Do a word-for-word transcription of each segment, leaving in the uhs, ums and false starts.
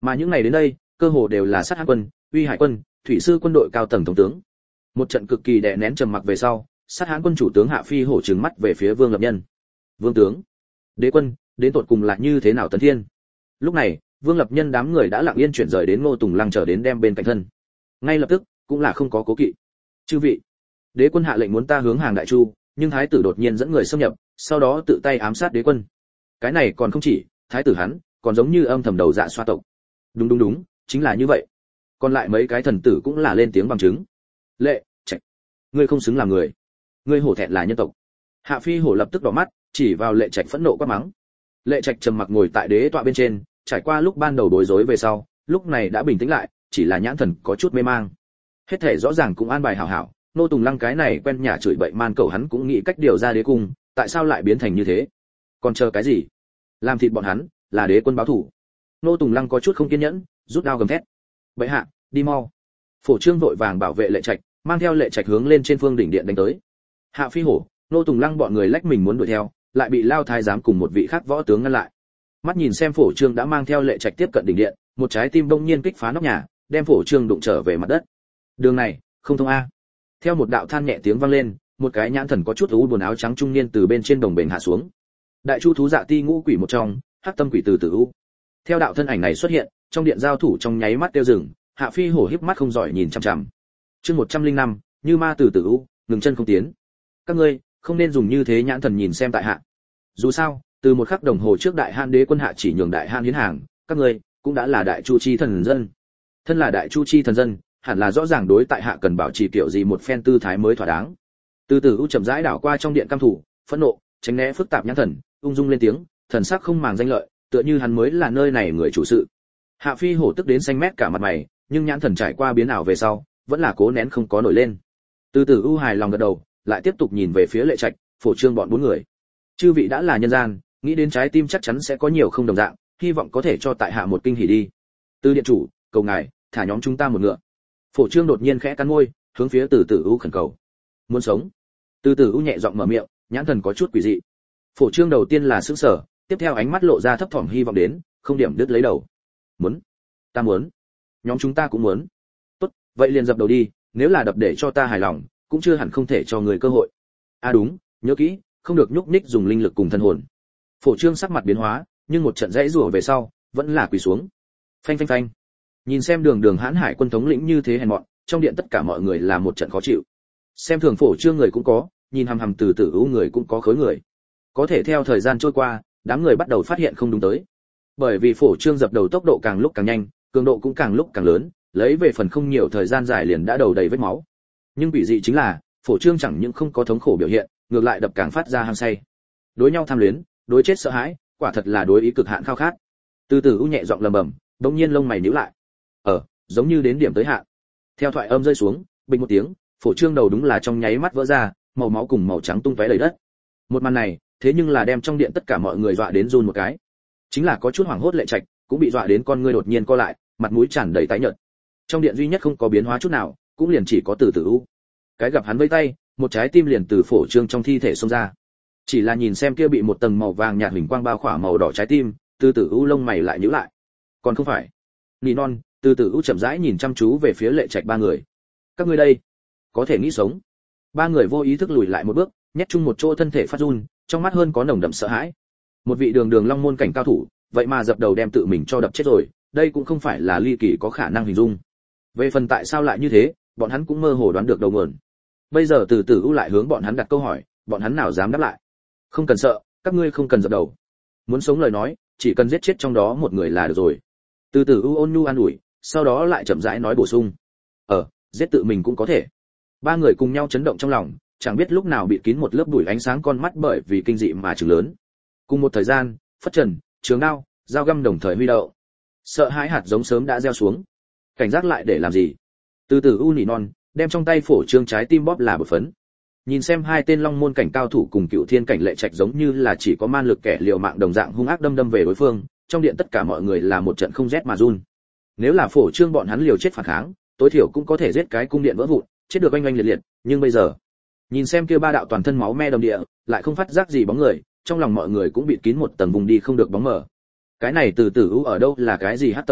Mà những ngày đến đây, cơ hồ đều là sát hãn quân, uy hải quân, thủy sư quân đội cao tầng thống tướng. Một trận cực kỳ đè nén trầm mặc về sau, sát hãn quân chủ tướng Hạ Phi hổ trừng mắt về phía Vương Lập Nhân. Vương tướng, đế quân, đến tột cùng là như thế nào Tấn Thiên? Lúc này, Vương Lập Nhân đám người đã lặng yên chuyển rời đến Ngô Tùng Lăng trở đến đem bên cạnh thân. Ngay lập tức, cũng là không có cố kỵ. Chư vị, đế quân hạ lệnh muốn ta hướng hàng Đại Chu, nhưng thái tử đột nhiên dẫn người xâm nhập, sau đó tự tay ám sát đế quân. Cái này còn không chỉ, thái tử hắn, còn giống như âm thầm đầu dạ xoa tộc. Đúng đúng đúng, chính là như vậy. Còn lại mấy cái thần tử cũng là lên tiếng bằng chứng. Lệ, Trạch, ngươi không xứng làm người, ngươi hổ thẹn là nhân tộc. Hạ Phi hổ lập tức đỏ mắt, chỉ vào Lệ Trạch phẫn nộ quát mắng. Lệ Trạch trầm mặc ngồi tại đế tọa bên trên, trải qua lúc ban đầu bối rối về sau, lúc này đã bình tĩnh lại, chỉ là nhãn thần có chút mê mang. Hết thể rõ ràng cũng an bài hảo hảo, Nô Tùng Lăng cái này quen nhà chửi bậy man cẩu hắn cũng nghĩ cách điều ra đế cung, tại sao lại biến thành như thế? Còn chờ cái gì? Làm thịt bọn hắn, là đế quân báo thủ. Nô Tùng Lăng có chút không kiên nhẫn, rút đao gầm thét. Bệ hạ, đi mau. Phổ Trương vội vàng bảo vệ Lệ Trạch, mang theo Lệ Trạch hướng lên trên phương đỉnh điện đánh tới. Hạ Phi hổ, Nô Tùng Lăng bọn người lách mình muốn đuổi theo, lại bị Lao Thái giám cùng một vị khác võ tướng ngăn lại. Mắt nhìn xem Phổ Trương đã mang theo Lệ Trạch tiếp cận đỉnh điện, một trái tim bỗng nhiên kích phá nóc nhà, đem Phổ Trương đụng trở về mặt đất. Đường này, không thông a. Theo một đạo than nhẹ tiếng vang lên, một cái nhãn thần có chút u buồn áo trắng trung niên từ bên trên đồng bền hạ xuống. Đại Chu thú dạ ti ngũ quỷ một trong, Hắc Tâm quỷ từ tử u. Theo đạo thân ảnh này xuất hiện, trong điện giao thủ trong nháy mắt tiêu dừng, Hạ Phi hổ híp mắt không giỏi nhìn chằm chằm. Chương một trăm linh năm, như ma từ tử u, ngừng chân không tiến. Các ngươi không nên dùng như thế nhãn thần nhìn xem tại hạ. Dù sao, từ một khắc đồng hồ trước Đại Han đế quân hạ chỉ nhường Đại Han hiến hàng, các ngươi cũng đã là Đại Chu chi thần dân. Thân là Đại Chu chi thần dân, hẳn là rõ ràng đối tại hạ cần bảo trì kiểu gì một phen tư thái mới thỏa đáng. Từ từ u chậm rãi đảo qua trong điện cam thủ, phẫn nộ, tránh né phức tạp nhãn thần, ung dung lên tiếng, thần sắc không màng danh lợi, tựa như hắn mới là nơi này người chủ sự. Hạ Phi hổ tức đến xanh mét cả mặt mày, nhưng nhãn thần trải qua biến ảo về sau, vẫn là cố nén không có nổi lên. Từ từ u hài lòng gật đầu, lại tiếp tục nhìn về phía Lệ Trạch, Phổ Trương bọn bốn người. Chư vị đã là nhân gian, nghĩ đến trái tim chắc chắn sẽ có nhiều không đồng dạng, hy vọng có thể cho tại hạ một kinh hỉ đi. Từ điện chủ, cầu ngài thả nhóm chúng ta một ngựa. Phổ Trương đột nhiên khẽ cắn môi, hướng phía Từ Tử U khẩn cầu. Muốn sống? Từ Tử U nhẹ giọng mở miệng, nhãn thần có chút quỷ dị. Phổ Trương đầu tiên là sững sờ, tiếp theo ánh mắt lộ ra thấp thỏm hy vọng đến, không điểm đứt lấy đầu. Muốn? Ta muốn. Nhóm chúng ta cũng muốn. Tốt, vậy liền dập đầu đi, nếu là đập để cho ta hài lòng, cũng chưa hẳn không thể cho người cơ hội. À đúng, nhớ kỹ, không được nhúc nhích dùng linh lực cùng thần hồn. Phổ Trương sắc mặt biến hóa, nhưng một trận dãy rủa về sau, vẫn là quỳ xuống. Phanh phanh phanh. Nhìn xem Đường Đường Hãn Hải quân thống lĩnh như thế hèn mọn, trong điện tất cả mọi người là một trận khó chịu. Xem thường Phổ Trương người cũng có, nhìn hằm hằm Từ Tử U người cũng có khối người. Có thể theo thời gian trôi qua, đám người bắt đầu phát hiện không đúng tới. Bởi vì Phổ Trương dập đầu tốc độ càng lúc càng nhanh, cường độ cũng càng lúc càng lớn, lấy về phần không nhiều thời gian dài liền đã đầu đầy vết máu. Nhưng bị dị chính là, Phổ Trương chẳng những không có thống khổ biểu hiện, ngược lại đập càng phát ra hăng say. Đối nhau tham luyến, đối chết sợ hãi, quả thật là đối ý cực hạn khao khát. Từ Từ U nhẹ giọng lầm bầm, đột nhiên lông mày nhíu lại. Ờ, giống như đến điểm tới hạn. Theo thoại âm rơi xuống, bình một tiếng, Phổ Trương đầu đúng là trong nháy mắt vỡ ra, màu máu cùng màu trắng tung tóe đầy đất. Một màn này, thế nhưng là đem trong điện tất cả mọi người dọa đến run một cái. Chính là có chút hoảng hốt Lệ Trạch, cũng bị dọa đến con ngươi đột nhiên co lại, mặt mũi tràn đầy tái nhợt. Trong điện duy nhất không có biến hóa chút nào, cũng liền chỉ có Từ Tử U. Cái gặp hắn vẫy tay, một trái tim liền từ Phổ Trương trong thi thể xông ra. Chỉ là nhìn xem kia bị một tầng màu vàng nhạt huỳnh quang bao khỏa màu đỏ trái tim, Từ Tử U lông mày lại nhíu lại. Còn không phải. Nỉ non, Từ Tử U chậm rãi nhìn chăm chú về phía Lệ Trạch ba người. Các ngươi đây, có thể nghĩ sống? Ba người vô ý thức lùi lại một bước, nhét chung một chỗ thân thể phát run, trong mắt hơn có nồng đậm sợ hãi. Một vị đường đường long môn cảnh cao thủ, vậy mà dập đầu đem tự mình cho đập chết rồi, đây cũng không phải là ly kỳ có khả năng hình dung. Về phần tại sao lại như thế, bọn hắn cũng mơ hồ đoán được đầu nguồn. Bây giờ Từ Tử U lại hướng bọn hắn đặt câu hỏi, bọn hắn nào dám đáp lại? Không cần sợ, các ngươi không cần dập đầu. Muốn sống lời nói, chỉ cần giết chết trong đó một người là được rồi. Từ Tử U ôn nhu an ủi, sau đó lại chậm rãi nói bổ sung. Ờ, giết tự mình cũng có thể. Ba người cùng nhau chấn động trong lòng, chẳng biết lúc nào bị kín một lớp bụi ánh sáng con mắt bởi vì kinh dị mà trừng lớn. Cùng một thời gian, phất trần, trường đao, dao găm đồng thời huy động. Sợ hãi hạt giống sớm đã gieo xuống. Cảnh giác lại để làm gì? Từ Tử U nỉ non, đem trong tay Phổ Trương trái tim bóp là bột phấn. Nhìn xem hai tên long môn cảnh cao thủ cùng cựu thiên cảnh Lệ Trạch giống như là chỉ có man lực kẻ liều mạng đồng dạng hung ác đâm đâm về đối phương, trong điện tất cả mọi người là một trận không rét mà run. Nếu là Phổ Trương bọn hắn liều chết phản kháng, tối thiểu cũng có thể giết cái cung điện vỡ vụn, chết được oanh oanh liệt liệt, nhưng bây giờ, nhìn xem kia ba đạo toàn thân máu me đầm địa, lại không phát giác gì bóng người, trong lòng mọi người cũng bị kín một tầng vùng đi không được bóng mờ. Cái này Từ Tử U ở đâu là cái gì hắc tâm quỷ,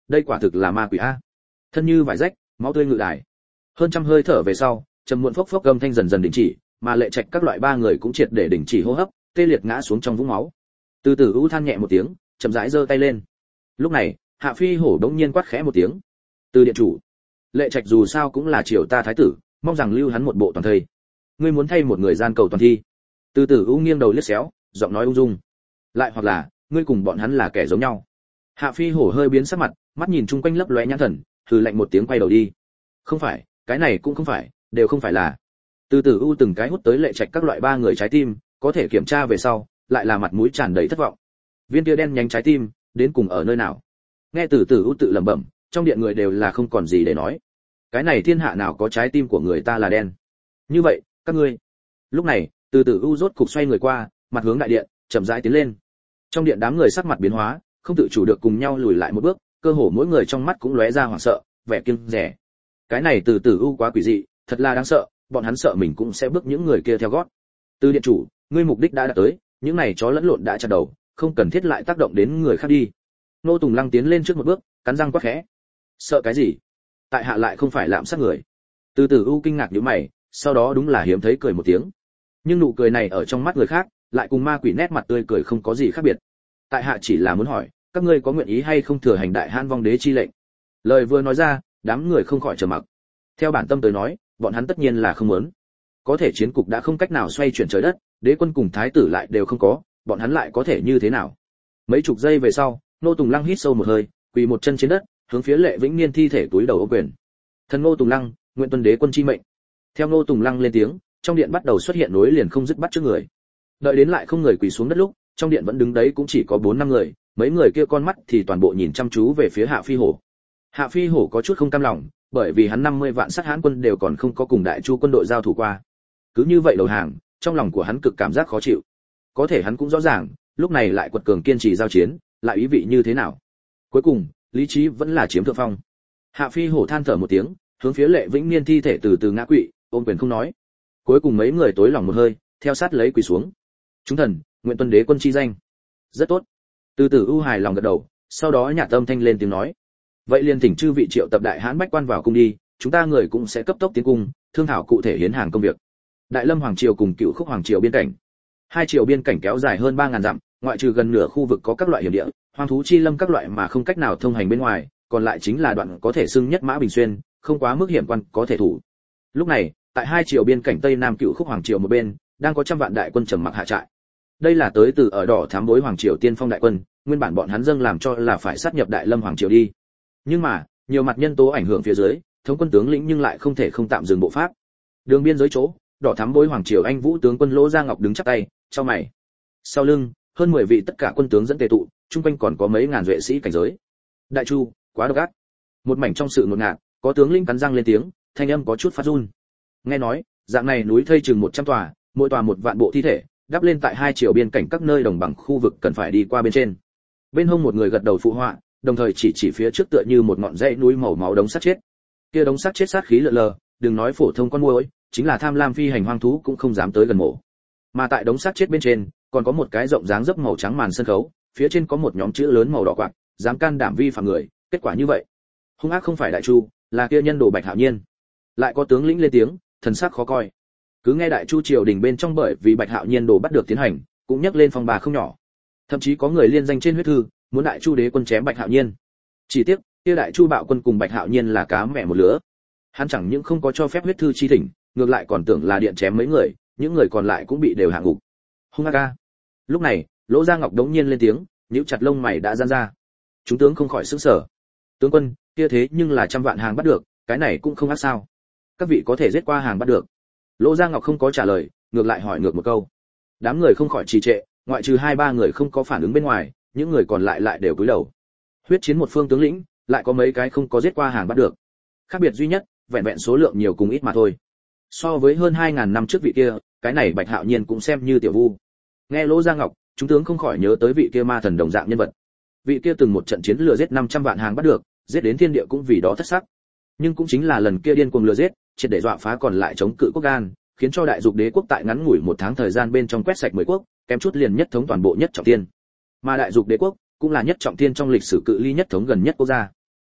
đây quả thực là ma quỷ a. Thân như vải rách, máu tươi ngự đài. Hơn trăm hơi thở về sau, trầm muộn phốc phốc âm thanh dần dần đình chỉ, mà Lệ Trạch các loại ba người cũng triệt để đình chỉ hô hấp, tê liệt ngã xuống trong vũng máu. Từ từ u than nhẹ một tiếng, chậm rãi giơ tay lên. Lúc này, Hạ Phi Hổ đống nhiên quát khẽ một tiếng. Từ điện chủ, Lệ Trạch dù sao cũng là triều ta thái tử, mong rằng lưu hắn một bộ toàn thây. Ngươi muốn thay một người gian cầu toàn thi. Từ từ u nghiêng đầu liếc xéo, giọng nói ung dung. Lại hoặc là, ngươi cùng bọn hắn là kẻ giống nhau. Hạ Phi Hổ hơi biến sắc mặt, mắt nhìn chung quanh lấp lóe nhãn thần, hừ lạnh một tiếng quay đầu đi. Không phải, cái này cũng không phải, đều không phải là. Từ từ u từng cái hút tới Lệ Trạch các loại ba người trái tim, có thể kiểm tra về sau, lại là mặt mũi tràn đầy thất vọng. Viên kia đen nhánh trái tim, đến cùng ở nơi nào? Nghe từ từ u tự lẩm bẩm, trong điện người đều là không còn gì để nói. Cái này thiên hạ nào có trái tim của người ta là đen? Như vậy, các ngươi. Lúc này, từ từ u rốt cục xoay người qua, mặt hướng đại điện, chậm rãi tiến lên. Trong điện đám người sắc mặt biến hóa, không tự chủ được cùng nhau lùi lại một bước, cơ hồ mỗi người trong mắt cũng lóe ra hoảng sợ, vẻ kiêng dè. Cái này từ từ u quá quỷ dị, thật là đáng sợ, bọn hắn sợ mình cũng sẽ bước những người kia theo gót. Từ điện chủ, ngươi mục đích đã đạt tới, những này chó lẫn lộn đã chặt đầu, không cần thiết lại tác động đến người khác đi. Nô Tùng Lăng tiến lên trước một bước, cắn răng quát khẽ. Sợ cái gì? Tại hạ lại không phải lạm sát người. Từ từ u kinh ngạc nhíu mày, sau đó đúng là hiếm thấy cười một tiếng. Nhưng nụ cười này ở trong mắt người khác, lại cùng ma quỷ nét mặt tươi cười không có gì khác biệt. Tại hạ chỉ là muốn hỏi, các ngươi có nguyện ý hay không thừa hành đại Hán vong đế chi lệnh? Lời vừa nói ra, đám người không khỏi trầm mặc. Theo bản tâm tới nói, bọn hắn tất nhiên là không muốn. Có thể chiến cục đã không cách nào xoay chuyển trời đất, đế quân cùng thái tử lại đều không có, bọn hắn lại có thể như thế nào? Mấy chục giây về sau, Nô Tùng Lăng hít sâu một hơi, quỳ một chân trên đất, hướng phía Lệ Vĩnh Niên thi thể túi đầu ôm quyền. Thần Nô Tùng Lăng, nguyện tuân đế quân chi mệnh. Theo Nô Tùng Lăng lên tiếng, trong điện bắt đầu xuất hiện nối liền không dứt bắt trước người. Đợi đến lại không người quỳ xuống đất lúc, trong điện vẫn đứng đấy cũng chỉ có bốn năm người, mấy người kia con mắt thì toàn bộ nhìn chăm chú về phía Hạ Phi Hổ. Hạ Phi Hổ có chút không cam lòng, bởi vì hắn năm mươi vạn sát Hán quân đều còn không có cùng Đại Chu quân đội giao thủ qua. Cứ như vậy đầu hàng, trong lòng của hắn cực cảm giác khó chịu. Có thể hắn cũng rõ ràng, lúc này lại quật cường kiên trì giao chiến, lại ý vị như thế nào. Cuối cùng, lý trí vẫn là chiếm thượng phong. Hạ Phi Hổ than thở một tiếng, hướng phía Lệ Vĩnh Niên thi thể từ từ ngã quỵ, ôm quyền không nói. Cuối cùng mấy người tối lòng một hơi, theo sát lấy quỳ xuống. Chúng thần, nguyện tuân đế quân chi danh. Rất tốt. Từ từ ưu hài lòng gật đầu, sau đó nhả tâm thanh lên tiếng nói. Vậy liền thỉnh chư vị triệu tập đại hãn bách quan vào cung đi, chúng ta người cũng sẽ cấp tốc tiến cung, thương thảo cụ thể hiến hàng công việc. Đại Lâm hoàng triều cùng Cựu Khúc hoàng triều biên cảnh. Hai triều biên cảnh kéo dài hơn ba ngàn dặm, ngoại trừ gần nửa khu vực có các loại hiểm địa, hoang thú chi lâm các loại mà không cách nào thông hành bên ngoài, còn lại chính là đoạn có thể xưng nhất mã bình xuyên, không quá mức hiểm quan có thể thủ. Lúc này, tại hai triều biên cảnh Tây Nam Cựu Khúc hoàng triều một bên, đang có trăm vạn đại quân trầm mặc hạ trại. Đây là tới từ ở đỏ thám bối hoàng triều tiên phong đại quân, nguyên bản bọn hắn dâng làm cho là phải sát nhập Đại Lâm hoàng triều đi. Nhưng mà, nhiều mặt nhân tố ảnh hưởng phía dưới, thống quân tướng lĩnh nhưng lại không thể không tạm dừng bộ pháp. Đường biên giới chỗ, đỏ thám bối hoàng triều anh vũ tướng quân Lỗ Gia Ngọc đứng chắp tay, chau mày. Sau lưng, hơn mười vị tất cả quân tướng dẫn tề tụ, chung quanh còn có mấy ngàn duệ sĩ cảnh giới. Đại Chu, quá độc ác. Một mảnh trong sự ngột ngạt, có tướng lĩnh cắn răng lên tiếng, thanh âm có chút phát run. Nghe nói, dạng này núi thây chừng một trăm tòa, mỗi tòa một vạn bộ thi thể, đắp lên tại hai triều biên cảnh các nơi đồng bằng khu vực cần phải đi qua bên trên. Bên hông một người gật đầu phụ họa, đồng thời chỉ chỉ phía trước tựa như một ngọn dãy núi màu máu đống xác chết. Kia đống xác chết sát khí lượn lờ, đừng nói phổ thông con muỗi, chính là tham lam phi hành hoang thú cũng không dám tới gần mộ. Mà tại đống xác chết bên trên, còn có một cái rộng dáng dấp màu trắng màn sân khấu, phía trên có một nhóm chữ lớn màu đỏ quạt, dám can đảm vi phạm người, kết quả như vậy. Hung ác không phải Đại Chu, là kia nhân đồ Bạch Hạo Nhiên. Lại có tướng lĩnh lên tiếng, thần sắc khó coi. Cứ nghe Đại Chu triều đình bên trong bởi vì Bạch Hạo Nhiên đồ bắt được tiến hành, cũng nhắc lên phong bà không nhỏ. Thậm chí có người liên danh trên huyết thư, muốn Đại Chu đế quân chém Bạch Hạo Nhiên. Chỉ tiếc, kia Đại Chu bạo quân cùng Bạch Hạo Nhiên là cá mẹ một lứa. Hắn chẳng những không có cho phép huyết thư chi thỉnh, ngược lại còn tưởng là điện chém mấy người, những người còn lại cũng bị đều hạ ngục. Hung ác a. Lúc này, Lỗ Gia Ngọc đống nhiên lên tiếng, nhíu chặt lông mày đã giãn ra. Chúng tướng không khỏi sửng sở. Tướng quân, kia thế nhưng là trăm vạn hàng bắt được, cái này cũng không ác sao? Các vị có thể giết qua hàng bắt được? Lỗ Gia Ngọc không có trả lời, ngược lại hỏi ngược một câu. Đám người không khỏi trì trệ, ngoại trừ hai ba người không có phản ứng bên ngoài, những người còn lại lại đều cúi đầu. Huyết chiến một phương tướng lĩnh, lại có mấy cái không có giết qua hàng bắt được. Khác biệt duy nhất, vẹn vẹn số lượng nhiều cùng ít mà thôi. So với hơn hai ngàn năm trước vị kia, cái này Bạch Hạo Nhiên cũng xem như tiểu vu. Nghe Lỗ Gia Ngọc, chúng tướng không khỏi nhớ tới vị kia ma thần đồng dạng nhân vật. Vị kia từng một trận chiến lừa giết năm trăm vạn hàng bắt được, giết đến thiên địa cũng vì đó thất sắc. Nhưng cũng chính là lần kia điên cuồng lừa giết, triệt để dọa phá còn lại chống cự quốc gan, khiến cho đại dục đế quốc tại ngắn ngủi một tháng thời gian bên trong quét sạch mười quốc, kém chút liền nhất thống toàn bộ nhất trọng thiên. Mà đại dục đế quốc cũng là nhất trọng thiên trong lịch sử cự ly nhất thống gần nhất quốc gia.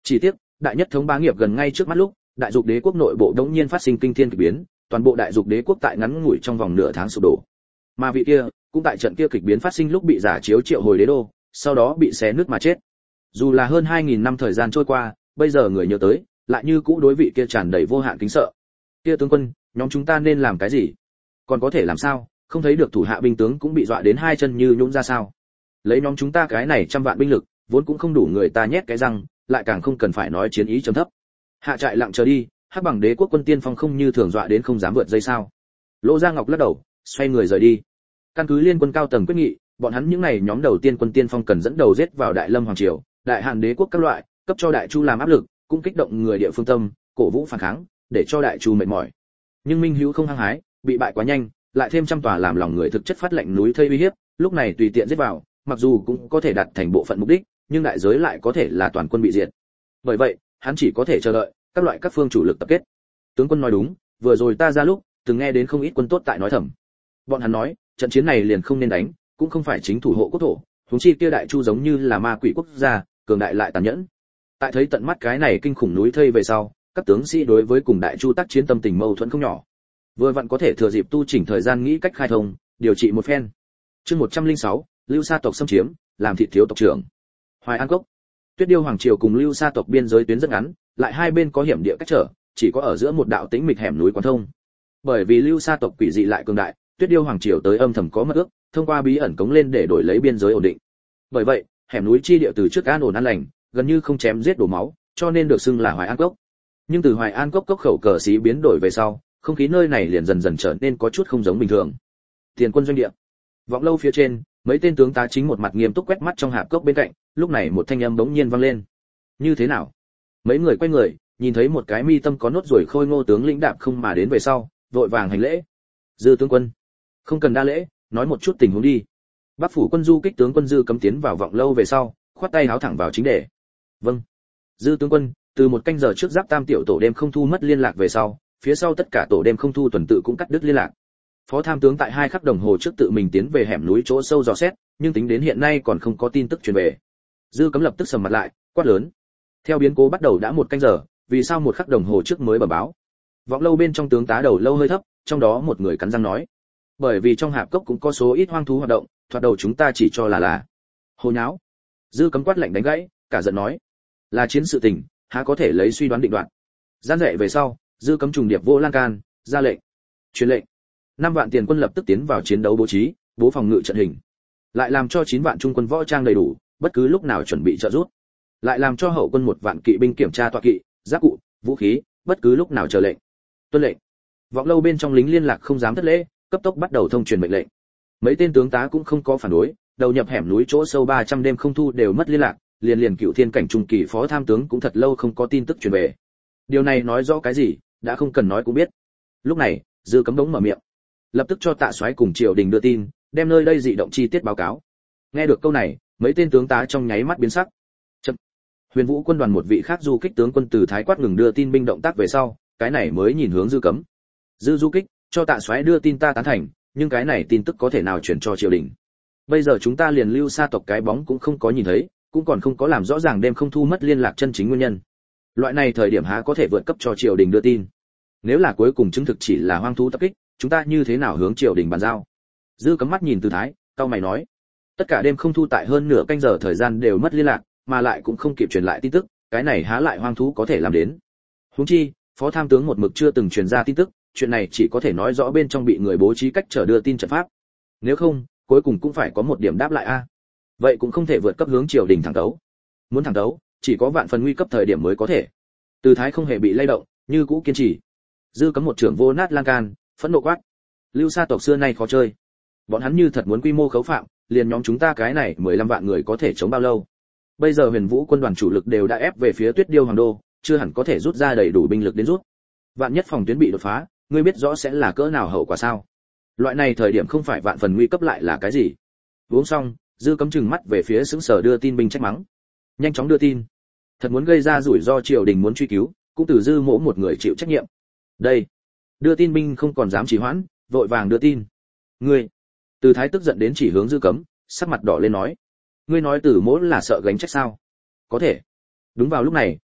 Chỉ tiếc, đại nhất thống bá nghiệp gần ngay trước mắt lúc, đại dục đế quốc nội bộ đống nhiên phát sinh kinh thiên kịch biến, toàn bộ đại dục đế quốc tại ngắn ngủi trong vòng nửa tháng sụp đổ. Mà vị kia, cũng tại trận kia kịch biến phát sinh lúc bị giả chiếu triệu hồi đế đô, sau đó bị xé nứt mà chết. Dù là hơn hai nghìn năm thời gian trôi qua, bây giờ người nhớ tới, lại như cũ đối vị kia tràn đầy vô hạn kính sợ. Kia tướng quân, nhóm chúng ta nên làm cái gì? Còn có thể làm sao? Không thấy được thủ hạ binh tướng cũng bị dọa đến hai chân như nhũn ra sao? Lấy nhóm chúng ta cái này trăm vạn binh lực, vốn cũng không đủ người ta nhét cái răng, lại càng không cần phải nói chiến ý trầm thấp. Hạ trại lặng chờ đi, Hắc Bằng đế quốc quân tiên phong không như thường dọa đến không dám vượt dây sao? Lỗ Gia Ngọc lắc đầu, xoay người rời đi. Căn cứ liên quân cao tầng quyết nghị, bọn hắn những này nhóm đầu tiên quân tiên phong cần dẫn đầu giết vào Đại Lâm hoàng triều, Đại Hàn đế quốc các loại, cấp cho Đại Chu làm áp lực, cũng kích động người địa phương tâm, cổ vũ phản kháng, để cho Đại Chu mệt mỏi. Nhưng Minh Hữu không hăng hái, bị bại quá nhanh, lại thêm trăm tòa làm lòng người thực chất phát lệnh núi thây uy hiếp, lúc này tùy tiện giết vào, mặc dù cũng có thể đạt thành bộ phận mục đích, nhưng đại giới lại có thể là toàn quân bị diệt. Bởi vậy, hắn chỉ có thể chờ đợi các loại các phương chủ lực tập kết. Tướng quân nói đúng, vừa rồi ta ra lúc, từng nghe đến không ít quân tốt tại nói thầm. Bọn hắn nói, trận chiến này liền không nên đánh, cũng không phải chính thủ hộ quốc thổ, huống chi kia Đại Chu giống như là ma quỷ quốc gia, cường đại lại tàn nhẫn. Tại thấy tận mắt cái này kinh khủng núi thây về sau, các tướng sĩ đối với cùng Đại Chu tác chiến tâm tình mâu thuẫn không nhỏ. Vừa vặn có thể thừa dịp tu chỉnh thời gian nghĩ cách khai thông, điều trị một phen. Chương một trăm lẻ sáu, Lưu Sa tộc xâm chiếm, làm thịt thiếu tộc trưởng. Hoài An Cốc. Tuyết Điêu hoàng triều cùng Lưu Sa tộc biên giới tuyến rất ngắn, lại hai bên có hiểm địa cách trở, chỉ có ở giữa một đạo tĩnh mịch hẻm núi quán thông. Bởi vì Lưu Sa tộc quỷ dị lại cường đại, Tuyết Điêu hoàng triều tới âm thầm có mật ước, thông qua bí ẩn cống lên để đổi lấy biên giới ổn định. Bởi vậy, hẻm núi chi địa từ trước an ổn an lành, gần như không chém giết đổ máu, cho nên được xưng là Hoài An Cốc. Nhưng từ Hoài An Cốc cốc khẩu cờ xí biến đổi về sau, không khí nơi này liền dần dần trở nên có chút không giống bình thường. Tiền quân doanh địa. Vọng lâu phía trên, mấy tên tướng tá chính một mặt nghiêm túc quét mắt trong hạp cốc bên cạnh, lúc này một thanh âm bỗng nhiên vang lên. Như thế nào? Mấy người quay người, nhìn thấy một cái mi tâm có nốt ruồi khôi ngô tướng lĩnh đạp không mà đến về sau, vội vàng hành lễ. Dư tướng quân, không cần đa lễ, nói một chút tình huống đi. Bắc phủ quân du kích tướng quân Dư Cấm tiến vào vọng lâu về sau, khoát tay háo thẳng vào chính đề. Vâng. Dư tướng quân, từ một canh giờ trước giáp tam tiểu tổ đêm không thu mất liên lạc về sau, phía sau tất cả tổ đêm không thu tuần tự cũng cắt đứt liên lạc. Phó tham tướng tại hai khắc đồng hồ trước tự mình tiến về hẻm núi chỗ sâu dò xét, nhưng tính đến hiện nay còn không có tin tức truyền về. Dư Cấm lập tức sầm mặt lại, quát lớn. Theo biến cố bắt đầu đã một canh giờ, vì sao một khắc đồng hồ trước mới bẩm báo? Vọng lâu bên trong tướng tá đầu lâu hơi thấp, trong đó một người cắn răng nói. Bởi vì trong hạp cốc cũng có số ít hoang thú hoạt động, thoạt đầu chúng ta chỉ cho là là hồ nháo. Dư Cấm quát lạnh đánh gãy, cả giận nói. Là chiến sự tình, há có thể lấy suy đoán định đoạt. Gian dạy về sau, Dư Cấm trùng điệp vô lan can, ra lệnh. Truyền lệnh. Năm vạn tiền quân lập tức tiến vào chiến đấu bố trí, bố phòng ngự trận hình. Lại làm cho chín vạn trung quân võ trang đầy đủ, bất cứ lúc nào chuẩn bị trợ giúp. Lại làm cho hậu quân một vạn kỵ binh kiểm tra tọa kỵ, giáp cụ, vũ khí, bất cứ lúc nào chờ lệnh. Tuân lệnh. Vọng lâu bên trong lính liên lạc không dám thất lễ, cấp tốc bắt đầu thông truyền mệnh lệnh. Mấy tên tướng tá cũng không có phản đối, đầu nhập hẻm núi chỗ sâu ba trăm đêm không thu đều mất liên lạc, liền liền Cựu Thiên cảnh trung kỳ phó tham tướng cũng thật lâu không có tin tức truyền về. Điều này nói rõ cái gì, đã không cần nói cũng biết. Lúc này, Dư Cấm đống mở miệng, lập tức cho Tạ Soái cùng triều đình đưa tin, đem nơi đây dị động chi tiết báo cáo. Nghe được câu này, mấy tên tướng tá trong nháy mắt biến sắc. Chậm. Huyền Vũ quân đoàn một vị khác du kích tướng quân từ Thái Quát ngừng đưa tin binh động tác về sau, cái này mới nhìn hướng Dư Cấm. Dư du kích, cho Tạ Soái đưa tin ta tán thành, nhưng cái này tin tức có thể nào truyền cho triều đình? Bây giờ chúng ta liền Lưu Sa tộc cái bóng cũng không có nhìn thấy, cũng còn không có làm rõ ràng đêm không thu mất liên lạc chân chính nguyên nhân. Loại này thời điểm há có thể vượt cấp cho triều đình đưa tin? Nếu là cuối cùng chứng thực chỉ là hoang thú tập kích, chúng ta như thế nào hướng triều đình bàn giao? Dư Cấm mắt nhìn Từ Thái, cau mày nói, tất cả đêm không thu tại hơn nửa canh giờ thời gian đều mất liên lạc, mà lại cũng không kịp truyền lại tin tức, cái này há lại hoang thú có thể làm đến? Huống chi, phó tham tướng một mực chưa từng truyền ra tin tức, chuyện này chỉ có thể nói rõ bên trong bị người bố trí cách trở đưa tin trận pháp. Nếu không, cuối cùng cũng phải có một điểm đáp lại a. Vậy cũng không thể vượt cấp hướng triều đình thẳng đấu. Muốn thẳng đấu, chỉ có vạn phần nguy cấp thời điểm mới có thể. Từ Thái không hề bị lay động, như cũ kiên trì. Dư Cấm một trưởng vô nát lan can, phẫn nộ quát. Lưu Sa tộc xưa nay khó chơi. Bọn hắn như thật muốn quy mô khấu phạm, liền nhóm chúng ta cái này mười lăm vạn người có thể chống bao lâu? Bây giờ Huyền Vũ quân đoàn chủ lực đều đã ép về phía Tuyết Điêu hoàng đô, chưa hẳn có thể rút ra đầy đủ binh lực đến rút. Vạn nhất phòng tuyến bị đột phá, ngươi biết rõ sẽ là cỡ nào hậu quả sao? Loại này thời điểm không phải vạn phần nguy cấp lại là cái gì? Uống xong, Dư Cấm trừng mắt về phía xứng sở đưa tin binh trách mắng. Nhanh chóng đưa tin. Thật muốn gây ra rủi ro triều đình muốn truy cứu, cũng từ Dư Mỗ một người chịu trách nhiệm. Đây, đưa tin binh không còn dám trì hoãn, vội vàng đưa tin. Ngươi, Từ Thái tức giận đến chỉ hướng Dư Cấm, sắc mặt đỏ lên nói, ngươi nói Từ Mỗ là sợ gánh trách sao? Có thể. Đúng vào lúc này,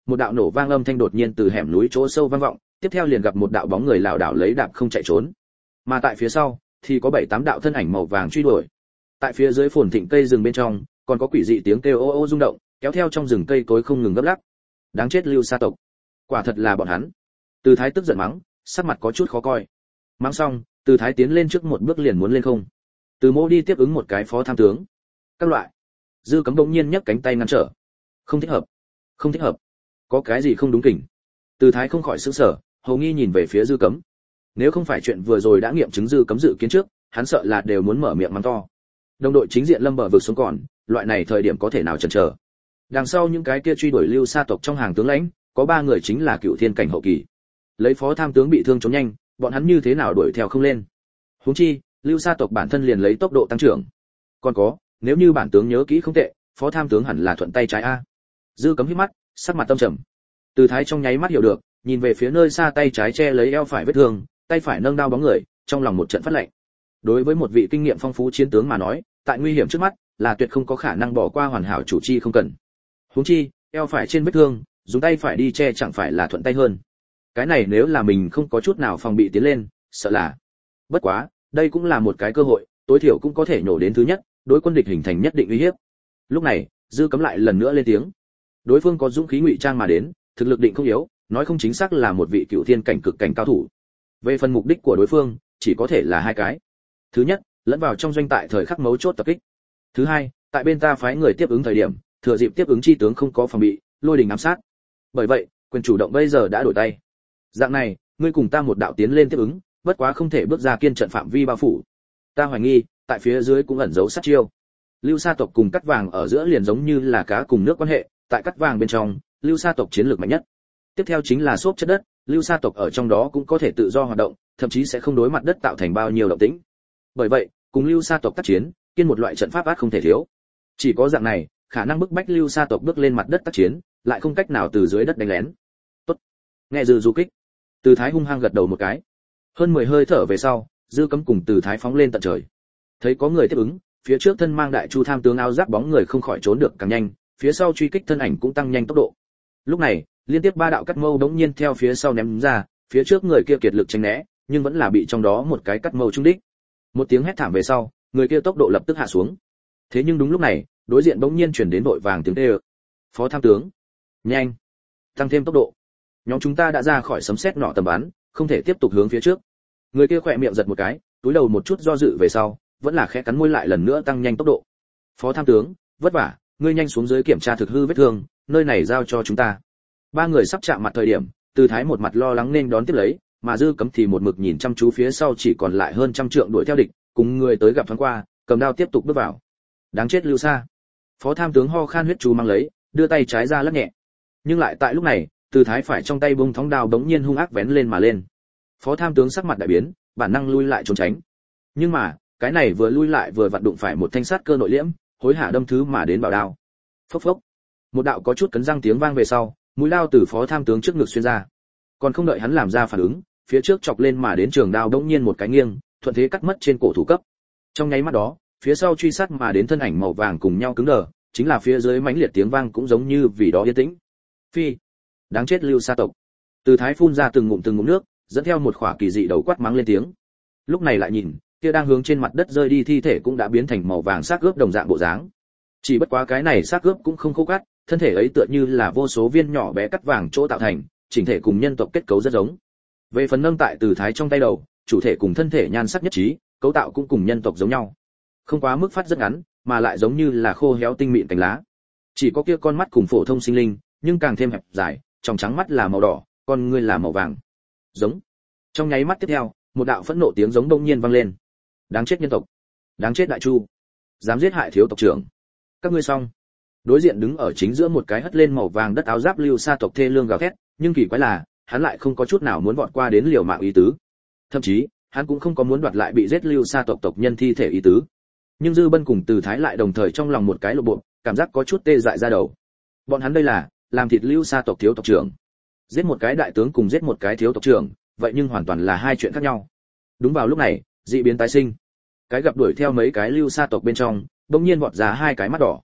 một đạo nổ vang âm thanh đột nhiên từ hẻm núi chỗ sâu vang vọng, tiếp theo liền gặp một đạo bóng người lảo đảo lấy đạp không chạy trốn. Mà tại phía sau thì có bảy tám đạo thân ảnh màu vàng truy đuổi. Tại phía dưới phồn thịnh cây rừng bên trong, còn có quỷ dị tiếng kêu ô ô rung động, kéo theo trong rừng cây cối không ngừng gấp lắc. Đáng chết Lưu Sa tộc, quả thật là bọn hắn. Từ Thái tức giận mắng, sắc mặt có chút khó coi. Mắng xong, Từ Thái tiến lên trước một bước liền muốn lên không. Từ Mỗ đi tiếp ứng một cái phó tham tướng. Các loại. Dư Cấm bỗng nhiên nhấc cánh tay ngăn trở. Không thích hợp, không thích hợp. Có cái gì không đúng kỉnh? Từ Thái không khỏi sửng sở, hầu nghi nhìn về phía Dư Cấm. Nếu không phải chuyện vừa rồi đã nghiệm chứng Dư Cấm dự kiến trước, hắn sợ là đều muốn mở miệng mắng to. Đồng đội chính diện lâm bờ vực xuống còn, loại này thời điểm có thể nào chần chờ. Đằng sau những cái kia truy đuổi Lưu Sa tộc trong hàng tướng lãnh, có ba người chính là cựu thiên cảnh hậu kỳ. Lấy phó tham tướng bị thương trốn nhanh, bọn hắn như thế nào đuổi theo không lên. Huống chi, Lưu Sa tộc bản thân liền lấy tốc độ tăng trưởng. Còn có, nếu như bản tướng nhớ kỹ không tệ, phó tham tướng hẳn là thuận tay trái a. Dư Cấm híp mắt, sắc mặt tâm trầm. Từ Thái trong nháy mắt hiểu được, nhìn về phía nơi xa tay trái che lấy eo phải vết thương, tay phải nâng đao bóng người, trong lòng một trận phát lạnh. Đối với một vị kinh nghiệm phong phú chiến tướng mà nói, tại nguy hiểm trước mắt, là tuyệt không có khả năng bỏ qua hoàn hảo chủ chi không cần. Huống chi, eo phải trên vết thương, dùng tay phải đi che chẳng phải là thuận tay hơn. Cái này nếu là mình không có chút nào phòng bị tiến lên, sợ là. Bất quá, đây cũng là một cái cơ hội, tối thiểu cũng có thể nhổ đến thứ nhất, đối quân địch hình thành nhất định uy hiếp. Lúc này, Dư Cấm lại lần nữa lên tiếng. Đối phương có dũng khí ngụy trang mà đến, thực lực định không yếu, nói không chính xác là một vị cựu thiên cảnh cực cảnh cao thủ. Về phần mục đích của đối phương, chỉ có thể là hai cái. Thứ nhất, lẫn vào trong doanh tại thời khắc mấu chốt tập kích. Thứ hai, tại bên ta phái người tiếp ứng thời điểm, thừa dịp tiếp ứng chi tướng không có phòng bị, lôi đình ám sát. Bởi vậy, quyền chủ động bây giờ đã đổi tay. Dạng này, ngươi cùng ta một đạo tiến lên tiếp ứng, bất quá không thể bước ra kiên trận phạm vi bao phủ. Ta hoài nghi, tại phía dưới cũng ẩn giấu sát chiêu. Lưu Sa tộc cùng Cắt Vàng ở giữa liền giống như là cá cùng nước quan hệ, tại Cắt Vàng bên trong, Lưu Sa tộc chiến lược mạnh nhất. Tiếp theo chính là xốp chất đất, Lưu Sa tộc ở trong đó cũng có thể tự do hoạt động, thậm chí sẽ không đối mặt đất tạo thành bao nhiêu động tĩnh. Bởi vậy, cùng Lưu Sa tộc tác chiến, kiên một loại trận pháp át không thể thiếu. Chỉ có dạng này, khả năng bức bách Lưu Sa tộc bước lên mặt đất tác chiến, lại không cách nào từ dưới đất đánh lén. Tốt. Nghe Dư du kích, Từ Thái hung hăng gật đầu một cái. Hơn mười hơi thở về sau, Dư Cấm cùng Từ Thái phóng lên tận trời. Thấy có người tiếp ứng, phía trước thân mang đại chu tham tướng áo giáp bóng người không khỏi trốn được càng nhanh, phía sau truy kích thân ảnh cũng tăng nhanh tốc độ. Lúc này, liên tiếp ba đạo cắt mâu đống nhiên theo phía sau ném ra, phía trước người kia kiệt lực tránh né, nhưng vẫn là bị trong đó một cái cắt mâu trúng đích. Một tiếng hét thảm về sau, người kia tốc độ lập tức hạ xuống. Thế nhưng đúng lúc này, đối diện bỗng nhiên truyền đến vội vàng tiếng kêu. Phó tham tướng, nhanh, tăng thêm tốc độ. Nhóm chúng ta đã ra khỏi sấm sét nọ tầm bắn, không thể tiếp tục hướng phía trước. Người kia khỏe miệng giật một cái, túi đầu một chút do dự về sau, vẫn là khẽ cắn môi lại lần nữa tăng nhanh tốc độ. Phó tham tướng, vất vả, ngươi nhanh xuống dưới kiểm tra thực hư vết thương, nơi này giao cho chúng ta. Ba người sắp chạm mặt thời điểm, Từ Thái một mặt lo lắng nên đón tiếp lấy, mà Dư Cấm thì một mực nhìn chăm chú phía sau chỉ còn lại hơn trăm trượng đuổi theo địch, cùng người tới gặp thoáng qua, cầm đao tiếp tục bước vào. Đáng chết Lưu Sa. Phó tham tướng ho khan huyết chú mang lấy, đưa tay trái ra lắc nhẹ. Nhưng lại tại lúc này, Từ Thái phải trong tay bung thóng đao bỗng nhiên hung ác vén lên mà lên. Phó tham tướng sắc mặt đại biến, bản năng lui lại trốn tránh. Nhưng mà, cái này vừa lui lại vừa vặn đụng phải một thanh sát cơ nội liễm, hối hả đâm thứ mà đến bảo đao. Phốc phốc. Một đạo có chút cấn răng tiếng vang về sau, mũi đao từ phó tham tướng trước ngực xuyên ra. Còn không đợi hắn làm ra phản ứng, phía trước chọc lên mà đến trường đao đống nhiên một cái nghiêng, thuận thế cắt mất trên cổ thủ cấp. Trong nháy mắt đó, phía sau truy sát mà đến thân ảnh màu vàng cùng nhau cứng đờ, chính là phía dưới mãnh liệt tiếng vang cũng giống như vì đó yên tĩnh. Phi, đáng chết Lưu Sa tộc. Từ Thái phun ra từng ngụm từng ngụm nước, dẫn theo một khỏa kỳ dị đầu quát mắng lên tiếng. Lúc này lại nhìn, kia đang hướng trên mặt đất rơi đi thi thể cũng đã biến thành màu vàng xác ướp đồng dạng bộ dáng. Chỉ bất quá cái này xác ướp cũng không khô cát, thân thể ấy tựa như là vô số viên nhỏ bé cắt vàng chỗ tạo thành, chỉnh thể cùng nhân tộc kết cấu rất giống. Về phần nâng tại Từ Thái trong tay đầu, chủ thể cùng thân thể nhan sắc nhất trí, cấu tạo cũng cùng nhân tộc giống nhau. Không quá mức phát rất ngắn, mà lại giống như là khô héo tinh mịn cánh lá. Chỉ có kia con mắt cùng phổ thông sinh linh, nhưng càng thêm hẹp dài, trong trắng mắt là màu đỏ, con ngươi là màu vàng. Giống. Trong nháy mắt tiếp theo, một đạo phẫn nộ tiếng giống đông nhiên vang lên. Đáng chết nhân tộc, đáng chết đại chu, dám giết hại thiếu tộc trưởng. Các ngươi xong. Đối diện đứng ở chính giữa một cái hất lên màu vàng đất áo giáp Lưu Sa tộc thê lương gào thét, nhưng kỳ quái là, hắn lại không có chút nào muốn vọt qua đến liều mạng ý tứ. Thậm chí, hắn cũng không có muốn đoạt lại bị giết Lưu Sa tộc tộc nhân thi thể ý tứ. Nhưng Dư Bân cùng Từ Thái lại đồng thời trong lòng một cái lộ bộ, cảm giác có chút tê dại ra đầu. Bọn hắn đây là làm thịt Lưu Sa tộc thiếu tộc trưởng. Giết một cái đại tướng cùng giết một cái thiếu tộc trưởng, vậy nhưng hoàn toàn là hai chuyện khác nhau. Đúng vào lúc này, dị biến tái sinh. Cái gặp đuổi theo mấy cái Lưu Sa tộc bên trong, bỗng nhiên vọt ra hai cái mắt đỏ.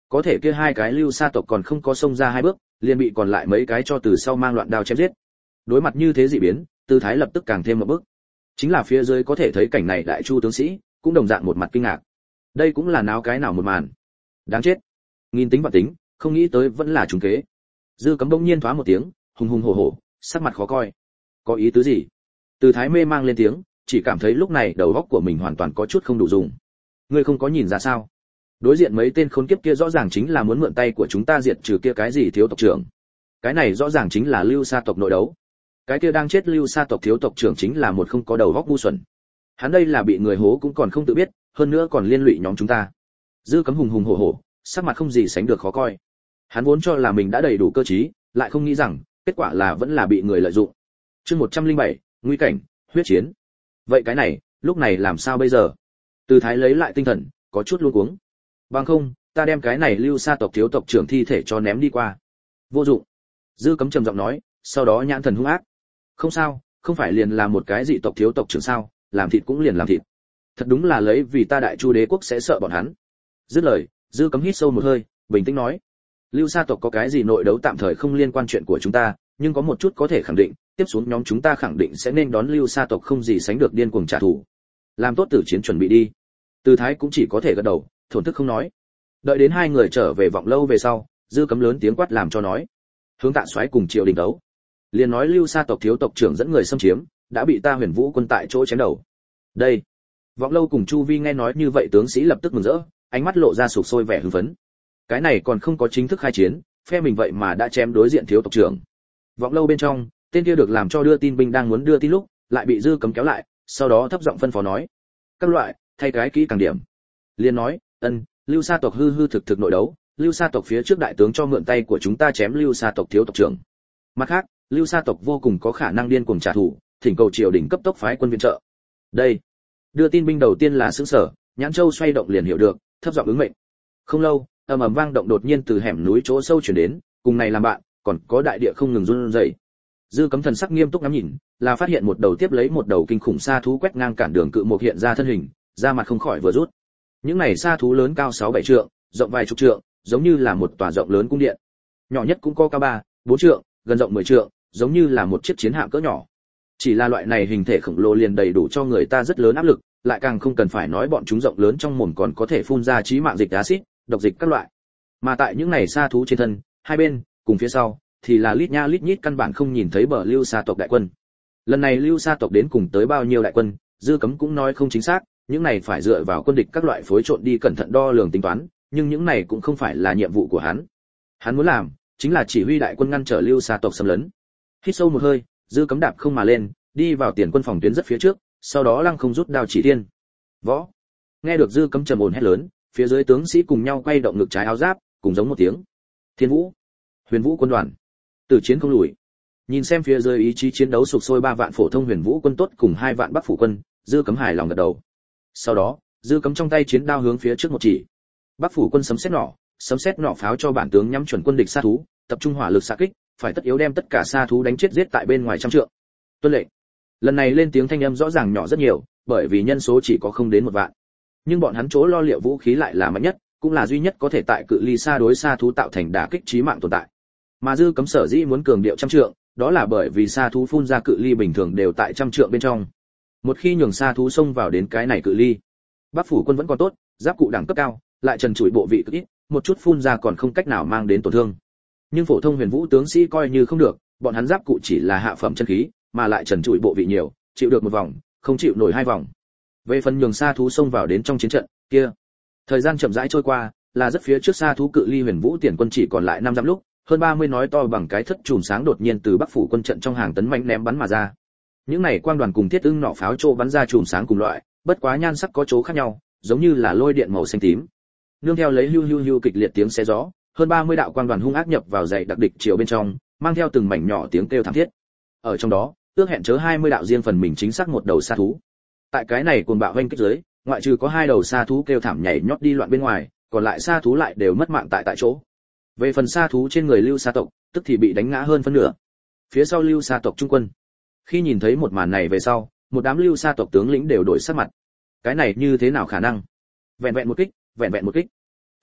Có thể kia hai cái lưu sa tộc còn không có xông ra hai bước, liền bị còn lại mấy cái cho từ sau mang loạn đao chém giết. Đối mặt như thế dị biến, Tư thái lập tức càng thêm một bước. Chính là phía dưới có thể thấy cảnh này đại chu tướng sĩ, cũng đồng dạng một mặt kinh ngạc. Đây cũng là náo cái nào một màn. Đáng chết. Nghìn tính và tính, không nghĩ tới vẫn là trùng kế. Dư Cấm bỗng nhiên thoá một tiếng, hùng hùng hổ hổ, sắc mặt khó coi. Có ý tứ gì? Từ thái mê mang lên tiếng, chỉ cảm thấy lúc này đầu óc của mình hoàn toàn có chút không đủ dùng. Ngươi không có nhìn ra sao? Đối diện mấy tên khốn kiếp kia rõ ràng chính là muốn mượn tay của chúng ta diệt trừ kia cái gì thiếu tộc trưởng. Cái này rõ ràng chính là Lưu Sa tộc nội đấu. Cái kia đang chết Lưu Sa tộc thiếu tộc trưởng chính là một không có đầu óc ngu xuẩn. Hắn đây là bị người hố cũng còn không tự biết, hơn nữa còn liên lụy nhóm chúng ta. Dư Cấm hùng hùng hổ hổ, sắc mặt không gì sánh được khó coi. Hắn vốn cho là mình đã đầy đủ cơ trí, lại không nghĩ rằng kết quả là vẫn là bị người lợi dụng. Chương một trăm lẻ bảy, nguy cảnh, huyết chiến. Vậy cái này, lúc này làm sao bây giờ? Từ Thái lấy lại tinh thần, có chút luống cuống. Bằng không, ta đem cái này Lưu Sa tộc thiếu tộc trưởng thi thể cho ném đi qua. Vô dụng. Dư Cấm trầm giọng nói, sau đó nhãn thần hung ác. Không sao, không phải liền là một cái dị tộc thiếu tộc trưởng sao, làm thịt cũng liền làm thịt. Thật đúng là lấy vì ta Đại Chu đế quốc sẽ sợ bọn hắn. Dứt lời, Dư Cấm hít sâu một hơi, bình tĩnh nói, Lưu Sa tộc có cái gì nội đấu tạm thời không liên quan chuyện của chúng ta, nhưng có một chút có thể khẳng định, tiếp xuống nhóm chúng ta khẳng định sẽ nên đón Lưu Sa tộc không gì sánh được điên cuồng trả thù. Làm tốt tử chiến chuẩn bị đi. Từ Thái cũng chỉ có thể gật đầu, thổn thức không nói. Đợi đến hai người trở về vọng lâu về sau, Dư Cấm lớn tiếng quát làm cho nói, hướng Tạ Soái cùng Triệu Đình đấu. Liền nói Lưu Sa tộc thiếu tộc trưởng dẫn người xâm chiếm, đã bị ta Huyền Vũ quân tại chỗ chém đầu. Đây. Vọng lâu cùng Chu Vi nghe nói như vậy tướng sĩ lập tức mừng rỡ, ánh mắt lộ ra sục sôi vẻ hưng phấn. Cái này còn không có chính thức khai chiến, phe mình vậy mà đã chém đối diện thiếu tộc trưởng. Vọng lâu bên trong, tên kia được làm cho đưa tin binh đang muốn đưa tin lúc, lại bị Dư Cấm kéo lại, sau đó thấp giọng phân phó nói, các loại, thay cái kỹ càng điểm. Liên nói, ân, Lưu Sa tộc hư hư thực thực nội đấu, Lưu Sa tộc phía trước đại tướng cho mượn tay của chúng ta chém Lưu Sa tộc thiếu tộc trưởng. Mặt khác, Lưu Sa tộc vô cùng có khả năng điên cuồng trả thù, thỉnh cầu triều đình cấp tốc phái quân viện trợ. Đây, đưa tin binh đầu tiên là xứng sở, Nhãn Châu xoay động liền hiểu được, thấp giọng ứng mệnh. Không lâu, ầm ầm vang động đột nhiên từ hẻm núi chỗ sâu truyền đến, cùng này làm bạn, còn có đại địa không ngừng run rẩy. Dư Cấm thần sắc nghiêm túc ngắm nhìn, là phát hiện một đầu tiếp lấy một đầu kinh khủng sa thú quét ngang cản đường cự mục hiện ra thân hình, da mặt không khỏi vừa rút. Những này sa thú lớn cao sáu bảy trượng, rộng vài chục trượng, giống như là một tòa rộng lớn cung điện. Nhỏ nhất cũng có cao ba, bốn trượng, gần rộng mười trượng, giống như là một chiếc chiến hạm cỡ nhỏ. Chỉ là loại này hình thể khổng lồ liền đầy đủ cho người ta rất lớn áp lực, lại càng không cần phải nói bọn chúng rộng lớn trong mồm còn có thể phun ra chí mạng dịch axit, độc dịch các loại. Mà tại những này sa thú trên thân, hai bên, cùng phía sau, thì là lít nha lít nhít căn bản không nhìn thấy bờ Lưu Sa tộc đại quân. Lần này Lưu Sa tộc đến cùng tới bao nhiêu đại quân, Dư Cấm cũng nói không chính xác, những này phải dựa vào quân địch các loại phối trộn đi cẩn thận đo lường tính toán, nhưng những này cũng không phải là nhiệm vụ của hắn. Hắn muốn làm, chính là chỉ huy đại quân ngăn trở Lưu Sa tộc xâm lấn. Hít sâu một hơi, Dư Cấm đạp không mà lên, đi vào tiền quân phòng tuyến rất phía trước, sau đó lăng không rút đao chỉ tiên. Võ. Nghe được Dư Cấm trầm ổn hét lớn, phía dưới tướng sĩ cùng nhau quay động ngực trái áo giáp, cùng giống một tiếng. Thiên Vũ, Huyền Vũ quân đoàn. Từ chiến không lùi. Nhìn xem phía dưới ý chí chiến đấu sục sôi ba vạn phổ thông Huyền Vũ quân tốt cùng hai vạn Bắc phủ quân, Dư Cấm hài lòng gật đầu. Sau đó, Dư Cấm trong tay chiến đao hướng phía trước một chỉ. Bắc phủ quân sấm sét nỏ, sấm sét nỏ pháo cho bản tướng nhắm chuẩn quân địch sa thú, tập trung hỏa lực xạ kích, phải tất yếu đem tất cả sa thú đánh chết giết tại bên ngoài trăm trượng. Tuân lệnh. Lần này lên tiếng thanh âm rõ ràng nhỏ rất nhiều, bởi vì nhân số chỉ có không đến một vạn. Nhưng bọn hắn chỗ lo liệu vũ khí lại là mạnh nhất, cũng là duy nhất có thể tại cự ly xa đối sa thú tạo thành đả kích chí mạng tồn tại. Mà Dư Cấm sở dĩ muốn cường điệu trăm trượng, đó là bởi vì sa thú phun ra cự ly bình thường đều tại trăm trượng bên trong. Một khi nhường sa thú xông vào đến cái này cự ly, Bắc phủ quân vẫn còn tốt, giáp cụ đẳng cấp cao, lại trần trụi bộ vị cực ít, một chút phun ra còn không cách nào mang đến tổn thương. Nhưng phổ thông Huyền Vũ tướng sĩ coi như không được, bọn hắn giáp cụ chỉ là hạ phẩm chân khí, mà lại trần trụi bộ vị nhiều, chịu được một vòng, không chịu nổi hai vòng. Về phần nhường sa thú xông vào đến trong chiến trận kia, thời gian chậm rãi trôi qua, là rất phía trước sa thú cự ly Huyền Vũ tiền quân chỉ còn lại năm dặm lúc, hơn ba mươi nói to bằng cái thất chùm sáng đột nhiên từ Bắc phủ quân trận trong hàng tấn mạnh ném bắn mà ra. Những này quang đoàn cùng thiết ưng nỏ pháo trô bắn ra chùm sáng cùng loại, bất quá nhan sắc có chỗ khác nhau, giống như là lôi điện màu xanh tím. Nương theo lấy hưu hưu hưu kịch liệt tiếng xé gió, hơn ba mươi đạo quang đoàn hung ác nhập vào dãy đặc địch chiều bên trong, mang theo từng mảnh nhỏ tiếng kêu thảm thiết. Ở trong đó, ước hẹn chớ hai mươi đạo riêng phần mình chính xác một đầu sa thú. Tại cái này cuồng bạo vênh kích dưới, ngoại trừ có hai đầu sa thú kêu thảm nhảy nhót đi loạn bên ngoài, còn lại sa thú lại đều mất mạng tại tại chỗ. Về phần sa thú trên người Lưu Sa tộc, tức thì bị đánh ngã hơn phân nửa. Phía sau Lưu Sa tộc trung quân, khi nhìn thấy một màn này về sau, một đám Lưu Sa tộc tướng lĩnh đều đổi sắc mặt. Cái này như thế nào khả năng? Vẹn vẹn một kích, vẹn vẹn một kích.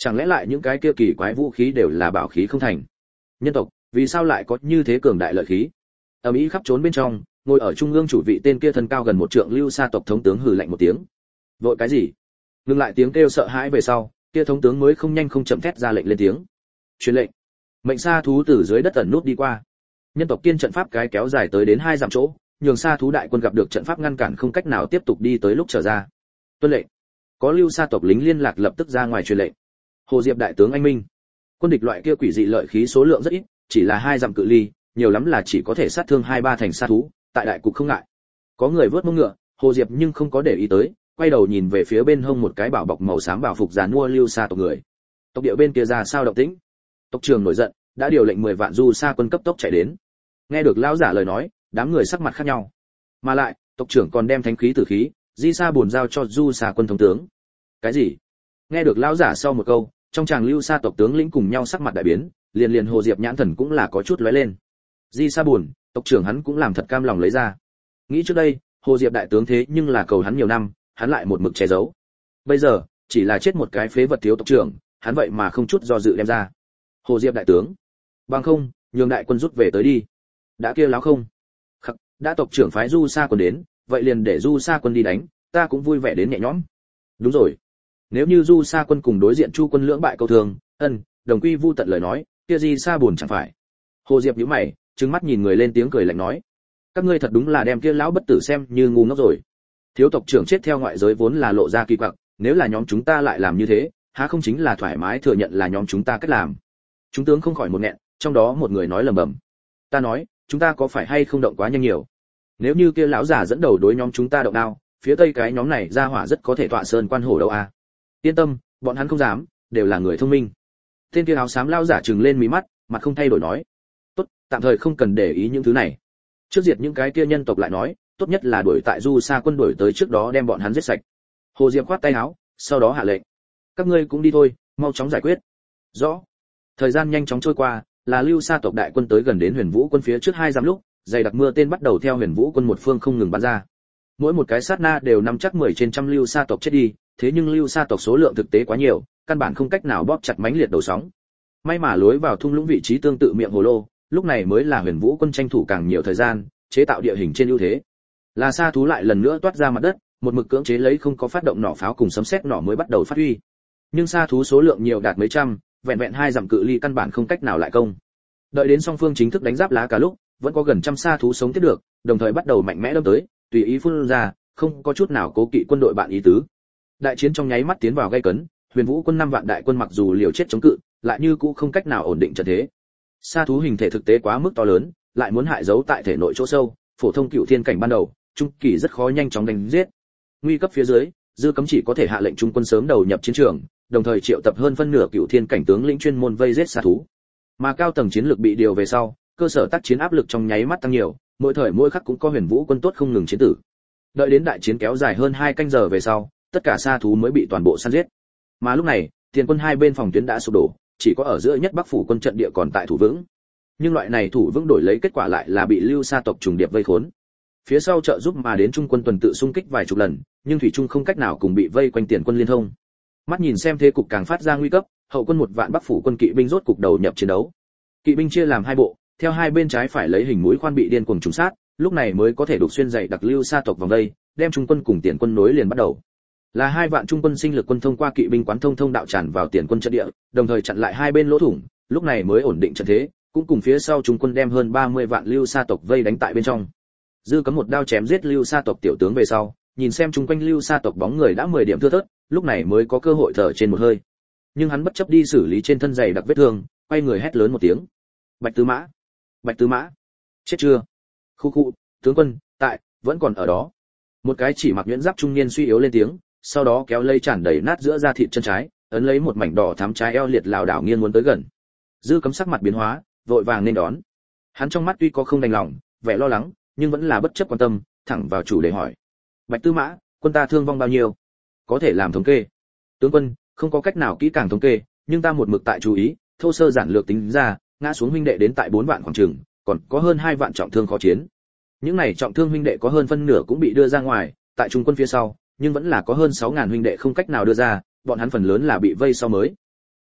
Chẳng lẽ lại những cái kia kỳ quái vũ khí đều là bảo khí không thành? Nhân tộc, vì sao lại có như thế cường đại lợi khí? Ầm ĩ khắp trốn bên trong, ngồi ở trung ương chủ vị tên kia thân cao gần một trượng Lưu Sa tộc thống tướng hừ lạnh một tiếng. Vội cái gì? Ngừng lại tiếng kêu sợ hãi về sau, kia thống tướng mới không nhanh không chậm thét ra lệnh lên tiếng. Truyền lệnh. Mệnh sa thú từ dưới đất ẩn nút đi qua. Nhân tộc kiên trận pháp cái kéo dài tới đến hai dặm chỗ, nhường sa thú đại quân gặp được trận pháp ngăn cản không cách nào tiếp tục đi tới lúc trở ra. Tuân lệnh. Có Lưu Sa tộc lính liên lạc lập tức ra ngoài truyền lệnh. Hồ Diệp đại tướng anh minh. Quân địch loại kia quỷ dị lợi khí số lượng rất ít, chỉ là hai dặm cự ly, nhiều lắm là chỉ có thể sát thương hai ba thành sa thú, tại đại cục không ngại. Có người vớt mông ngựa, Hồ Diệp nhưng không có để ý tới, quay đầu nhìn về phía bên hông một cái bảo bọc màu xám bảo phục dàn mua Lưu Sa tộc người. Tộc địa bên kia ra sao động tĩnh? Tộc trưởng nổi giận, đã điều lệnh mười vạn du sa quân cấp tốc chạy đến. Nghe được lão giả lời nói, đám người sắc mặt khác nhau. Mà lại, tộc trưởng còn đem thánh khí tử khí, di sa buồn giao cho du sa quân thống tướng. Cái gì? Nghe được lão giả sau một câu, trong chàng Lưu Sa tộc tướng lĩnh cùng nhau sắc mặt đại biến, liền liền Hồ Diệp nhãn thần cũng là có chút lóe lên. Di sa buồn, tộc trưởng hắn cũng làm thật cam lòng lấy ra. Nghĩ trước đây, Hồ Diệp đại tướng thế nhưng là cầu hắn nhiều năm, hắn lại một mực che giấu. Bây giờ, chỉ là chết một cái phế vật thiếu tộc trưởng, hắn vậy mà không chút do dự đem ra. Hồ Diệp đại tướng, bằng không, nhường đại quân rút về tới đi. Đã kia láo không? Khắc, đã tộc trưởng phái Du Sa quân đến, vậy liền để Du Sa quân đi đánh, ta cũng vui vẻ đến nhẹ nhõm. Đúng rồi. Nếu như Du Sa quân cùng đối diện Chu quân lưỡng bại câu thường, ân, đồng quy vu tận lời nói, kia Di Sa buồn chẳng phải. Hồ Diệp nhíu mày, trừng mắt nhìn người lên tiếng cười lạnh nói: "Các ngươi thật đúng là đem kia lão bất tử xem như ngu ngốc rồi. Thiếu tộc trưởng chết theo ngoại giới vốn là lộ ra kỳ quặc, nếu là nhóm chúng ta lại làm như thế, há không chính là thoải mái thừa nhận là nhóm chúng ta cách làm?" Chúng tướng không khỏi một nghẹn, trong đó một người nói lẩm bẩm: "Ta nói, chúng ta có phải hay không động quá nhanh nhiều? Nếu như kia lão giả dẫn đầu đối nhóm chúng ta động đao, phía tây cái nhóm này ra hỏa rất có thể tọa sơn quan hổ đâu à? Yên tâm, bọn hắn không dám, đều là người thông minh." Tên kia áo xám lão giả trừng lên mí mắt, mặt không thay đổi nói: "Tốt, tạm thời không cần để ý những thứ này. Trước diệt những cái kia nhân tộc lại nói, tốt nhất là đuổi tại Du Sa quân đuổi tới trước đó đem bọn hắn giết sạch." Hồ Diệp khoát tay áo, sau đó hạ lệnh: "Các ngươi cũng đi thôi, mau chóng giải quyết." Rõ. Thời gian nhanh chóng trôi qua, là Lưu Sa tộc đại quân tới gần đến Huyền Vũ quân phía trước hai dặm lúc, dày đặc mưa tên bắt đầu theo Huyền Vũ quân một phương không ngừng bắn ra. Mỗi một cái sát na đều nắm chắc mười trên trăm Lưu Sa tộc chết đi, thế nhưng Lưu Sa tộc số lượng thực tế quá nhiều, căn bản không cách nào bóp chặt mãnh liệt đầu sóng. May mà lối vào thung lũng vị trí tương tự miệng hồ lô, lúc này mới là Huyền Vũ quân tranh thủ càng nhiều thời gian, chế tạo địa hình trên ưu thế. Là sa thú lại lần nữa toát ra mặt đất, một mực cưỡng chế lấy không có phát động nỏ pháo cùng sấm sét nỏ mới bắt đầu phát huy. Nhưng sa thú số lượng nhiều đạt mấy trăm, vẹn vẹn hai dặm cự ly căn bản không cách nào lại công. Đợi đến song phương chính thức đánh giáp lá cả lúc, vẫn có gần trăm sa thú sống tiếp được, đồng thời bắt đầu mạnh mẽ đâm tới, tùy ý phun ra, không có chút nào cố kỵ quân đội bạn ý tứ. Đại chiến trong nháy mắt tiến vào gay cấn, Huyền Vũ quân năm vạn đại quân mặc dù liều chết chống cự, lại như cũ không cách nào ổn định trận thế. Sa thú hình thể thực tế quá mức to lớn, lại muốn hại giấu tại thể nội chỗ sâu, phổ thông cựu thiên cảnh ban đầu, trung kỳ rất khó nhanh chóng đánh giết. Nguy cấp phía dưới, Dư Cấm chỉ có thể hạ lệnh trung quân sớm đầu nhập chiến trường, đồng thời triệu tập hơn phân nửa cựu thiên cảnh tướng lĩnh chuyên môn vây giết sa thú. Mà cao tầng chiến lược bị điều về sau, cơ sở tác chiến áp lực trong nháy mắt tăng nhiều, mỗi thời mỗi khắc cũng có Huyền Vũ quân tốt không ngừng chiến tử. Đợi đến đại chiến kéo dài hơn hai canh giờ về sau, tất cả sa thú mới bị toàn bộ săn giết. Mà lúc này, tiền quân hai bên phòng tuyến đã sụp đổ, chỉ có ở giữa nhất Bắc phủ quân trận địa còn tại thủ vững. Nhưng loại này thủ vững đổi lấy kết quả lại là bị Lưu Sa tộc trùng điệp vây khốn. Phía sau trợ giúp mà đến trung quân tuần tự xung kích vài chục lần, nhưng thủy trung không cách nào cùng bị vây quanh tiền quân liên thông. Mắt nhìn xem thế cục càng phát ra nguy cấp, hậu quân một vạn Bắc phủ quân kỵ binh rốt cục đầu nhập chiến đấu. Kỵ binh chia làm hai bộ, theo hai bên trái phải lấy hình mũi khoan bị điên cuồng trùng sát, lúc này mới có thể đục xuyên dày đặc Lưu Sa tộc vòng đây, đem trung quân cùng tiền quân nối liền bắt đầu. Là hai vạn trung quân sinh lực quân thông qua kỵ binh quán thông thông đạo tràn vào tiền quân trận địa, đồng thời chặn lại hai bên lỗ thủng, lúc này mới ổn định trận thế, cũng cùng phía sau trung quân đem hơn ba mươi vạn Lưu Sa tộc vây đánh tại bên trong. Dư Cấm một đao chém giết Lưu Sa tộc tiểu tướng về sau, nhìn xem chung quanh Lưu Sa tộc bóng người đã mười điểm thưa thớt, lúc này mới có cơ hội thở trên một hơi. Nhưng hắn bất chấp đi xử lý trên thân dày đặc vết thương, quay người hét lớn một tiếng: "Bạch Tư Mã! Bạch Tư Mã! Chết chưa?" Khu khu, tướng quân, tại, vẫn còn ở đó. Một cái chỉ mặc nhuyễn giáp trung niên suy yếu lên tiếng, sau đó kéo lây tràn đầy nát giữa da thịt chân trái, ấn lấy một mảnh đỏ thắm trái eo liệt lảo đảo nghiêng muốn tới gần. Dư Cấm sắc mặt biến hóa, vội vàng nên đón. Hắn trong mắt tuy có không đành lòng, vẻ lo lắng, nhưng vẫn là bất chấp quan tâm, thẳng vào chủ đề hỏi: "Bạch Tư Mã, quân ta thương vong bao nhiêu? Có thể làm thống kê?" "Tướng quân, không có cách nào kỹ càng thống kê, nhưng ta một mực tại chú ý, thô sơ giản lược tính ra, ngã xuống huynh đệ đến tại bốn vạn khoảng chừng, còn có hơn hai vạn trọng thương khó chiến. Những này trọng thương huynh đệ có hơn phân nửa cũng bị đưa ra ngoài, tại trung quân phía sau, nhưng vẫn là có hơn sáu ngàn huynh đệ không cách nào đưa ra, bọn hắn phần lớn là bị vây sau mới."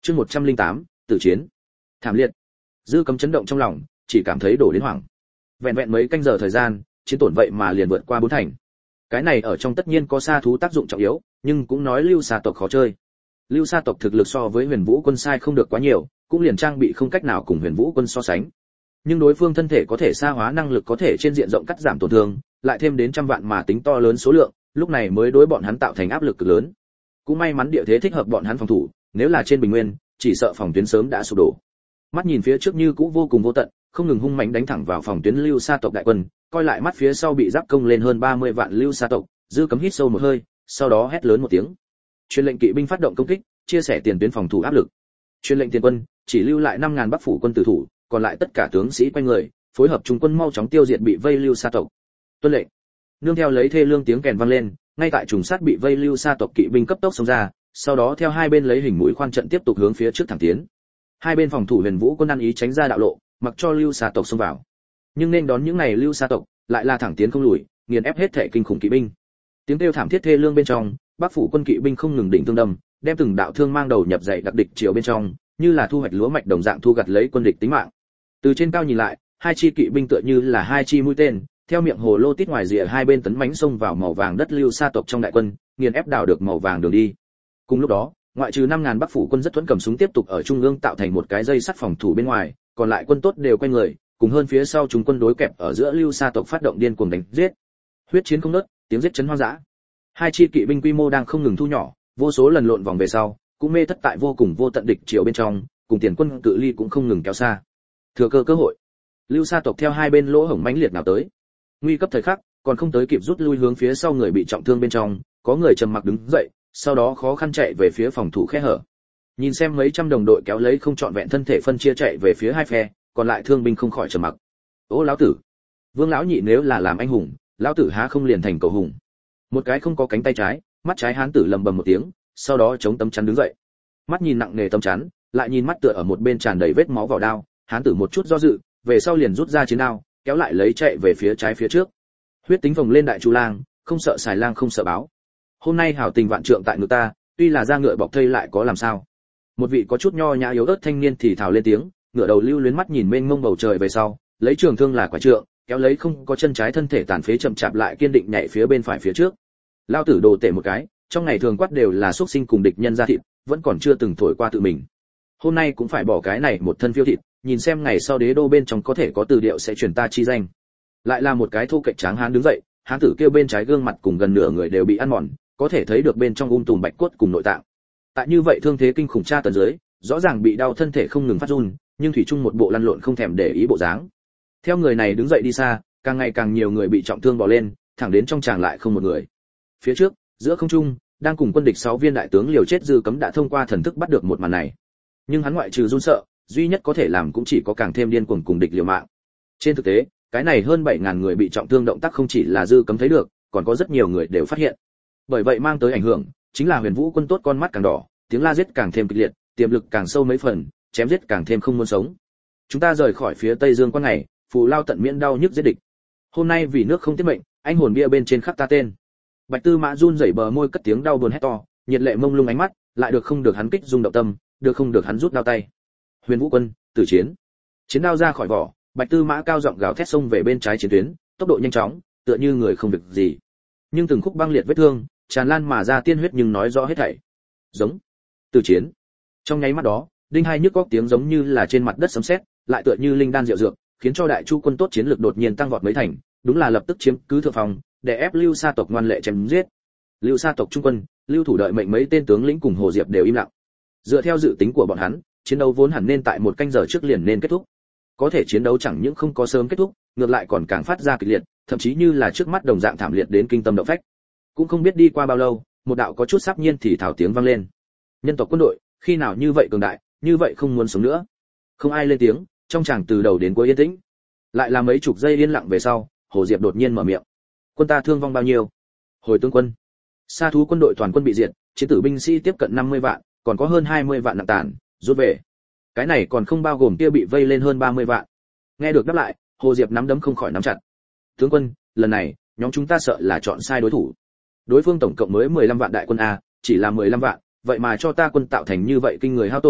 Chương một trăm lẻ tám, tử chiến. Thảm liệt. Dư Cấm chấn động trong lòng, chỉ cảm thấy đổ đến hoảng. Vẹn vẹn mấy canh giờ thời gian, chiến tổn vậy mà liền vượt qua bốn thành. Cái này ở trong tất nhiên có sa thú tác dụng trọng yếu, nhưng cũng nói Lưu Sa tộc khó chơi. Lưu Sa tộc thực lực so với Huyền Vũ quân sai không được quá nhiều, cũng liền trang bị không cách nào cùng Huyền Vũ quân so sánh. Nhưng đối phương thân thể có thể sa hóa năng lực có thể trên diện rộng cắt giảm tổn thương, lại thêm đến trăm vạn mà tính to lớn số lượng, lúc này mới đối bọn hắn tạo thành áp lực cực lớn. Cũng may mắn địa thế thích hợp bọn hắn phòng thủ, nếu là trên bình nguyên, chỉ sợ phòng tuyến sớm đã sụp đổ. Mắt nhìn phía trước như cũ vô cùng vô tận, không ngừng hung mãnh đánh thẳng vào phòng tuyến Lưu Sa tộc đại quân, coi lại mắt phía sau bị giáp công lên hơn ba mươi vạn Lưu Sa tộc, Dư Cấm hít sâu một hơi, sau đó hét lớn một tiếng. Truyền lệnh kỵ binh phát động công kích, chia sẻ tiền tuyến phòng thủ áp lực. Truyền lệnh tiền quân, chỉ lưu lại năm ngàn Bắc phủ quân tử thủ, còn lại tất cả tướng sĩ quanh người, phối hợp trung quân mau chóng tiêu diệt bị vây Lưu Sa tộc. Tuân lệnh. Nương theo lấy thê lương tiếng kèn vang lên, ngay tại trùng sát bị vây Lưu Sa tộc kỵ binh cấp tốc xông ra, sau đó theo hai bên lấy hình mũi khoan trận tiếp tục hướng phía trước thẳng tiến. Hai bên phòng thủ Huyền Vũ quân ăn ý tránh ra đạo lộ, mặc cho Lưu Sa tộc xông vào. Nhưng nên đón những này Lưu Sa tộc, lại là thẳng tiến không lùi, nghiền ép hết thể kinh khủng kỵ binh. Tiếng kêu thảm thiết thê lương bên trong, Bắc phủ quân kỵ binh không ngừng đỉnh thương đâm, đem từng đạo thương mang đầu nhập dậy đặc địch chiều bên trong, như là thu hoạch lúa mạch đồng dạng thu gặt lấy quân địch tính mạng. Từ trên cao nhìn lại, hai chi kỵ binh tựa như là hai chi mũi tên, theo miệng hồ lô tít ngoài rìa hai bên tấn mãnh xông vào màu vàng đất Lưu Sa tộc trong đại quân, nghiền ép đảo được màu vàng đường đi. Cùng lúc đó, ngoại trừ năm ngàn Bắc phủ quân rất thuẫn cầm súng tiếp tục ở trung ương tạo thành một cái dây sắt phòng thủ bên ngoài, còn lại quân tốt đều quanh người, cùng hơn phía sau chúng quân đối kẹp ở giữa Lưu Sa tộc phát động điên cuồng đánh giết. Huyết chiến không ngớt, tiếng giết chấn hoang dã. Hai chi kỵ binh quy mô đang không ngừng thu nhỏ, vô số lần lộn vòng về sau, cũng mê thất tại vô cùng vô tận địch chiều bên trong, cùng tiền quân cự ly cũng không ngừng kéo xa. Thừa cơ cơ hội, Lưu Sa tộc theo hai bên lỗ hổng mãnh liệt nào tới. Nguy cấp thời khắc, còn không tới kịp rút lui hướng phía sau người bị trọng thương bên trong, có người trầm mặc đứng dậy, sau đó khó khăn chạy về phía phòng thủ khe hở. Nhìn xem mấy trăm đồng đội kéo lấy không trọn vẹn thân thể phân chia chạy về phía hai phe, còn lại thương binh không khỏi trầm mặc. Ô lão tử, Vương lão nhị nếu là làm anh hùng, lão tử há không liền thành cầu hùng. Một cái không có cánh tay trái, mắt trái hán tử lầm bầm một tiếng, sau đó chống tấm chắn đứng dậy. Mắt nhìn nặng nề tấm chắn, lại nhìn mắt tựa ở một bên tràn đầy vết máu vào đao, hán tử một chút do dự, về sau liền rút ra chiến đao, kéo lại lấy chạy về phía trái phía trước. Huyết tính phồng lên đại chu lang, không sợ xài lang không sợ báo. Hôm nay hảo tình vạn trượng tại ngực ta, tuy là da ngựa bọc thây lại có làm sao. Một vị có chút nho nhã yếu ớt thanh niên thì thào lên tiếng, ngửa đầu lưu luyến mắt nhìn mênh mông bầu trời về sau, lấy trường thương là quả trượng, kéo lấy không có chân trái thân thể tàn phế chậm chạp lại kiên định nhảy phía bên phải phía trước. Lao tử đồ tể một cái, trong ngày thường quát đều là xuất sinh cùng địch nhân ra thịt, vẫn còn chưa từng thổi qua tự mình. Hôm nay cũng phải bỏ cái này một thân phiêu thịt, nhìn xem ngày sau đế đô bên trong có thể có từ điệu sẽ truyền ta chi danh. Lại là một cái thô kệch tráng hán đứng dậy, hán tử kêu bên trái gương mặt cùng gần nửa người đều bị ăn mòn, có thể thấy được bên trong um tùm bạch cốt cùng nội tạng. Tại như vậy thương thế kinh khủng tra tấn dưới, rõ ràng bị đau thân thể không ngừng phát run, nhưng thủy chung một bộ lăn lộn không thèm để ý bộ dáng. Theo người này đứng dậy đi xa, càng ngày càng nhiều người bị trọng thương bò lên, thẳng đến trong tràng lại không một người. Phía trước, giữa không trung, đang cùng quân địch sáu viên đại tướng liều chết Dư Cấm đã thông qua thần thức bắt được một màn này. Nhưng hắn ngoại trừ run sợ, duy nhất có thể làm cũng chỉ có càng thêm điên cuồng cùng địch liều mạng. Trên thực tế, cái này hơn bảy ngàn người bị trọng thương động tác không chỉ là Dư Cấm thấy được, còn có rất nhiều người đều phát hiện. Bởi vậy mang tới ảnh hưởng, chính là Huyền Vũ quân tốt con mắt càng đỏ, tiếng la giết càng thêm kịch liệt, tiềm lực càng sâu mấy phần, chém giết càng thêm không muốn sống. Chúng ta rời khỏi phía Tây Dương quan ngày, phù lao tận miễn đau nhức giết địch. Hôm nay vì nước không tiết mệnh, anh hồn bia bên trên khắc ta tên. Bạch Tư Mã run rẩy bờ môi cất tiếng đau buồn hét to, nhiệt lệ mông lung ánh mắt, lại được không được hắn kích rung động tâm, được không được hắn rút đao tay. Huyền Vũ quân, tử chiến. Chiến đao ra khỏi vỏ, Bạch Tư Mã cao giọng gào thét xông về bên trái chiến tuyến, tốc độ nhanh chóng, tựa như người không việc gì. Nhưng từng khúc băng liệt vết thương, tràn lan mà ra tiên huyết nhưng nói rõ hết thảy. Giống. Tử chiến. Trong nháy mắt đó, đinh hai nhức góc tiếng giống như là trên mặt đất sấm sét, lại tựa như linh đan diệu dược, khiến cho đại chu quân tốt chiến lực đột nhiên tăng vọt mấy thành, đúng là lập tức chiếm cứ thượng phòng, để ép Lưu Sa tộc ngoan lệ chém giết. Lưu Sa tộc trung quân, Lưu thủ đợi mệnh mấy tên tướng lĩnh cùng Hồ Diệp đều im lặng. Dựa theo dự tính của bọn hắn, chiến đấu vốn hẳn nên tại một canh giờ trước liền nên kết thúc. Có thể chiến đấu chẳng những không có sớm kết thúc, ngược lại còn càng phát ra kịch liệt, thậm chí như là trước mắt đồng dạng thảm liệt đến kinh tâm động phách. Cũng không biết đi qua bao lâu, một đạo có chút sắp nhiên thì thảo tiếng vang lên. Nhân tộc quân đội, khi nào như vậy cường đại, như vậy không muốn sống nữa. Không ai lên tiếng, trong tràng từ đầu đến cuối yên tĩnh. Lại là mấy chục giây yên lặng về sau, Hồ Diệp đột nhiên mở miệng. Quân ta thương vong bao nhiêu? Hồi tướng quân. Sa thú quân đội toàn quân bị diệt, chiến tử binh sĩ tiếp cận năm mươi vạn, còn có hơn hai mươi vạn nặng tàn, rút về. Cái này còn không bao gồm kia bị vây lên hơn ba mươi vạn. Nghe được đáp lại, Hồ Diệp nắm đấm không khỏi nắm chặt. Tướng quân, lần này, nhóm chúng ta sợ là chọn sai đối thủ. Đối phương tổng cộng mới mười lăm vạn đại quân a, chỉ là mười lăm vạn, vậy mà cho ta quân tạo thành như vậy kinh người hao tổn,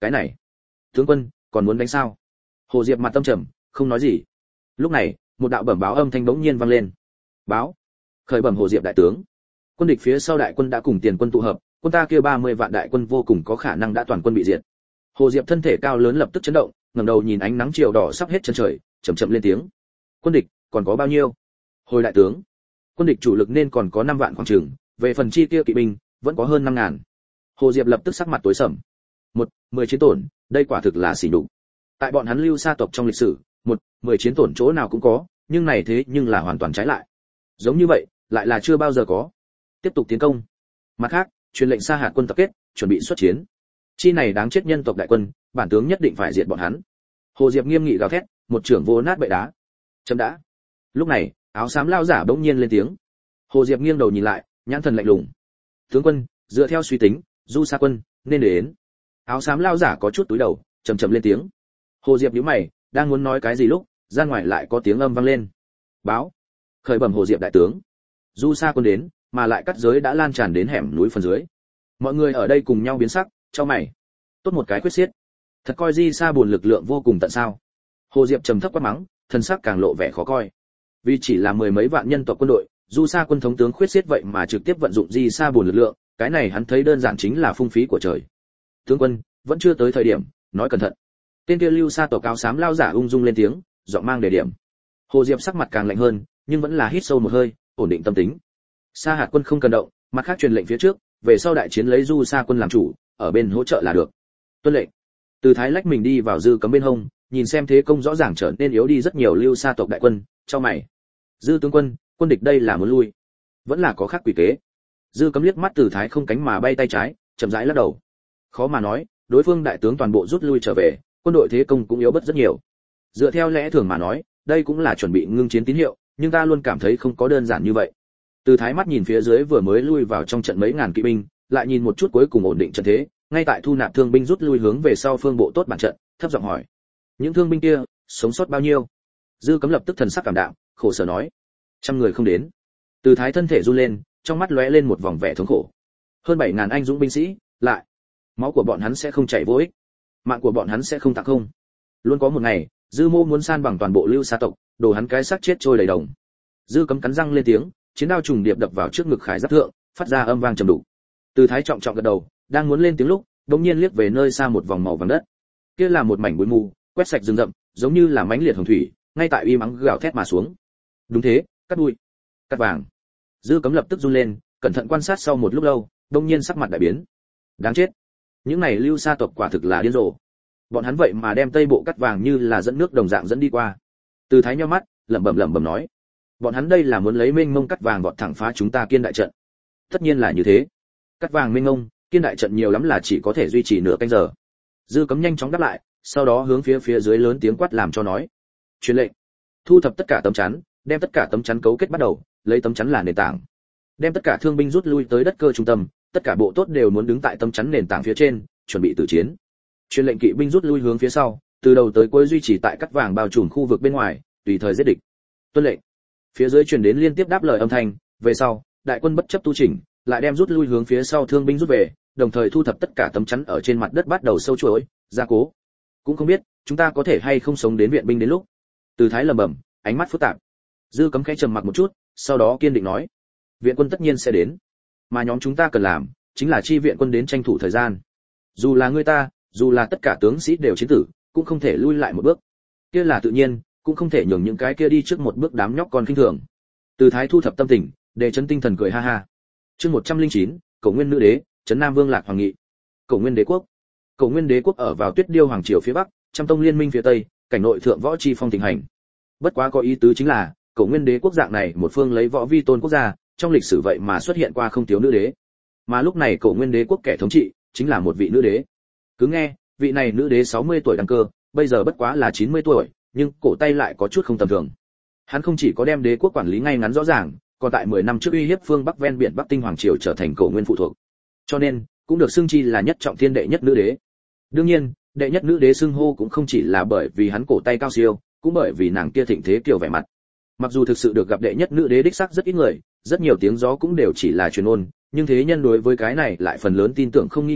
cái này tướng quân còn muốn đánh sao? Hồ Diệp mặt tâm trầm không nói gì. Lúc này một đạo bẩm báo âm thanh bỗng nhiên vang lên. Báo, khởi bẩm Hồ Diệp đại tướng, quân địch phía sau đại quân đã cùng tiền quân tụ hợp, quân ta kia ba mươi vạn đại quân vô cùng có khả năng đã toàn quân bị diệt. Hồ Diệp thân thể cao lớn lập tức chấn động, ngẩng đầu nhìn ánh nắng chiều đỏ sắp hết chân trời, chậm chậm lên tiếng. Quân địch còn có bao nhiêu? Hồi đại tướng, quân địch chủ lực nên còn có năm vạn khoảng chừng, về phần chi kia kỵ binh vẫn có hơn năm ngàn. Hồ Diệp lập tức sắc mặt tối sầm. Một, mười chiến tổn, đây quả thực là xỉ nhục. Tại bọn hắn Lưu Sa tộc trong lịch sử, một, mười chiến tổn chỗ nào cũng có, nhưng này thế nhưng là hoàn toàn trái lại. Giống như vậy, lại là chưa bao giờ có. Tiếp tục tiến công. Mặt khác, truyền lệnh Sa Hạt quân tập kết, chuẩn bị xuất chiến. Chi này đáng chết nhân tộc đại quân, bản tướng nhất định phải diệt bọn hắn. Hồ Diệp nghiêm nghị gào thét, một trưởng vô nát bệ đá. Chấm đã. Lúc này, áo xám lao giả bỗng nhiên lên tiếng. Hồ Diệp nghiêng đầu nhìn lại, nhãn thần lạnh lùng. Tướng quân, dựa theo suy tính, Du Sa quân nên đến. Áo xám lao giả có chút túi đầu, trầm trầm lên tiếng. Hồ Diệp nhíu mày, đang muốn nói cái gì lúc, ra ngoài lại có tiếng âm vang lên. Báo, khởi bẩm Hồ Diệp đại tướng, Du Sa quân đến, mà lại cắt giới đã lan tràn đến hẻm núi phần dưới. Mọi người ở đây cùng nhau biến sắc, chau mày. Tốt một cái quyết xiết. Thật coi Di Sa buồn lực lượng vô cùng tận sao? Hồ Diệp trầm thấp quát mắng, thân sắc càng lộ vẻ khó coi. Vì chỉ là mười mấy vạn nhân tộc quân đội, Du Sa quân thống tướng khuyết xiết vậy mà trực tiếp vận dụng Di Sa buồn lực lượng, cái này hắn thấy đơn giản chính là phung phí của trời. Tướng quân, vẫn chưa tới thời điểm, nói cẩn thận. Tên kia Lưu Sa tộc áo xám lao giả ung dung lên tiếng, giọng mang đề điểm. Hồ Diệp sắc mặt càng lạnh hơn, nhưng vẫn là hít sâu một hơi, ổn định tâm tính. Sa Hạt quân không cần động, mặt khác truyền lệnh phía trước, về sau đại chiến lấy Du Sa quân làm chủ, ở bên hỗ trợ là được. Tuân lệnh. Từ Thái lách mình đi vào Dư Cấm bên hông, nhìn xem thế công rõ ràng trở nên yếu đi rất nhiều Lưu Sa tộc đại quân, cho mày. Dư tướng quân, quân địch đây là muốn lui, vẫn là có khác quỷ kế. Dư Cấm liếc mắt Từ Thái không cánh mà bay tay trái, chậm rãi lắc đầu. Khó mà nói, đối phương đại tướng toàn bộ rút lui trở về, quân đội thế công cũng yếu bớt rất nhiều. Dựa theo lẽ thường mà nói, đây cũng là chuẩn bị ngưng chiến tín hiệu, nhưng ta luôn cảm thấy không có đơn giản như vậy. Từ Thái mắt nhìn phía dưới vừa mới lui vào trong trận mấy ngàn kỵ binh, lại nhìn một chút cuối cùng ổn định trận thế, ngay tại thu nạp thương binh rút lui hướng về sau phương bộ tốt bản trận, thấp giọng hỏi: những thương binh kia sống sót bao nhiêu? Dư Cấm lập tức thần sắc cảm đạm, khổ sở nói: trăm người không đến. Từ Thái thân thể run lên, trong mắt lóe lên một vòng vẻ thống khổ. Hơn bảy ngàn anh dũng binh sĩ, lại máu của bọn hắn sẽ không chảy vô ích, mạng của bọn hắn sẽ không tặng không. Luôn có một ngày, Dư Mô muốn san bằng toàn bộ Lưu Sa tộc, đồ hắn cái xác chết trôi đầy đồng. Dư Cấm cắn răng lên tiếng, chiến đao trùng điệp đập vào trước ngực khải giáp thượng, phát ra âm vang trầm đục. Từ Thái trọng trọng gật đầu, đang muốn lên tiếng lúc, đống nhiên liếc về nơi xa một vòng màu vàng đất. Kia là một mảnh bụi mù, quét sạch rừng rậm, giống như là mãnh liệt hồng thủy, ngay tại uy mắng gào thét mà xuống. Đúng thế, cắt đuôi, cắt vàng. Dư Cấm lập tức run lên, cẩn thận quan sát sau một lúc lâu, đống nhiên sắc mặt đại biến. Đáng chết, những này Lưu Sa tộc quả thực là điên rồ. Bọn hắn vậy mà đem Tây Bộ cắt vàng như là dẫn nước đồng dạng dẫn đi qua. Từ Thái nhíu mắt, lẩm bẩm lẩm bẩm nói: bọn hắn đây là muốn lấy mênh mông cắt vàng vọt thẳng phá chúng ta Kiên đại trận. Tất nhiên là như thế. Cắt vàng mênh mông, Kiên đại trận nhiều lắm là chỉ có thể duy trì nửa canh giờ. Dư Cấm nhanh chóng đáp lại, sau đó hướng phía phía dưới lớn tiếng quát làm cho nói: truyền lệnh, thu thập tất cả tấm chắn, đem tất cả tấm chắn cấu kết bắt đầu, lấy tấm chắn là nền tảng, đem tất cả thương binh rút lui tới đất cơ trung tâm, tất cả bộ tốt đều muốn đứng tại tấm chắn nền tảng phía trên, chuẩn bị tử chiến. Truyền lệnh kỵ binh rút lui hướng phía sau, từ đầu tới cuối duy trì tại cắt vàng bao trùm khu vực bên ngoài, tùy thời giết địch. Tuân lệnh. Phía dưới truyền đến liên tiếp đáp lời âm thanh, về sau, đại quân bất chấp tu chỉnh, lại đem rút lui hướng phía sau thương binh rút về, đồng thời thu thập tất cả tấm chắn ở trên mặt đất bắt đầu sâu chuỗi, gia cố. Cũng không biết, chúng ta có thể hay không sống đến viện binh đến lúc. Từ Thái lẩm bẩm, ánh mắt phức tạp. Dư Cấm khẽ trầm mặc một chút, sau đó kiên định nói: viện quân tất nhiên sẽ đến, mà nhóm chúng ta cần làm chính là chi viện quân đến tranh thủ thời gian. Dù là người ta, dù là tất cả tướng sĩ đều chiến tử, cũng không thể lui lại một bước. Kia là tự nhiên, cũng không thể nhường những cái kia đi trước một bước đám nhóc con khinh thường. Từ Thái thu thập tâm tình, để chấn tinh thần cười ha ha. Chương một trăm lẻ chín, Cổ Nguyên nữ đế, trấn Nam Vương Lạc Hoàng Nghị. Cổ Nguyên đế quốc. Cổ Nguyên đế quốc ở vào Tuyết Điêu hoàng triều phía bắc, Trăm Tông liên minh phía tây, cảnh nội thượng võ chi phong thịnh hành. Bất quá có ý tứ chính là, Cổ Nguyên đế quốc dạng này một phương lấy võ vi tôn quốc gia, trong lịch sử vậy mà xuất hiện qua không thiếu nữ đế. Mà lúc này Cổ Nguyên đế quốc kẻ thống trị chính là một vị nữ đế. Cứ nghe, vị này nữ đế sáu mươi tuổi đăng cơ, bây giờ bất quá là chín mươi tuổi, nhưng cổ tay lại có chút không tầm thường. Hắn không chỉ có đem đế quốc quản lý ngay ngắn rõ ràng, còn tại mười năm trước uy hiếp phương Bắc ven biển Bắc Tinh hoàng triều trở thành Cổ Nguyên phụ thuộc. Cho nên, cũng được xưng chi là nhất trọng thiên đệ nhất nữ đế. Đương nhiên, đệ nhất nữ đế xưng hô cũng không chỉ là bởi vì hắn cổ tay cao siêu, cũng bởi vì nàng kia thịnh thế kiều vẻ mặt. Mặc dù thực sự được gặp đệ nhất nữ đế đích xác rất ít người, rất nhiều tiếng gió cũng đều chỉ là truyền ôn, nhưng thế nhân đối với cái này lại phần lớn tin tưởng không nghi ngờ,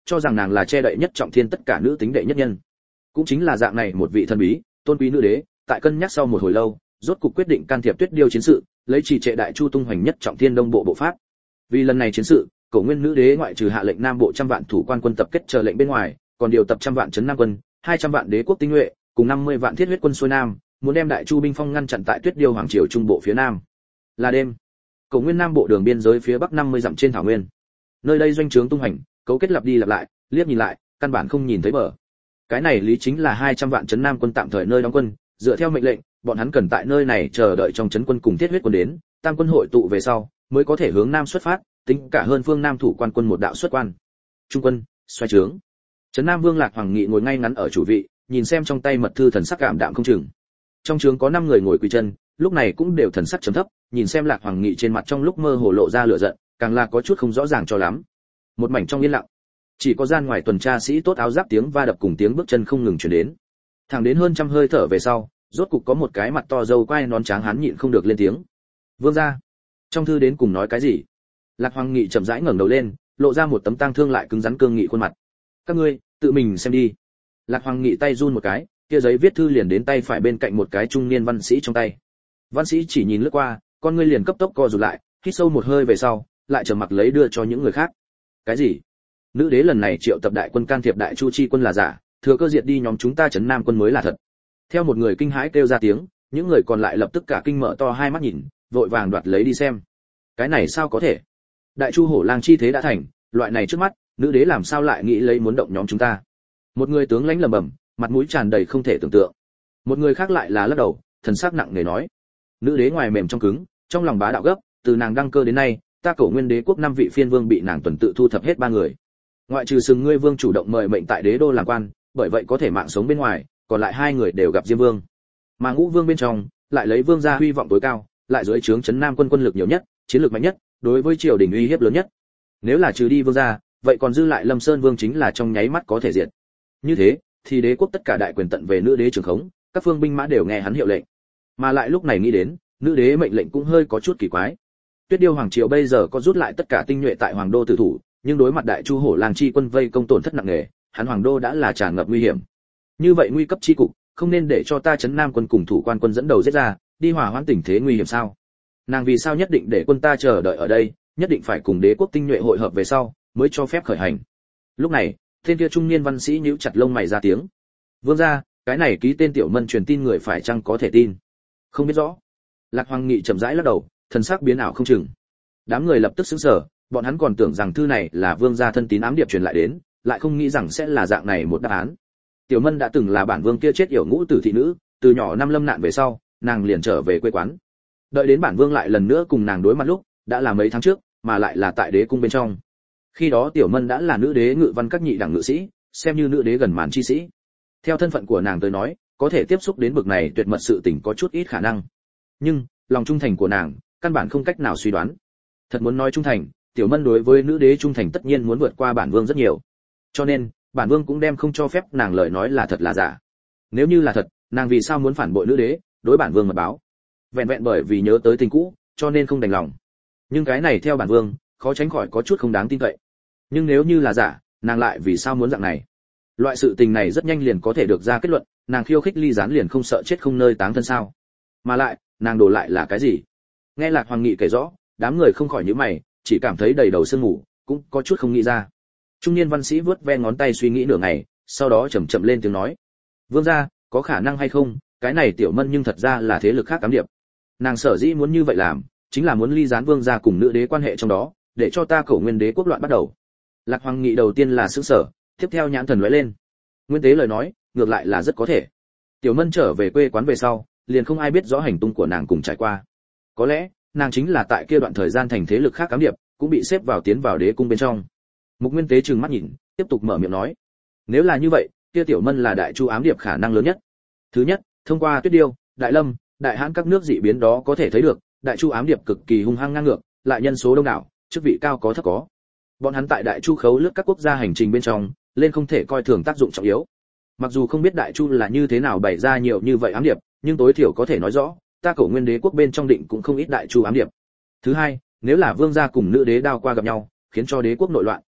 cho rằng nàng là che đậy nhất trọng thiên tất cả nữ tính đệ nhất nhân. Cũng chính là dạng này một vị thần bí, tôn quý nữ đế, tại cân nhắc sau một hồi lâu, rốt cục quyết định can thiệp Tuyết Điêu chiến sự, lấy trì trệ đại chu tung hoành nhất trọng thiên đông bộ bộ pháp. Vì lần này chiến sự, Cổ Nguyên nữ đế ngoại trừ hạ lệnh nam bộ trăm vạn thủ quan quân tập kết chờ lệnh bên ngoài, còn điều tập trăm vạn trấn nam quân, hai trăm vạn đế quốc tinh nhuệ, cùng năm mươi vạn thiết huyết quân xuôi nam, muốn đem đại chu binh phong ngăn chặn tại Tuyết Điêu hoàng triều trung bộ phía nam. Là đêm, Cổ Nguyên nam bộ đường biên giới phía bắc năm mươi dặm trên thảo nguyên. Nơi đây doanh trướng tung hành, cấu kết lặp đi lặp lại, liếc nhìn lại, căn bản không nhìn thấy bờ. Cái này lý chính là hai trăm vạn trấn nam quân tạm thời nơi đóng quân, dựa theo mệnh lệnh, bọn hắn cần tại nơi này chờ đợi trong trấn quân cùng thiết huyết quân đến, tam quân hội tụ về sau, mới có thể hướng nam xuất phát, tính cả hơn phương nam thủ quan quân một đạo xuất quan. Trung quân, xoay trướng. Trấn Nam Vương Lạc Hoàng Nghị ngồi ngay ngắn ở chủ vị, nhìn xem trong tay mật thư thần sắc cảm đạm không chừng. Trong trướng có năm người ngồi quỳ chân, lúc này cũng đều thần sắc trầm thấp, nhìn xem Lạc Hoàng Nghị trên mặt trong lúc mơ hồ lộ ra lửa giận, càng là có chút không rõ ràng cho lắm. Một mảnh trong yên lặng, chỉ có gian ngoài tuần tra sĩ tốt áo giáp tiếng va đập cùng tiếng bước chân không ngừng truyền đến. Thẳng đến hơn trăm hơi thở về sau, rốt cục có một cái mặt to râu quai nón trắng hán nhịn không được lên tiếng. Vương gia, trong thư đến cùng nói cái gì? Lạc Hoàng Nghị chậm rãi ngẩng đầu lên, lộ ra một tấm tang thương lại cứng rắn cương nghị khuôn mặt. Các ngươi tự mình xem đi. Lạc Hoàng Nghị tay run một cái, kia giấy viết thư liền đến tay phải bên cạnh một cái trung niên văn sĩ trong tay. Văn sĩ chỉ nhìn lướt qua, con ngươi liền cấp tốc co rụt lại, hít sâu một hơi về sau, lại trầm mặc lấy đưa cho những người khác. Cái gì? Nữ đế lần này triệu tập đại quân can thiệp đại chu chi quân là giả, thừa cơ diệt đi nhóm chúng ta trấn nam quân mới là thật. Theo một người kinh hãi kêu ra tiếng, những người còn lại lập tức cả kinh mở to hai mắt nhìn, vội vàng đoạt lấy đi xem. Cái này sao có thể? Đại chu hổ lang chi thế đã thành, loại này trước mắt, nữ đế làm sao lại nghĩ lấy muốn động nhóm chúng ta? Một người tướng lãnh lẩm bẩm, mặt mũi tràn đầy không thể tưởng tượng. Một người khác lại là lắc đầu, thần sắc nặng nề nói: Nữ đế ngoài mềm trong cứng, trong lòng bá đạo gấp, từ nàng đăng cơ đến nay, ta Cổ Nguyên đế quốc năm vị phiên vương bị nàng tuần tự thu thập hết ba người. Ngoại trừ Sừng Ngươi vương chủ động mời mệnh tại đế đô làm quan, bởi vậy có thể mạng sống bên ngoài, còn lại hai người đều gặp Diêm vương. Mà Ngũ vương bên trong, lại lấy vương gia huy vọng tối cao, lại dưới trướng trấn nam quân quân lực nhiều nhất, chiến lược mạnh nhất, đối với triều đình uy hiếp lớn nhất. Nếu là trừ đi vương gia, vậy còn dư lại Lâm Sơn vương chính là trong nháy mắt có thể diệt. Như thế, thì đế quốc tất cả đại quyền tận về nữ đế trường khống, các phương binh mã đều nghe hắn hiệu lệnh. Mà lại lúc này nghĩ đến, nữ đế mệnh lệnh cũng hơi có chút kỳ quái. Tuyết Điêu hoàng triều bây giờ có rút lại tất cả tinh nhuệ tại hoàng đô tử thủ, nhưng đối mặt đại chu hổ lang chi quân vây công tổn thất nặng nề, hắn hoàng đô đã là tràn ngập nguy hiểm. Như vậy nguy cấp chi cục, không nên để cho ta trấn nam quân cùng thủ quan quân dẫn đầu giết ra, đi hòa hoãn tình thế nguy hiểm sao? Nàng vì sao nhất định để quân ta chờ đợi ở đây, nhất định phải cùng đế quốc tinh nhuệ hội hợp về sau, mới cho phép khởi hành. Lúc này, tên kia trung niên văn sĩ nhíu chặt lông mày ra tiếng. Vương gia, cái này ký tên tiểu mân truyền tin người phải chăng có thể tin? Không biết rõ. Lạc Hoàng Nghị chậm rãi lắc đầu, thần sắc biến ảo không chừng. Đám người lập tức sửng sở, bọn hắn còn tưởng rằng thư này là vương gia thân tín ám điệp truyền lại đến, lại không nghĩ rằng sẽ là dạng này một đáp án. Tiểu Mân đã từng là bản vương kia chết yểu ngũ tử thị nữ, từ nhỏ năm lâm nạn về sau, nàng liền trở về quê quán. Đợi đến bản vương lại lần nữa cùng nàng đối mặt lúc, đã là mấy tháng trước, mà lại là tại đế cung bên trong. Khi đó Tiểu Mân đã là nữ đế ngự văn các nhị đẳng ngự sĩ, xem như nữ đế gần màn chi sĩ. Theo thân phận của nàng tới nói, có thể tiếp xúc đến bậc này tuyệt mật sự tình có chút ít khả năng. Nhưng, lòng trung thành của nàng, căn bản không cách nào suy đoán. Thật muốn nói trung thành, Tiểu Mân đối với nữ đế trung thành tất nhiên muốn vượt qua bản vương rất nhiều. Cho nên, bản vương cũng đem không cho phép nàng lời nói là thật là giả. Nếu như là thật, nàng vì sao muốn phản bội nữ đế, đối bản vương mật báo? Vẹn vẹn bởi vì nhớ tới tình cũ, cho nên không đành lòng. Nhưng cái này theo bản vương, khó tránh khỏi có chút không đáng tin cậy. Nhưng nếu như là giả, nàng lại vì sao muốn dạng này? Loại sự tình này rất nhanh liền có thể được ra kết luận, nàng khiêu khích ly gián liền không sợ chết không nơi táng thân sao? Mà lại, nàng đổ lại là cái gì? Nghe Lạc Hoàng Nghị kể rõ, đám người không khỏi nhíu mày, chỉ cảm thấy đầy đầu sương mù, cũng có chút không nghĩ ra. Trung niên văn sĩ vớt ve ngón tay suy nghĩ nửa ngày, sau đó chậm chậm lên tiếng nói: "Vương gia, có khả năng hay không, cái này Tiểu Mân nhưng thật ra là thế lực khác ám điệp. Nàng sở dĩ muốn như vậy làm, chính là muốn ly gián vương gia cùng nữ đế quan hệ trong đó, để cho ta Cổ Nguyên đế quốc loạn bắt đầu." Lạc Hoàng Nghị đầu tiên là sửng sở, tiếp theo nhãn thần lóe lên. Nguyên tế lời nói, ngược lại là rất có thể. Tiểu Mân trở về quê quán về sau, liền không ai biết rõ hành tung của nàng cùng trải qua. Có lẽ, nàng chính là tại kia đoạn thời gian thành thế lực khác ám điệp, cũng bị xếp vào tiến vào đế cung bên trong. Mục Nguyên Tế trừng mắt nhìn, tiếp tục mở miệng nói: "Nếu là như vậy, kia Tiểu Mân là đại chu ám điệp khả năng lớn nhất. Thứ nhất, thông qua Tuyết Điêu, Đại Lâm, Đại Hãn các nước dị biến đó có thể thấy được, đại chu ám điệp cực kỳ hung hăng ngang ngược, lại nhân số đông đảo, chức vị cao có thấp có. Bọn hắn tại đại chu khấu lướt các quốc gia hành trình bên trong, lên không thể coi thường tác dụng trọng yếu. Mặc dù không biết đại chu là như thế nào bày ra nhiều như vậy ám điệp, nhưng tối thiểu có thể nói rõ, ta Cổ Nguyên đế quốc bên trong định cũng không ít đại chu ám điệp. Thứ hai, nếu là vương gia cùng nữ đế đao qua gặp nhau, khiến cho đế quốc nội loạn,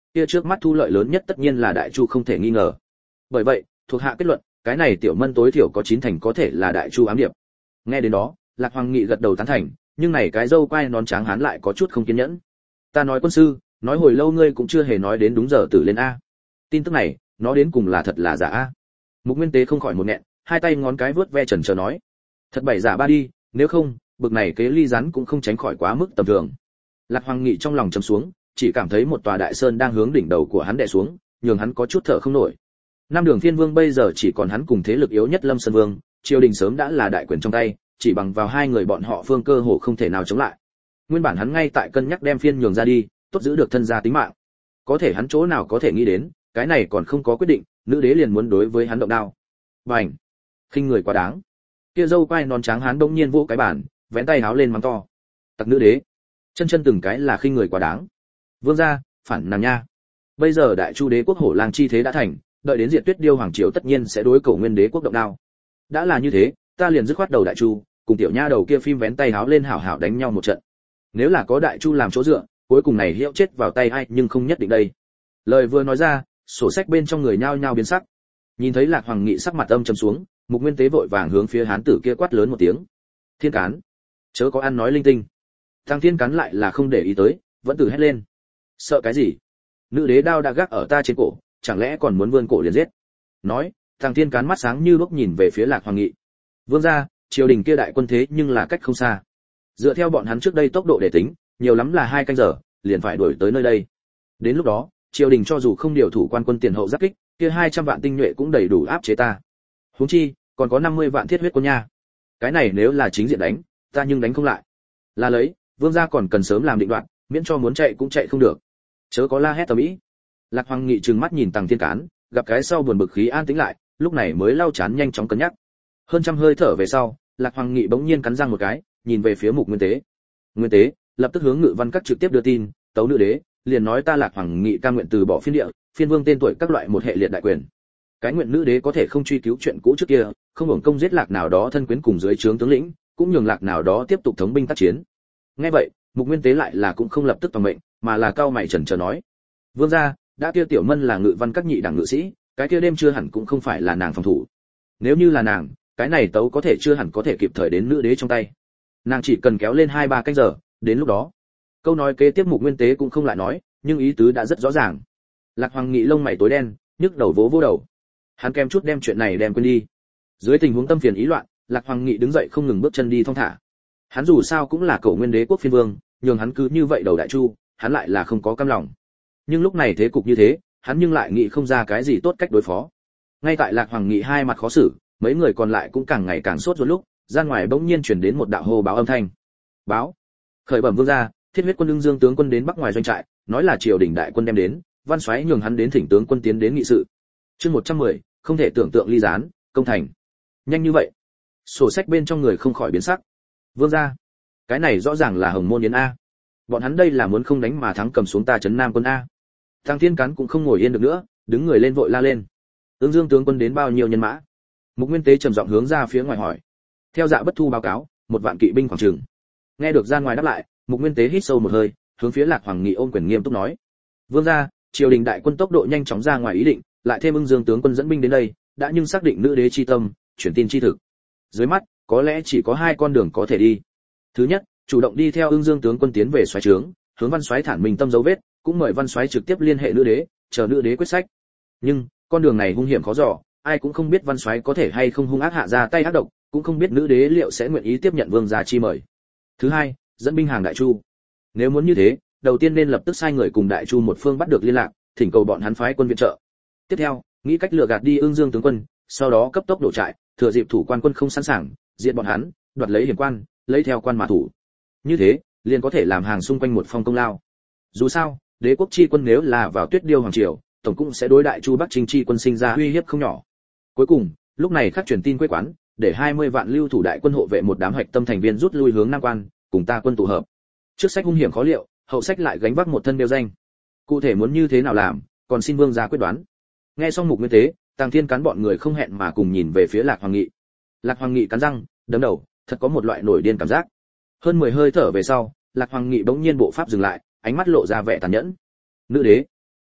kia trước mắt thu lợi lớn nhất tất nhiên là đại chu không thể nghi ngờ. Bởi vậy, thuộc hạ kết luận, cái này tiểu mân tối thiểu có chín thành có thể là đại chu ám điệp. Nghe đến đó, Lạc Hoàng Nghị gật đầu tán thành, nhưng này cái dâu quai nón trắng hán lại có chút không kiên nhẫn. Ta nói quân sư, nói hồi lâu ngươi cũng chưa hề nói đến đúng giờ tử lên a. Tin tức này, nó đến cùng là thật là giả a? Mục Nguyên Tế không khỏi một nghẹn, hai tay ngón cái vướt ve trần chờ nói, thật bảy giả ba đi, nếu không, bực này kế ly rắn cũng không tránh khỏi quá mức tầm thường. Lạc Hoàng Nghị trong lòng trầm xuống, chỉ cảm thấy một tòa đại sơn đang hướng đỉnh đầu của hắn đè xuống, nhường hắn có chút thở không nổi. Nam Đường Phiên Vương bây giờ chỉ còn hắn cùng thế lực yếu nhất Lâm Sơn Vương, triều đình sớm đã là đại quyền trong tay, chỉ bằng vào hai người bọn họ phương cơ hồ không thể nào chống lại. Nguyên bản hắn ngay tại cân nhắc đem Phiên nhường ra đi, tốt giữ được thân gia tính mạng. Có thể hắn chỗ nào có thể nghĩ đến, cái này còn không có quyết định, nữ đế liền muốn đối với hắn động đao. Bành! Khinh người quá đáng. Kia dâu quai non trắng hắn đông nhiên vỗ cái bàn, vén tay háo lên mắng to. Tặc nữ đế, chân chân từng cái là khinh người quá đáng. Vương gia, phản nàng nha. Bây giờ đại chu đế quốc hổ lang chi thế đã thành, đợi đến diệt Tuyết Điêu hoàng triều tất nhiên sẽ đối Cổ Nguyên đế quốc động đao. Đã là như thế, ta liền dứt khoát đầu đại chu, cùng tiểu nha đầu kia phim vén tay háo lên hảo hảo đánh nhau một trận. Nếu là có đại chu làm chỗ dựa, cuối cùng này hiệu chết vào tay ai nhưng không nhất định đây. Lời vừa nói ra, sổ sách bên trong người nhao nhao biến sắc. Nhìn thấy Lạc Hoàng Nghị sắc mặt âm trầm xuống, Mục Nguyên Tế vội vàng hướng phía hán tử kia quát lớn một tiếng. Thiên Cán, chớ có ăn nói linh tinh. Thằng Thiên Cán lại là không để ý tới, vẫn từ hét lên. Sợ cái gì? Nữ đế đao đã gác ở ta trên cổ, chẳng lẽ còn muốn vươn cổ liền giết? Nói, thằng Thiên Cán mắt sáng như đuốc nhìn về phía Lạc Hoàng Nghị. Vương gia, triều đình kia đại quân thế nhưng là cách không xa. Dựa theo bọn hắn trước đây tốc độ để tính, nhiều lắm là hai canh giờ, liền phải đuổi tới nơi đây. Đến lúc đó, triều đình cho dù không điều thủ quan quân tiền hậu giáp kích, kia hai trăm vạn tinh nhuệ cũng đầy đủ áp chế ta. Huống chi, còn có năm mươi vạn thiết huyết quân nha. Cái này nếu là chính diện đánh, ta nhưng đánh không lại. Là lấy, vương gia còn cần sớm làm định đoạt, miễn cho muốn chạy cũng chạy không được. Chớ có la hét tầm ý. Lạc Hoàng Nghị trừng mắt nhìn Tằng Thiên Cán, gặp cái sau buồn bực khí an tĩnh lại, lúc này mới lau chán nhanh chóng cân nhắc. Hơn trăm hơi thở về sau, Lạc Hoàng Nghị bỗng nhiên cắn răng một cái, nhìn về phía Mục Nguyên Tế. Nguyên Tế lập tức hướng Ngự Văn Các trực tiếp đưa tin, tấu nữ đế, liền nói ta Lạc Hoàng Nghị cam nguyện từ bỏ phiên địa, phiên vương tên tuổi các loại một hệ liệt đại quyền. Cái nguyện nữ đế có thể không truy cứu chuyện cũ trước kia, không hưởng công giết Lạc nào đó thân quyến cùng dưới trướng tướng lĩnh, cũng nhường Lạc nào đó tiếp tục thống binh tác chiến. Nghe vậy, Mục Nguyên Tế lại là cũng không lập tức toàn mệnh, mà là cao mày chần chờ nói: vương gia, đã kia tiểu mân là Ngự Văn Các nhị đẳng ngự sĩ, cái kia đêm chưa hẳn cũng không phải là nàng phòng thủ. Nếu như là nàng, cái này tấu có thể chưa hẳn có thể kịp thời đến nữ đế trong tay. Nàng chỉ cần kéo lên hai ba canh giờ, đến lúc đó. Câu nói kế tiếp Mục Nguyên Tế cũng không lại nói, nhưng ý tứ đã rất rõ ràng. Lạc Hoàng Nghị lông mày tối đen, nhức đầu vỗ vỗ đầu. Hắn kém chút đem chuyện này đem quên đi. Dưới tình huống tâm phiền ý loạn, Lạc Hoàng Nghị đứng dậy không ngừng bước chân đi thong thả. Hắn dù sao cũng là Cổ Nguyên đế quốc phiên vương, nhường hắn cứ như vậy đầu đại chu, hắn lại là không có cam lòng. Nhưng lúc này thế cục như thế, hắn nhưng lại nghĩ không ra cái gì tốt cách đối phó. Ngay tại Lạc Hoàng Nghị hai mặt khó xử, mấy người còn lại cũng càng ngày càng sốt ruột lúc, ra ngoài bỗng nhiên truyền đến một đạo hô báo âm thanh. Báo, khởi bẩm vương gia, Thiết huyết quân Ưng Dương tướng quân đến bắc ngoài doanh trại, nói là triều đình đại quân đem đến, Văn Soái nhường hắn đến thỉnh tướng quân tiến đến nghị sự. Chương một trăm mười, không thể tưởng tượng ly gián, công thành. Nhanh như vậy? Sổ sách bên trong người không khỏi biến sắc. Vương gia, cái này rõ ràng là Hồng Môn Yến a. Bọn hắn đây là muốn không đánh mà thắng cầm xuống ta trấn Nam quân a. Thằng Thiên Cán cũng không ngồi yên được nữa, đứng người lên vội la lên. Ưng Dương tướng quân đến bao nhiêu nhân mã? Mục Nguyên Tế trầm giọng hướng ra phía ngoài hỏi. Theo Dạ Bất Thu báo cáo, một vạn kỵ binh khoảng chừng. Nghe được ra ngoài đáp lại, Mục Nguyên Tế hít sâu một hơi, hướng phía Lạc Hoàng Nghị ôm quyền nghiêm túc nói: vương gia, triều đình đại quân tốc độ nhanh chóng ra ngoài ý định, lại thêm Ưng Dương tướng quân dẫn binh đến đây, đã nhưng xác định nữ đế chi tâm, chuyển tin chi thực. Dưới mắt, có lẽ chỉ có hai con đường có thể đi. Thứ nhất, chủ động đi theo Ưng Dương tướng quân tiến về soái trướng, hướng Văn Soái thản mình tâm dấu vết, cũng mời Văn Soái trực tiếp liên hệ nữ đế, chờ nữ đế quyết sách. Nhưng, con đường này hung hiểm khó dò, ai cũng không biết Văn Soái có thể hay không hung ác hạ ra tay ác độc, cũng không biết nữ đế liệu sẽ nguyện ý tiếp nhận vương gia chi mời. Thứ hai, dẫn binh hàng đại chu. Nếu muốn như thế, đầu tiên nên lập tức sai người cùng đại chu một phương bắt được liên lạc, thỉnh cầu bọn hắn phái quân viện trợ. Tiếp theo, nghĩ cách lừa gạt đi Ưng Dương tướng quân, sau đó cấp tốc đổ trại, thừa dịp thủ quan quân không sẵn sàng, diệt bọn hắn, đoạt lấy hiểm quan, lấy theo quan mà thủ. Như thế, liền có thể làm hàng xung quanh một phong công lao. Dù sao, đế quốc chi quân nếu là vào Tuyết Điêu hoàng triều, tổng cũng sẽ đối đại chu Bắc Trinh chi quân sinh ra uy hiếp không nhỏ. Cuối cùng, lúc này khắc truyền tin quê quán, để hai mươi vạn lưu thủ đại quân hộ vệ một đám hạch tâm thành viên rút lui hướng Nam Quan, cùng ta quân tụ hợp. Trước sách hung hiểm khó liệu, hậu sách lại gánh vác một thân đeo danh. Cụ thể muốn như thế nào làm, còn xin vương gia quyết đoán. Nghe xong Mục Nguyên Tế, Tàng Thiên Cán bọn người không hẹn mà cùng nhìn về phía Lạc Hoàng Nghị. Lạc Hoàng Nghị cắn răng, đấm đầu, thật có một loại nổi điên cảm giác. Hơn mười hơi thở về sau, Lạc Hoàng Nghị bỗng nhiên bộ pháp dừng lại, ánh mắt lộ ra vẻ tàn nhẫn. Nữ đế,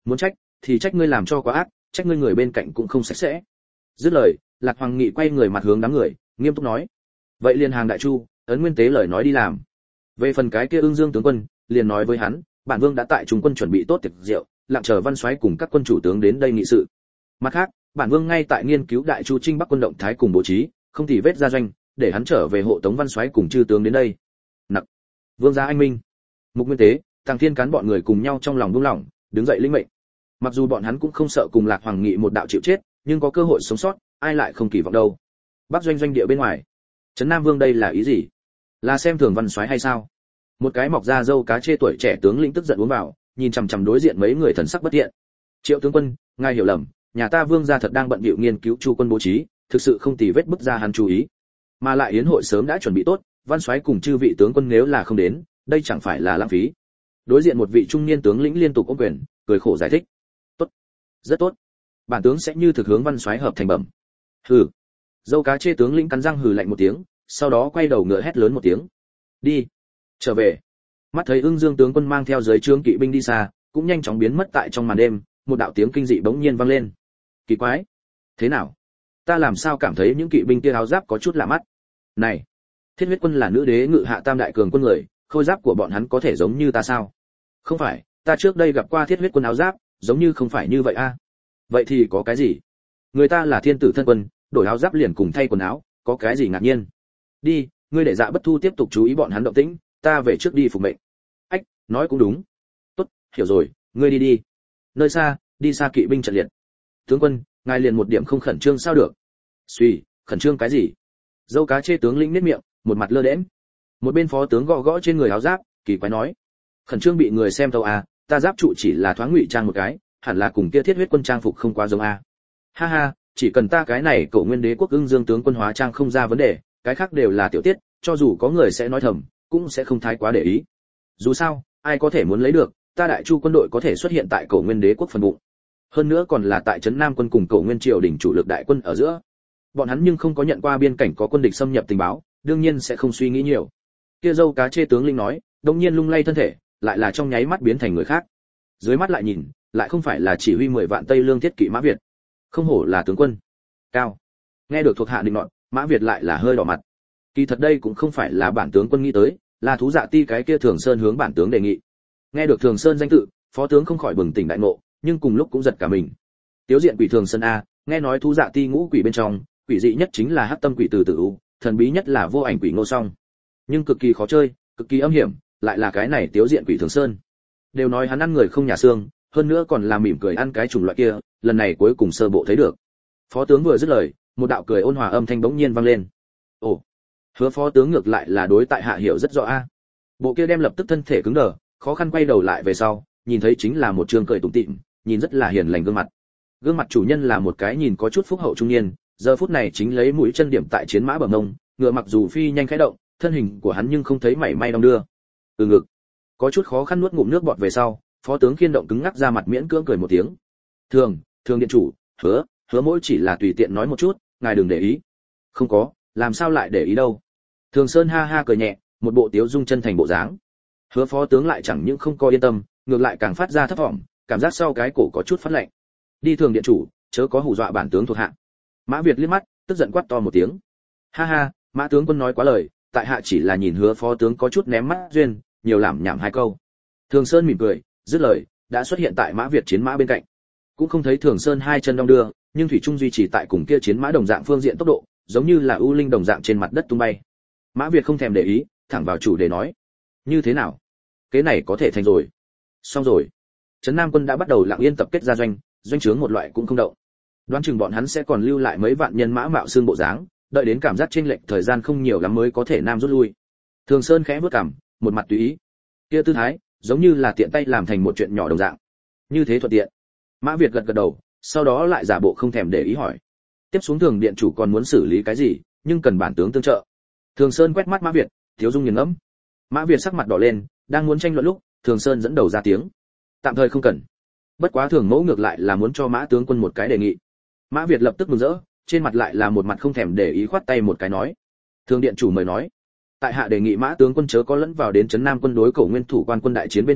muốn trách thì trách ngươi làm cho quá ác, trách ngươi người bên cạnh cũng không sạch sẽ. Dứt lời, Lạc Hoàng Nghị quay người mặt hướng đám người, nghiêm túc nói: vậy liền hàng đại chu, ấn nguyên tế lời nói đi làm. Về phần cái kia Ưng Dương tướng quân, liền nói với hắn, bản vương đã tại trung quân chuẩn bị tốt tiệc rượu, lặng chờ Văn Soái cùng các quân chủ tướng đến đây nghị sự. Mặt khác, bản vương ngay tại nghiên cứu đại chu trinh bắc quân động thái cùng bố trí, không thì vết ra doanh, để hắn trở về hộ tống Văn Soái cùng chư tướng đến đây. Nặc, vương gia anh minh. Mục Nguyên Tế, Tàng Thiên Cán bọn người cùng nhau trong lòng buông lỏng, đứng dậy lĩnh mệnh. Mặc dù bọn hắn cũng không sợ cùng Lạc Hoàng Nghị một đạo chịu chết, nhưng có cơ hội sống sót, ai lại không kỳ vọng đâu. Bắc doanh doanh địa bên ngoài, Trấn Nam Vương đây là ý gì? Là xem thường Văn Soái hay sao? Một cái mọc da râu cá chê tuổi trẻ tướng lĩnh tức giận uống vào, nhìn chằm chằm đối diện mấy người thần sắc bất thiện. Triệu tướng quân, ngài hiểu lầm, nhà ta Vương gia thật đang bận bịu nghiên cứu chu quân bố trí, thực sự không tì vết bức ra hắn chú ý. Mà lại yến hội sớm đã chuẩn bị tốt, Văn Soái cùng chư vị tướng quân nếu là không đến, đây chẳng phải là lãng phí. Đối diện một vị trung niên tướng lĩnh liên tục ôm quyền, cười khổ giải thích. Tốt, rất tốt. Bản tướng sẽ như thực hướng Văn Soái hợp thành bẩm. Hừ. Dâu cá chê tướng lĩnh cắn răng hừ lạnh một tiếng, sau đó quay đầu ngựa hét lớn một tiếng. Đi, trở về. Mắt thấy Ưng Dương tướng quân mang theo dưới trướng kỵ binh đi xa, cũng nhanh chóng biến mất tại trong màn đêm, một đạo tiếng kinh dị bỗng nhiên vang lên. Kỳ quái, thế nào? Ta làm sao cảm thấy những kỵ binh kia áo giáp có chút lạ mắt? Này, Thiết Huyết quân là nữ đế ngự hạ tam đại cường quân người, khôi giáp của bọn hắn có thể giống như ta sao? Không phải, ta trước đây gặp qua Thiết Huyết quân áo giáp, giống như không phải như vậy a. Vậy thì có cái gì? Người ta là thiên tử thân quân, đổi áo giáp liền cùng thay quần áo, có cái gì ngạc nhiên? Đi, ngươi để Dạ Bất Thu tiếp tục chú ý bọn hắn động tĩnh, ta về trước đi phục mệnh. Ách, nói cũng đúng. Tốt, hiểu rồi, ngươi đi đi. Nơi xa, đi xa kỵ binh trận liệt. Tướng quân, ngài liền một điểm không khẩn trương sao được? Suy, khẩn trương cái gì? Dâu cá chê tướng lĩnh nhếch miệng, một mặt lơ đễnh. Một bên phó tướng gõ gõ trên người áo giáp, kỳ quái nói: khẩn trương bị người xem thấu à, ta giáp trụ chỉ là thoáng ngụy trang một cái, hẳn là cùng kia Thiết Huyết quân trang phục không quá giống a. À. Ha ha, chỉ cần ta cái này Cổ Nguyên Đế quốc Ưng Dương tướng quân hóa trang không ra vấn đề, cái khác đều là tiểu tiết, cho dù có người sẽ nói thầm, cũng sẽ không thái quá để ý. Dù sao, ai có thể muốn lấy được, ta đại chu quân đội có thể xuất hiện tại Cổ Nguyên Đế quốc phần bụng. Hơn nữa còn là tại trấn Nam quân cùng Cổ Nguyên triều đình chủ lực đại quân ở giữa. Bọn hắn nhưng không có nhận qua biên cảnh có quân địch xâm nhập tình báo, đương nhiên sẽ không suy nghĩ nhiều. Kia dâu cá chê tướng linh nói, đột nhiên lung lay thân thể, lại là trong nháy mắt biến thành người khác. Dưới mắt lại nhìn, lại không phải là chỉ huy mười vạn Tây Lương thiết kỵ Mã Việt. Không hổ là tướng quân. Cao. Nghe được thuộc hạ định nọt, Mã Việt lại là hơi đỏ mặt. Kỳ thật đây cũng không phải là bản tướng quân nghĩ tới, là thú dạ ti cái kia Thường Sơn hướng bản tướng đề nghị. Nghe được Thường Sơn danh tự, phó tướng không khỏi bừng tỉnh đại ngộ, nhưng cùng lúc cũng giật cả mình. Tiếu diện quỷ Thường Sơn a, nghe nói thú dạ ti ngũ quỷ bên trong, quỷ dị nhất chính là hắc tâm quỷ từ tử u, thần bí nhất là vô ảnh quỷ Ngô Song. Nhưng cực kỳ khó chơi, cực kỳ âm hiểm, lại là cái này Tiếu diện quỷ Thường Sơn. Đều nói hắn ăn người không nhà xương, hơn nữa còn là mỉm cười ăn cái chủng loại kia, lần này cuối cùng sơ bộ thấy được. Phó tướng vừa dứt lời, một đạo cười ôn hòa âm thanh bỗng nhiên vang lên. Ồ, Hứa phó tướng ngược lại là đối tại hạ hiểu rất rõ a. Bộ kia đem lập tức thân thể cứng đờ, khó khăn quay đầu lại về sau, nhìn thấy chính là một trương cười tủm tỉm, nhìn rất là hiền lành gương mặt. Gương mặt chủ nhân là một cái nhìn có chút phúc hậu trung niên, giờ phút này chính lấy mũi chân điểm tại chiến mã bờ ngông, ngựa mặc dù phi nhanh khẽ động, thân hình của hắn nhưng không thấy mảy may đong đưa. Từ ngực, có chút khó khăn nuốt ngụm nước bọt về sau, phó tướng khiên động cứng ngắc ra mặt miễn cưỡng cười một tiếng. Thường, thường điện chủ, hứa, hứa mỗi chỉ là tùy tiện nói một chút, ngài đừng để ý. Không có, làm sao lại để ý đâu. Thường Sơn ha ha cười nhẹ, một bộ tiếu dung chân thành bộ dáng. Hứa phó tướng lại chẳng những không có yên tâm, ngược lại càng phát ra thấp vọng, cảm giác sau cái cổ có chút phát lạnh. Đi Thường điện chủ, chớ có hù dọa bản tướng thuộc hạ. Mã Việt liếc mắt, tức giận quát to một tiếng. Ha ha, Mã tướng quân nói quá lời, tại hạ chỉ là nhìn Hứa phó tướng có chút ném mắt duyên, nhiều làm nhảm hai câu. Thường Sơn mỉm cười, dứt lời, đã xuất hiện tại Mã Việt chiến mã bên cạnh. Cũng không thấy Thường Sơn hai chân đong đưa, nhưng thủy trung duy trì tại cùng kia chiến mã đồng dạng phương diện tốc độ, giống như là ưu linh đồng dạng trên mặt đất tung bay. Mã Việt không thèm để ý, thẳng vào chủ đề nói: như thế nào, kế này có thể thành rồi? Xong rồi. Trấn Nam quân đã bắt đầu lặng yên tập kết ra doanh, doanh trướng một loại cũng không động. Đoán chừng bọn hắn sẽ còn lưu lại mấy vạn nhân mã mạo xương bộ dáng, đợi đến cảm giác chênh lệch thời gian không nhiều lắm mới có thể nam rút lui. Thường Sơn khẽ bước cằm, một mặt tùy ý. Kia tư thái, giống như là tiện tay làm thành một chuyện nhỏ đồng dạng. Như thế thuận tiện. Mã Việt gật gật đầu, sau đó lại giả bộ không thèm để ý hỏi: tiếp xuống Thường điện chủ còn muốn xử lý cái gì, nhưng cần bản tướng tương trợ. Thường Sơn quét mắt Mã Việt, thiếu dung nghiền ngẫm. Mã Việt sắc mặt đỏ lên, đang muốn tranh luận lúc, Thường Sơn dẫn đầu ra tiếng: tạm thời không cần. Bất quá Thường mẫu ngược lại là muốn cho Mã tướng quân một cái đề nghị. Mã Việt lập tức mừng rỡ, trên mặt lại là một mặt không thèm để ý khoát tay một cái nói: Thường điện chủ mời nói. Tại hạ đề nghị Mã tướng quân chớ có lẫn vào đến trấn Nam quân đối Cổ Nguyên thủ quan quân đại chiến bên trong,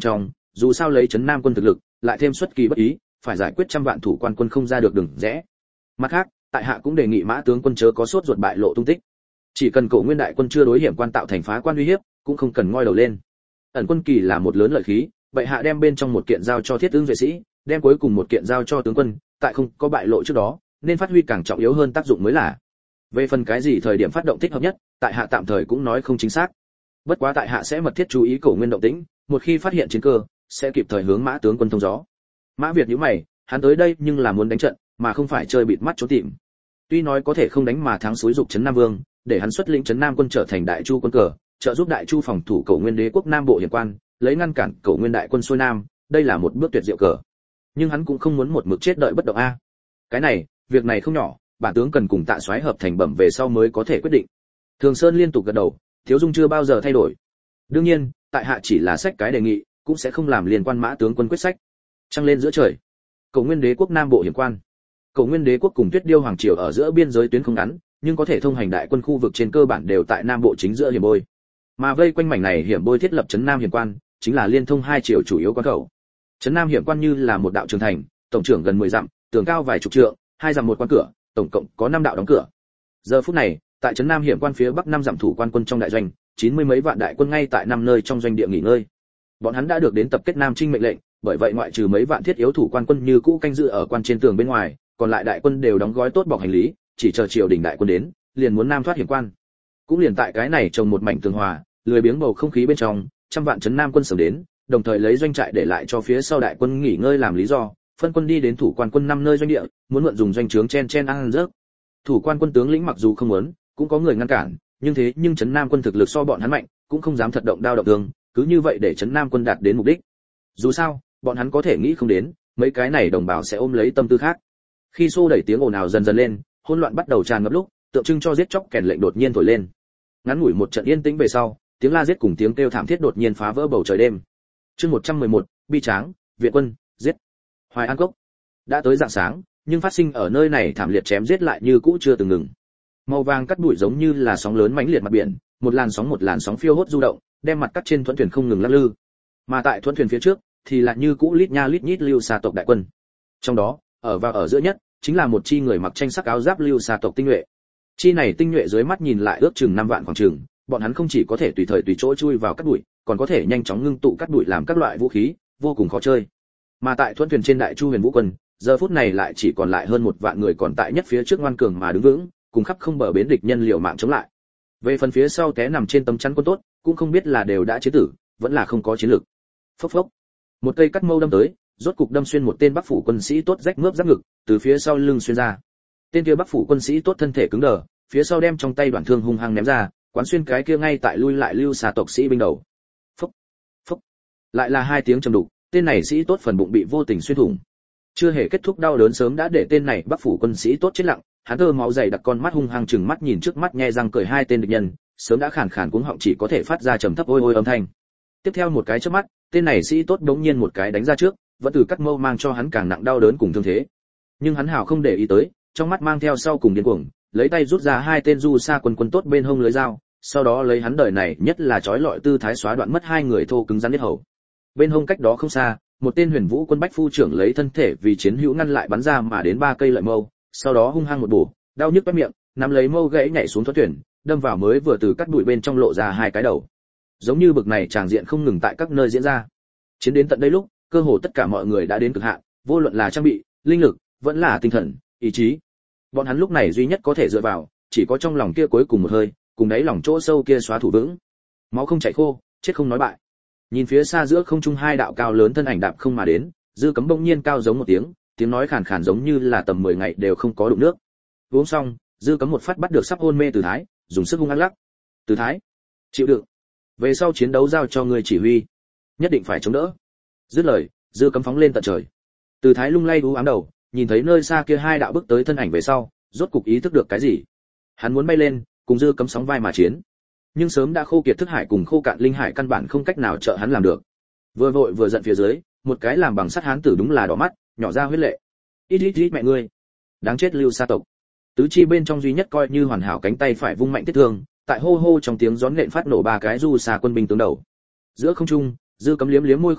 dù sao lấy trấn Nam quân thực lực, lại thêm xuất kỳ bất ý, phải giải quyết trăm vạn thủ quan quân không ra được đường rẽ. Mặt khác, tại hạ cũng đề nghị Mã tướng quân chớ có sốt ruột bại lộ tung tích. Chỉ cần Cổ Nguyên đại quân chưa đối hiểm quan tạo thành phá quan uy hiếp, cũng không cần ngoi đầu lên. Ẩn quân kỳ là một lớn lợi khí, vậy hạ đem bên trong một kiện giao cho Thiết Ưng duệ sĩ, đem cuối cùng một kiện giao cho tướng quân, tại không có bại lộ trước đó, nên phát huy càng trọng yếu hơn tác dụng mới là. Về phần cái gì thời điểm phát động thích hợp nhất, tại hạ tạm thời cũng nói không chính xác. Bất quá tại hạ sẽ mật thiết chú ý Cổ Nguyên động tĩnh, một khi phát hiện chiến cơ, sẽ kịp thời hướng Mã tướng quân thông gió. Mã Việt nhíu mày, hắn tới đây nhưng là muốn đánh trận, mà không phải chơi bịt mắt trốn tìm. Tuy nói có thể không đánh mà thắng suối dục trấn Nam Vương, để hắn xuất lĩnh trấn Nam quân trở thành đại chu quân cờ, trợ giúp đại chu phòng thủ Cổ Nguyên đế quốc Nam bộ hiểm quan, lấy ngăn cản Cổ Nguyên đại quân xuôi nam, đây là một bước tuyệt diệu cờ. Nhưng hắn cũng không muốn một mực chết đợi bất động a. Cái này, việc này không nhỏ, bản tướng cần cùng Tạ Soái hợp thành bẩm về sau mới có thể quyết định. Thường Sơn liên tục gật đầu, Thiếu Dung chưa bao giờ thay đổi. Đương nhiên, tại hạ chỉ là sách cái đề nghị, cũng sẽ không làm liên quan Mã tướng quân quyết sách. Trăng lên giữa trời, Cổ Nguyên đế quốc Nam bộ hiểm quan. Cổ Nguyên đế quốc cùng Tuyết Điêu hoàng triều ở giữa biên giới tuyến không ngắn, nhưng có thể thông hành đại quân khu vực trên cơ bản đều tại Nam bộ chính giữa hiểm bôi. Mà vây quanh mảnh này hiểm bôi thiết lập trấn Nam hiểm quan, chính là liên thông hai triều chủ yếu quan khẩu. Trấn Nam hiểm quan như là một đạo trường thành, tổng trưởng gần mười dặm, tường cao vài chục trượng, hai dặm một quan cửa, tổng cộng có năm đạo đóng cửa. Giờ phút này, tại trấn Nam hiểm quan phía bắc năm dặm thủ quan quân trong đại doanh, chín mươi mấy vạn đại quân ngay tại năm nơi trong doanh địa nghỉ ngơi. Bọn hắn đã được đến tập kết Nam Trinh mệnh lệnh, bởi vậy ngoại trừ mấy vạn thiết yếu thủ quan quân như cũ canh giữ ở quan trên tường bên ngoài, còn lại đại quân đều đóng gói tốt bọc hành lý, chỉ chờ triều đình đại quân đến, liền muốn nam thoát hiểm quan. Cũng liền tại cái này trồng một mảnh tường hòa, lười biếng bầu không khí bên trong, trăm vạn trấn Nam quân sớm đến, đồng thời lấy doanh trại để lại cho phía sau đại quân nghỉ ngơi làm lý do, phân quân đi đến thủ quan quân năm nơi doanh địa, muốn mượn dùng doanh trướng chen chen ăn rớt. Thủ quan quân tướng lĩnh mặc dù không muốn, cũng có người ngăn cản, nhưng thế nhưng trấn Nam quân thực lực so bọn hắn mạnh, cũng không dám thật động đao động thương, cứ như vậy để trấn Nam quân đạt đến mục đích. Dù sao, bọn hắn có thể nghĩ không đến, mấy cái này đồng bào sẽ ôm lấy tâm tư khác. Khi xô đẩy tiếng ồn ào dần dần lên, hỗn loạn bắt đầu tràn ngập lúc, tượng trưng cho giết chóc kèn lệnh đột nhiên thổi lên. Ngắn ngủi một trận yên tĩnh về sau, tiếng la giết cùng tiếng kêu thảm thiết đột nhiên phá vỡ bầu trời đêm. Chương một trăm mười một, bi tráng, viện quân, giết. Hoài An Cốc. Đã tới rạng sáng, nhưng phát sinh ở nơi này thảm liệt chém giết lại như cũ chưa từng ngừng. Màu vàng cắt bụi giống như là sóng lớn mãnh liệt mặt biển, một làn sóng một làn sóng phiêu hốt du động, đem mặt cắt trên thuẫn thuyền không ngừng lắc lư. Mà tại thuẫn thuyền phía trước, thì là như cũ lít nha lít nhít lưu xa tộc đại quân. Trong đó, ở và ở giữa nhất, chính là một chi người mặc tranh sắc áo giáp lưu xa tộc tinh nhuệ. Chi này tinh nhuệ dưới mắt nhìn lại ước chừng năm vạn khoảng chừng, bọn hắn không chỉ có thể tùy thời tùy chỗ chui vào cắt bụi, còn có thể nhanh chóng ngưng tụ cắt bụi làm các loại vũ khí, vô cùng khó chơi. Mà tại thuẫn thuyền trên đại chu huyền vũ quân, giờ phút này lại chỉ còn lại hơn một vạn người còn tại nhất phía trước ngoan cường mà đứng vững, cùng khắp không bờ bến địch nhân liều mạng chống lại. Về phần phía sau té nằm trên tấm chắn quân tốt, cũng không biết là đều đã chế tử, vẫn là không có chiến lược. Phốc phốc, một cây cắt mâu đâm tới, rốt cục đâm xuyên một tên Bắc phủ quân sĩ tốt rách mướp giáp ngực, từ phía sau lưng xuyên ra. Tên kia Bắc phủ quân sĩ tốt thân thể cứng đờ, phía sau đem trong tay đoạn thương hung hăng ném ra, quán xuyên cái kia ngay tại lui lại lưu xà tộc sĩ binh đầu. Phốc, phốc, lại là hai tiếng trầm đục, tên này sĩ tốt phần bụng bị vô tình xuyên thủng. Chưa hề kết thúc đau đớn sớm đã để tên này Bắc phủ quân sĩ tốt chết lặng, hắn thơ máu dày đặc con mắt hung hăng chừng mắt nhìn trước mắt nhe răng cười hai tên địch nhân, sớm đã khàn khàn cuống họng chỉ có thể phát ra trầm thấp ôi ôi âm thanh. Tiếp theo một cái chớp mắt, tên này sĩ tốt đống nhiên một cái đánh ra trước, vẫn từ cắt mâu mang cho hắn càng nặng đau đớn cùng thương thế. Nhưng hắn hào không để ý tới, trong mắt mang theo sau cùng điên cuồng, lấy tay rút ra hai tên du sa quân quân tốt bên hông lưới dao, sau đó lấy hắn đời này nhất là chói lọi tư thái xóa đoạn mất hai người thô cứng rắn nhất hầu. Bên hông cách đó không xa, một tên huyền vũ quân bách phu trưởng lấy thân thể vì chiến hữu ngăn lại bắn ra mà đến ba cây lợi mâu, sau đó hung hăng một bổ, đau nhức bét miệng, nắm lấy mâu gãy nhảy xuống thoát tuyển, đâm vào mới vừa từ cắt bụi bên trong lộ ra hai cái đầu. Giống như bực này tràng diện không ngừng tại các nơi diễn ra. Chiến đến tận đây lúc, cơ hồ tất cả mọi người đã đến cực hạn, vô luận là trang bị, linh lực, vẫn là tinh thần, ý chí. Bọn hắn lúc này duy nhất có thể dựa vào, chỉ có trong lòng kia cuối cùng một hơi, cùng đáy lòng chỗ sâu kia xóa thủ vững. Máu không chảy khô, chết không nói bại. Nhìn phía xa giữa không trung hai đạo cao lớn thân ảnh đạp không mà đến, Dư Cấm bỗng nhiên cao giống một tiếng, tiếng nói khàn khàn giống như là tầm mười ngày đều không có đụng nước. Uống xong, Dư Cấm một phát bắt được sắp hôn mê Từ Thái, dùng sức hung ác lắc. Từ Thái, chịu đựng. Về sau chiến đấu giao cho người chỉ huy, nhất định phải chống đỡ. Dứt lời, Dư Cấm phóng lên tận trời. Từ Thái lung lay u ám đầu, nhìn thấy nơi xa kia hai đạo bước tới thân ảnh về sau, rốt cục ý thức được cái gì. Hắn muốn bay lên, cùng Dư Cấm sóng vai mà chiến. Nhưng sớm đã khô kiệt thức hải cùng khô cạn linh hải căn bản không cách nào trợ hắn làm được. Vừa vội vừa giận phía dưới, một cái làm bằng sắt hán tử đúng là đỏ mắt, nhỏ ra huyết lệ. Ít ít ít mẹ ngươi, đáng chết lưu sa tộc. Tứ chi bên trong duy nhất coi như hoàn hảo cánh tay phải vung mạnh tiết thương, tại hô hô trong tiếng gión nện phát nổ ba cái du xà quân binh tướng đầu. Giữa không trung, Dư Cấm liếm liếm môi khô khốc,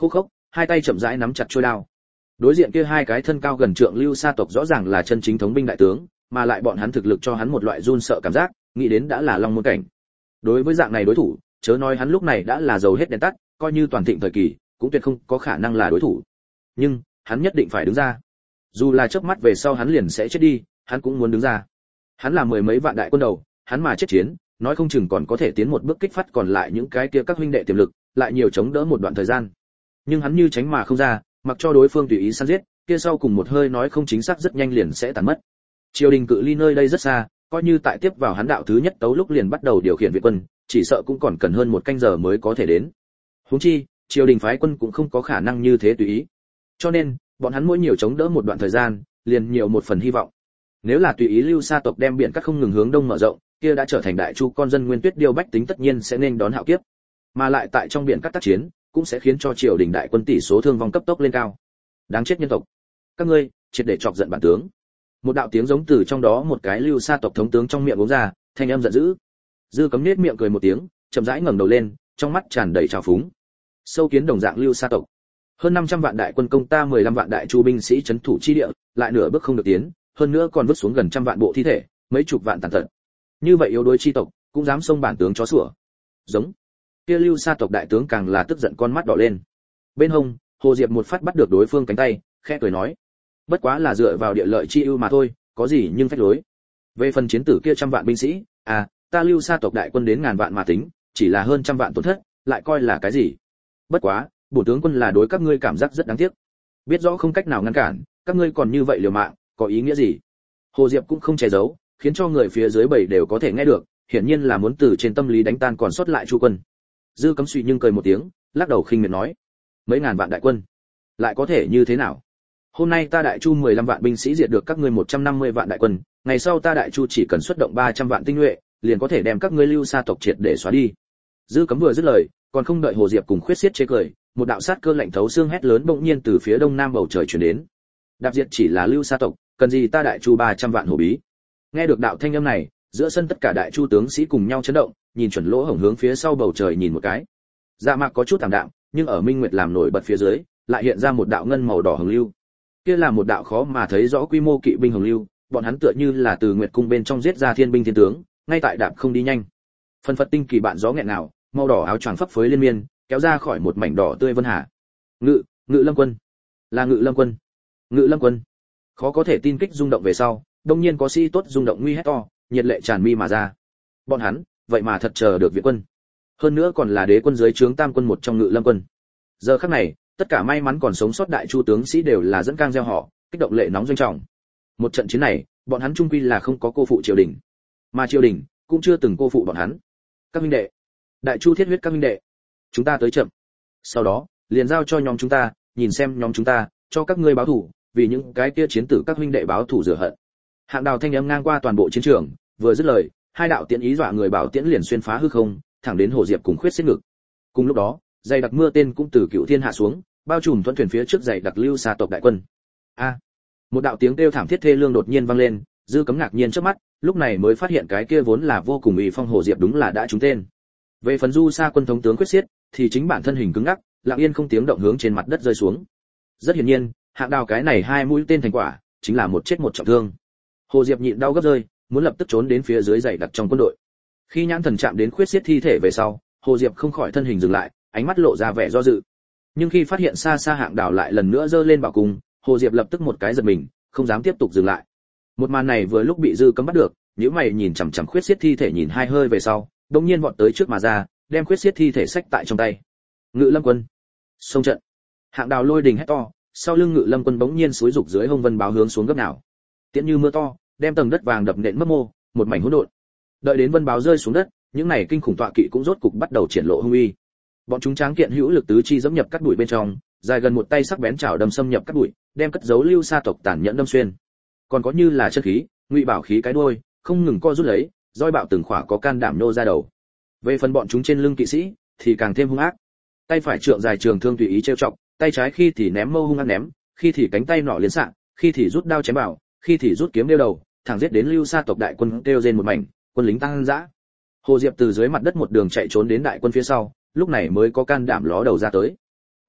hai tay chậm rãi nắm chặt chuôi đao. Đối diện kia hai cái thân cao gần trượng lưu sa tộc rõ ràng là chân chính thống binh đại tướng, mà lại bọn hắn thực lực cho hắn một loại run sợ cảm giác, nghĩ đến đã là long môn cảnh. Đối với dạng này đối thủ, chớ nói hắn lúc này đã là dầu hết đèn tắt, coi như toàn thịnh thời kỳ, cũng tuyệt không có khả năng là đối thủ. Nhưng, hắn nhất định phải đứng ra. Dù là chớp mắt về sau hắn liền sẽ chết đi, hắn cũng muốn đứng ra. Hắn là mười mấy vạn đại quân đầu, hắn mà chết chiến, nói không chừng còn có thể tiến một bước kích phát còn lại những cái kia các huynh đệ tiềm lực, lại nhiều chống đỡ một đoạn thời gian. Nhưng hắn như tránh mà không ra, mặc cho đối phương tùy ý săn giết, kia sau cùng một hơi nói không chính xác rất nhanh liền sẽ tàn mất. Triều đình cự ly nơi đây rất xa, coi như tại tiếp vào hắn đạo thứ nhất tấu lúc liền bắt đầu điều khiển viện quân, chỉ sợ cũng còn cần hơn một canh giờ mới có thể đến. Huống chi, triều đình phái quân cũng không có khả năng như thế tùy ý. Cho nên, bọn hắn mỗi nhiều chống đỡ một đoạn thời gian, liền nhiều một phần hy vọng. Nếu là tùy ý lưu sa tộc đem biển cắt không ngừng hướng đông mở rộng, kia đã trở thành đại chu con dân nguyên tuyết điêu bách tính tất nhiên sẽ nên đón hạo kiếp. Mà lại tại trong biển cắt tác chiến, cũng sẽ khiến cho triều đình đại quân tỷ số thương vong cấp tốc lên cao. Đáng chết nhân tộc, các ngươi triệt để chọc giận bản tướng. Một đạo tiếng giống từ trong đó một cái lưu sa tộc thống tướng trong miệng uống ra, thanh âm giận dữ. Dư Cấm nết miệng cười một tiếng, chậm rãi ngẩng đầu lên, trong mắt tràn đầy trào phúng. Sâu kiến đồng dạng lưu sa tộc, hơn năm trăm vạn đại quân công ta mười lăm vạn đại chu binh sĩ trấn thủ chi địa, lại nửa bước không được tiến, hơn nữa còn vứt xuống gần trăm vạn bộ thi thể, mấy chục vạn tàn tật. Như vậy yếu đuối chi tộc, cũng dám xông bản tướng chó sủa. Giống. Kia lưu sa tộc đại tướng càng là tức giận con mắt đỏ lên. Bên hông, Hồ Diệp một phát bắt được đối phương cánh tay, khẽ cười nói: "Bất quá là dựa vào địa lợi chi ưu mà thôi, có gì nhưng phách lối. Về phần chiến tử kia trăm vạn binh sĩ, à, ta lưu sa tộc đại quân đến ngàn vạn mà tính, chỉ là hơn trăm vạn tổn thất, lại coi là cái gì? Bất quá, bổ tướng quân là đối các ngươi cảm giác rất đáng tiếc. Biết rõ không cách nào ngăn cản, các ngươi còn như vậy liều mạng, có ý nghĩa gì?" Hồ Diệp cũng không che giấu, khiến cho người phía dưới bảy đều có thể nghe được, hiển nhiên là muốn từ trên tâm lý đánh tan còn sót lại Chu quân. Dư Cấm suy nhưng cười một tiếng, lắc đầu khinh miệt nói: "Mấy ngàn vạn đại quân, lại có thể như thế nào? Hôm nay ta đại chu mười lăm vạn binh sĩ diệt được các ngươi một trăm năm mươi vạn đại quân, ngày sau ta đại chu chỉ cần xuất động ba trăm vạn tinh nhuệ, liền có thể đem các ngươi lưu sa tộc triệt để xóa đi." Dư Cấm vừa dứt lời, còn không đợi Hồ Diệp cùng Khuyết Xiết chế cười, một đạo sát cơ lạnh thấu xương hét lớn bỗng nhiên từ phía đông nam bầu trời truyền đến. "Đạp diệt chỉ là lưu sa tộc, cần gì ta đại chu ba trăm vạn hổ bí?" Nghe được đạo thanh âm này, giữa sân tất cả đại chu tướng sĩ cùng nhau chấn động, nhìn chuẩn lỗ hổng hướng phía sau bầu trời nhìn một cái. Dạ mạc có chút tạm đạm, nhưng ở minh nguyệt làm nổi bật phía dưới, lại hiện ra một đạo ngân màu đỏ hồng lưu. Kia là một đạo khó mà thấy rõ quy mô kỵ binh hồng lưu, bọn hắn tựa như là từ nguyệt cung bên trong giết ra thiên binh thiên tướng, ngay tại đạp không đi nhanh. Phân phật tinh kỳ bạn gió nghẹn nào, màu đỏ áo choàng phấp phới liên miên, kéo ra khỏi một mảnh đỏ tươi vân hà. Ngự, Ngự Lâm quân, là Ngự Lâm quân, Ngự Lâm quân. Khó có thể tin kích rung động về sau, đông nhiên có sĩ tốt rung động nguy hét to, nhiệt lệ tràn mi mà ra. Bọn hắn, vậy mà thật chờ được viện quân. Hơn nữa còn là đế quân dưới trướng tam quân một trong Ngự Lâm quân. Giờ khắc này, tất cả may mắn còn sống sót đại chu tướng sĩ đều là dẫn cang gieo họ, kích động lệ nóng doanh trọng. Một trận chiến này, bọn hắn trung quy là không có cô phụ triều đình, mà triều đình cũng chưa từng cô phụ bọn hắn. Các huynh đệ, đại chu thiết huyết các huynh đệ, chúng ta tới chậm. Sau đó, liền giao cho nhóm chúng ta, nhìn xem nhóm chúng ta cho các ngươi báo thù, vì những cái kia chiến tử các huynh đệ báo thù rửa hận. Hạng Đào thanh âm ngang qua toàn bộ chiến trường, vừa dứt lời, hai đạo tiễn ý dọa người bảo tiễn liền xuyên phá hư không, thẳng đến Hồ Diệp cùng Khuyết Xiết ngực. Cùng lúc đó, dày đặc mưa tên cũng từ cựu thiên hạ xuống, bao trùm thuận thuyền phía trước dày đặc lưu sa tộc đại quân. A! Một đạo tiếng kêu thảm thiết thê lương đột nhiên vang lên, Dư Cấm ngạc nhiên trước mắt, lúc này mới phát hiện cái kia vốn là vô cùng uy phong Hồ Diệp đúng là đã trúng tên. Về phần Du Sa quân thống tướng Khuyết Xiết, thì chính bản thân hình cứng ngắc, lặng yên không tiếng động hướng trên mặt đất rơi xuống. Rất hiển nhiên, Hạng Đào cái này hai mũi tên thành quả, chính là một chết một trọng thương. Hồ Diệp nhịn đau gấp rơi, muốn lập tức trốn đến phía dưới dày đặc trong quân đội. Khi nhãn thần chạm đến Khuyết Xiết thi thể về sau, Hồ Diệp không khỏi thân hình dừng lại, ánh mắt lộ ra vẻ do dự. Nhưng khi phát hiện xa xa Hạng Đào lại lần nữa giơ lên bảo cung, Hồ Diệp lập tức một cái giật mình, không dám tiếp tục dừng lại. Một màn này vừa lúc bị Dư Cấm bắt được, nhíu mày nhìn chằm chằm Khuyết Xiết thi thể nhìn hai hơi về sau, đột nhiên vọt tới trước mà ra, đem Khuyết Xiết thi thể xách tại trong tay. Ngự Lâm quân, xông trận. Hạng Đào lôi đình hét to, sau lưng Ngự Lâm quân bỗng nhiên xúi dục dưới hông vân báo hướng xuống gấp nào. Tiễn như mưa to, đem tầng đất vàng đập nện mất mô, một mảnh hỗn độn. Đợi đến vân báo rơi xuống đất, những này kinh khủng tọa kỵ cũng rốt cục bắt đầu triển lộ hung uy. Bọn chúng tráng kiện hữu lực tứ chi dẫm nhập cắt bụi bên trong, dài gần một tay sắc bén chảo đâm xâm nhập cắt bụi, đem cất giấu lưu sa tộc tàn nhẫn đâm xuyên. Còn có như là chân khí, ngụy bảo khí cái đuôi, không ngừng co rút lấy, roi bạo từng khỏa có can đảm nô ra đầu. Về phần bọn chúng trên lưng kỵ sĩ, thì càng thêm hung ác. Tay phải trượng dài trường thương tùy ý trêu chọc, tay trái khi thì ném mâu hung ác ném, khi thì cánh tay nỏ liến xạ, khi thì rút đao chém bảo, khi thì rút kiếm đeo đầu, thẳng giết đến lưu sa tộc đại quân kêu rên một mảnh, quân lính tăng dã. Hồ Diệp từ dưới mặt đất một đường chạy trốn đến đại quân phía sau, lúc này mới có can đảm ló đầu ra tới.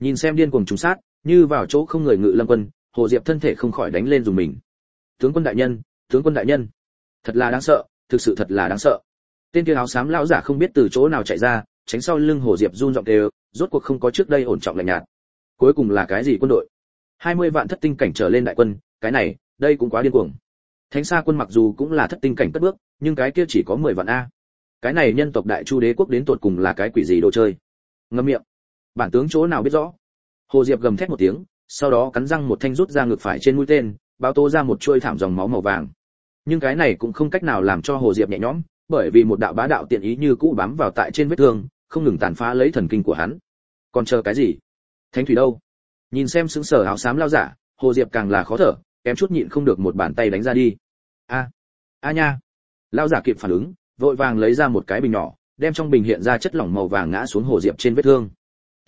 Nhìn xem điên cuồng trùng sát, như vào chỗ không người Ngự Lâm quân, Hồ Diệp thân thể không khỏi đánh lên dùng mình. Tướng quân đại nhân, tướng quân đại nhân, thật là đáng sợ, thực sự thật là đáng sợ. Tên kia áo xám lão giả không biết từ chỗ nào chạy ra, tránh sau lưng Hồ Diệp run giọng kêu, rốt cuộc không có trước đây ổn trọng lạnh nhạt. Cuối cùng là cái gì quân đội? hai mươi vạn thất tinh cảnh trở lên đại quân, cái này, đây cũng quá điên cuồng. Thánh Sa quân mặc dù cũng là thất tinh cảnh cất bước, nhưng cái kia chỉ có mười vạn a. Cái này nhân tộc Đại Chu đế quốc đến tột cùng là cái quỷ gì đồ chơi? Ngậm miệng. Bản tướng chỗ nào biết rõ. Hồ Diệp gầm thét một tiếng, sau đó cắn răng một thanh rút ra ngực phải trên mũi tên, báo tố ra một chuôi thảm dòng máu màu vàng. Nhưng cái này cũng không cách nào làm cho Hồ Diệp nhẹ nhõm, bởi vì một đạo bá đạo tiện ý như cũ bám vào tại trên vết thương, không ngừng tàn phá lấy thần kinh của hắn. Còn chờ cái gì? Thánh thủy đâu? Nhìn xem sững sờ áo xám lao giả, Hồ Diệp càng là khó thở, kém chút nhịn không được một bàn tay đánh ra đi. A, a nha. Lao giả kịp phản ứng, vội vàng lấy ra một cái bình nhỏ, đem trong bình hiện ra chất lỏng màu vàng ngã xuống Hồ Diệp trên vết thương. T.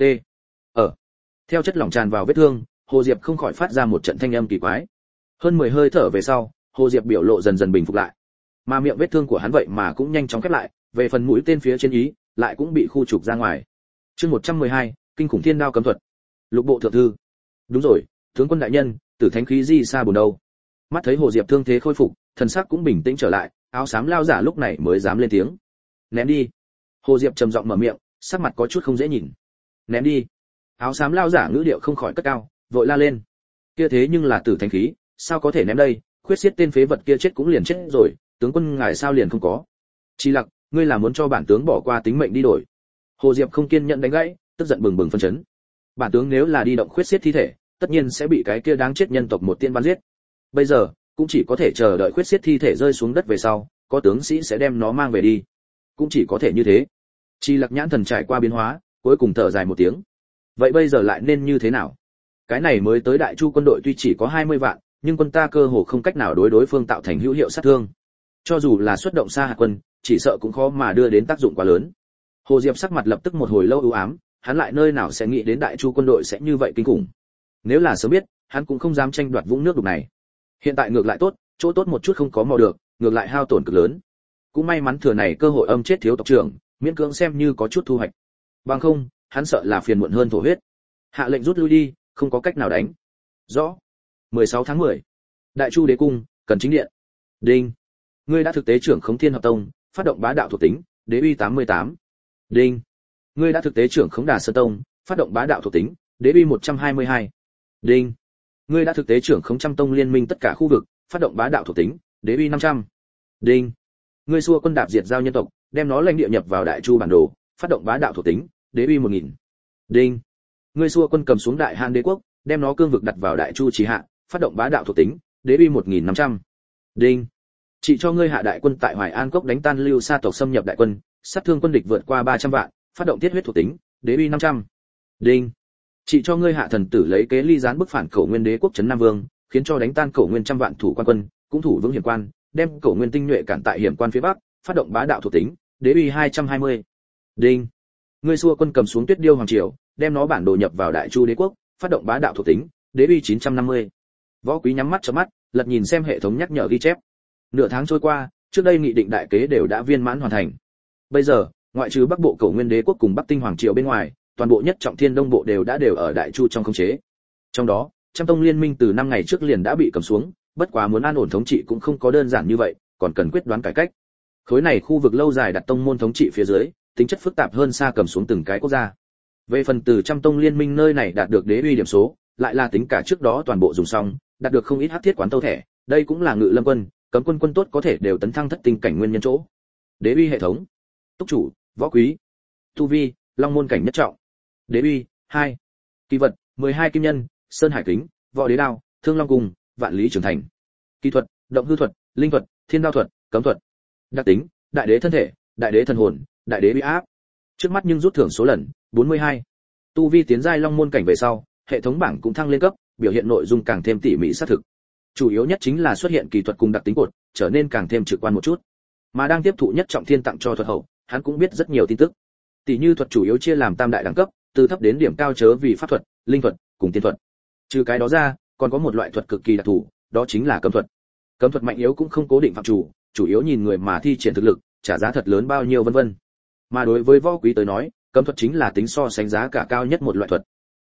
Ở. Theo chất lỏng tràn vào vết thương, Hồ Diệp không khỏi phát ra một trận thanh âm kỳ quái. Hơn mười hơi thở về sau, Hồ Diệp biểu lộ dần dần bình phục lại. Mà miệng vết thương của hắn vậy mà cũng nhanh chóng khép lại, về phần mũi tên phía trên ý, lại cũng bị khu trục ra ngoài. Chương một trăm mười hai, kinh khủng thiên đao cấm thuật. Lục bộ thượng thư. Đúng rồi, tướng quân đại nhân, tử thánh khí di xa buồn đâu. Mắt thấy Hồ Diệp thương thế khôi phục, thần sắc cũng bình tĩnh trở lại, áo xám lao giả lúc này mới dám lên tiếng. Ném đi. Hồ Diệp trầm giọng mở miệng, sắc mặt có chút không dễ nhìn. Ném đi. Áo xám lao giả ngữ điệu không khỏi cất cao, vội la lên. Kia thế nhưng là tử thánh khí, sao có thể ném đây, khuyết xiết tên phế vật kia chết cũng liền chết rồi, tướng quân ngài sao liền không có. Chi Lặc, ngươi là muốn cho bản tướng bỏ qua tính mệnh đi đổi. Hồ Diệp không kiên nhẫn đánh gãy, tức giận bừng bừng phân chấn. Bản tướng nếu là đi động khuyết xiết thi thể, tất nhiên sẽ bị cái kia đáng chết nhân tộc một tiên bắn giết. Bây giờ, cũng chỉ có thể chờ đợi khuyết xiết thi thể rơi xuống đất về sau, có tướng sĩ sẽ đem nó mang về đi. Cũng chỉ có thể như thế. Chi Lặc nhãn thần trải qua biến hóa, cuối cùng thở dài một tiếng. Vậy bây giờ lại nên như thế nào? Cái này mới tới Đại Chu quân đội tuy chỉ có hai mươi vạn, nhưng quân ta cơ hồ không cách nào đối đối phương tạo thành hữu hiệu sát thương. Cho dù là xuất động xa hạt quân, chỉ sợ cũng khó mà đưa đến tác dụng quá lớn. Hồ Diệp sắc mặt lập tức một hồi lâu u ám, hắn lại nơi nào sẽ nghĩ đến Đại Chu quân đội sẽ như vậy kinh khủng. Nếu là sớm biết, hắn cũng không dám tranh đoạt vũng nước đục này. Hiện tại ngược lại tốt, chỗ tốt một chút không có mò được, ngược lại hao tổn cực lớn. Cũng may mắn thừa này cơ hội âm chết thiếu tộc trưởng, miễn cưỡng xem như có chút thu hoạch. Bằng không, hắn sợ là phiền muộn hơn thổ huyết. Hạ lệnh rút lui đi, không có cách nào đánh. Rõ. mười sáu tháng mười. Đại Chu đế cung, Cần Chính điện. Đinh. Ngươi đã thực tế trưởng khống Thiên Hợp Tông, phát động bá đạo thuộc tính, đế uy tám mươi tám. Đinh. Ngươi đã thực tế trưởng khống Đà Sơn Tông, phát động bá đạo thuộc tính, đế uy một trăm hai mươi hai. Đinh. Ngươi đã thực tế trưởng khống Trăm Tông liên minh tất cả khu vực, phát động bá đạo thuộc tính, đế uy năm trăm. Đinh. Ngươi xua quân đạp diệt giao nhân tộc, đem nó lãnh địa nhập vào Đại Chu bản đồ, phát động bá đạo thuộc tính, đế uy một nghìn. Đinh. Ngươi xua quân cầm xuống Đại Hán đế quốc, đem nó cương vực đặt vào Đại Chu trì hạ, phát động bá đạo thuộc tính, đế uy một nghìn năm trăm. Đinh. Chỉ cho ngươi hạ đại quân tại Hoài An cốc đánh tan Lưu Sa tộc xâm nhập đại quân, sát thương quân địch vượt qua ba trăm vạn, phát động tiết huyết thuộc tính, đế uy năm trăm. Đinh. Chỉ cho ngươi hạ thần tử lấy kế ly gián bức phản Cổ Nguyên đế quốc trấn Nam Vương, khiến cho đánh tan Cổ Nguyên trăm vạn thủ quan quân, cũng thủ vững hiểm quan, đem Cổ Nguyên tinh nhuệ cản tại hiểm quan phía bắc, phát động bá đạo thuộc tính, đế uy hai trăm hai mươi. Đinh. Ngươi xua quân cầm xuống Tuyết Điêu hoàng triều, đem nó bản đồ nhập vào Đại Chu đế quốc, phát động bá đạo thuộc tính, đế uy chín trăm năm mươi. Võ Quý nhắm mắt chớp mắt, lật nhìn xem hệ thống nhắc nhở ghi chép. Nửa tháng trôi qua, trước đây nghị định đại kế đều đã viên mãn hoàn thành. Bây giờ, ngoại trừ Bắc Bộ Cổ Nguyên đế quốc cùng Bắc Tinh hoàng triều bên ngoài, toàn bộ nhất trọng thiên đông bộ đều đã đều ở Đại Chu trong khống chế. Trong đó, Trăm Tông liên minh từ năm ngày trước liền đã bị cầm xuống, bất quá muốn an ổn thống trị cũng không có đơn giản như vậy, còn cần quyết đoán cải cách. Khối này khu vực lâu dài đặt tông môn thống trị phía dưới, tính chất phức tạp hơn xa cầm xuống từng cái quốc gia. Về phần từ Trăm Tông liên minh nơi này đạt được đế uy điểm số, lại là tính cả trước đó toàn bộ dùng xong, đạt được không ít hắc thiết quán tâu thẻ, đây cũng là Ngự Lâm quân, cấm quân quân tốt có thể đều tấn thăng thất tinh cảnh nguyên nhân chỗ. Đế uy hệ thống. Túc chủ, Võ Quý. Tu vi, Long môn cảnh nhất trọng. Đế uy, hai. Kỳ vật, mười hai kim nhân, Sơn Hải kính, Võ Đế đao, Thương Long cung, Vạn Lý trưởng thành. Kỹ thuật, Động hư thuật, Linh thuật, Thiên đao thuật, Cấm thuật. Đặc tính, Đại đế thân thể, Đại đế thần hồn, Đại đế uy áp. Trước mắt nhưng rút thưởng số lần, bốn mươi hai. Tu vi tiến giai Long môn cảnh về sau, hệ thống bảng cũng thăng lên cấp, biểu hiện nội dung càng thêm tỉ mỉ xác thực. Chủ yếu nhất chính là xuất hiện kỳ thuật cùng đặc tính cột, trở nên càng thêm trực quan một chút. Mà đang tiếp thụ nhất trọng thiên tặng cho thuật hậu, hắn cũng biết rất nhiều tin tức. Tỷ như thuật chủ yếu chia làm tam đại đẳng cấp, từ thấp đến điểm cao chớ vì pháp thuật, linh thuật cùng tiên thuật. Trừ cái đó ra, còn có một loại thuật cực kỳ đặc thù, đó chính là cấm thuật. Cấm thuật mạnh yếu cũng không cố định phạm chủ, chủ yếu nhìn người mà thi triển thực lực, trả giá thật lớn bao nhiêu vân vân. Mà đối với Võ Quý tới nói, cấm thuật chính là tính so sánh giá cả cao nhất một loại thuật.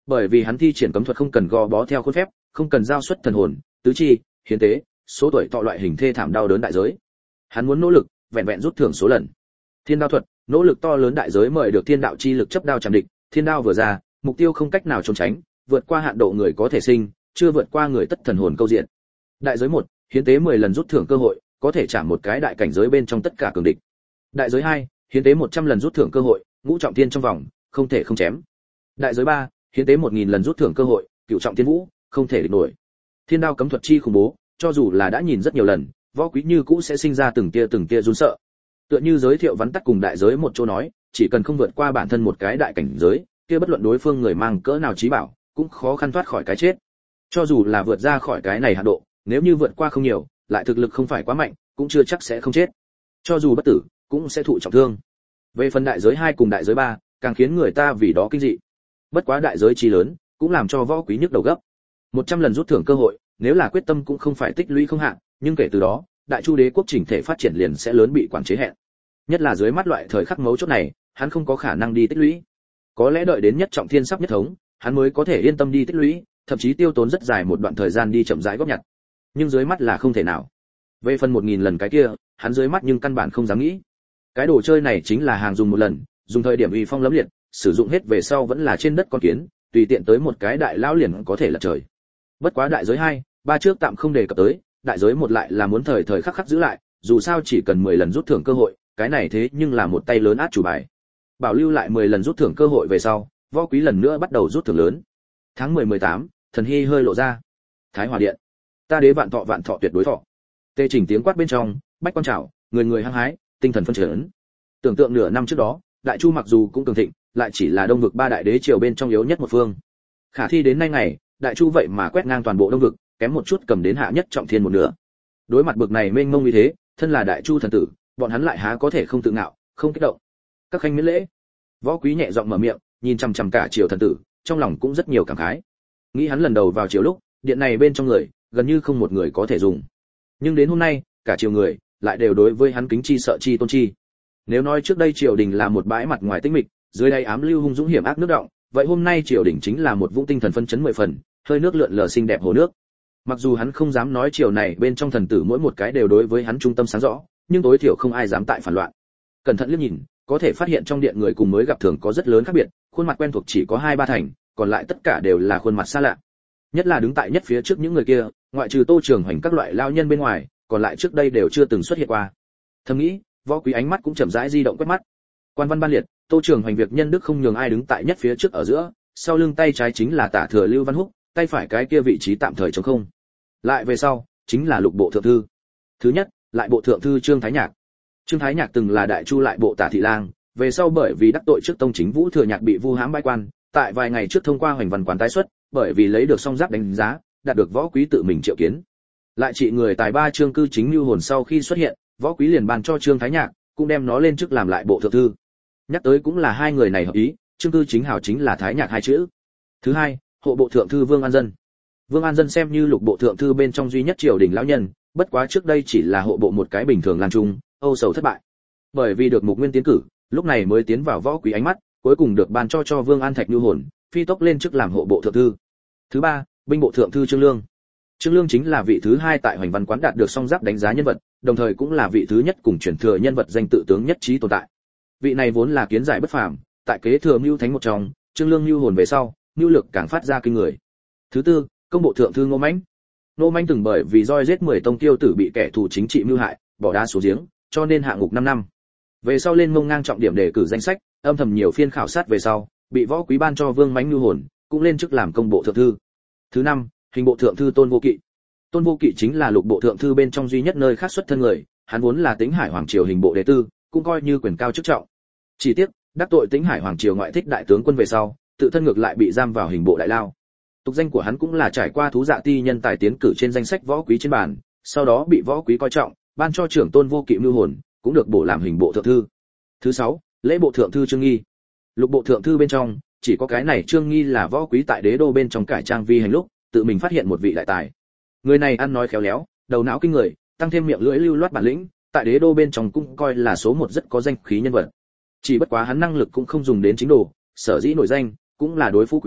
bởi vì hắn thi triển cấm thuật không cần gò bó theo khuôn phép, không cần giao xuất thần hồn, tứ chi, hiến tế, số tuổi thọ loại hình thê thảm đau đớn đại giới. Hắn muốn nỗ lực, vẹn vẹn rút thưởng số lần. Thiên đao thuật, nỗ lực to lớn đại giới mời được thiên đạo chi lực chấp đao chạm địch, thiên đao vừa ra, mục tiêu không cách nào trốn tránh, vượt qua hạn độ người có thể sinh, chưa vượt qua người tất thần hồn câu diện. Đại giới một, hiến tế mười lần rút thưởng cơ hội, có thể trả một cái đại cảnh giới bên trong tất cả cường địch. Đại giới hai, hiến tế một trăm lần rút thưởng cơ hội, ngũ trọng thiên trong vòng, không thể không chém. Đại giới ba, hiến tế một nghìn lần rút thưởng cơ hội, cửu trọng thiên vũ, không thể địch nổi. Thiên đao cấm thuật chi khủng bố, cho dù là đã nhìn rất nhiều lần, võ quý như cũ sẽ sinh ra từng tia từng tia run sợ. Tựa như giới thiệu vắn tắt cùng đại giới một chỗ nói, chỉ cần không vượt qua bản thân một cái đại cảnh giới, kia bất luận đối phương người mang cỡ nào trí bảo, cũng khó khăn thoát khỏi cái chết. Cho dù là vượt ra khỏi cái này hạn độ, nếu như vượt qua không nhiều, lại thực lực không phải quá mạnh, cũng chưa chắc sẽ không chết. Cho dù bất tử, cũng sẽ thụ trọng thương. Về phần đại giới hai cùng đại giới ba, càng khiến người ta vì đó kinh dị. Bất quá đại giới chi lớn, cũng làm cho võ quý nhức đầu gấp. một trăm lần rút thưởng cơ hội, nếu là quyết tâm cũng không phải tích lũy không hạn, nhưng kể từ đó, Đại Chu đế quốc chỉnh thể phát triển liền sẽ lớn bị quản chế hẹn. Nhất là dưới mắt loại thời khắc mấu chốt này, hắn không có khả năng đi tích lũy. Có lẽ đợi đến nhất trọng thiên sắp nhất thống, hắn mới có thể yên tâm đi tích lũy, thậm chí tiêu tốn rất dài một đoạn thời gian đi chậm rãi góp nhặt. Nhưng dưới mắt là không thể nào. Về phần một nghìn lần cái kia, hắn dưới mắt nhưng căn bản không dám nghĩ. Cái đồ chơi này chính là hàng dùng một lần, dùng thời điểm uy phong lẫm liệt, sử dụng hết về sau vẫn là trên đất con kiến, tùy tiện tới một cái đại lão liền có thể lật trời. Bất quá đại giới hai, ba trước tạm không đề cập tới, đại giới một lại là muốn thời thời khắc khắc giữ lại, dù sao chỉ cần mười lần rút thưởng cơ hội, cái này thế nhưng là một tay lớn át chủ bài. Bảo lưu lại mười lần rút thưởng cơ hội về sau, võ quý lần nữa bắt đầu rút thưởng lớn. Tháng mười mười tám, thần hy hơi lộ ra. Thái Hòa điện. Ta đế vạn thọ vạn thọ tuyệt đối thọ. Tê chỉnh tiếng quát bên trong, bách quan trảo, người người hăng hái, tinh thần phân chấn. Tưởng tượng nửa năm trước đó, Đại Chu mặc dù cũng cường thịnh, lại chỉ là đông vực ba đại đế triều bên trong yếu nhất một phương. Khả thi đến nay ngày, Đại Chu vậy mà quét ngang toàn bộ đông vực, kém một chút cầm đến hạ nhất trọng thiên một nửa. Đối mặt bực này mênh mông như thế, thân là Đại Chu thần tử, bọn hắn lại há có thể không tự ngạo, không kích động. Các khanh miễn lễ. Võ quý nhẹ giọng mở miệng, nhìn chằm chằm cả triều thần tử, trong lòng cũng rất nhiều cảm khái. Nghĩ hắn lần đầu vào triều lúc, điện này bên trong người, gần như không một người có thể dùng. Nhưng đến hôm nay, cả triều người lại đều đối với hắn kính chi sợ chi tôn chi. Nếu nói trước đây triều đình là một bãi mặt ngoài tĩnh mịch, dưới đây ám lưu hung dũng hiểm ác nước động, vậy hôm nay triều đình chính là một vũng tinh thần phân chấn mười phần, hơi nước lượn lờ xinh đẹp hồ nước. Mặc dù hắn không dám nói triều này bên trong thần tử mỗi một cái đều đối với hắn trung tâm sáng rõ, nhưng tối thiểu không ai dám tại phản loạn. Cẩn thận liếc nhìn, có thể phát hiện trong điện người cùng mới gặp thường có rất lớn khác biệt, khuôn mặt quen thuộc chỉ có hai ba thành, còn lại tất cả đều là khuôn mặt xa lạ. Nhất là đứng tại nhất phía trước những người kia, ngoại trừ Tô Trường Hoành các loại lao nhân bên ngoài, còn lại trước đây đều chưa từng xuất hiện qua. Thầm nghĩ, võ quý ánh mắt cũng chậm rãi di động quét mắt. Quan văn ban liệt, Tô Trường Hoành việc nhân đức không nhường ai đứng tại nhất phía trước ở giữa, sau lưng tay trái chính là Tả thừa Lưu Văn Húc, tay phải cái kia vị trí tạm thời trống không. Lại về sau, chính là lục bộ thượng thư. Thứ nhất, lại bộ thượng thư Trương Thái Nhạc. Trương Thái Nhạc từng là Đại Chu lại bộ Tả thị lang, về sau bởi vì đắc tội trước tông chính Vũ Thừa Nhạc bị vu hãm bãi quan, tại vài ngày trước thông qua Hoành Văn quán tái xuất, bởi vì lấy được song giáp đánh giá, đạt được võ quý tự mình triệu kiến. Lại trị người tài ba Trương cư chính lưu hồn sau khi xuất hiện, võ quý liền ban cho Trương Thái Nhạc, cũng đem nó lên chức làm lại bộ thượng thư. Nhắc tới cũng là hai người này hợp ý, Trương cư chính hảo chính là Thái Nhạc hai chữ. Thứ hai, hộ bộ thượng thư Vương An Dân. Vương An Dân xem như lục bộ thượng thư bên trong duy nhất triều đình lão nhân, bất quá trước đây chỉ là hộ bộ một cái bình thường lang trung, âu sầu thất bại. Bởi vì được Mục Nguyên tiến cử, lúc này mới tiến vào võ quý ánh mắt, cuối cùng được ban cho cho Vương An Thạch lưu hồn, phi tốc lên chức làm hộ bộ thượng thư. Thứ ba, binh bộ thượng thư Trương Lương. Trương Lương chính là vị thứ hai tại Hoành Văn quán đạt được song giáp đánh giá nhân vật, đồng thời cũng là vị thứ nhất cùng truyền thừa nhân vật danh tự tướng nhất trí tồn tại. Vị này vốn là kiến giải bất phàm, tại kế thừa Mưu Thánh một trong, Trương Lương lưu hồn về sau, mưu lực càng phát ra kinh người. Thứ tư, công bộ thượng thư Ngô Mãnh. Ngô Mãnh từng bởi vì roi giết mười tông tiêu tử bị kẻ thù chính trị mưu hại, bỏ đá xuống giếng, cho nên hạ ngục năm năm. Về sau lên Mông Ngang trọng điểm đề cử danh sách, âm thầm nhiều phiên khảo sát về sau, bị võ quý ban cho Vương Mãnh lưu hồn, cũng lên chức làm công bộ thượng thư. Thứ năm, hình bộ thượng thư Tôn Vô Kỵ. Tôn Vô Kỵ chính là lục bộ thượng thư bên trong duy nhất nơi khác xuất thân người, hắn vốn là Tĩnh Hải hoàng triều hình bộ đệ tư, cũng coi như quyền cao chức trọng. Chỉ tiếc, đắc tội Tĩnh Hải hoàng triều ngoại thích đại tướng quân về sau, tự thân ngược lại bị giam vào hình bộ đại lao. Tục danh của hắn cũng là trải qua thú dạ ti nhân tài tiến cử trên danh sách võ quý trên bàn, sau đó bị võ quý coi trọng, ban cho trưởng Tôn Vô Kỵ lưu hồn, cũng được bổ làm hình bộ thượng thư. Thứ sáu, lễ bộ thượng thư Trương Nghi. Lục bộ thượng thư bên trong, chỉ có cái này Trương Nghi là võ quý tại đế đô bên trong cải trang vi hành lúc, tự mình phát hiện một vị đại tài. Người này ăn nói khéo léo, đầu não kinh người, tăng thêm miệng lưỡi lưu loát bản lĩnh, tại đế đô bên trong cũng coi là số một rất có danh khí nhân vật. Chỉ bất quá hắn năng lực cũng không dùng đến chính đồ, sở dĩ nổi danh cũng là đối phú quý,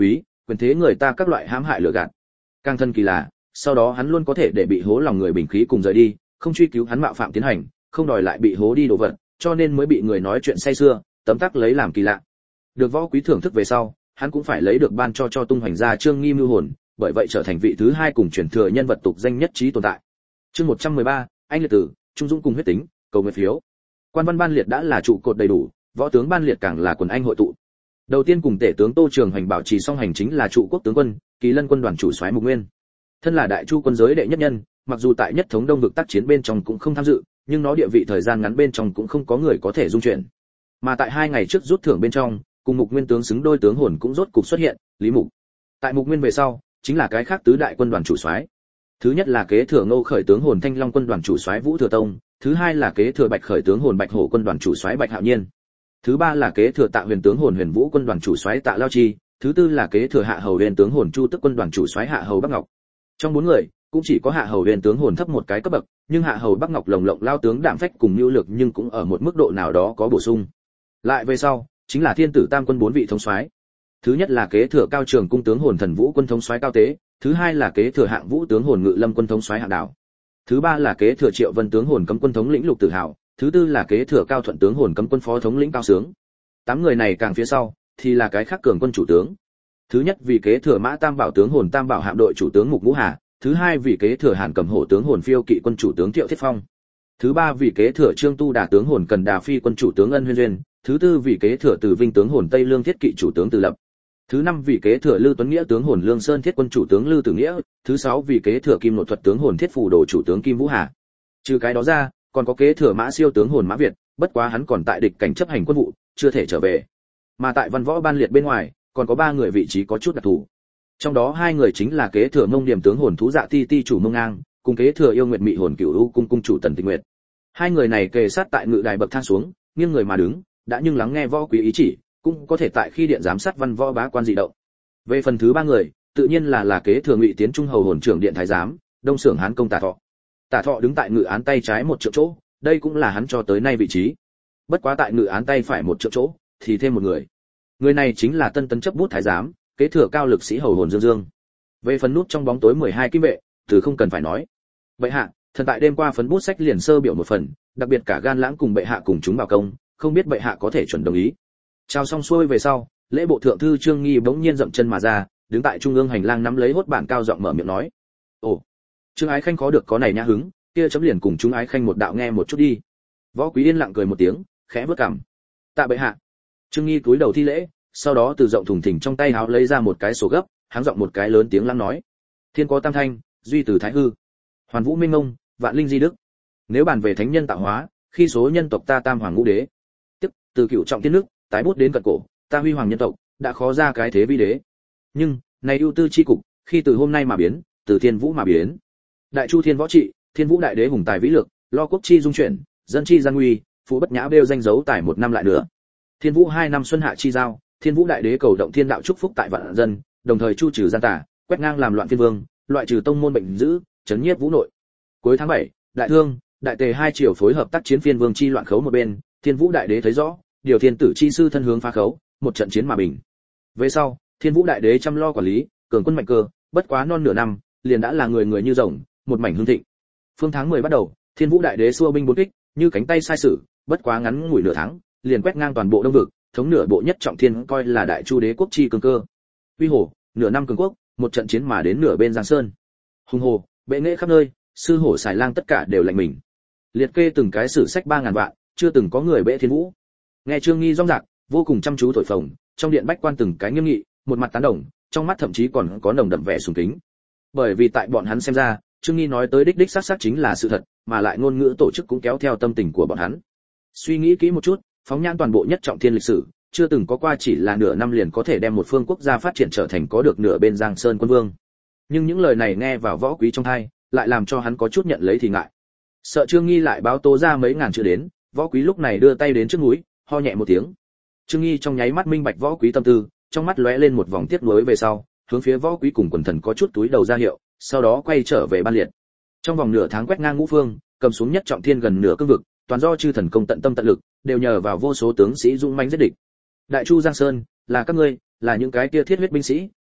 quyền thế người ta các loại hãm hại lừa gạt. Càng thân kỳ lạ, sau đó hắn luôn có thể để bị hố lòng người bình khí cùng rời đi, không truy cứu hắn mạo phạm tiến hành, không đòi lại bị hố đi đồ vật, cho nên mới bị người nói chuyện say xưa, tấm tắc lấy làm kỳ lạ. Được Võ Quý thưởng thức về sau, hắn cũng phải lấy được ban cho cho tung hoành gia Trương Nghi mưu hồn, bởi vậy trở thành vị thứ hai cùng truyền thừa nhân vật tục danh nhất trí tồn tại. Chương một trăm mười ba, anh liệt tử, trung dũng cùng huyết tính, cầu nguyện phiếu. Quan văn ban liệt đã là trụ cột đầy đủ, võ tướng ban liệt càng là quần anh hội tụ. Đầu tiên cùng tể tướng Tô Trường Hoành bảo trì song hành chính là trụ quốc tướng quân, Kỳ Lân quân đoàn chủ soái Mục Nguyên. Thân là đại chu quân giới đệ nhất nhân, mặc dù tại nhất thống đông vực tác chiến bên trong cũng không tham dự, nhưng nó địa vị thời gian ngắn bên trong cũng không có người có thể dung chuyển. Mà tại hai ngày trước rút thưởng bên trong, cùng Mục Nguyên tướng xứng đôi tướng hồn cũng rốt cục xuất hiện, Lý Mục. Tại Mục Nguyên về sau, chính là cái khác tứ đại quân đoàn chủ soái. Thứ nhất là kế thừa Ngô Khởi tướng hồn Thanh Long quân đoàn chủ soái Vũ Thừa Tông, thứ hai là kế thừa Bạch Khởi tướng hồn Bạch Hổ quân đoàn chủ soái Bạch Hạo Nhiên. Thứ ba là kế thừa Tạ Huyền tướng hồn Huyền Vũ quân đoàn chủ soái Tạ Lao Chi, thứ tư là kế thừa Hạ Hầu Huyền tướng hồn Chu Tức quân đoàn chủ soái Hạ Hầu Bắc Ngọc. Trong bốn người, cũng chỉ có Hạ Hầu Huyền tướng hồn thấp một cái cấp bậc, nhưng Hạ Hầu Bắc Ngọc lồng lộng lao tướng đạm phách cùng nhu lực nhưng cũng ở một mức độ nào đó có bổ sung. Lại về sau, chính là Thiên Tử Tam quân bốn vị thống soái. Thứ nhất là kế thừa Cao Trường cung tướng hồn Thần Vũ quân thống soái Cao Tế, thứ hai là kế thừa Hạng Vũ tướng hồn Ngự Lâm quân thống soái Hạng Đảo. Thứ ba là kế thừa Triệu Vân tướng hồn Cấm quân thống lĩnh Lục Tử Hạo, thứ tư là kế thừa Cao Thuận tướng hồn Cấm quân phó thống lĩnh Cao Sướng. Tám người này càng phía sau thì là cái khác cường quân chủ tướng. Thứ nhất vì kế thừa Mã Tam Bảo tướng hồn Tam Bảo hạm đội chủ tướng Mục Ngũ Hà, thứ hai vì kế thừa Hàn Cẩm Hổ tướng hồn Phiêu Kỵ quân chủ tướng Thiệu Thiết Phong. Thứ ba vì kế thừa Trương Tu Đà tướng hồn Cần Đà Phi quân chủ tướng Ân Huyên Duyên, thứ tư vì kế thừa Từ Vinh tướng hồn Tây Lương Thiết Kỵ chủ tướng Từ Lập. Thứ năm vì kế thừa Lư Tuấn Nghĩa tướng hồn Lương Sơn Thiết quân chủ tướng Lư Tử Nghĩa, thứ sáu vì kế thừa Kim Nội thuật tướng hồn Thiết Phù Đồ chủ tướng Kim Vũ Hà. Trừ cái đó ra, còn có kế thừa Mã Siêu tướng hồn Mã Việt, bất quá hắn còn tại địch cảnh chấp hành quân vụ, chưa thể trở về. Mà tại văn võ ban liệt bên ngoài, còn có ba người vị trí có chút đặc thù. Trong đó hai người chính là kế thừa Mông Điểm tướng hồn Thú Dạ Ti Ti chủ Mông Ngang, cùng kế thừa Yêu Nguyệt Mị hồn Cửu U cung cung chủ Tần Tịch Nguyệt. Hai người này kề sát tại ngự đài bậc thang xuống, nghiêng người mà đứng, đã nhưng lắng nghe võ quý ý chỉ, cũng có thể tại khi điện giám sát văn võ bá quan dị động. Về phần thứ ba người, tự nhiên là là kế thừa Ngụy Tiến trung hầu hồn trưởng điện thái giám, Đông Xưởng Hán công Tả Thọ. Tả Thọ đứng tại ngự án tay trái một triệu chỗ, đây cũng là hắn cho tới nay vị trí. Bất quá tại ngự án tay phải một triệu chỗ, thì thêm một người. Người này chính là Tân Tấn chấp bút thái giám, kế thừa cao lực sĩ hầu hồn Dương Dương. Về phần nút trong bóng tối mười hai kim vệ, từ không cần phải nói. Bệ hạ, thần tại đêm qua phấn bút sách liền sơ biểu một phần, đặc biệt cả Gan Lãng cùng bệ hạ cùng chúng vào công, không biết bệ hạ có thể chuẩn đồng ý. Chào xong xuôi về sau, lễ bộ thượng thư Trương Nghi bỗng nhiên dậm chân mà ra, đứng tại trung ương hành lang nắm lấy hốt bản cao giọng mở miệng nói: "Ồ, Trương Ái Khanh khó được có này nhã hứng, kia chấm liền cùng chúng Ái Khanh một đạo nghe một chút đi." Võ Quý yên lặng cười một tiếng, khẽ bước cằm. "Tạ bệ hạ." Trương Nghi cúi đầu thi lễ, sau đó từ rộng thùng thình trong tay áo lấy ra một cái sổ gấp, háng giọng một cái lớn tiếng lắng nói: "Thiên có tam thanh, duy từ thái hư, hoàn vũ minh mông, vạn linh di đức. Nếu bàn về thánh nhân tạo hóa, khi số nhân tộc ta tam hoàng ngũ đế. Tức từ cựu trọng thiên nước, tái bút đến cận cổ, ta huy hoàng nhân tộc, đã khó ra cái thế vi đế. Nhưng, này ưu tư chi cục, khi từ hôm nay mà biến, từ thiên vũ mà biến. Đại chu thiên võ trị, thiên vũ đại đế hùng tài vĩ lực, lo quốc chi dung chuyển, dân chi gian nguy, phú bất nhã bêu danh dấu tải một năm lại nữa. Thiên vũ hai năm xuân hạ chi giao, thiên vũ đại đế cầu động thiên đạo chúc phúc tại vạn dân, đồng thời chu trừ gian tà, quét ngang làm loạn thiên vương, loại trừ tông môn bệnh dữ, chấn nhiếp vũ nội. Cuối tháng bảy, đại thương, đại tề hai triều phối hợp tác chiến phiên vương chi loạn khấu một bên, thiên vũ đại đế thấy rõ, điều thiên tử chi sư thân hướng phá khấu, một trận chiến mà bình. Về sau, thiên vũ đại đế chăm lo quản lý, cường quân mạnh cơ, bất quá non nửa năm, liền đã là người người như rồng, một mảnh hưng thịnh. Phương tháng mười bắt đầu, thiên vũ đại đế xua binh bốn kích, như cánh tay sai sử, bất quá ngắn ngủi nửa tháng, liền quét ngang toàn bộ đông vực, thống nửa bộ nhất trọng thiên coi là đại chu đế quốc chi cường cơ. Uy hồ, nửa năm cường quốc, một trận chiến mà đến nửa bên Giang Sơn. Hùng hồ, bệ nghệ khắp nơi, sư hổ xài lang tất cả đều lạnh mình. Liệt kê từng cái sử sách ba ngàn vạn, chưa từng có người bệ thiên vũ. Nghe Trương Nghi rong rạc, vô cùng chăm chú thổi phồng, trong điện bách quan từng cái nghiêm nghị, một mặt tán đồng, trong mắt thậm chí còn có nồng đậm vẻ sùng kính. Bởi vì tại bọn hắn xem ra, Trương Nghi nói tới đích đích xác xác chính là sự thật, mà lại ngôn ngữ tổ chức cũng kéo theo tâm tình của bọn hắn. Suy nghĩ kỹ một chút, phóng nhãn toàn bộ nhất trọng thiên lịch sử, chưa từng có qua chỉ là nửa năm liền có thể đem một phương quốc gia phát triển trở thành có được nửa bên Giang Sơn quân vương. Nhưng những lời này nghe vào Võ Quý trong tai, lại làm cho hắn có chút nhận lấy thì ngại. Sợ Trương Nghi lại báo tố ra mấy ngàn chữ đến, Võ Quý lúc này đưa tay đến trước mũi, ho nhẹ một tiếng. Trương Nghi trong nháy mắt minh bạch Võ Quý tâm tư, trong mắt lóe lên một vòng tiếc nuối về sau, hướng phía Võ Quý cùng quần thần có chút túi đầu ra hiệu, sau đó quay trở về ban liệt. Trong vòng nửa tháng quét ngang ngũ phương, cầm xuống nhất trọng thiên gần nửa cương vực, toàn do chư thần công tận tâm tận lực, đều nhờ vào vô số tướng sĩ dũng mãnh giết địch. Đại chu Giang Sơn, là các ngươi, là những cái kia thiết huyết binh sĩ,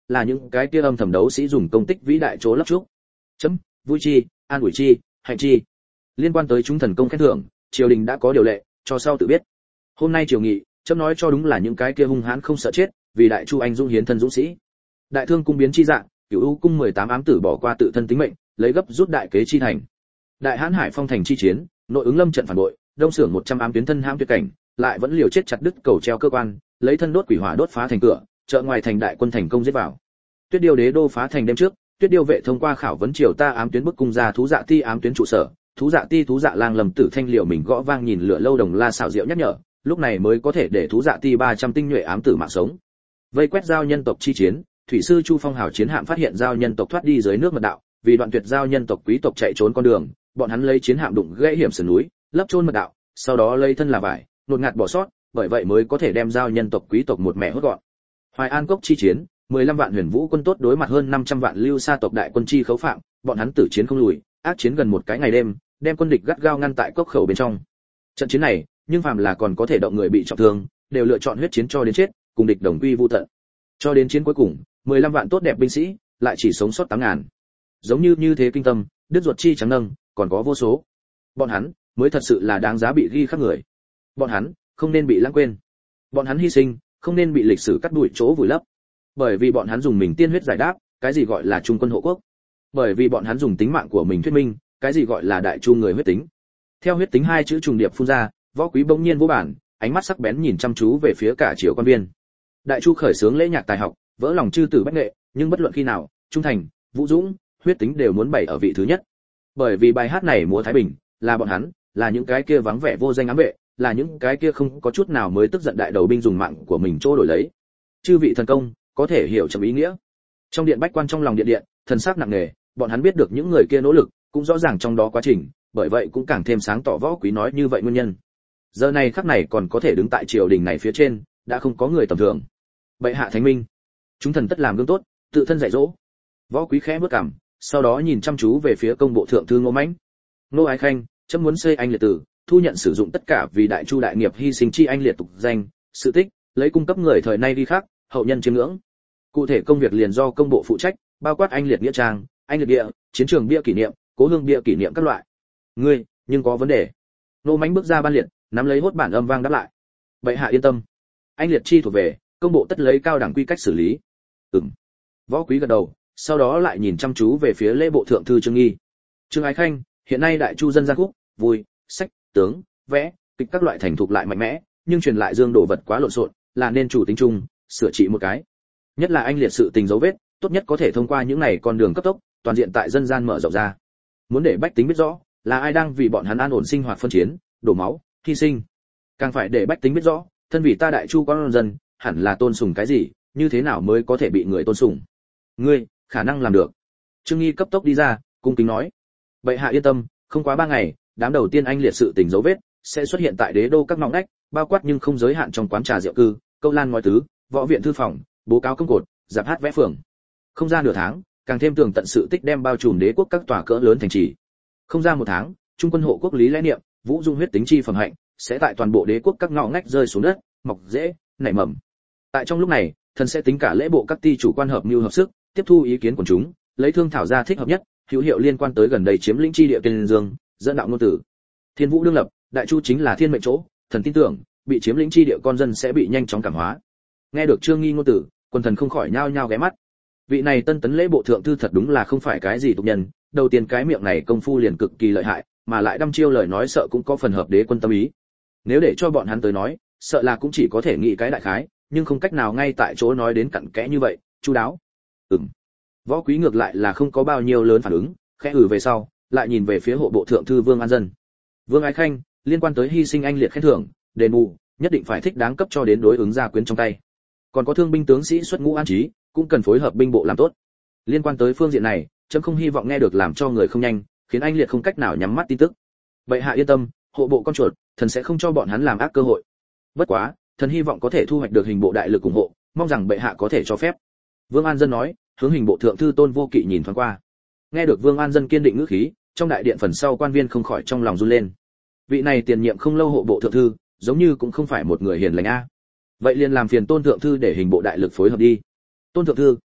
là những cái kia âm thầm đấu sĩ dùng công tích vĩ đại chỗ lấp chúc. Chấm, vui chi, an ủi chi, hạnh chi. Liên quan tới chúng thần công khen thưởng, triều đình đã có điều lệ, cho sau tự biết. Hôm nay triều nghị, chấm nói cho đúng là những cái kia hung hãn không sợ chết, vì đại chu anh dũng hiến thân dũng sĩ. Đại thương cung biến chi dạng, Cửu U cung mười tám ám tử bỏ qua tự thân tính mệnh, lấy gấp rút đại kế chi thành. Đại Hán Hải Phong thành chi chiến, nội ứng lâm trận phản bội, đông sưởng một trăm ám tuyến thân hãm tuyệt cảnh, lại vẫn liều chết chặt đứt cầu treo cơ quan, lấy thân đốt quỷ hỏa đốt phá thành cửa, chợ ngoài thành đại quân thành công giết vào. Tuyết Điêu đế đô phá thành đêm trước, Tuyết Điêu vệ thông qua khảo vấn triều ta ám tuyến bức cung ra thú dạ ti ám tuyến trụ sở, thú dạ ti thú dạ lang lầm tử thanh liệu mình gõ vang nhìn lửa lâu đồng la xảo diệu nhắc nhở, lúc này mới có thể để thú dạ ti ba trăm tinh nhuệ ám tử mạng sống. Vây quét giao nhân tộc chi chiến, thủy sư Chu Phong hào chiến hạm phát hiện giao nhân tộc thoát đi dưới nước mật đạo, vì đoạn tuyệt giao nhân tộc quý tộc chạy trốn con đường, bọn hắn lấy chiến hạm đụng gãy hiểm sườn núi, lấp chôn mật đạo, sau đó lấy thân là vải, nột ngạt bỏ sót, bởi vậy mới có thể đem giao nhân tộc quý tộc một mẻ hốt gọn. Hoài An cốc chi chiến, mười lăm vạn huyền vũ quân tốt đối mặt hơn năm trăm vạn lưu sa tộc đại quân chi khấu phạm, bọn hắn tử chiến không lùi, ác chiến gần một cái ngày đêm, đem quân địch gắt gao ngăn tại cốc khẩu bên trong. Trận chiến này, nhưng phàm là còn có thể động người bị trọng thương, đều lựa chọn huyết chiến cho đến chết, cùng địch đồng quy vu tận. Cho đến chiến cuối cùng, mười lăm vạn tốt đẹp binh sĩ, lại chỉ sống sót tám ngàn. Giống như như thế kinh tâm, đứt ruột chi trắng nâng, còn có vô số. Bọn hắn mới thật sự là đáng giá bị ghi khắc người. Bọn hắn không nên bị lãng quên. Bọn hắn hy sinh, không nên bị lịch sử cắt đuổi chỗ vùi lấp. Bởi vì bọn hắn dùng mình tiên huyết giải đáp, cái gì gọi là trung quân hộ quốc. Bởi vì bọn hắn dùng tính mạng của mình thuyết minh, cái gì gọi là đại chu người huyết tính. Theo huyết tính hai chữ trùng điệp phun ra, Võ Quý bỗng nhiên vô bản, ánh mắt sắc bén nhìn chăm chú về phía cả triều quan viên. Đại chu khởi xướng lễ nhạc tài học, vỡ lòng chư tử bách nghệ, nhưng bất luận khi nào, trung thành, vũ dũng, huyết tính đều muốn bày ở vị thứ nhất. Bởi vì bài hát này múa thái bình, là bọn hắn, là những cái kia vắng vẻ vô danh ám vệ, là những cái kia không có chút nào mới tức giận đại đầu binh dùng mạng của mình trô đổi lấy. Chư vị thần công, có thể hiểu trầm ý nghĩa. Trong điện bách quan trong lòng điện điện, thần sắc nặng nề, bọn hắn biết được những người kia nỗ lực, cũng rõ ràng trong đó quá trình, bởi vậy cũng càng thêm sáng tỏ Võ Quý nói như vậy nguyên nhân. Giờ này khắc này còn có thể đứng tại triều đình này phía trên, đã không có người tầm thường. Bệ hạ thánh minh, chúng thần tất làm gương tốt, tự thân dạy dỗ. Võ Quý khẽ bước cằm, sau đó nhìn chăm chú về phía công bộ thượng thư Ngô Mãnh. Ngô Ái Khanh, chấm muốn xây anh liệt tử, thu nhận sử dụng tất cả vì đại chu đại nghiệp hy sinh chi anh liệt tục danh, sự tích, lấy cung cấp người thời nay đi khác, hậu nhân chiêm ngưỡng. Cụ thể công việc liền do công bộ phụ trách, bao quát anh liệt nghĩa trang, anh liệt địa, chiến trường bia kỷ niệm, cố hương bia kỷ niệm các loại. Ngươi, nhưng có vấn đề. Ngô Mãnh bước ra ban liệt, nắm lấy hốt bản âm vang đáp lại. Bệ hạ yên tâm, anh liệt chi thuộc về, công bộ tất lấy cao đẳng quy cách xử lý. Ừm. Võ Quý gật đầu, sau đó lại nhìn chăm chú về phía lễ bộ thượng thư Trương Nghi. Trương Ái Khanh, hiện nay đại chu dân gian khúc, vui, sách, tướng, vẽ, kịch các loại thành thục lại mạnh mẽ, nhưng truyền lại dương đồ vật quá lộn xộn, là nên chủ tính chung, sửa trị một cái. Nhất là anh liệt sự tình dấu vết, tốt nhất có thể thông qua những này con đường cấp tốc, toàn diện tại dân gian mở rộng ra. Muốn để bách tính biết rõ, là ai đang vì bọn hắn an ổn sinh hoạt phân chiến, đổ máu, hy sinh. Càng phải để bách tính biết rõ, thân vì ta đại chu con dân, hẳn là tôn sùng cái gì, như thế nào mới có thể bị người tôn sùng. Ngươi, khả năng làm được. Trương Nghi cấp tốc đi ra, cung kính nói. Bệ hạ yên tâm, không quá ba ngày, đám đầu tiên anh liệt sự tình dấu vết sẽ xuất hiện tại đế đô các ngõ ngách, bao quát nhưng không giới hạn trong quán trà rượu cư, câu lan ngói tứ, võ viện thư phòng, bố cáo công cột, giáp hát vẽ phường. Không ra nửa tháng, càng thêm tường tận sự tích đem bao trùm đế quốc các tòa cỡ lớn thành trì. Không ra một tháng, trung quân hộ quốc lý lẽ niệm, vũ dung huyết tính chi phẩm hạnh, sẽ tại toàn bộ đế quốc các ngõ ngách rơi xuống đất, mọc rễ, nảy mầm. Tại trong lúc này, thần sẽ tính cả lễ bộ các ty chủ quan hợp mưu hợp sức, tiếp thu ý kiến của chúng, lấy thương thảo ra thích hợp nhất, hữu hiệu liên quan tới gần đây chiếm lĩnh chi địa Tiên Dương, dẫn đạo ngôn tử. Thiên Vũ đương lập, đại chu chính là thiên mệnh chỗ, thần tin tưởng, bị chiếm lĩnh chi địa con dân sẽ bị nhanh chóng cảm hóa. Nghe được Trương Nghi ngôn tử, quân thần không khỏi nhao nhao ghé mắt. Vị này tân tấn lễ bộ thượng thư thật đúng là không phải cái gì tục nhân, đầu tiên cái miệng này công phu liền cực kỳ lợi hại, mà lại đăm chiêu lời nói sợ cũng có phần hợp đế quân tâm ý. Nếu để cho bọn hắn tới nói, sợ là cũng chỉ có thể nghĩ cái đại khái, nhưng không cách nào ngay tại chỗ nói đến cặn kẽ như vậy, chu đáo. Ừm. Võ Quý ngược lại là không có bao nhiêu lớn phản ứng, khẽ ừ về sau, lại nhìn về phía hộ bộ thượng thư Vương An Dân. Vương Ái Khanh, liên quan tới hy sinh anh liệt khen thưởng, đền bù, nhất định phải thích đáng cấp cho đến đối ứng gia quyến trong tay. Còn có thương binh tướng sĩ xuất ngũ an trí, cũng cần phối hợp binh bộ làm tốt. Liên quan tới phương diện này, chấm không hy vọng nghe được làm cho người không nhanh, khiến anh liệt không cách nào nhắm mắt tin tức. Bệ hạ yên tâm, hộ bộ con chuột, thần sẽ không cho bọn hắn làm ác cơ hội. Bất quá, thần hy vọng có thể thu hoạch được hình bộ đại lực ủng hộ, mong rằng bệ hạ có thể cho phép. Vương An Dân nói, hướng hình bộ thượng thư Tôn Vô Kỵ nhìn thoáng qua. Nghe được Vương An Dân kiên định ngữ khí, trong đại điện phần sau quan viên không khỏi trong lòng run lên. Vị này tiền nhiệm không lâu hộ bộ thượng thư, giống như cũng không phải một người hiền lành a. Vậy liền làm phiền Tôn thượng thư để hình bộ đại lực phối hợp đi. Tôn thượng thư,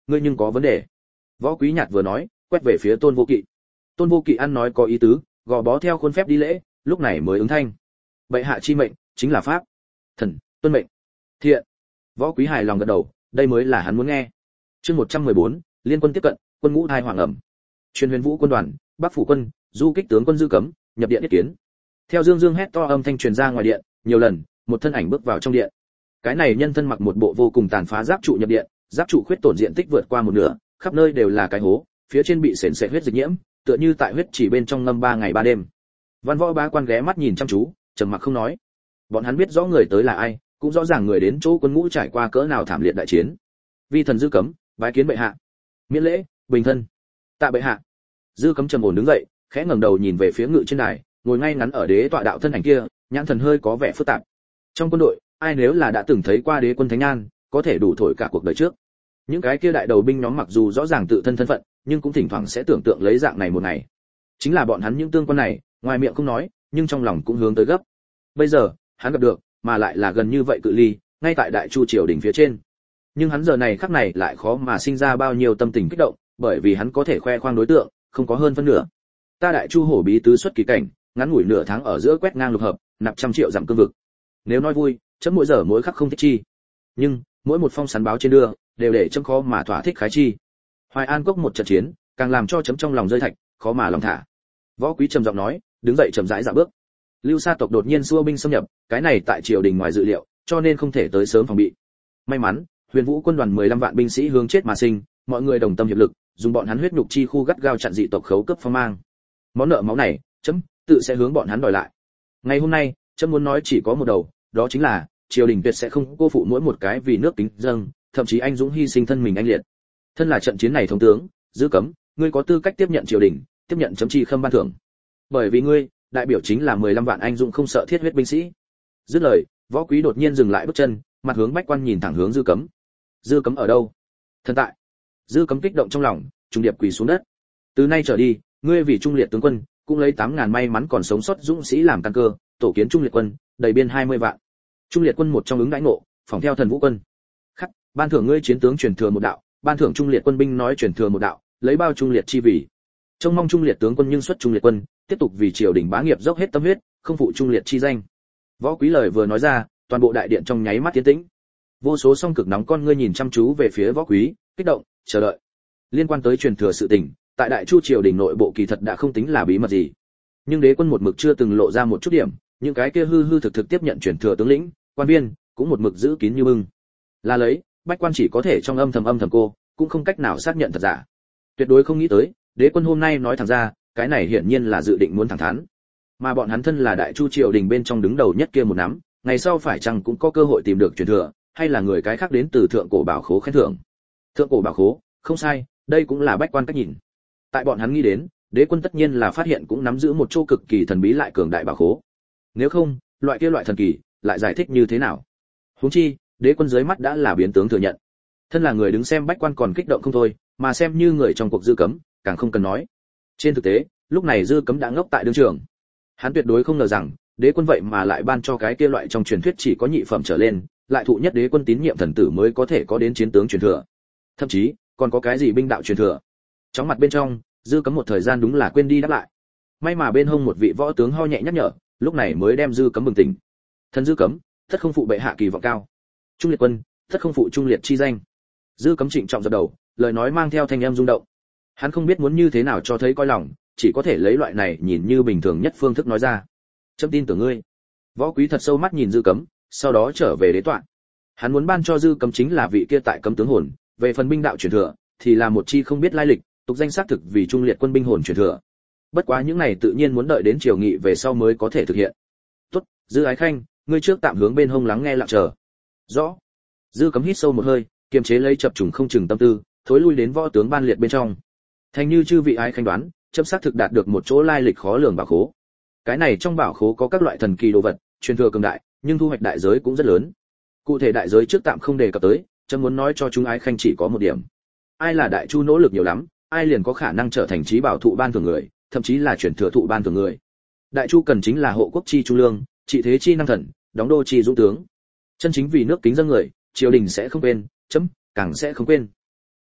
ngươi nhưng có vấn đề. Võ Quý nhạt vừa nói, quét về phía Tôn Vô Kỵ. Tôn Vô Kỵ ăn nói có ý tứ, gò bó theo khuôn phép đi lễ, lúc này mới ứng thanh. Bệ hạ chi mệnh, chính là pháp. Thần, tuân mệnh. Thiện. Võ Quý hài lòng gật đầu, đây mới là hắn muốn nghe. Chương một trăm mười bốn, liên quân tiếp cận, quân ngũ thai hoàng ẩm. Truyền Huyền Vũ quân đoàn, Bắc phủ quân, du kích tướng quân Dư Cấm, nhập điện yết kiến. Theo Dương Dương hét to âm thanh truyền ra ngoài điện, nhiều lần, một thân ảnh bước vào trong điện. Cái này nhân thân mặc một bộ vô cùng tàn phá giáp trụ nhập điện, giáp trụ khuyết tổn diện tích vượt qua một nửa, khắp nơi đều là cái hố, phía trên bị sền sệt huyết dịch nhiễm, tựa như tại huyết chỉ bên trong ngâm ba ngày ba đêm. Văn Võ bá quan ghé mắt nhìn chăm chú, trầm mặc không nói. Bọn hắn biết rõ người tới là ai, cũng rõ ràng người đến chỗ quân ngũ trải qua cỡ nào thảm liệt đại chiến. Vi thần Dư Cấm, bái kiến bệ hạ. Miễn lễ, bình thân. Tạ bệ hạ. Dư Cấm trầm ổn đứng dậy, khẽ ngẩng đầu nhìn về phía ngự trên đài, ngồi ngay ngắn ở đế tọa đạo thân ảnh kia, nhãn thần hơi có vẻ phức tạp. Trong quân đội, ai nếu là đã từng thấy qua đế quân thánh an, có thể đủ thổi cả cuộc đời trước. Những cái kia đại đầu binh nhóm mặc dù rõ ràng tự thân thân phận, nhưng cũng thỉnh thoảng sẽ tưởng tượng lấy dạng này một ngày. Chính là bọn hắn những tương quân này, ngoài miệng không nói, nhưng trong lòng cũng hướng tới gấp. Bây giờ, hắn gặp được, mà lại là gần như vậy cự ly, ngay tại Đại Chu triều đỉnh phía trên. Nhưng hắn giờ này khắc này lại khó mà sinh ra bao nhiêu tâm tình kích động, bởi vì hắn có thể khoe khoang đối tượng, không có hơn phân nửa. Ta Đại Chu hổ bí tứ xuất kỳ cảnh, ngắn ngủi nửa tháng ở giữa quét ngang lục hợp, nạp trăm triệu dặm cương vực. Nếu nói vui, chấm mỗi giờ mỗi khắc không thích chi. Nhưng, mỗi một phong sắn báo trên đưa, đều để chấm khó mà thỏa thích khái chi. Hoài An cốc một trận chiến, càng làm cho chấm trong lòng rơi thạch, khó mà lòng thả. Võ Quý trầm giọng nói, đứng dậy chậm rãi dạo bước. Lưu Sa tộc đột nhiên xua binh xâm nhập, cái này tại triều đình ngoài dự liệu, cho nên không thể tới sớm phòng bị. May mắn, Huyền Vũ quân đoàn mười lăm vạn binh sĩ hướng chết mà sinh, mọi người đồng tâm hiệp lực, dùng bọn hắn huyết nhục chi khu gắt gao chặn dị tộc khấu cấp phong mang. Món nợ máu này, chấm tự sẽ hướng bọn hắn đòi lại. Ngày hôm nay, chấm muốn nói chỉ có một đầu, đó chính là triều đình tuyệt sẽ không cô phụ mỗi một cái vì nước kính dâng, thậm chí anh dũng hy sinh thân mình anh liệt. Thân là trận chiến này thống tướng, Dư Cấm, ngươi có tư cách tiếp nhận triều đình, tiếp nhận chấm chi khâm ban thưởng. Bởi vì ngươi, đại biểu chính là mười lăm vạn anh dũng không sợ thiết huyết binh sĩ. Dứt lời, Võ Quý đột nhiên dừng lại bước chân, mặt hướng bách quan nhìn thẳng hướng Dư Cấm. Dư Cấm ở đâu? Thần tại. Dư Cấm kích động trong lòng, trùng điệp quỳ xuống đất. Từ nay trở đi, ngươi vì trung liệt tướng quân, cũng lấy tám ngàn may mắn còn sống sót dũng sĩ làm căn cơ, tổ kiến trung liệt quân, đầy biên hai mươi vạn. Trung liệt quân một trong ứng đãi ngộ, phòng theo thần vũ quân. Khắc, ban thưởng ngươi chiến tướng truyền thừa một đạo, ban thưởng trung liệt quân binh nói truyền thừa một đạo, lấy bao trung liệt chi vì. Trông mong trung liệt tướng quân nhưng xuất trung liệt quân, tiếp tục vì triều đình bá nghiệp dốc hết tâm huyết, không phụ trung liệt chi danh. Võ Quý lời vừa nói ra, toàn bộ đại điện trong nháy mắt tiến tĩnh. Vô số song cực nóng con ngươi nhìn chăm chú về phía Võ Quý, kích động, chờ đợi. Liên quan tới truyền thừa sự tình, tại Đại Chu triều đình nội bộ kỳ thật đã không tính là bí mật gì. Nhưng đế quân một mực chưa từng lộ ra một chút điểm, những cái kia hư hư thực thực tiếp nhận truyền thừa tướng lĩnh, quan viên, cũng một mực giữ kín như bưng. Là lấy, bách quan chỉ có thể trong âm thầm âm thầm cô, cũng không cách nào xác nhận thật giả. Tuyệt đối không nghĩ tới, đế quân hôm nay nói thẳng ra, cái này hiển nhiên là dự định muốn thẳng thắn. Mà bọn hắn thân là Đại Chu triều đình bên trong đứng đầu nhất kia một nắm, ngày sau phải chăng cũng có cơ hội tìm được truyền thừa, hay là người cái khác đến từ thượng cổ bảo khố khen thưởng. Thượng cổ bảo khố, không sai, đây cũng là bách quan cách nhìn. Tại bọn hắn nghĩ đến, đế quân tất nhiên là phát hiện cũng nắm giữ một chỗ cực kỳ thần bí lại cường đại bảo khố. Nếu không, loại kia loại thần kỳ, lại giải thích như thế nào? Huống chi, đế quân dưới mắt đã là biến tướng thừa nhận. Thân là người đứng xem bách quan còn kích động không thôi, mà xem như người trong cuộc Dư Cấm, càng không cần nói. Trên thực tế, lúc này Dư Cấm đã ngốc tại đương trường. Hắn tuyệt đối không ngờ rằng, đế quân vậy mà lại ban cho cái kia loại trong truyền thuyết chỉ có nhị phẩm trở lên, lại thụ nhất đế quân tín nhiệm thần tử mới có thể có đến chiến tướng truyền thừa. Thậm chí, còn có cái gì binh đạo truyền thừa. Trong mặt bên trong, Dư Cấm một thời gian đúng là quên đi đáp lại. May mà bên hông một vị võ tướng ho nhẹ nhắc nhở, lúc này mới đem Dư Cấm bừng tỉnh. Thần Dư Cấm, tất không phụ bệ hạ kỳ vọng cao. Trung liệt quân, tất không phụ trung liệt chi danh. Dư Cấm trịnh trọng dập đầu, lời nói mang theo thanh âm rung động. Hắn không biết muốn như thế nào cho thấy coi lòng, chỉ có thể lấy loại này nhìn như bình thường nhất phương thức nói ra. Chấm tin tưởng ngươi. Võ Quý thật sâu mắt nhìn Dư Cấm, sau đó trở về đế tọa. Hắn muốn ban cho Dư Cấm chính là vị kia tại cấm tướng hồn, về phần binh đạo truyền thừa, thì là một chi không biết lai lịch, tục danh xác thực vì trung liệt quân binh hồn truyền thừa. Bất quá những này tự nhiên muốn đợi đến triều nghị về sau mới có thể thực hiện. Tốt, Dư Ái Khanh, ngươi trước tạm hướng bên hông lắng nghe lặng chờ. Rõ. Dư Cấm hít sâu một hơi, kiềm chế lấy chập trùng không chừng tâm tư, thối lui đến võ tướng ban liệt bên trong. Thành như chư vị Ái Khanh đoán, chấm xác thực đạt được một chỗ lai lịch khó lường bảo khố. Cái này trong bảo khố có các loại thần kỳ đồ vật, truyền thừa cường đại, nhưng thu hoạch đại giới cũng rất lớn. Cụ thể đại giới trước tạm không đề cập tới, chấm muốn nói cho chúng Ái Khanh chỉ có một điểm. Ai là Đại Chu nỗ lực nhiều lắm, ai liền có khả năng trở thành trí bảo thụ ban thưởng người, thậm chí là truyền thừa thụ ban thưởng người. Đại Chu cần chính là hộ quốc chi trung lương, trị thế chi năng thần, đóng đô chi dũng tướng. Chân chính vì nước kính dân người, triều đình sẽ không quên, chấm càng sẽ không quên.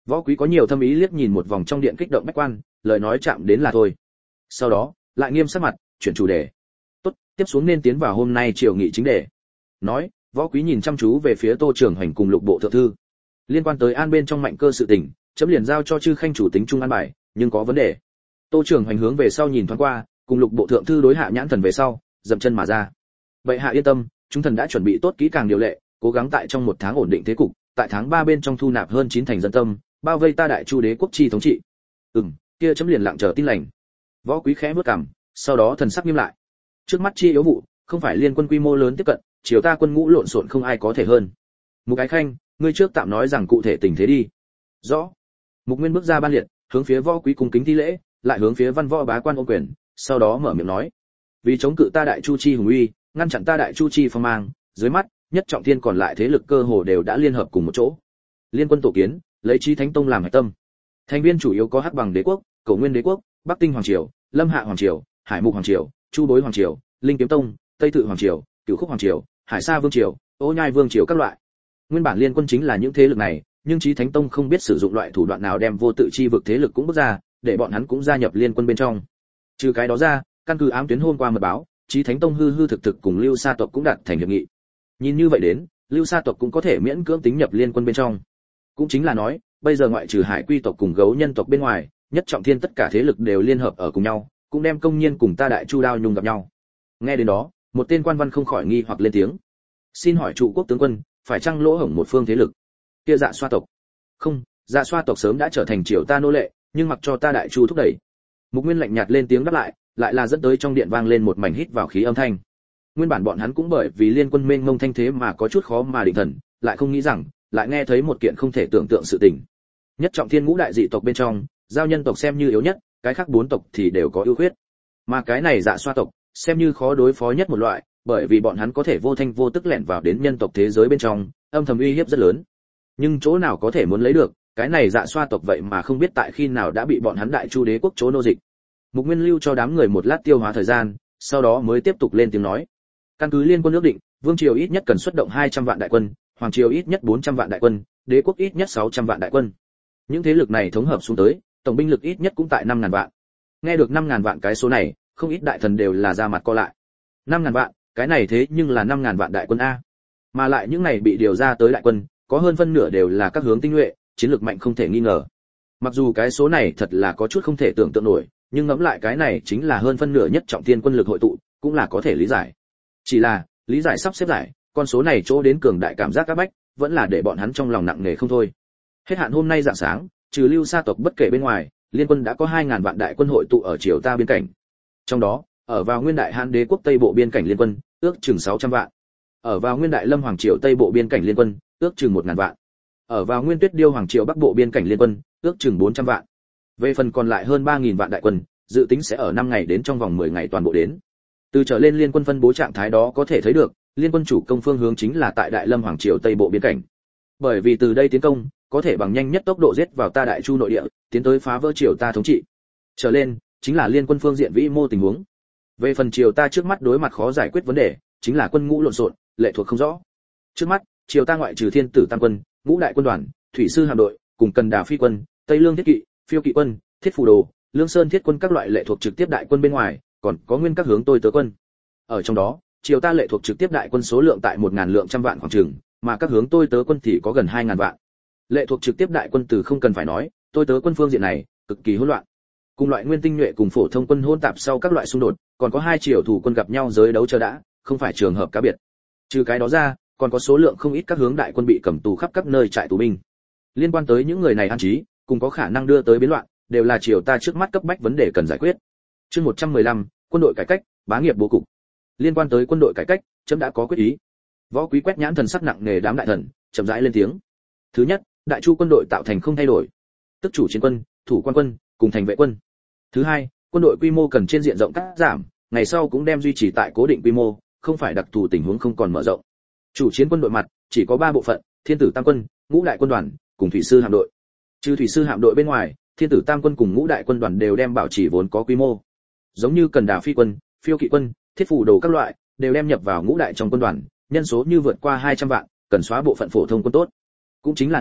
Võ Quý có nhiều thâm ý liếc nhìn một vòng trong điện kích động bách quan, lời nói chạm đến là thôi. Sau đó, lại nghiêm sắc mặt, chuyển chủ đề. Tốt, tiếp xuống nên tiến vào hôm nay triều nghị chính đề. Nói, Võ Quý nhìn chăm chú về phía Tô Trường Hoành cùng Lục Bộ thượng thư. Liên quan tới an bên trong Mạnh Cơ sự tình, chấm liền giao cho chư khanh chủ tính trung an bài, nhưng có vấn đề. Tô Trường Hoành hướng về sau nhìn thoáng qua, cùng Lục Bộ thượng thư đối hạ nhãn thần về sau, dậm chân mà ra. Vậy hạ yên tâm, chúng thần đã chuẩn bị tốt kỹ càng điều lệ, cố gắng tại trong một tháng ổn định thế cục, tại tháng ba bên trong thu nạp hơn chín thành dân tâm, bao vây ta Đại Chu đế quốc chi thống trị. Ừm, kia chấm liền lặng chờ tin lành. Võ Quý khẽ bước cằm, sau đó thần sắc nghiêm lại. Trước mắt chi yếu vụ, không phải liên quân quy mô lớn tiếp cận, chiều ta quân ngũ lộn xộn không ai có thể hơn. Mục Ái Khanh, ngươi trước tạm nói rằng cụ thể tình thế đi. Rõ. Mục Nguyên bước ra ban liệt, hướng phía Võ Quý cung kính thi lễ, lại hướng phía văn võ bá quan ôm quyền, sau đó mở miệng nói: vì chống cự ta Đại Chu chi hùng uy, ngăn chặn ta Đại Chu chi phong mang, dưới mắt nhất trọng thiên còn lại thế lực cơ hồ đều đã liên hợp cùng một chỗ. Liên quân tổ kiến, lấy Chí Thánh Tông làm hạch tâm. Thành viên chủ yếu có Hắc Bằng Đế quốc, Cổ Nguyên Đế quốc, Bắc Tinh Hoàng triều, Lâm Hạ Hoàng triều, Hải Mục Hoàng triều, Chu Bối Hoàng triều, Linh Kiếm Tông, Tây Tự Hoàng triều, Cửu Khúc Hoàng triều, Hải Sa Vương triều, Ô Nhai Vương triều các loại. Nguyên bản liên quân chính là những thế lực này, nhưng Chí Thánh Tông không biết sử dụng loại thủ đoạn nào đem vô tự chi vực thế lực cũng bước ra, để bọn hắn cũng gia nhập liên quân bên trong. Trừ cái đó ra, căn cứ ám tuyến hôm qua mật báo, Chí Thánh Tông hư hư thực thực cùng Lưu Sa tộc cũng đạt thành hiệp nghị. Nhìn như vậy đến, Lưu Sa tộc cũng có thể miễn cưỡng tính nhập liên quân bên trong. Cũng chính là nói, bây giờ ngoại trừ Hải Quy tộc cùng Gấu Nhân tộc bên ngoài, nhất trọng thiên tất cả thế lực đều liên hợp ở cùng nhau, cũng đem công nhiên cùng ta Đại Chu đao nhung gặp nhau. Nghe đến đó, một tên quan văn không khỏi nghi hoặc lên tiếng. Xin hỏi trụ quốc tướng quân, phải chăng lỗ hổng một phương thế lực? Kia Dạ Xoa tộc? Không, Dạ Xoa tộc sớm đã trở thành triều ta nô lệ, nhưng mặc cho ta Đại Chu thúc đẩy. Mục Nguyên lạnh nhạt lên tiếng đáp lại, lại là dẫn tới trong điện vang lên một mảnh hít vào khí âm thanh. Nguyên bản bọn hắn cũng bởi vì liên quân mênh mông thanh thế mà có chút khó mà định thần, lại không nghĩ rằng, lại nghe thấy một kiện không thể tưởng tượng sự tình. Nhất trọng thiên ngũ đại dị tộc bên trong, giao nhân tộc xem như yếu nhất, cái khác bốn tộc thì đều có ưu khuyết. Mà cái này Dạ Xoa tộc, xem như khó đối phó nhất một loại, bởi vì bọn hắn có thể vô thanh vô tức lẻn vào đến nhân tộc thế giới bên trong, âm thầm uy hiếp rất lớn. Nhưng chỗ nào có thể muốn lấy được, cái này Dạ Xoa tộc vậy mà không biết tại khi nào đã bị bọn hắn Đại Chu đế quốc chỗ nô dịch. Mục Nguyên lưu cho đám người một lát tiêu hóa thời gian, sau đó mới tiếp tục lên tiếng nói. Căn cứ liên quân ước định, vương triều ít nhất cần xuất động hai trăm vạn đại quân, hoàng triều ít nhất bốn trăm vạn đại quân, đế quốc ít nhất sáu trăm vạn đại quân. Những thế lực này thống hợp xuống tới, tổng binh lực ít nhất cũng tại năm ngàn vạn. Nghe được năm ngàn vạn cái số này, không ít đại thần đều là ra mặt co lại. năm ngàn vạn, cái này thế nhưng là năm ngàn vạn đại quân a. Mà lại những này bị điều ra tới đại quân, có hơn phân nửa đều là các hướng tinh nhuệ, chiến lược mạnh không thể nghi ngờ. Mặc dù cái số này thật là có chút không thể tưởng tượng nổi, nhưng ngẫm lại cái này chính là hơn phân nửa nhất trọng thiên quân lực hội tụ, cũng là có thể lý giải. Chỉ là, lý giải sắp xếp giải, con số này chỗ đến cường đại cảm giác các bách, vẫn là để bọn hắn trong lòng nặng nề không thôi. Hết hạn hôm nay rạng sáng, trừ Lưu Sa tộc bất kể bên ngoài, liên quân đã có hai ngàn vạn đại quân hội tụ ở triều ta biên cảnh. Trong đó, ở vào Nguyên Đại Hán đế quốc Tây bộ biên cảnh liên quân, ước chừng sáu trăm vạn. Ở vào Nguyên Đại Lâm hoàng triều Tây bộ biên cảnh liên quân, ước chừng một ngàn vạn. Ở vào Nguyên Tuyết Điêu hoàng triều Bắc bộ biên cảnh liên quân, ước chừng bốn trăm vạn. Về phần còn lại hơn ba nghìn vạn đại quân, dự tính sẽ ở năm ngày đến trong vòng mười ngày toàn bộ đến. Từ trở lên liên quân phân bố trạng thái đó có thể thấy được, liên quân chủ công phương hướng chính là tại Đại Lâm hoàng triều Tây bộ biên cảnh. Bởi vì từ đây tiến công, có thể bằng nhanh nhất tốc độ giết vào ta Đại Chu nội địa, tiến tới phá vỡ triều ta thống trị. Trở lên, chính là liên quân phương diện vĩ mô tình huống. Về phần triều ta trước mắt đối mặt khó giải quyết vấn đề, chính là quân ngũ lộn xộn, lệ thuộc không rõ. Trước mắt, triều ta ngoại trừ Thiên Tử Tam quân, Ngũ đại quân đoàn, Thủy sư hạm đội, cùng Cần Đà phi quân, Tây Lương thiết kỵ, Phiêu kỵ quân, Thiết phù đồ, Lương Sơn thiết quân các loại lệ thuộc trực tiếp đại quân bên ngoài, còn có nguyên các hướng tôi tớ quân. Ở trong đó, triều ta lệ thuộc trực tiếp đại quân số lượng tại một ngàn lượng trăm vạn khoảng chừng, mà các hướng tôi tớ quân thì có gần hai ngàn vạn. Lệ thuộc trực tiếp đại quân từ không cần phải nói, tôi tớ quân phương diện này cực kỳ hỗn loạn. Cùng loại nguyên tinh nhuệ cùng phổ thông quân hỗn tạp sau các loại xung đột, còn có hai triều thủ quân gặp nhau giới đấu chờ đã, không phải trường hợp cá biệt. Trừ cái đó ra, còn có số lượng không ít các hướng đại quân bị cầm tù khắp các nơi trại tù binh. Liên quan tới những người này an trí, cùng có khả năng đưa tới biến loạn, đều là triều ta trước mắt cấp bách vấn đề cần giải quyết. Chương một trăm mười lăm, quân đội cải cách, bá nghiệp bố cục. Liên quan tới quân đội cải cách, chấm đã có quyết ý. Võ Quý quét nhãn thần sắc nặng nề đám đại thần, chậm rãi lên tiếng. Thứ nhất, Đại Chu quân đội tạo thành không thay đổi, tức chủ chiến quân, thủ quan quân, cùng thành vệ quân. Thứ hai, quân đội quy mô cần trên diện rộng cắt giảm, ngày sau cũng đem duy trì tại cố định quy mô, không phải đặc thù tình huống không còn mở rộng. Chủ chiến quân đội mặt chỉ có ba bộ phận, Thiên Tử Tam quân, Ngũ đại quân đoàn, cùng Thủy sư hạm đội. Trừ Thủy sư hạm đội bên ngoài, Thiên Tử Tam quân cùng Ngũ đại quân đoàn đều đem bảo trì vốn có quy mô. Giống như Cần Đà phi quân, Phiêu kỵ quân, Thiết phù đồ các loại, đều đem nhập vào Ngũ đại trong quân đoàn, nhân số như vượt qua hai trăm vạn, cần xóa bộ phận phổ thông quân tốt. Cũng chính là nói,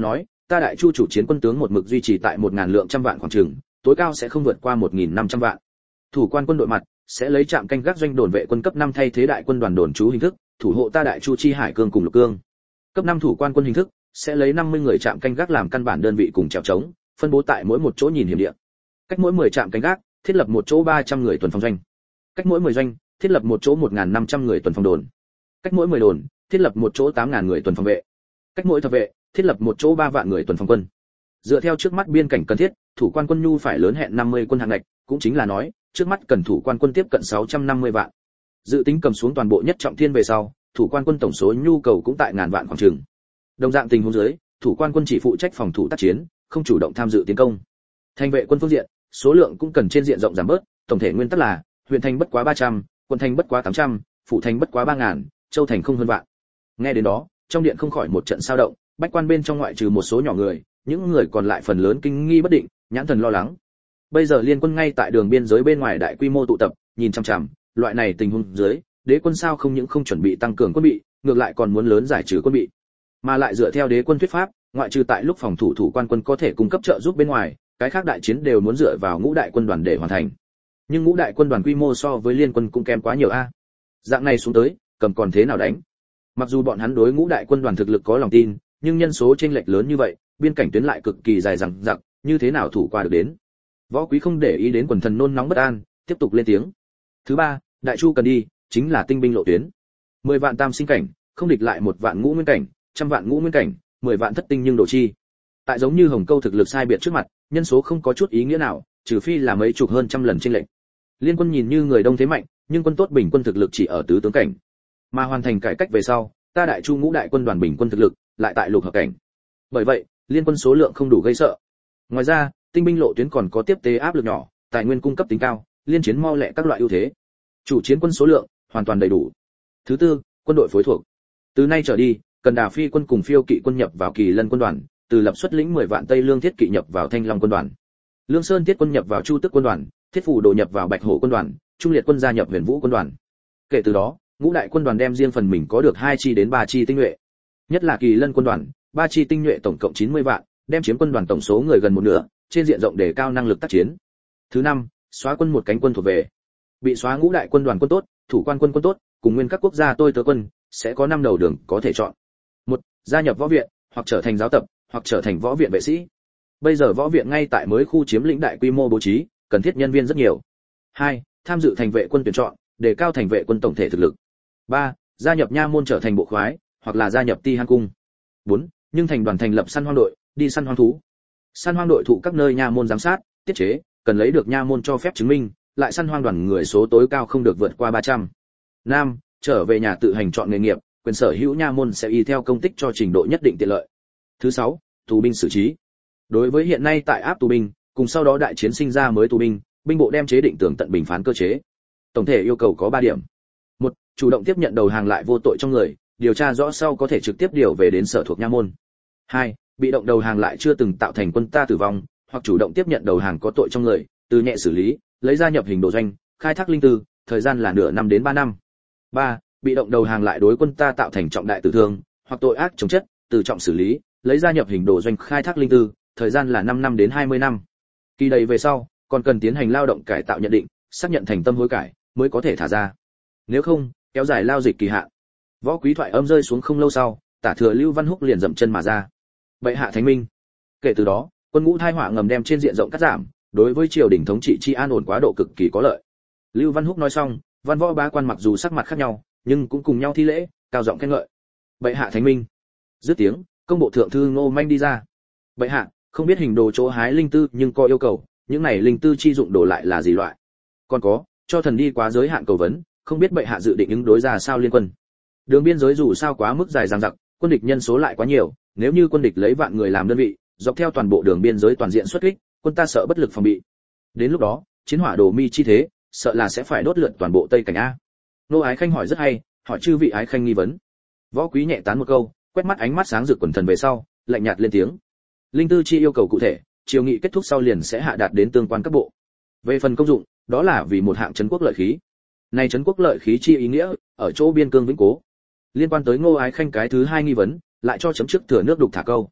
ta đại chu chủ chiến quân tướng một mực duy trì tại một ngàn lượng trăm vạn khoảng chừng, tối cao sẽ không vượt qua một nghìn năm trăm vạn. Thủ quan quân đội mặt sẽ lấy trạm canh gác doanh đồn vệ quân cấp năm thay thế đại quân đoàn đồn trú hình thức, thủ hộ ta đại chu chi hải cương cùng lục cương. Cấp năm thủ quan quân hình thức sẽ lấy năm mươi người trạm canh gác làm căn bản đơn vị cùng trèo trống, phân bố tại mỗi một chỗ nhìn hiểm địa. Cách mỗi mười trạm canh gác, thiết lập một chỗ ba trăm người tuần phòng doanh. Cách mỗi mười doanh, thiết lập một chỗ một nghìn năm trăm người tuần phòng đồn. Cách mỗi mười đồn, thiết lập một chỗ tám nghìn người tuần phòng vệ. Cách mỗi thập vệ, thiết lập một chỗ ba vạn người tuần phòng quân. Dựa theo trước mắt biên cảnh cần thiết, thủ quan quân nhu phải lớn hẹn năm mươi quân hạng ngạch, cũng chính là nói, trước mắt cần thủ quan quân tiếp cận sáu trăm năm mươi vạn. Dự tính cầm xuống toàn bộ nhất trọng thiên về sau, thủ quan quân tổng số nhu cầu cũng tại ngàn vạn khoảng chừng. Đồng dạng tình huống dưới, thủ quan quân chỉ phụ trách phòng thủ tác chiến, không chủ động tham dự tiến công. Thành vệ quân phương diện, số lượng cũng cần trên diện rộng giảm bớt, tổng thể nguyên tắc là huyện thành bất quá ba trăm, quận thành bất quá tám trăm, phủ thành bất quá ba nghìn, châu thành không hơn vạn. Nghe đến đó, trong điện không khỏi một trận sao động, bách quan bên trong ngoại trừ một số nhỏ người, những người còn lại phần lớn kinh nghi bất định, nhãn thần lo lắng. Bây giờ liên quân ngay tại đường biên giới bên ngoài đại quy mô tụ tập, nhìn chằm chằm, loại này tình huống dưới, đế quân sao không những không chuẩn bị tăng cường quân bị, ngược lại còn muốn lớn giải trừ quân bị. Mà lại dựa theo đế quân thuyết pháp, ngoại trừ tại lúc phòng thủ thủ quan quân có thể cung cấp trợ giúp bên ngoài, cái khác đại chiến đều muốn dựa vào ngũ đại quân đoàn để hoàn thành. Nhưng ngũ đại quân đoàn quy mô so với liên quân cũng kém quá nhiều a. Dạng này xuống tới, cầm còn thế nào đánh? Mặc dù bọn hắn đối ngũ đại quân đoàn thực lực có lòng tin, nhưng nhân số chênh lệch lớn như vậy, biên cảnh tuyến lại cực kỳ dài dằng dặc, như thế nào thủ qua được đến? Võ Quý không để ý đến quần thần nôn nóng bất an, tiếp tục lên tiếng. Thứ ba, đại chu cần đi, chính là tinh binh lộ tuyến. mười vạn tam sinh cảnh, không địch lại một vạn ngũ nguyên cảnh, trăm vạn ngũ nguyên cảnh, mười vạn thất tinh nhưng độ chi. Tại giống như Hồng Câu thực lực sai biệt trước mặt, nhân số không có chút ý nghĩa nào, trừ phi là mấy chục hơn trăm lần chênh lệch. Liên quân nhìn như người đông thế mạnh, nhưng quân tốt bình quân thực lực chỉ ở tứ tướng cảnh. Mà hoàn thành cải cách về sau, ta đại chu ngũ đại quân đoàn bình quân thực lực lại tại lục hợp cảnh. Bởi vậy, liên quân số lượng không đủ gây sợ. Ngoài ra, tinh binh lộ tuyến còn có tiếp tế áp lực nhỏ, tài nguyên cung cấp tính cao, liên chiến mau lẹ các loại ưu thế. Chủ chiến quân số lượng hoàn toàn đầy đủ. Thứ tư, quân đội phối thuộc. Từ nay trở đi, cần Đà Phi quân cùng Phiêu Kỵ quân nhập vào Kỳ Lân quân đoàn, từ lập xuất lĩnh mười vạn Tây Lương Thiết Kỵ nhập vào Thanh Long quân đoàn. Lương Sơn Thiết quân nhập vào Chu Tức quân đoàn, Thiết Phủ Đồ nhập vào Bạch Hổ quân đoàn, Trung Liệt quân gia nhập Huyền Vũ quân đoàn. Kể từ đó, ngũ đại quân đoàn đem riêng phần mình có được hai chi đến ba chi tinh nhuệ. Nhất là Kỳ Lân quân đoàn, ba chi tinh nhuệ tổng cộng chín mươi vạn, đem chiếm quân đoàn tổng số người gần một nửa, trên diện rộng đề cao năng lực tác chiến. Thứ năm, xóa quân một cánh quân thuộc về. Bị xóa ngũ đại quân đoàn quân tốt, thủ quan quân quân tốt, cùng nguyên các quốc gia tôi tớ quân, sẽ có năm đầu đường có thể chọn. Một, gia nhập võ viện, hoặc trở thành giáo tập, hoặc trở thành võ viện vệ sĩ. Bây giờ võ viện ngay tại mới khu chiếm lĩnh đại quy mô bố trí, cần thiết nhân viên rất nhiều. Hai, tham dự thành vệ quân tuyển chọn, đề cao thành vệ quân tổng thể thực lực. Ba, gia nhập nha môn trở thành bộ khoái, hoặc là gia nhập ti han cung. Bốn, nhưng thành đoàn thành lập săn hoang đội, đi săn hoang thú. Săn hoang đội thụ các nơi nha môn giám sát, tiết chế, cần lấy được nha môn cho phép chứng minh, lại săn hoang đoàn người số tối cao không được vượt qua ba trăm. Năm, trở về nhà tự hành chọn nghề nghiệp, quyền sở hữu nha môn sẽ y theo công tích cho trình độ nhất định tiện lợi. Thứ sáu, tù binh xử trí. Đối với hiện nay tại áp tù binh, cùng sau đó đại chiến sinh ra mới tù binh, binh bộ đem chế định tường tận bình phán cơ chế. Tổng thể yêu cầu có ba điểm. Một, chủ động tiếp nhận đầu hàng lại vô tội trong người, điều tra rõ sau có thể trực tiếp điều về đến sở thuộc nha môn. Hai, bị động đầu hàng lại chưa từng tạo thành quân ta tử vong, hoặc chủ động tiếp nhận đầu hàng có tội trong người, từ nhẹ xử lý, lấy ra nhập hình đồ doanh, khai thác linh tư, thời gian là nửa năm đến ba năm. Ba, bị động đầu hàng lại đối quân ta tạo thành trọng đại tử thương, hoặc tội ác chống chất, từ trọng xử lý, lấy ra nhập hình đồ doanh khai thác linh tư, thời gian là năm năm đến hai mươi năm. Kỳ đầy về sau, còn cần tiến hành lao động cải tạo nhận định, xác nhận thành tâm hối cải, mới có thể thả ra. Nếu không, kéo dài lao dịch kỳ hạn. Võ Quý thoại âm rơi xuống không lâu sau, Tả thừa Lưu Văn Húc liền dậm chân mà ra. Bệ hạ thánh minh. Kể từ đó, quân ngũ thai họa ngầm đem trên diện rộng cắt giảm, đối với triều đình thống trị chi an ổn quá độ cực kỳ có lợi. Lưu Văn Húc nói xong, văn võ bá quan mặc dù sắc mặt khác nhau, nhưng cũng cùng nhau thi lễ, cao giọng khen ngợi. Bệ hạ thánh minh. Dứt tiếng, công bộ thượng thư Ngô Manh đi ra. Bệ hạ, không biết hình đồ chỗ hái linh tư nhưng có yêu cầu, những này linh tư chi dụng đồ lại là gì loại? Còn có, cho thần đi quá giới hạn cầu vấn, không biết bệ hạ dự định ứng đối ra sao liên quân. Đường biên giới dù sao quá mức dài dằng dặc, quân địch nhân số lại quá nhiều, nếu như quân địch lấy vạn người làm đơn vị, dọc theo toàn bộ đường biên giới toàn diện xuất kích, quân ta sợ bất lực phòng bị. Đến lúc đó, chiến hỏa đồ mi chi thế, sợ là sẽ phải đốt lượt toàn bộ Tây cảnh a. Nô Ái Khanh hỏi rất hay, hỏi chư vị Ái Khanh nghi vấn. Võ Quý nhẹ tán một câu, quét mắt ánh mắt sáng rực quần thần về sau, lạnh nhạt lên tiếng. Linh tư chi yêu cầu cụ thể, triều nghị kết thúc sau liền sẽ hạ đạt đến tương quan các bộ. Về phần công dụng, đó là vì một hạng trấn quốc lợi khí. Này trấn quốc lợi khí chi ý nghĩa, ở chỗ biên cương vĩnh cố. Liên quan tới Ngô Ái Khanh cái thứ hai nghi vấn, lại cho chấm trước thừa nước đục thả câu.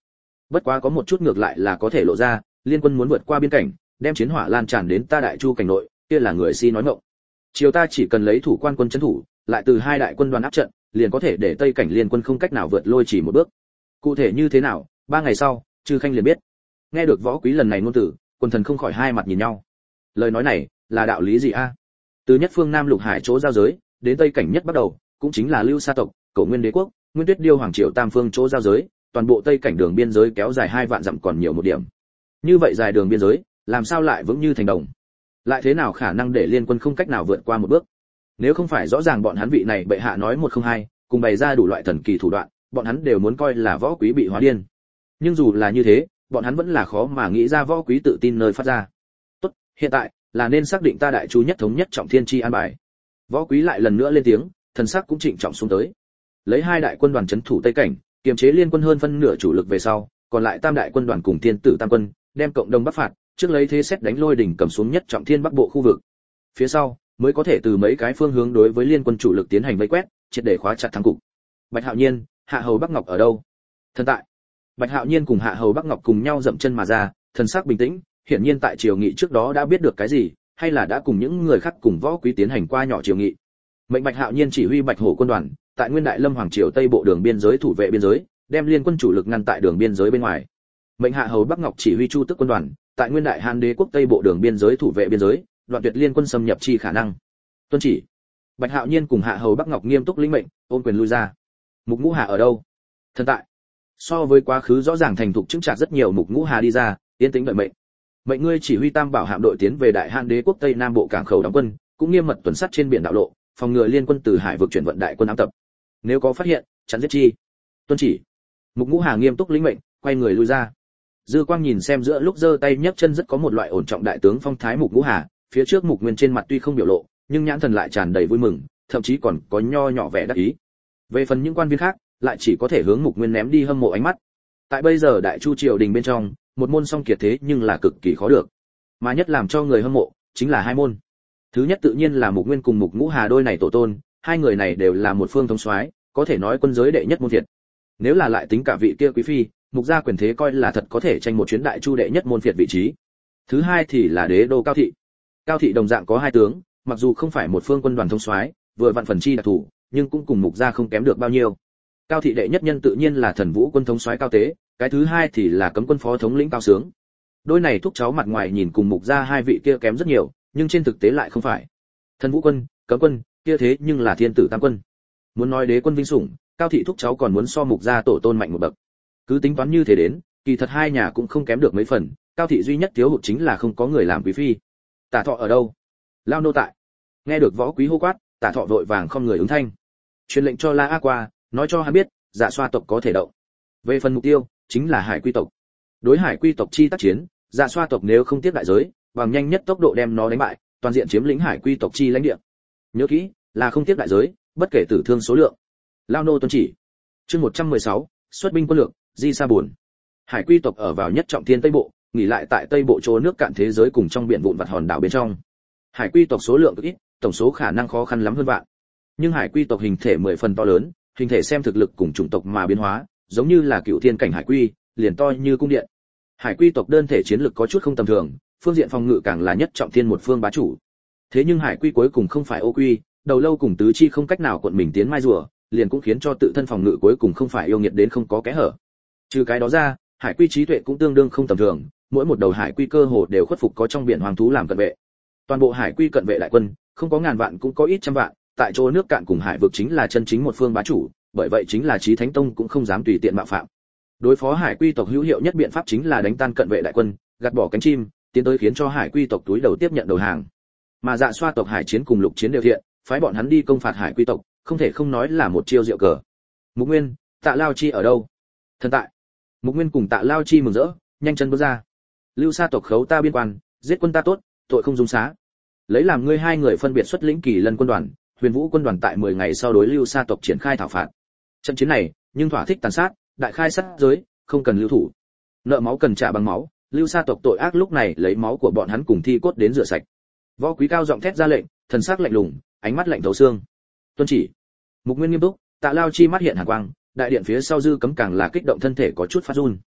Bất quá có một chút ngược lại là có thể lộ ra, liên quân muốn vượt qua biên cảnh, đem chiến hỏa lan tràn đến ta đại chu cảnh nội, kia là người si nói ngọng. Triều ta chỉ cần lấy thủ quan quân trấn thủ, lại từ hai đại quân đoàn áp trận, liền có thể để Tây cảnh liên quân không cách nào vượt lôi chỉ một bước. Cụ thể như thế nào, ba ngày sau, Trư Khanh liền biết. Nghe được Võ Quý lần này ngôn tử, quân thần không khỏi hai mặt nhìn nhau. Lời nói này, là đạo lý gì a? Từ nhất phương Nam Lục Hải chỗ giao giới, đến Tây cảnh nhất bắt đầu, cũng chính là Lưu Sa tộc, Cổ Nguyên Đế quốc, Nguyên Tuyết Điêu hoàng triều tam phương chỗ giao giới, toàn bộ Tây cảnh đường biên giới kéo dài hai vạn dặm còn nhiều một điểm. Như vậy dài đường biên giới, làm sao lại vững như thành đồng? Lại thế nào khả năng để liên quân không cách nào vượt qua một bước? Nếu không phải rõ ràng bọn hắn vị này bệ hạ nói một không hai, cùng bày ra đủ loại thần kỳ thủ đoạn, bọn hắn đều muốn coi là Võ Quý bị hóa điên. Nhưng dù là như thế, bọn hắn vẫn là khó mà nghĩ ra Võ Quý tự tin nơi phát ra. Tốt, hiện tại là nên xác định ta đại chu nhất thống nhất trọng thiên chi an bài. Võ Quý lại lần nữa lên tiếng, thần sắc cũng trịnh trọng xuống tới. Lấy hai đại quân đoàn trấn thủ Tây cảnh, kiềm chế liên quân hơn phân nửa chủ lực về sau, còn lại tam đại quân đoàn cùng thiên tử tam quân, đem cộng đồng bắc phạt, trước lấy thế xét đánh lôi đỉnh cầm xuống nhất trọng thiên bắc bộ khu vực. Phía sau, mới có thể từ mấy cái phương hướng đối với liên quân chủ lực tiến hành vây quét, triệt để khóa chặt thắng cục. Bạch Hạo Nhiên, Hạ Hầu Bắc Ngọc ở đâu? Thần tại. Bạch Hạo Nhiên cùng Hạ Hầu Bắc Ngọc cùng nhau dậm chân mà ra, thần sắc bình tĩnh, hiển nhiên tại triều nghị trước đó đã biết được cái gì, hay là đã cùng những người khác cùng Võ Quý tiến hành qua nhỏ triều nghị. Mệnh Bạch Hạo Nhiên chỉ huy Bạch Hổ quân đoàn, tại Nguyên Đại Lâm hoàng triều Tây bộ đường biên giới thủ vệ biên giới, đem liên quân chủ lực ngăn tại đường biên giới bên ngoài. Mệnh Hạ Hầu Bắc Ngọc chỉ huy Chu Tức quân đoàn, tại Nguyên Đại Hán Đế quốc Tây bộ đường biên giới thủ vệ biên giới, đoạn tuyệt liên quân xâm nhập chi khả năng. Tuân chỉ. Bạch Hạo Nhiên cùng Hạ Hầu Bắc Ngọc nghiêm túc lĩnh mệnh, ôn quyền lui ra. Mục Ngũ Hà ở đâu? Thần tại. So với quá khứ rõ ràng thành thục chứng trạc rất nhiều, Mục Ngũ Hà đi ra, yên tĩnh đợi mệnh. Mệnh ngươi chỉ huy Tam Bảo hạm đội tiến về Đại Hán Đế quốc Tây Nam bộ cảng khẩu đóng quân, cũng nghiêm mật tuần sát trên biển đạo lộ, phòng ngừa liên quân từ hải vực chuyển vận đại quân ám tập. Nếu có phát hiện, chặn giết chi. Tuân chỉ. Mục Ngũ Hà nghiêm túc lĩnh mệnh, quay người lui ra. Dư Quang nhìn xem giữa lúc giơ tay nhấc chân rất có một loại ổn trọng đại tướng phong thái Mục Ngũ Hà, phía trước Mục Nguyên trên mặt tuy không biểu lộ, nhưng nhãn thần lại tràn đầy vui mừng, thậm chí còn có nho nhỏ vẻ đắc ý. Về phần những quan viên khác, lại chỉ có thể hướng Mục Nguyên ném đi hâm mộ ánh mắt. Tại bây giờ Đại Chu triều đình bên trong, một môn song kiệt thế nhưng là cực kỳ khó được. Mà nhất làm cho người hâm mộ chính là hai môn. Thứ nhất tự nhiên là Mục Nguyên cùng Mục Ngũ Hà đôi này tổ tôn, hai người này đều là một phương thống soái, có thể nói quân giới đệ nhất môn thiệt. Nếu là lại tính cả vị kia quý phi, Mục gia quyền thế coi là thật có thể tranh một chuyến Đại Chu đệ nhất môn phiệt vị trí. Thứ hai thì là đế đô Cao thị. Cao thị đồng dạng có hai tướng, mặc dù không phải một phương quân đoàn thống soái, vừa vặn phần chi đặc thủ, nhưng cũng cùng Mục gia không kém được bao nhiêu. Cao thị đệ nhất nhân tự nhiên là Thần Vũ quân thống soái Cao Tế, cái thứ hai thì là Cấm quân phó thống lĩnh Cao Sướng. Đôi này thúc cháu mặt ngoài nhìn cùng Mục gia hai vị kia kém rất nhiều, nhưng trên thực tế lại không phải. Thần Vũ quân, Cấm quân, kia thế nhưng là thiên tử tam quân. Muốn nói đế quân vinh sủng, Cao thị thúc cháu còn muốn so Mục gia tổ tôn mạnh một bậc. Cứ tính toán như thế đến, kỳ thật hai nhà cũng không kém được mấy phần, Cao thị duy nhất thiếu hụt chính là không có người làm quý phi. Tả Thọ ở đâu? Lao nô tại. Nghe được Võ Quý hô quát, Tả Thọ vội vàng không người ứng thanh. Truyền lệnh cho La A qua, nói cho hắn biết, Dạ Xoa tộc có thể động. Về phần mục tiêu, chính là Hải Quy tộc. Đối Hải Quy tộc chi tác chiến, Dạ Xoa tộc nếu không tiếp đại giới, bằng nhanh nhất tốc độ đem nó đánh bại, toàn diện chiếm lĩnh Hải Quy tộc chi lãnh địa. Nhớ kỹ, là không tiếp đại giới, bất kể tử thương số lượng. Lao nô tuân chỉ. Chương một trăm mười sáu, xuất binh quân lược, di sa buồn. Hải Quy tộc ở vào nhất trọng thiên Tây bộ, nghỉ lại tại Tây bộ chỗ nước cạn thế giới cùng trong biển vụn vặt hòn đảo bên trong. Hải Quy tộc số lượng cực ít, tổng số khả năng khó khăn lắm hơn vạn. Nhưng Hải Quy tộc hình thể mười phần to lớn, hình thể xem thực lực cùng chủng tộc mà biến hóa, giống như là cựu thiên cảnh Hải Quy, liền to như cung điện. Hải Quy tộc đơn thể chiến lực có chút không tầm thường, phương diện phòng ngự càng là nhất trọng thiên một phương bá chủ. Thế nhưng Hải Quy cuối cùng không phải ô quy, đầu lâu cùng tứ chi không cách nào cuộn mình tiến mai rùa, liền cũng khiến cho tự thân phòng ngự cuối cùng không phải yêu nghiệt đến không có kẽ hở. Trừ cái đó ra, Hải Quy trí tuệ cũng tương đương không tầm thường, mỗi một đầu Hải Quy cơ hồ đều khuất phục có trong biển hoàng thú làm cận vệ. Toàn bộ Hải Quy cận vệ đại quân, không có ngàn vạn cũng có ít trăm vạn, tại chỗ nước cạn cùng hải vực chính là chân chính một phương bá chủ, bởi vậy chính là Chí Thánh Tông cũng không dám tùy tiện mạo phạm. Đối phó Hải Quy tộc hữu hiệu nhất biện pháp chính là đánh tan cận vệ đại quân, gạt bỏ cánh chim, tiến tới khiến cho Hải Quy tộc túi đầu tiếp nhận đầu hàng. Mà Dạ Xoa tộc Hải chiến cùng Lục chiến đều thiện, phái bọn hắn đi công phạt Hải Quy tộc, không thể không nói là một chiêu diệu cờ. Mục Nguyên, Tạ Lao Chi ở đâu? Thần tại. Mục Nguyên cùng Tạ Lao Chi mừng rỡ, nhanh chân bước ra. Lưu Sa tộc khấu ta biên quan, giết quân ta tốt, tội không dung xá. Lấy làm ngươi hai người phân biệt xuất lĩnh Kỳ Lân quân đoàn, Huyền Vũ quân đoàn tại mười ngày sau đối Lưu Sa tộc triển khai thảo phạt. Trận chiến này, nhưng thỏa thích tàn sát, đại khai sát giới, không cần lưu thủ. Nợ máu cần trả bằng máu, Lưu Sa tộc tội ác lúc này lấy máu của bọn hắn cùng thi cốt đến rửa sạch. Võ Quý cao giọng thét ra lệnh, thần sắc lạnh lùng, ánh mắt lạnh thấu xương. Tuân chỉ. Mục Nguyên nghiêm túc, Tạ Lao Chi mắt hiện hàn quang, đại điện phía sau Dư Cấm càng là kích động thân thể có chút phát run.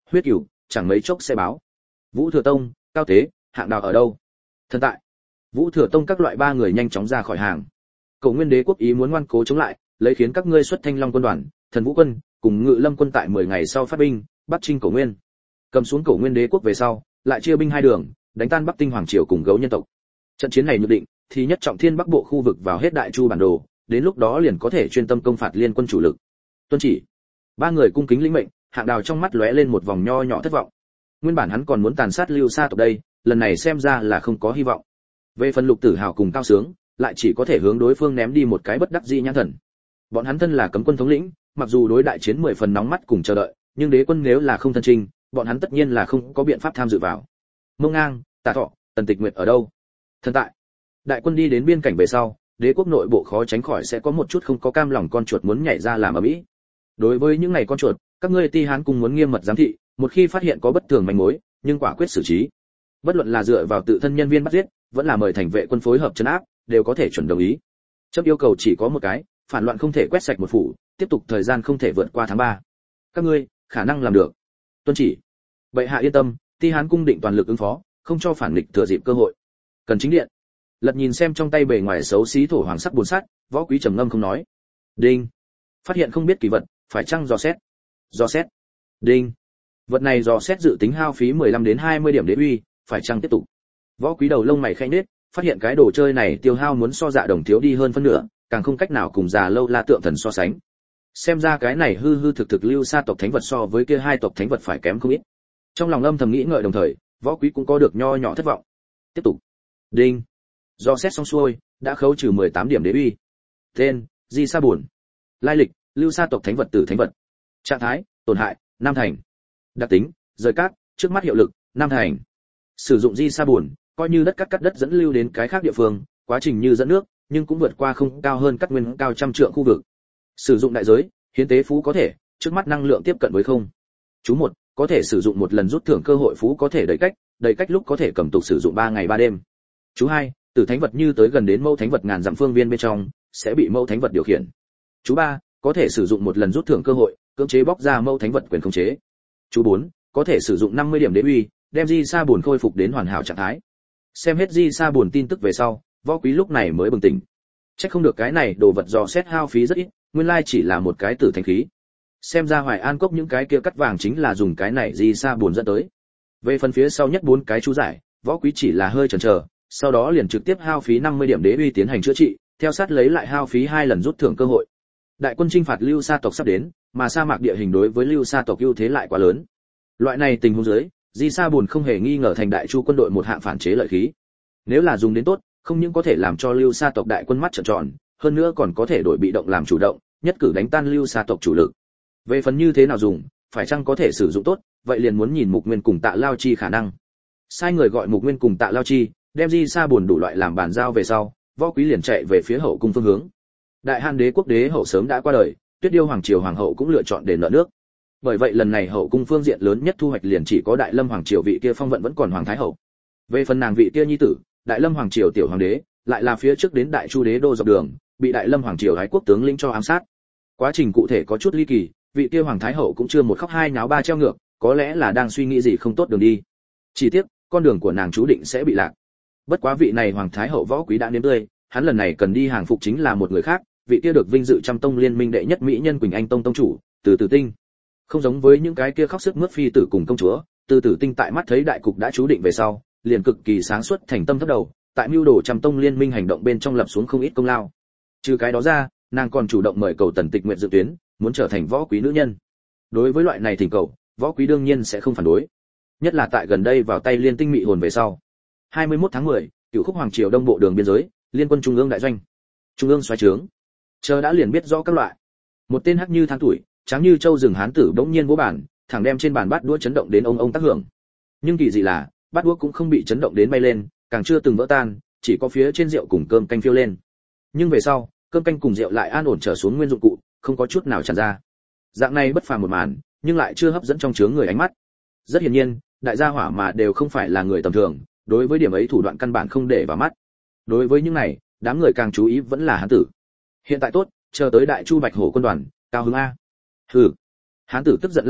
Huyết Cửu chẳng mấy chốc sẽ báo. Vũ Thừa Tông, Cao Tế, Hạng Đào ở đâu? Thần tại. Vũ Thừa Tông các loại ba người nhanh chóng ra khỏi hàng. Cổ Nguyên Đế quốc ý muốn ngoan cố chống lại, lấy khiến các ngươi xuất Thanh Long quân đoàn, Thần Vũ quân, cùng Ngự Lâm quân tại mười ngày sau phát binh, bắt chinh Cổ Nguyên. Cầm xuống Cổ Nguyên Đế quốc về sau, lại chia binh hai đường, đánh tan Bắc Tinh Hoàng triều cùng Gấu nhân tộc. Trận chiến này nhất định thì nhất trọng thiên Bắc bộ khu vực vào hết Đại Chu bản đồ, đến lúc đó liền có thể chuyên tâm công phạt liên quân chủ lực. Tuân chỉ. Ba người cung kính lĩnh mệnh, Hạng Đào trong mắt lóe lên một vòng nho nhỏ thất vọng. Nguyên bản hắn còn muốn tàn sát Lưu Sa tộc đây, lần này xem ra là không có hy vọng. Về phần Lục Tử Hào cùng Cao Sướng, lại chỉ có thể hướng đối phương ném đi một cái bất đắc dĩ nhãn thần. Bọn hắn thân là cấm quân thống lĩnh, mặc dù đối đại chiến mười phần nóng mắt cùng chờ đợi, nhưng đế quân nếu là không thân trinh, bọn hắn tất nhiên là không có biện pháp tham dự vào. Mông Ngang, Tả Thọ, Tần Tịch Nguyệt ở đâu? Thần tại. Đại quân đi đến biên cảnh về sau, đế quốc nội bộ khó tránh khỏi sẽ có một chút không có cam lòng con chuột muốn nhảy ra làm ầm ĩ. Đối với những này con chuột, các ngươi Ti Hán cùng muốn nghiêm mật giám thị, một khi phát hiện có bất thường manh mối, nhưng quả quyết xử trí. Bất luận là dựa vào tự thân nhân viên bắt giết, vẫn là mời thành vệ quân phối hợp trấn áp, đều có thể chuẩn đồng ý. Chấp yêu cầu chỉ có một cái, phản loạn không thể quét sạch một phủ, tiếp tục thời gian không thể vượt qua tháng ba. Các ngươi khả năng làm được. Tuân chỉ. Bệ hạ yên tâm, Ti Hán cung định toàn lực ứng phó, không cho phản nghịch thừa dịp cơ hội. Cần chính điện. Lật nhìn xem trong tay bề ngoài xấu xí thổ hoàng sắc buồn sắt, Võ Quý trầm ngâm không nói. Đinh. Phát hiện không biết kỳ vật, phải chăng dò xét? Dò xét. Đinh. Vật này dò xét dự tính hao phí mười lăm đến hai mươi điểm đế uy, phải chăng tiếp tục? Võ Quý đầu lông mày khẽ nhếch, phát hiện cái đồ chơi này tiêu hao muốn so Dạ Đồng thiếu đi hơn phân nửa, càng không cách nào cùng Già Lâu La Tượng Thần so sánh. Xem ra cái này hư hư thực thực Lưu Sa tộc thánh vật so với kia hai tộc thánh vật phải kém không ít. Trong lòng âm thầm nghĩ ngợi đồng thời, Võ Quý cũng có được nho nhỏ thất vọng. Tiếp tục. Đinh. Do xét xong xuôi, đã khấu trừ mười tám điểm đế uy. Tên: Di Sa Buồn. Lai lịch: Lưu Sa tộc thánh vật tử thánh vật. Trạng thái: tổn hại, năm thành. Đặc tính: rời cát, trước mắt hiệu lực, năm thành. Sử dụng Di Sa Buồn, coi như đất cắt cắt đất dẫn lưu đến cái khác địa phương, quá trình như dẫn nước, nhưng cũng vượt qua không cao hơn cắt nguyên cao trăm trượng khu vực. Sử dụng đại giới: hiến tế phú có thể, trước mắt năng lượng tiếp cận với không. Chú một: có thể sử dụng một lần rút thưởng cơ hội phú có thể đẩy cách, đẩy cách lúc có thể cầm tục sử dụng ba ngày ba đêm. Chú hai: tử thánh vật như tới gần đến mẫu thánh vật ngàn dặm phương viên bên trong, sẽ bị mẫu thánh vật điều khiển. Chú ba: có thể sử dụng một lần rút thưởng cơ hội, cưỡng chế bóc ra mẫu thánh vật quyền khống chế. Chú bốn: có thể sử dụng năm mươi điểm đế uy, đem Di Sa Buồn khôi phục đến hoàn hảo trạng thái. Xem hết Di Sa Buồn tin tức về sau, Võ Quý lúc này mới bừng tỉnh. Chắc không được cái này đồ vật dò xét hao phí rất ít, nguyên lai chỉ là một cái tử thánh khí. Xem ra Hoài An cốc những cái kia cắt vàng chính là dùng cái này Di Sa Buồn dẫn tới. Về phần phía sau nhất bốn cái chú giải, Võ Quý chỉ là hơi chần chờ, sau đó liền trực tiếp hao phí năm mươi điểm đế uy tiến hành chữa trị, theo sát lấy lại hao phí hai lần rút thưởng cơ hội. Đại quân chinh phạt Lưu Sa tộc sắp đến, mà sa mạc địa hình đối với Lưu Sa tộc ưu thế lại quá lớn. Loại này tình huống dưới, Di Sa Buồn không hề nghi ngờ thành Đại Chu quân đội một hạng phản chế lợi khí. Nếu là dùng đến tốt, không những có thể làm cho Lưu Sa tộc đại quân mắt trợn tròn, hơn nữa còn có thể đổi bị động làm chủ động, nhất cử đánh tan Lưu Sa tộc chủ lực. Về phần như thế nào dùng, phải chăng có thể sử dụng tốt, vậy liền muốn nhìn Mục Nguyên cùng Tạ Lao Chi khả năng. Sai người gọi Mục Nguyên cùng Tạ Lao Chi, đem Di Sa Buồn đủ loại làm bàn giao về sau, Võ Quý liền chạy về phía hậu cung phương hướng. Đại Hàn Đế quốc đế hậu sớm đã qua đời, Tuyết Điêu hoàng triều hoàng hậu cũng lựa chọn đền nợ nước. Bởi vậy lần này hậu cung phương diện lớn nhất thu hoạch liền chỉ có Đại Lâm hoàng triều vị kia phong vận vẫn còn hoàng thái hậu. Về phần nàng vị kia nhi tử, Đại Lâm hoàng triều tiểu hoàng đế, lại là phía trước đến Đại Chu đế đô dọc đường, bị Đại Lâm hoàng triều Ái quốc tướng lĩnh cho ám sát. Quá trình cụ thể có chút ly kỳ, vị kia hoàng thái hậu cũng chưa một khóc hai nháo ba treo ngược, có lẽ là đang suy nghĩ gì không tốt đường đi. Chỉ tiếc, con đường của nàng chú định sẽ bị lạc. Bất quá vị này hoàng thái hậu Võ Quý đã nếm tươi, hắn lần này cần đi hàng phục chính là một người khác, vị kia được vinh dự trăm tông liên minh đệ nhất mỹ nhân Quỳnh Anh tông tông chủ, Từ Tử Tinh. Không giống với những cái kia khóc sức mướt phi tử cùng công chúa, Từ Tử Tinh tại mắt thấy đại cục đã chú định về sau, liền cực kỳ sáng suốt thành tâm thấp đầu, tại mưu đồ trăm tông liên minh hành động bên trong lập xuống không ít công lao. Trừ cái đó ra, nàng còn chủ động mời cầu Tần Tịch Nguyệt dự tuyến, muốn trở thành Võ Quý nữ nhân. Đối với loại này thỉnh cầu, Võ Quý đương nhiên sẽ không phản đối. Nhất là tại gần đây vào tay liên tinh mị hồn về sau. hai mươi mốt tháng mười, Cửu Khúc hoàng triều đông bộ đường biên giới, liên quân trung ương đại doanh. Trung ương xoáy trướng. Chờ đã liền biết rõ các loại. Một tên hắc như tháng tuổi, trắng như châu rừng hán tử bỗng nhiên vỗ bàn, thẳng đem trên bàn bát đũa chấn động đến ông ông tác hưởng. Nhưng kỳ dị là, bát đũa cũng không bị chấn động đến bay lên, càng chưa từng vỡ tan, chỉ có phía trên rượu cùng cơm canh phiêu lên. Nhưng về sau, cơm canh cùng rượu lại an ổn trở xuống nguyên dụng cụ, không có chút nào tràn ra. Dạng này bất phàm một màn, nhưng lại chưa hấp dẫn trong chướng người ánh mắt. Rất hiển nhiên, đại gia hỏa mà đều không phải là người tầm thường, đối với điểm ấy thủ đoạn căn bản không để vào mắt. Đối với những này, đám người càng chú ý vẫn là hán tử. Hiện tại tốt, chờ tới Đại Chu Bạch Hổ quân đoàn, cao hứng a. Hừ. Hán tử tức giận la hét,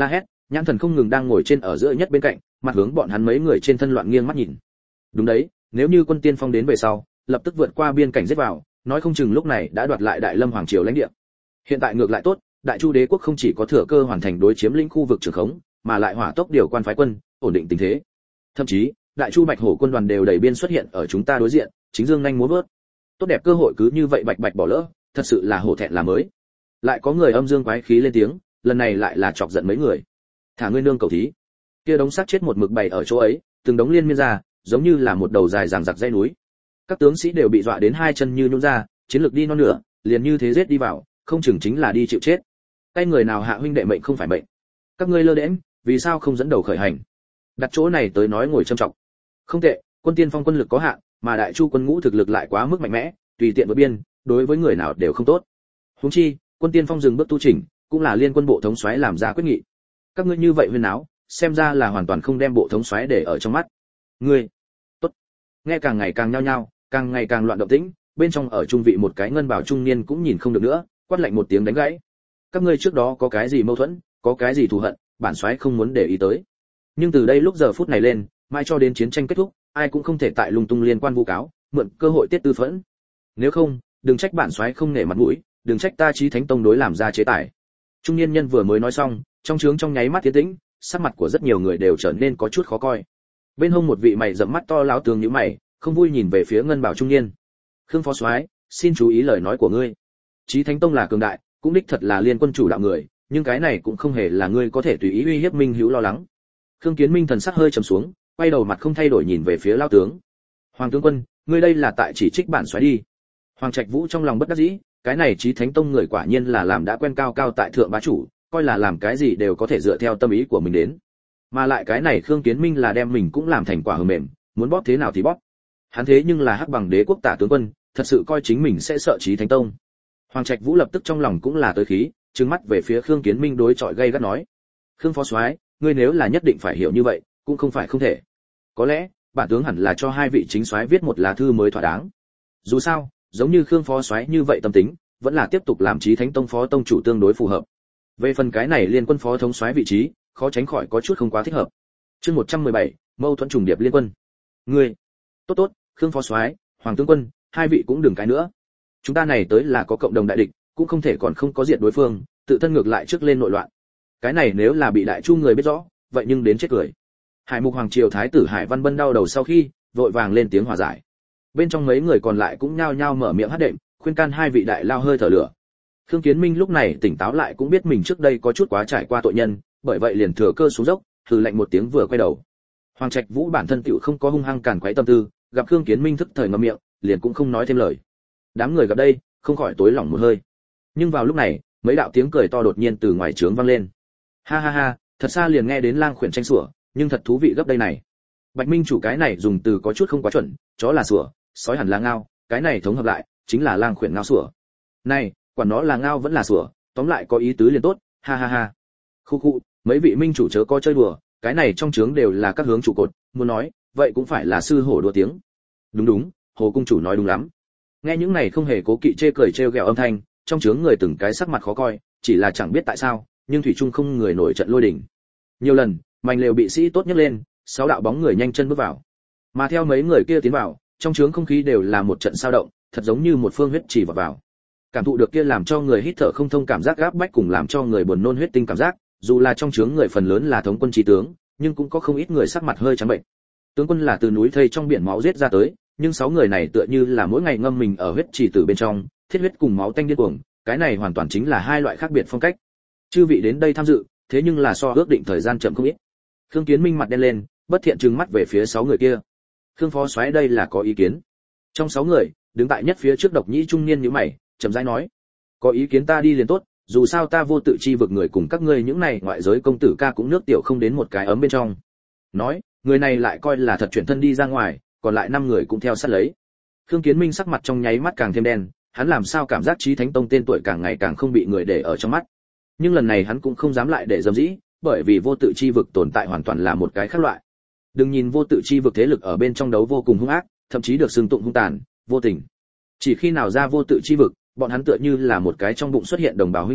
nhãn thần không ngừng đang ngồi trên ở giữa nhất bên cạnh, mặt hướng bọn hắn mấy người trên thân loạn nghiêng mắt nhìn. Đúng đấy, nếu như quân tiên phong đến về sau, lập tức vượt qua biên cảnh giết vào, nói không chừng lúc này đã đoạt lại Đại Lâm hoàng triều lãnh địa. Hiện tại ngược lại tốt, Đại Chu đế quốc không chỉ có thừa cơ hoàn thành đối chiếm lĩnh khu vực trường khống, mà lại hỏa tốc điều quan phái quân, ổn định tình thế. Thậm chí, Đại Chu Bạch Hổ quân đoàn đều đầy biên xuất hiện ở chúng ta đối diện, chính dương nhanh múa vớt. Tốt đẹp cơ hội cứ như vậy bạch bạch bỏ lỡ, thật sự là hổ thẹn là mới. Lại có người âm dương quái khí lên tiếng, lần này lại là chọc giận mấy người. Thả ngươi nương cầu thí. Kia đống xác chết một mực bày ở chỗ ấy, từng đống liên miên ra, giống như là một đầu dài dằng dặc dãy núi. Các tướng sĩ đều bị dọa đến hai chân như nhũn ra, chiến lược đi non nửa, liền như thế giết đi vào, không chừng chính là đi chịu chết. Tay người nào hạ huynh đệ mệnh không phải mệnh. Các ngươi lơ đễnh, vì sao không dẫn đầu khởi hành? Đặt chỗ này tới nói ngồi trầm trọng. Không tệ, quân tiên phong quân lực có hạn, mà Đại Chu quân ngũ thực lực lại quá mức mạnh mẽ, tùy tiện vượt biên, đối với người nào đều không tốt. Huống chi, quân tiên phong dừng bước tu chỉnh, cũng là liên quân bộ thống soái làm ra quyết nghị. Các ngươi như vậy huyên náo, xem ra là hoàn toàn không đem bộ thống soái để ở trong mắt. Ngươi, tốt. Nghe càng ngày càng nhao nhao, càng ngày càng loạn động tĩnh, bên trong ở trung vị một cái ngân bào trung niên cũng nhìn không được nữa, quát lạnh một tiếng đánh gãy. Các ngươi trước đó có cái gì mâu thuẫn, có cái gì thù hận, bản soái không muốn để ý tới. Nhưng từ đây lúc giờ phút này lên, mãi cho đến chiến tranh kết thúc, ai cũng không thể tại lung tung liên quan vu cáo, mượn cơ hội tiết tư phẫn. Nếu không, đừng trách bản soái không nể mặt mũi, đừng trách ta Chí Thánh Tông đối làm ra chế tài. Trung niên nhân vừa mới nói xong, trong trướng trong nháy mắt tiến tĩnh, sắc mặt của rất nhiều người đều trở nên có chút khó coi. Bên hông một vị mày rậm mắt to lão tướng nhíu mày, không vui nhìn về phía ngân bảo trung niên. Khương phó soái, xin chú ý lời nói của ngươi. Chí Thánh Tông là cường đại, cũng đích thật là liên quân chủ đạo người, nhưng cái này cũng không hề là ngươi có thể tùy ý uy hiếp Minh Hữu lo lắng. Khương Kiến Minh thần sắc hơi trầm xuống, quay đầu mặt không thay đổi nhìn về phía lão tướng. Hoàng tướng quân, ngươi đây là tại chỉ trích bản soái đi. Hoàng Trạch Vũ trong lòng bất đắc dĩ, cái này Chí Thánh Tông người quả nhiên là làm đã quen cao cao tại thượng bá chủ, coi là làm cái gì đều có thể dựa theo tâm ý của mình đến. Mà lại cái này Khương Kiến Minh là đem mình cũng làm thành quả hờ mềm, muốn bóp thế nào thì bóp. Hắn thế nhưng là Hắc Bằng Đế quốc tả tướng quân, thật sự coi chính mình sẽ sợ Chí Thánh Tông. Hoàng Trạch Vũ lập tức trong lòng cũng là tới khí, trừng mắt về phía Khương Kiến Minh đối chọi gay gắt nói: "Khương phó soái, ngươi nếu là nhất định phải hiểu như vậy, cũng không phải không thể. Có lẽ, bản tướng hẳn là cho hai vị chính soái viết một lá thư mới thỏa đáng. Dù sao, giống như Khương phó soái như vậy tâm tính, vẫn là tiếp tục làm Chí Thánh Tông phó tông chủ tương đối phù hợp. Về phần cái này liên quân phó thống soái vị trí, khó tránh khỏi có chút không quá thích hợp." Chương một trăm mười bảy, mâu thuẫn trùng điệp liên quân. Ngươi, tốt tốt, Khương phó soái, Hoàng tướng quân, hai vị cũng đừng cái nữa. Chúng ta này tới là có cộng đồng đại địch, cũng không thể còn không có diệt đối phương, tự thân ngược lại trước lên nội loạn. Cái này nếu là bị Đại Chu người biết rõ, vậy nhưng đến chết cười. Hải Mục Hoàng triều thái tử Hải Văn Bân đau đầu sau khi, vội vàng lên tiếng hòa giải. Bên trong mấy người còn lại cũng nhao nhao mở miệng hát đệm, khuyên can hai vị đại lao hơi thở lửa. Khương Kiến Minh lúc này tỉnh táo lại cũng biết mình trước đây có chút quá trải qua tội nhân, bởi vậy liền thừa cơ xuống dốc, hừ lạnh một tiếng vừa quay đầu. Hoàng Trạch Vũ bản thân tựu không có hung hăng càn quấy tâm tư, gặp Khương Kiến Minh thức thời ngậm miệng, liền cũng không nói thêm lời. Đám người gặp đây, không khỏi tối lỏng một hơi. Nhưng vào lúc này, mấy đạo tiếng cười to đột nhiên từ ngoài trướng vang lên. Ha ha ha, thật xa liền nghe đến lang khuyển tranh sủa, nhưng thật thú vị gấp đây này. Bạch Minh chủ cái này dùng từ có chút không quá chuẩn, chó là sủa, sói hẳn là ngao, cái này thống hợp lại, chính là lang khuyển ngao sủa. Này, quản nó là ngao vẫn là sủa, tóm lại có ý tứ liền tốt, ha ha ha. Khu khu, mấy vị minh chủ chớ có chơi đùa, cái này trong trướng đều là các hướng trụ cột, muốn nói, vậy cũng phải là sư hổ đùa tiếng. Đúng đúng, Hồ cung chủ nói đúng lắm. Nghe những này không hề cố kỵ chê cười trêu ghẹo âm thanh, trong trướng người từng cái sắc mặt khó coi, chỉ là chẳng biết tại sao, nhưng thủy chung không người nổi trận lôi đình. Nhiều lần, mảnh lều bị sĩ tốt nhấc lên, sáu đạo bóng người nhanh chân bước vào. Mà theo mấy người kia tiến vào, trong trướng không khí đều là một trận sao động, thật giống như một phương huyết chỉ vào vào. Cảm thụ được kia làm cho người hít thở không thông cảm giác gáp bách cùng làm cho người buồn nôn huyết tinh cảm giác, dù là trong trướng người phần lớn là thống quân chí tướng, nhưng cũng có không ít người sắc mặt hơi trắng bệnh. Tướng quân là từ núi thây trong biển máu giết ra tới, nhưng sáu người này tựa như là mỗi ngày ngâm mình ở huyết chỉ tử bên trong, thiết huyết cùng máu tanh điên cuồng, cái này hoàn toàn chính là hai loại khác biệt phong cách. Chư vị đến đây tham dự, thế nhưng là so ước định thời gian chậm không ít. Khương Kiến Minh mặt đen lên, bất thiện trừng mắt về phía sáu người kia. Khương phó soái đây là có ý kiến. Trong sáu người, đứng tại nhất phía trước độc nhĩ trung niên nhíu mày, chậm rãi nói: "Có ý kiến ta đi liền tốt, dù sao ta vô tự chi vực người cùng các ngươi những này ngoại giới công tử ca cũng nước tiểu không đến một cái ấm bên trong." Nói, người này lại coi là thật chuyển thân đi ra ngoài, còn lại năm người cũng theo sát lấy. Khương Kiến Minh sắc mặt trong nháy mắt càng thêm đen, hắn làm sao cảm giác Chí Thánh Tông tên tuổi càng ngày càng không bị người để ở trong mắt. Nhưng lần này hắn cũng không dám lại để dâm dĩ, bởi vì vô tự chi vực tồn tại hoàn toàn là một cái khác loại. Đừng nhìn vô tự chi vực thế lực ở bên trong đấu vô cùng hung ác, thậm chí được xưng tụng hung tàn, vô tình. Chỉ khi nào ra vô tự chi vực, bọn hắn tựa như là một cái trong bụng xuất hiện đồng bào huynh đệ,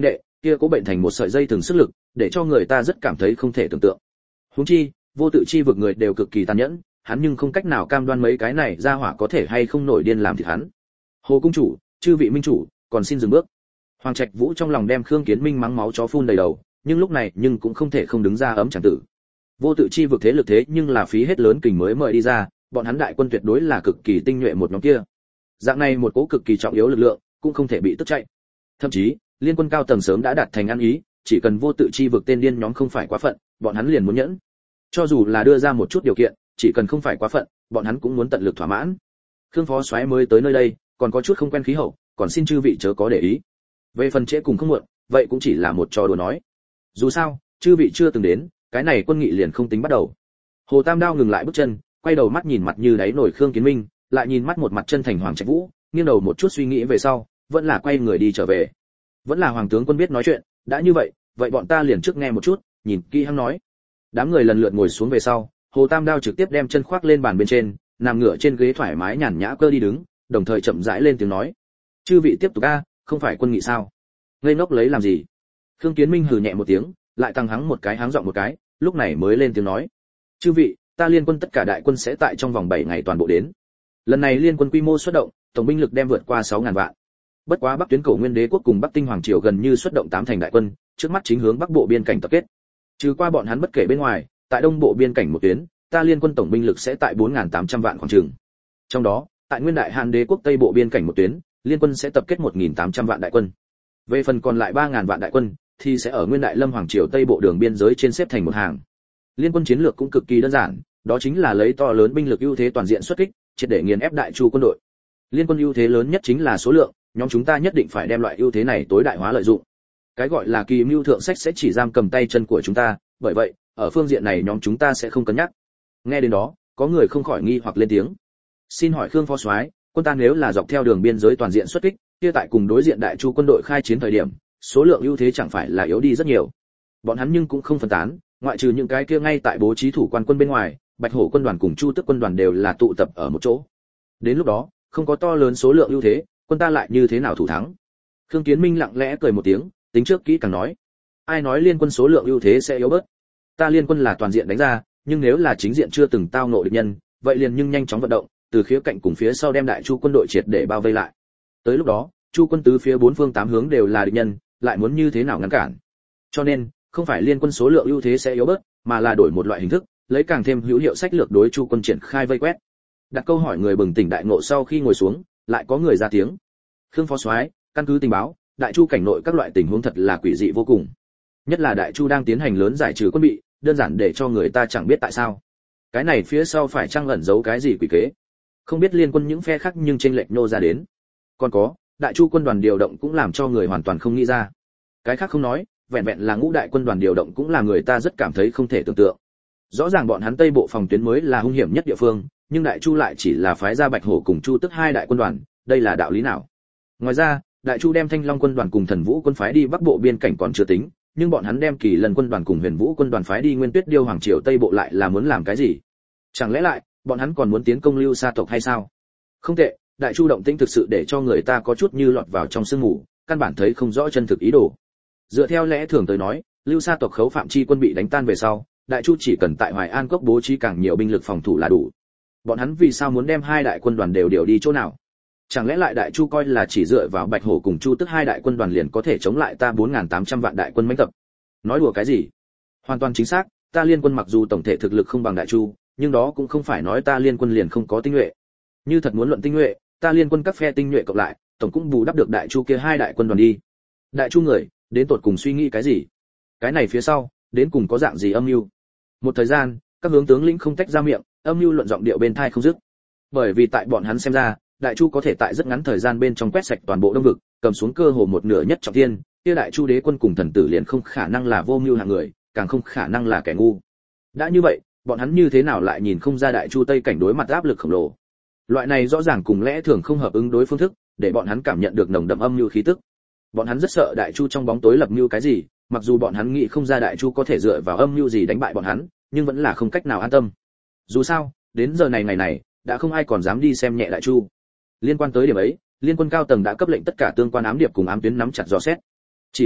kia cố bệnh thành một sợi dây thường sức lực, để cho người ta rất cảm thấy không thể tưởng tượng. Huống chi, vô tự chi vực người đều cực kỳ tàn nhẫn, hắn nhưng không cách nào cam đoan mấy cái này ra hỏa có thể hay không nổi điên làm thịt hắn. Hồ cung chủ, chư vị minh chủ, còn xin dừng bước. Hoàng Trạch Vũ trong lòng đem Khương Kiến Minh mắng máu chó phun đầy đầu, nhưng lúc này nhưng cũng không thể không đứng ra ấm chẳng tử. Vô tự chi vực thế lực thế nhưng là phí hết lớn kình mới mời đi ra, bọn hắn đại quân tuyệt đối là cực kỳ tinh nhuệ một nhóm kia. Dạng này một cố cực kỳ trọng yếu lực lượng, cũng không thể bị tức chạy. Thậm chí, liên quân cao tầng sớm đã đạt thành ăn ý, chỉ cần vô tự chi vực tên điên nhóm không phải quá phận, bọn hắn liền muốn nhẫn. Cho dù là đưa ra một chút điều kiện, chỉ cần không phải quá phận, bọn hắn cũng muốn tận lực thỏa mãn. Khương phó soái mới tới nơi đây, còn có chút không quen khí hậu, còn xin chư vị chớ có để ý. Về phần trễ cùng không muộn, vậy cũng chỉ là một trò đùa nói. Dù sao, chư vị chưa từng đến, cái này quân nghị liền không tính bắt đầu. Hồ Tam Đao ngừng lại bước chân, quay đầu mắt nhìn mặt như đáy nổi Khương Kiến Minh, lại nhìn mắt một mặt chân thành Hoàng Trạch Vũ, nghiêng đầu một chút suy nghĩ về sau, vẫn là quay người đi trở về. Vẫn là hoàng tướng quân biết nói chuyện, đã như vậy, vậy bọn ta liền trước nghe một chút, nhìn kỹ hắn nói. Đám người lần lượt ngồi xuống về sau, Hồ Tam Đao trực tiếp đem chân khoác lên bàn bên trên, nằm ngửa trên ghế thoải mái nhàn nhã cơ đi đứng, đồng thời chậm rãi lên tiếng nói: "Chư vị tiếp tục a, không phải quân nghị sao? Ngây ngốc lấy làm gì?" Khương Kiến Minh hừ nhẹ một tiếng, lại tăng hắng một cái háng giọng một cái, lúc này mới lên tiếng nói: "Chư vị, ta liên quân tất cả đại quân sẽ tại trong vòng bảy ngày toàn bộ đến. Lần này liên quân quy mô xuất động, tổng binh lực đem vượt qua sáu ngàn vạn. Bất quá Bắc tuyến Cổ Nguyên Đế quốc cùng Bắc Tinh Hoàng triều gần như xuất động tám thành đại quân, trước mắt chính hướng Bắc bộ biên cảnh tập kết. Trừ qua bọn hắn bất kể bên ngoài, tại Đông bộ biên cảnh một tuyến, ta liên quân tổng binh lực sẽ tại bốn nghìn tám trăm vạn khoảng chừng. Trong đó, tại Nguyên Đại Hàn Đế quốc Tây bộ biên cảnh một tuyến, liên quân sẽ tập kết một nghìn tám trăm vạn đại quân. Về phần còn lại ba nghìn vạn đại quân thì sẽ ở Nguyên Đại Lâm Hoàng triều Tây bộ đường biên giới trên xếp thành một hàng. Liên quân chiến lược cũng cực kỳ đơn giản, đó chính là lấy to lớn binh lực ưu thế toàn diện xuất kích, triệt để nghiền ép Đại Chu quân đội. Liên quân ưu thế lớn nhất chính là số lượng, nhóm chúng ta nhất định phải đem loại ưu thế này tối đại hóa lợi dụng. Cái gọi là kỳ mưu thượng sách sẽ chỉ giam cầm tay chân của chúng ta, bởi vậy, ở phương diện này nhóm chúng ta sẽ không cân nhắc. Nghe đến đó, có người không khỏi nghi hoặc lên tiếng. Xin hỏi Khương phó soái, quân ta nếu là dọc theo đường biên giới toàn diện xuất kích, kia tại cùng đối diện Đại Chu quân đội khai chiến thời điểm, số lượng ưu thế chẳng phải là yếu đi rất nhiều. Bọn hắn nhưng cũng không phân tán, ngoại trừ những cái kia ngay tại bố trí thủ quan quân bên ngoài, Bạch Hổ quân đoàn cùng Chu Tức quân đoàn đều là tụ tập ở một chỗ. Đến lúc đó, không có to lớn số lượng ưu thế, quân ta lại như thế nào thủ thắng? Khương Kiến Minh lặng lẽ cười một tiếng, tính trước kỹ càng nói: ai nói liên quân số lượng ưu thế sẽ yếu bớt? Ta liên quân là toàn diện đánh ra, nhưng nếu là chính diện chưa từng tao ngộ địch nhân, vậy liền nhưng nhanh chóng vận động, từ khía cạnh cùng phía sau đem Đại Chu quân đội triệt để bao vây lại. Tới lúc đó, Chu quân tứ phía bốn phương tám hướng đều là địch nhân, lại muốn như thế nào ngăn cản? Cho nên, không phải liên quân số lượng ưu thế sẽ yếu bớt, mà là đổi một loại hình thức, lấy càng thêm hữu hiệu sách lược đối Chu quân triển khai vây quét. Đặt câu hỏi người bừng tỉnh đại ngộ sau khi ngồi xuống, lại có người ra tiếng. Khương phó soái, căn cứ tình báo, Đại Chu cảnh nội các loại tình huống thật là quỷ dị vô cùng. Nhất là Đại Chu đang tiến hành lớn giải trừ quân bị, đơn giản để cho người ta chẳng biết tại sao. Cái này phía sau phải chăng ẩn giấu cái gì quỷ kế? Không biết liên quân những phe khác nhưng chênh lệch nô ra đến. Còn có, Đại Chu quân đoàn điều động cũng làm cho người hoàn toàn không nghĩ ra. Cái khác không nói, vẹn vẹn là ngũ đại quân đoàn điều động cũng là người ta rất cảm thấy không thể tưởng tượng. Rõ ràng bọn hắn Tây bộ phòng tuyến mới là hung hiểm nhất địa phương, nhưng Đại Chu lại chỉ là phái ra Bạch Hổ cùng Chu Tức hai đại quân đoàn, đây là đạo lý nào? Ngoài ra, Đại Chu đem Thanh Long quân đoàn cùng Thần Vũ quân phái đi Bắc bộ biên cảnh còn chưa tính, nhưng bọn hắn đem Kỳ Lân quân đoàn cùng Huyền Vũ quân đoàn phái đi Nguyên Tuyết Điêu Hoàng triều Tây bộ lại là muốn làm cái gì? Chẳng lẽ lại, bọn hắn còn muốn tiến công Lưu Sa tộc hay sao? Không tệ, Đại Chu động tĩnh thực sự để cho người ta có chút như lọt vào trong sương mù, căn bản thấy không rõ chân thực ý đồ. Dựa theo lẽ thường tới nói, Lưu Sa tộc khấu phạm chi quân bị đánh tan về sau, Đại Chu chỉ cần tại Hoài An cốc bố trí càng nhiều binh lực phòng thủ là đủ. Bọn hắn vì sao muốn đem hai đại quân đoàn đều điều đi chỗ nào? Chẳng lẽ lại Đại Chu coi là chỉ dựa vào Bạch Hổ cùng Chu Tức hai đại quân đoàn liền có thể chống lại ta bốn nghìn tám trăm vạn đại quân mãnh tập? Nói đùa cái gì? Hoàn toàn chính xác, ta liên quân mặc dù tổng thể thực lực không bằng Đại Chu, nhưng đó cũng không phải nói ta liên quân liền không có tinh nhuệ. Như thật muốn luận tinh nhuệ, ta liên quân các phe tinh nhuệ cộng lại, tổng cũng bù đắp được Đại Chu kia hai đại quân đoàn đi. Đại Chu người, đến tột cùng suy nghĩ cái gì? Cái này phía sau, đến cùng có dạng gì âm mưu? Một thời gian, các hướng tướng lĩnh không tách ra miệng, âm mưu luận giọng điệu bên tai không dứt. Bởi vì tại bọn hắn xem ra, Đại Chu có thể tại rất ngắn thời gian bên trong quét sạch toàn bộ Đông vực, cầm xuống cơ hồ một nửa nhất trọng thiên, kia Đại Chu đế quân cùng thần tử liền không khả năng là vô mưu hạng người, càng không khả năng là kẻ ngu. Đã như vậy, bọn hắn như thế nào lại nhìn không ra Đại Chu Tây cảnh đối mặt áp lực khổng lồ? Loại này rõ ràng cùng lẽ thường không hợp ứng đối phương thức, để bọn hắn cảm nhận được nồng đậm âm mưu khí tức. Bọn hắn rất sợ Đại Chu trong bóng tối lập mưu cái gì, mặc dù bọn hắn nghĩ không ra Đại Chu có thể dựa vào âm mưu gì đánh bại bọn hắn, nhưng vẫn là không cách nào an tâm. Dù sao, đến giờ này ngày này, đã không ai còn dám đi xem nhẹ Đại Chu. Liên quan tới điểm ấy, liên quân cao tầng đã cấp lệnh tất cả tương quan ám điệp cùng ám tuyến nắm chặt dò xét. Chỉ là,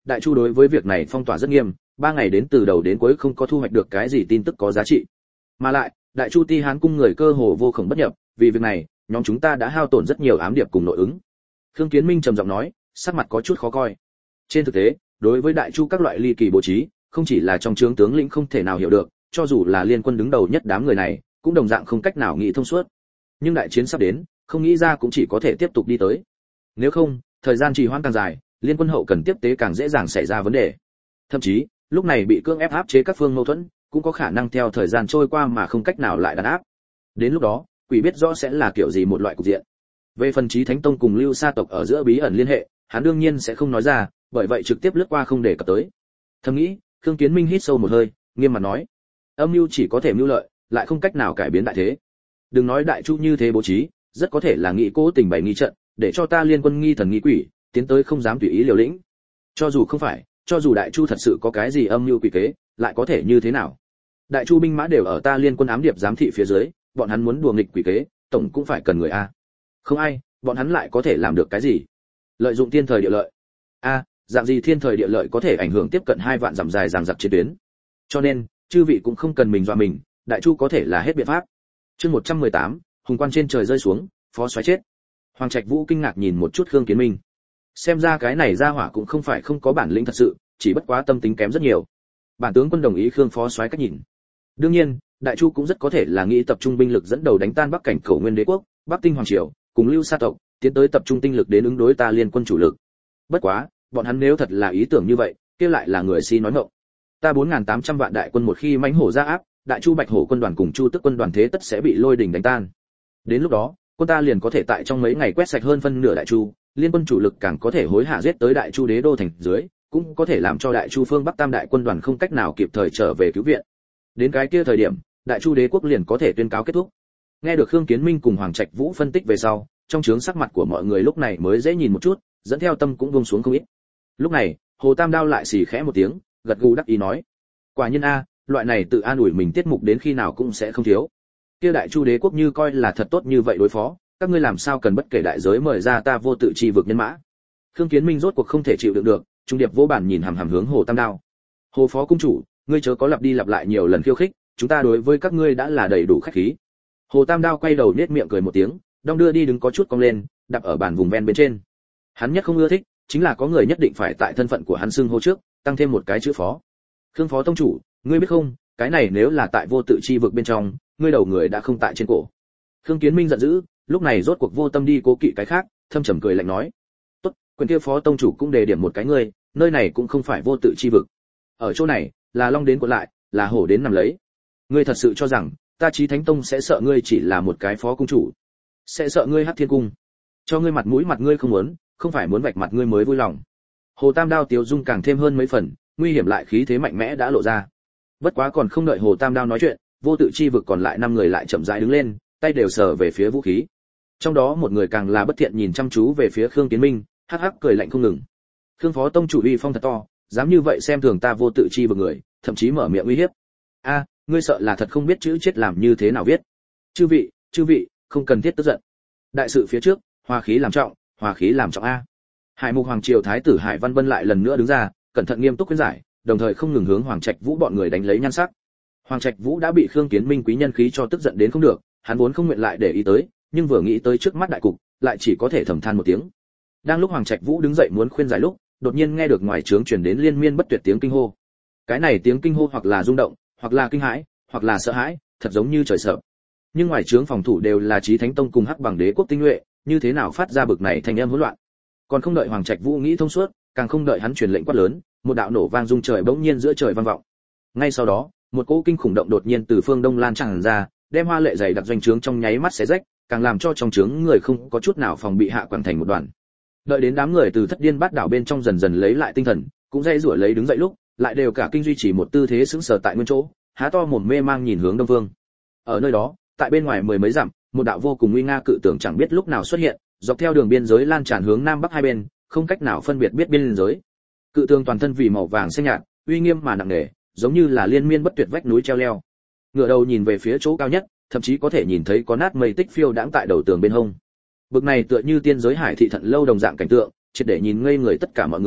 đại chu đối với việc này phong tỏa rất nghiêm, ba ngày đến từ đầu đến cuối không có thu hoạch được cái gì tin tức có giá trị. Mà lại, đại chu Ti Hán cung người cơ hồ vô khổng bất nhập, vì việc này, nhóm chúng ta đã hao tổn rất nhiều ám điệp cùng nội ứng. Khương Kiến Minh trầm giọng nói, sắc mặt có chút khó coi. Trên thực tế, đối với đại chu các loại ly kỳ bố trí, không chỉ là trong trướng tướng lĩnh không thể nào hiểu được, cho dù là liên quân đứng đầu nhất đám người này, cũng đồng dạng không cách nào nghĩ thông suốt. Nhưng đại chiến sắp đến, không nghĩ ra cũng chỉ có thể tiếp tục đi tới. Nếu không, thời gian trì hoãn càng dài, liên quân hậu cần tiếp tế càng dễ dàng xảy ra vấn đề. Thậm chí, lúc này bị cưỡng ép áp chế các phương mâu thuẫn, cũng có khả năng theo thời gian trôi qua mà không cách nào lại đàn áp. Đến lúc đó, quỷ biết rõ sẽ là kiểu gì một loại cục diện. Về phần Chí Thánh Tông cùng Lưu Sa tộc ở giữa bí ẩn liên hệ, hắn đương nhiên sẽ không nói ra, bởi vậy trực tiếp lướt qua không để cập tới. Thầm nghĩ, Khương Kiến Minh hít sâu một hơi, nghiêm mặt nói: âm mưu chỉ có thể mưu lợi, lại không cách nào cải biến đại thế. Đừng nói đại chu như thế bố trí, rất có thể là nghị cố tình bày nghi trận, để cho ta liên quân nghi thần nghi quỷ, tiến tới không dám tùy ý liều lĩnh. Cho dù không phải, cho dù đại chu thật sự có cái gì âm mưu quỷ kế, lại có thể như thế nào? Đại chu binh mã đều ở ta liên quân ám điệp giám thị phía dưới, bọn hắn muốn đùa nghịch quỷ kế, tổng cũng phải cần người a. Không ai, bọn hắn lại có thể làm được cái gì? Lợi dụng thiên thời địa lợi. A, dạng gì thiên thời địa lợi có thể ảnh hưởng tiếp cận hai vạn dặm dài dằng dặc chiến tuyến. Cho nên, chư vị cũng không cần mình dọa mình, đại chu có thể là hết biện pháp. Chương một trăm mười tám, hùng quan trên trời rơi xuống, phó soái chết. Hoàng Trạch Vũ kinh ngạc nhìn một chút Khương Kiến Minh. Xem ra cái này ra hỏa cũng không phải không có bản lĩnh thật sự, chỉ bất quá tâm tính kém rất nhiều. Bản tướng quân đồng ý Khương phó soái cách nhìn. Đương nhiên, đại chu cũng rất có thể là nghĩ tập trung binh lực dẫn đầu đánh tan Bắc cảnh Cổ Nguyên Đế quốc, Bắc Tinh hoàng triều, cùng Lưu Sa tộc, tiến tới tập trung tinh lực đến ứng đối ta liên quân chủ lực. Bất quá, bọn hắn nếu thật là ý tưởng như vậy, kia lại là người si nói ngọng. Ta bốn nghìn tám trăm vạn đại quân một khi mãnh hổ ra áp, đại chu Bạch Hổ quân đoàn cùng Chu Tức quân đoàn thế tất sẽ bị lôi đình đánh tan. Đến lúc đó, quân ta liền có thể tại trong mấy ngày quét sạch hơn phân nửa đại chu, liên quân chủ lực càng có thể hối hả giết tới đại chu đế đô thành dưới, cũng có thể làm cho đại chu phương Bắc Tam đại quân đoàn không cách nào kịp thời trở về cứu viện. Đến cái kia thời điểm, đại chu đế quốc liền có thể tuyên cáo kết thúc. Nghe được Khương Kiến Minh cùng Hoàng Trạch Vũ phân tích về sau, trong trướng sắc mặt của mọi người lúc này mới dễ nhìn một chút, dẫn theo tâm cũng buông xuống không ít. Lúc này, Hồ Tam Đao lại xì khẽ một tiếng, gật gù đắc ý nói: quả nhiên a, loại này tự an ủi mình tiết mục đến khi nào cũng sẽ không thiếu. Kia đại chu đế quốc như coi là thật tốt như vậy đối phó, các ngươi làm sao cần bất kể đại giới mời ra ta vô tự chi vực nhân mã. Khương Kiến Minh rốt cuộc không thể chịu đựng được, trung điệp vô bản nhìn hằm hằm hướng Hồ Tam Đao. Hồ phó cung chủ, ngươi chớ có lặp đi lặp lại nhiều lần khiêu khích, chúng ta đối với các ngươi đã là đầy đủ khách khí. Hồ Tam Đao quay đầu nhếch miệng cười một tiếng, đong đưa đi đứng có chút cong lên, đạp ở bàn vùng ven bên trên. Hắn nhất không ưa thích, chính là có người nhất định phải tại thân phận của hắn xưng hô trước, tăng thêm một cái chữ phó. Khương phó tông chủ, ngươi biết không, cái này nếu là tại vô tự chi vực bên trong, ngươi đầu người đã không tại trên cổ. Khương Kiến Minh giận dữ, lúc này rốt cuộc vô tâm đi cố kỵ cái khác, thâm trầm cười lạnh nói: tốt, quyền kia phó tông chủ cũng đề điểm một cái ngươi, nơi này cũng không phải vô tự chi vực. Ở chỗ này, là long đến cuộn lại, là hổ đến nằm lấy. Ngươi thật sự cho rằng ta Chí Thánh Tông sẽ sợ ngươi chỉ là một cái phó cung chủ, sẽ sợ ngươi Hắc Thiên cung? Cho ngươi mặt mũi mặt ngươi không muốn, không phải muốn vạch mặt ngươi mới vui lòng. Hồ Tam Đao tiêu dung càng thêm hơn mấy phần, nguy hiểm lại khí thế mạnh mẽ đã lộ ra. Bất quá còn không đợi Hồ Tam Đao nói chuyện, vô tự chi vực còn lại năm người lại chậm rãi đứng lên, tay đều sờ về phía vũ khí. Trong đó một người càng là bất thiện nhìn chăm chú về phía Khương Kiến Minh, hắc hắc cười lạnh không ngừng. Khương phó tông chủ uy phong thật to, dám như vậy xem thường ta vô tự chi vực người, thậm chí mở miệng uy hiếp. A, ngươi sợ là thật không biết chữ chết làm như thế nào viết. Chư vị, chư vị, không cần thiết tức giận. Đại sự phía trước, hòa khí làm trọng, hòa khí làm trọng a. Hải Mục Hoàng triều thái tử Hải Văn Vân lại lần nữa đứng ra, cẩn thận nghiêm túc khuyên giải, đồng thời không ngừng hướng Hoàng Trạch Vũ bọn người đánh lấy nhan sắc. Hoàng Trạch Vũ đã bị Khương Kiến Minh quý nhân khí cho tức giận đến không được, hắn vốn không nguyện lại để ý tới, nhưng vừa nghĩ tới trước mắt đại cục, lại chỉ có thể thầm than một tiếng. Đang lúc Hoàng Trạch Vũ đứng dậy muốn khuyên giải lúc, đột nhiên nghe được ngoài trướng truyền đến liên miên bất tuyệt tiếng kinh hô. Cái này tiếng kinh hô hoặc là rung động, hoặc là kinh hãi, hoặc là sợ hãi, thật giống như trời sợ. Nhưng ngoài trướng phòng thủ đều là Chí Thánh Tông cùng Hắc Bằng Đế quốc tinh nhuệ, như thế nào phát ra bực này thành âm hỗn loạn. Còn không đợi Hoàng Trạch Vũ nghĩ thông suốt, càng không đợi hắn truyền lệnh quát lớn, một đạo nổ vang rung trời bỗng nhiên giữa trời vang vọng. Ngay sau đó, một cỗ kinh khủng động đột nhiên từ phương đông lan tràn ra, đem hoa lệ dày đặc doanh trướng trong nháy mắt xé rách, càng làm cho trong trướng người không có chút nào phòng bị hạ quẳng thành một đoàn. Đợi đến đám người từ thất điên bát đảo bên trong dần dần lấy lại tinh thần, cũng dây rủa lấy đứng dậy lúc, lại đều cả kinh duy trì một tư thế sững sờ tại nguyên chỗ, há to mồm mê mang nhìn hướng đông vương. Ở nơi đó, tại bên ngoài mười mấy dặm, một đạo vô cùng nguy nga cự tưởng chẳng biết lúc nào xuất hiện, dọc theo đường biên giới lan tràn hướng nam bắc hai bên, không cách nào phân biệt biết biên giới. Cự tường toàn thân vì màu vàng xanh nhạt, uy nghiêm mà nặng nề, giống như là liên miên bất tuyệt vách núi treo leo. Ngửa đầu nhìn về phía chỗ cao nhất, thậm chí có thể nhìn thấy có nát mây tích phiêu đãng tại đầu tường bên hông. Bực này tựa như tiên giới hải thị thận lâu đồng dạng cảnh tượng, triệt để nhìn ngây người tất cả mọi người,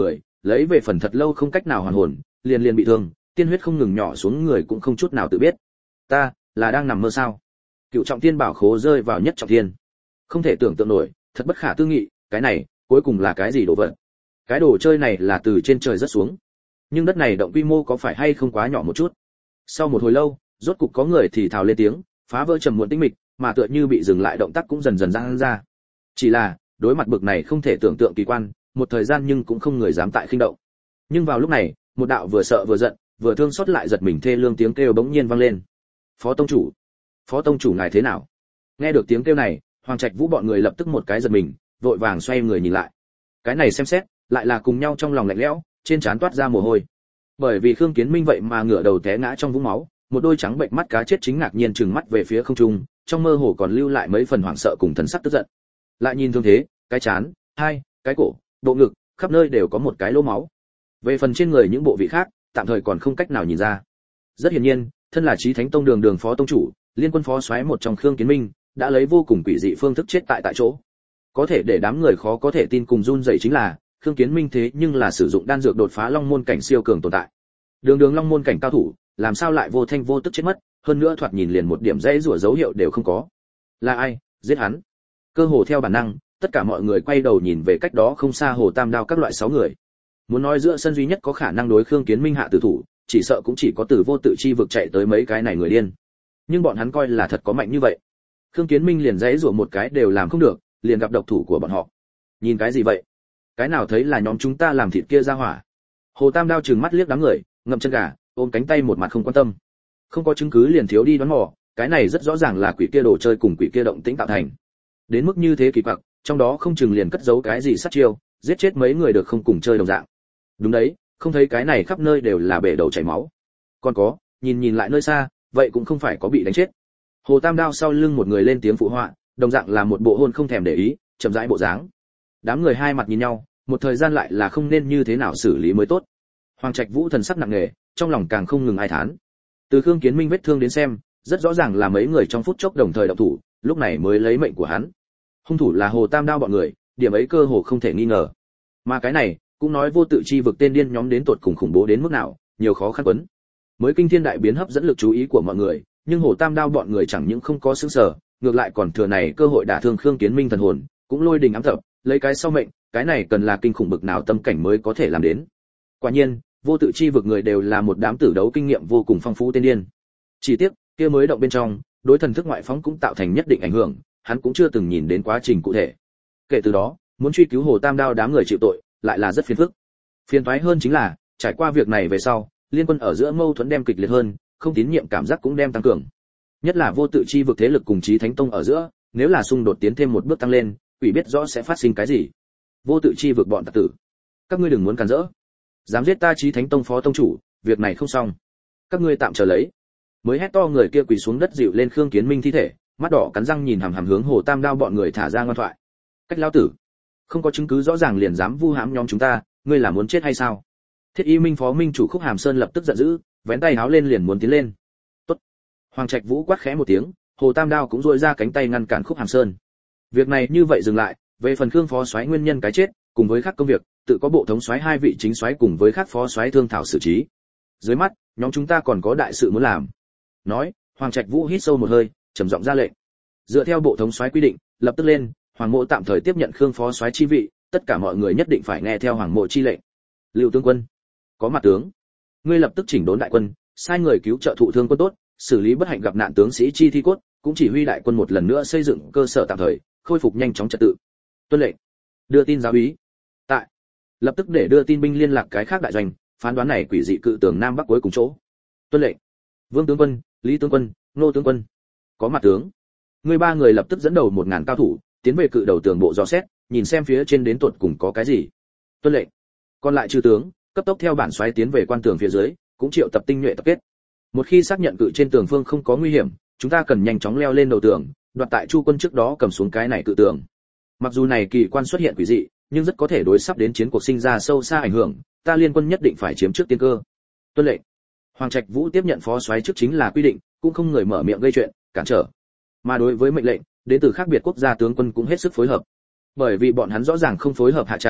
lấy về phần thật lâu không cách nào hoàn hồn, liền liền bị thương, tiên huyết không ngừng nhỏ xuống người cũng không chút nào tự biết. Ta là đang nằm mơ sao? Cựu trọng thiên bảo khố rơi vào nhất trọng thiên. Không thể tưởng tượng nổi, thật bất khả tư nghị, cái này cuối cùng là cái gì đồ vật? Cái đồ chơi này là từ trên trời rớt xuống. Nhưng đất này động quy mô có phải hay không quá nhỏ một chút? Sau một hồi lâu, rốt cục có người thì thào lên tiếng, phá vỡ trầm muộn tĩnh mịch, mà tựa như bị dừng lại động tác cũng dần dần giãn ra. Chỉ là, đối mặt bực này không thể tưởng tượng kỳ quan, một thời gian nhưng cũng không người dám tại khinh động. Nhưng vào lúc này, một đạo vừa sợ vừa giận, vừa thương xót lại giật mình thê lương tiếng kêu bỗng nhiên vang lên. Phó tông chủ, phó tông chủ ngài thế nào? Nghe được tiếng kêu này, Hoàng Trạch Vũ bọn người lập tức một cái giật mình, vội vàng xoay người nhìn lại. Cái này xem xét, lại là cùng nhau trong lòng lạnh lẽo, trên trán toát ra mồ hôi. Bởi vì Khương Kiến Minh vậy mà ngửa đầu té ngã trong vũng máu, một đôi trắng bệnh mắt cá chết chính ngạc nhiên trừng mắt về phía không trung, trong mơ hồ còn lưu lại mấy phần hoảng sợ cùng thần sắc tức giận. Lại nhìn thương thế, cái trán, hai, cái cổ, bộ ngực, khắp nơi đều có một cái lỗ máu. Về phần trên người những bộ vị khác, tạm thời còn không cách nào nhìn ra. Rất hiển nhiên, thân là Chí Thánh Tông đường đường phó tông chủ, liên quân phó soái một trong Khương Kiến Minh, đã lấy vô cùng quỷ dị phương thức chết tại tại chỗ. Có thể để đám người khó có thể tin cùng run rẩy chính là, Khương Kiến Minh thế nhưng là sử dụng đan dược đột phá Long môn cảnh siêu cường tồn tại. Đường đường Long môn cảnh cao thủ, làm sao lại vô thanh vô tức chết mất, hơn nữa thoạt nhìn liền một điểm dãy rủa dấu hiệu đều không có. Là ai giết hắn? Cơ hồ theo bản năng, tất cả mọi người quay đầu nhìn về cách đó không xa Hồ Tam Đao các loại sáu người. Muốn nói giữa sân duy nhất có khả năng đối Khương Kiến Minh hạ tử thủ, chỉ sợ cũng chỉ có Tử Vô Tự chi vực chạy tới mấy cái này người điên. Nhưng bọn hắn coi là thật có mạnh như vậy. Khương Kiến Minh liền dãy rủa một cái đều làm không được, liền gặp độc thủ của bọn họ. Nhìn cái gì vậy? Cái nào thấy là nhóm chúng ta làm thịt kia ra hỏa? Hồ Tam Đao trừng mắt liếc đám người, ngậm chân gà, ôm cánh tay một mặt không quan tâm. Không có chứng cứ liền thiếu đi đoán mò, cái này rất rõ ràng là quỷ kia đồ chơi cùng quỷ kia động tĩnh tạo thành. Đến mức như thế kỳ quặc, trong đó không chừng liền cất giấu cái gì sát chiêu, giết chết mấy người được không cùng chơi đồng dạng. Đúng đấy, không thấy cái này khắp nơi đều là bể đầu chảy máu. Còn có, nhìn nhìn lại nơi xa, vậy cũng không phải có bị đánh chết. Hồ Tam Đao sau lưng một người lên tiếng phụ họa, đồng dạng là một bộ hôn không thèm để ý, chậm rãi bộ dáng. Đám người hai mặt nhìn nhau, một thời gian lại là không nên như thế nào xử lý mới tốt. Hoàng Trạch Vũ thần sắc nặng nề, trong lòng càng không ngừng ai thán. Từ Khương Kiến Minh vết thương đến xem, rất rõ ràng là mấy người trong phút chốc đồng thời động thủ, lúc này mới lấy mệnh của hắn. Hung thủ là Hồ Tam Đao bọn người, điểm ấy cơ hồ không thể nghi ngờ. Mà cái này, cũng nói Vô Tự chi vực tên điên nhóm đến tột cùng khủng bố đến mức nào, nhiều khó khăn quấn. Mới kinh thiên đại biến hấp dẫn lực chú ý của mọi người, nhưng Hồ Tam Đao bọn người chẳng những không có sững sờ, ngược lại còn thừa này cơ hội đả thương Khương Kiến Minh thần hồn, cũng lôi đình ám thập, lấy cái sau mệnh, cái này cần là kinh khủng bực nào tâm cảnh mới có thể làm đến. Quả nhiên, Vô Tự chi vực người đều là một đám tử đấu kinh nghiệm vô cùng phong phú tên điên. Chỉ tiếc, kia mới động bên trong, đối thần thức ngoại phóng cũng tạo thành nhất định ảnh hưởng, hắn cũng chưa từng nhìn đến quá trình cụ thể. Kể từ đó, muốn truy cứu Hồ Tam Đao đám người chịu tội, lại là rất phiền phức. Phiền toái hơn chính là, trải qua việc này về sau, liên quân ở giữa mâu thuẫn đem kịch liệt hơn, không tín nhiệm cảm giác cũng đem tăng cường. Nhất là Vô Tự chi vực thế lực cùng Chí Thánh Tông ở giữa, nếu là xung đột tiến thêm một bước tăng lên, quỷ biết rõ sẽ phát sinh cái gì. Vô Tự chi vực bọn tặc tử, các ngươi đừng muốn cản rỡ. Dám giết ta Chí Thánh Tông phó tông chủ, việc này không xong. Các ngươi tạm chờ lấy. Mới hét to người kia quỳ xuống đất dịu lên Khương Kiến Minh thi thể, mắt đỏ cắn răng nhìn hằm hằm hướng Hồ Tam Đao bọn người thả ra ngoan thoại. Cách lao tử, không có chứng cứ rõ ràng liền dám vu hãm nhóm chúng ta, ngươi là muốn chết hay sao? Thiết Y Minh phó minh chủ Khúc Hàm Sơn lập tức giận dữ, vén tay háo lên liền muốn tiến lên. Tốt. Hoàng Trạch Vũ quát khẽ một tiếng, Hồ Tam Đao cũng duỗi ra cánh tay ngăn cản Khúc Hàm Sơn. Việc này như vậy dừng lại, về phần Khương phó soái nguyên nhân cái chết, cùng với các công việc, tự có bộ thống soái hai vị chính soái cùng với các phó soái thương thảo xử trí. Dưới mắt, nhóm chúng ta còn có đại sự muốn làm. Nói, Hoàng Trạch Vũ hít sâu một hơi, trầm giọng ra lệnh. Dựa theo bộ thống soái quy định, lập tức lên, Hoàng Mộ tạm thời tiếp nhận Khương phó soái chi vị, tất cả mọi người nhất định phải nghe theo Hoàng Mộ chi lệnh. Lưu tướng quân, có mặt tướng, ngươi lập tức chỉnh đốn đại quân, sai người cứu trợ thụ thương quân tốt, xử lý bất hạnh gặp nạn tướng sĩ chi thi cốt, cũng chỉ huy đại quân một lần nữa xây dựng cơ sở tạm thời, khôi phục nhanh chóng trật tự. Tuân lệnh. Đưa tin giáo úy. Tại. Lập tức để đưa tin binh liên lạc cái khác đại doanh, phán đoán này quỷ dị cự tường nam bắc cuối cùng chỗ. Tuân lệnh. Vương tướng quân, Lý tướng quân, Nô tướng quân. Có mặt tướng. Người ba người lập tức dẫn đầu một ngàn cao thủ, tiến về cự đầu tường bộ dò xét, nhìn xem phía trên đến tuột cùng có cái gì. Tuân lệnh. Còn lại chư tướng, cấp tốc theo bản xoáy tiến về quan tường phía dưới, cũng triệu tập tinh nhuệ tập kết. Một khi xác nhận cự trên tường phương không có nguy hiểm, chúng ta cần nhanh chóng leo lên đầu tường, đoạt tại Chu quân trước đó cầm xuống cái này cự tường. Mặc dù này kỳ quan xuất hiện quỷ dị, nhưng rất có thể đối sắp đến chiến cuộc sinh ra sâu xa ảnh hưởng, ta liên quân nhất định phải chiếm trước tiên cơ. Tuân lệnh. Hoàng Trạch Vũ tiếp nhận phó soái trước chính là quy định, cũng không người mở miệng gây chuyện, cản trở. Mà đối với mệnh lệnh, đến từ khác biệt quốc gia tướng quân cũng hết sức phối hợp. Bởi vì bọn hắn rõ ràng không phối hợp hạ tràng,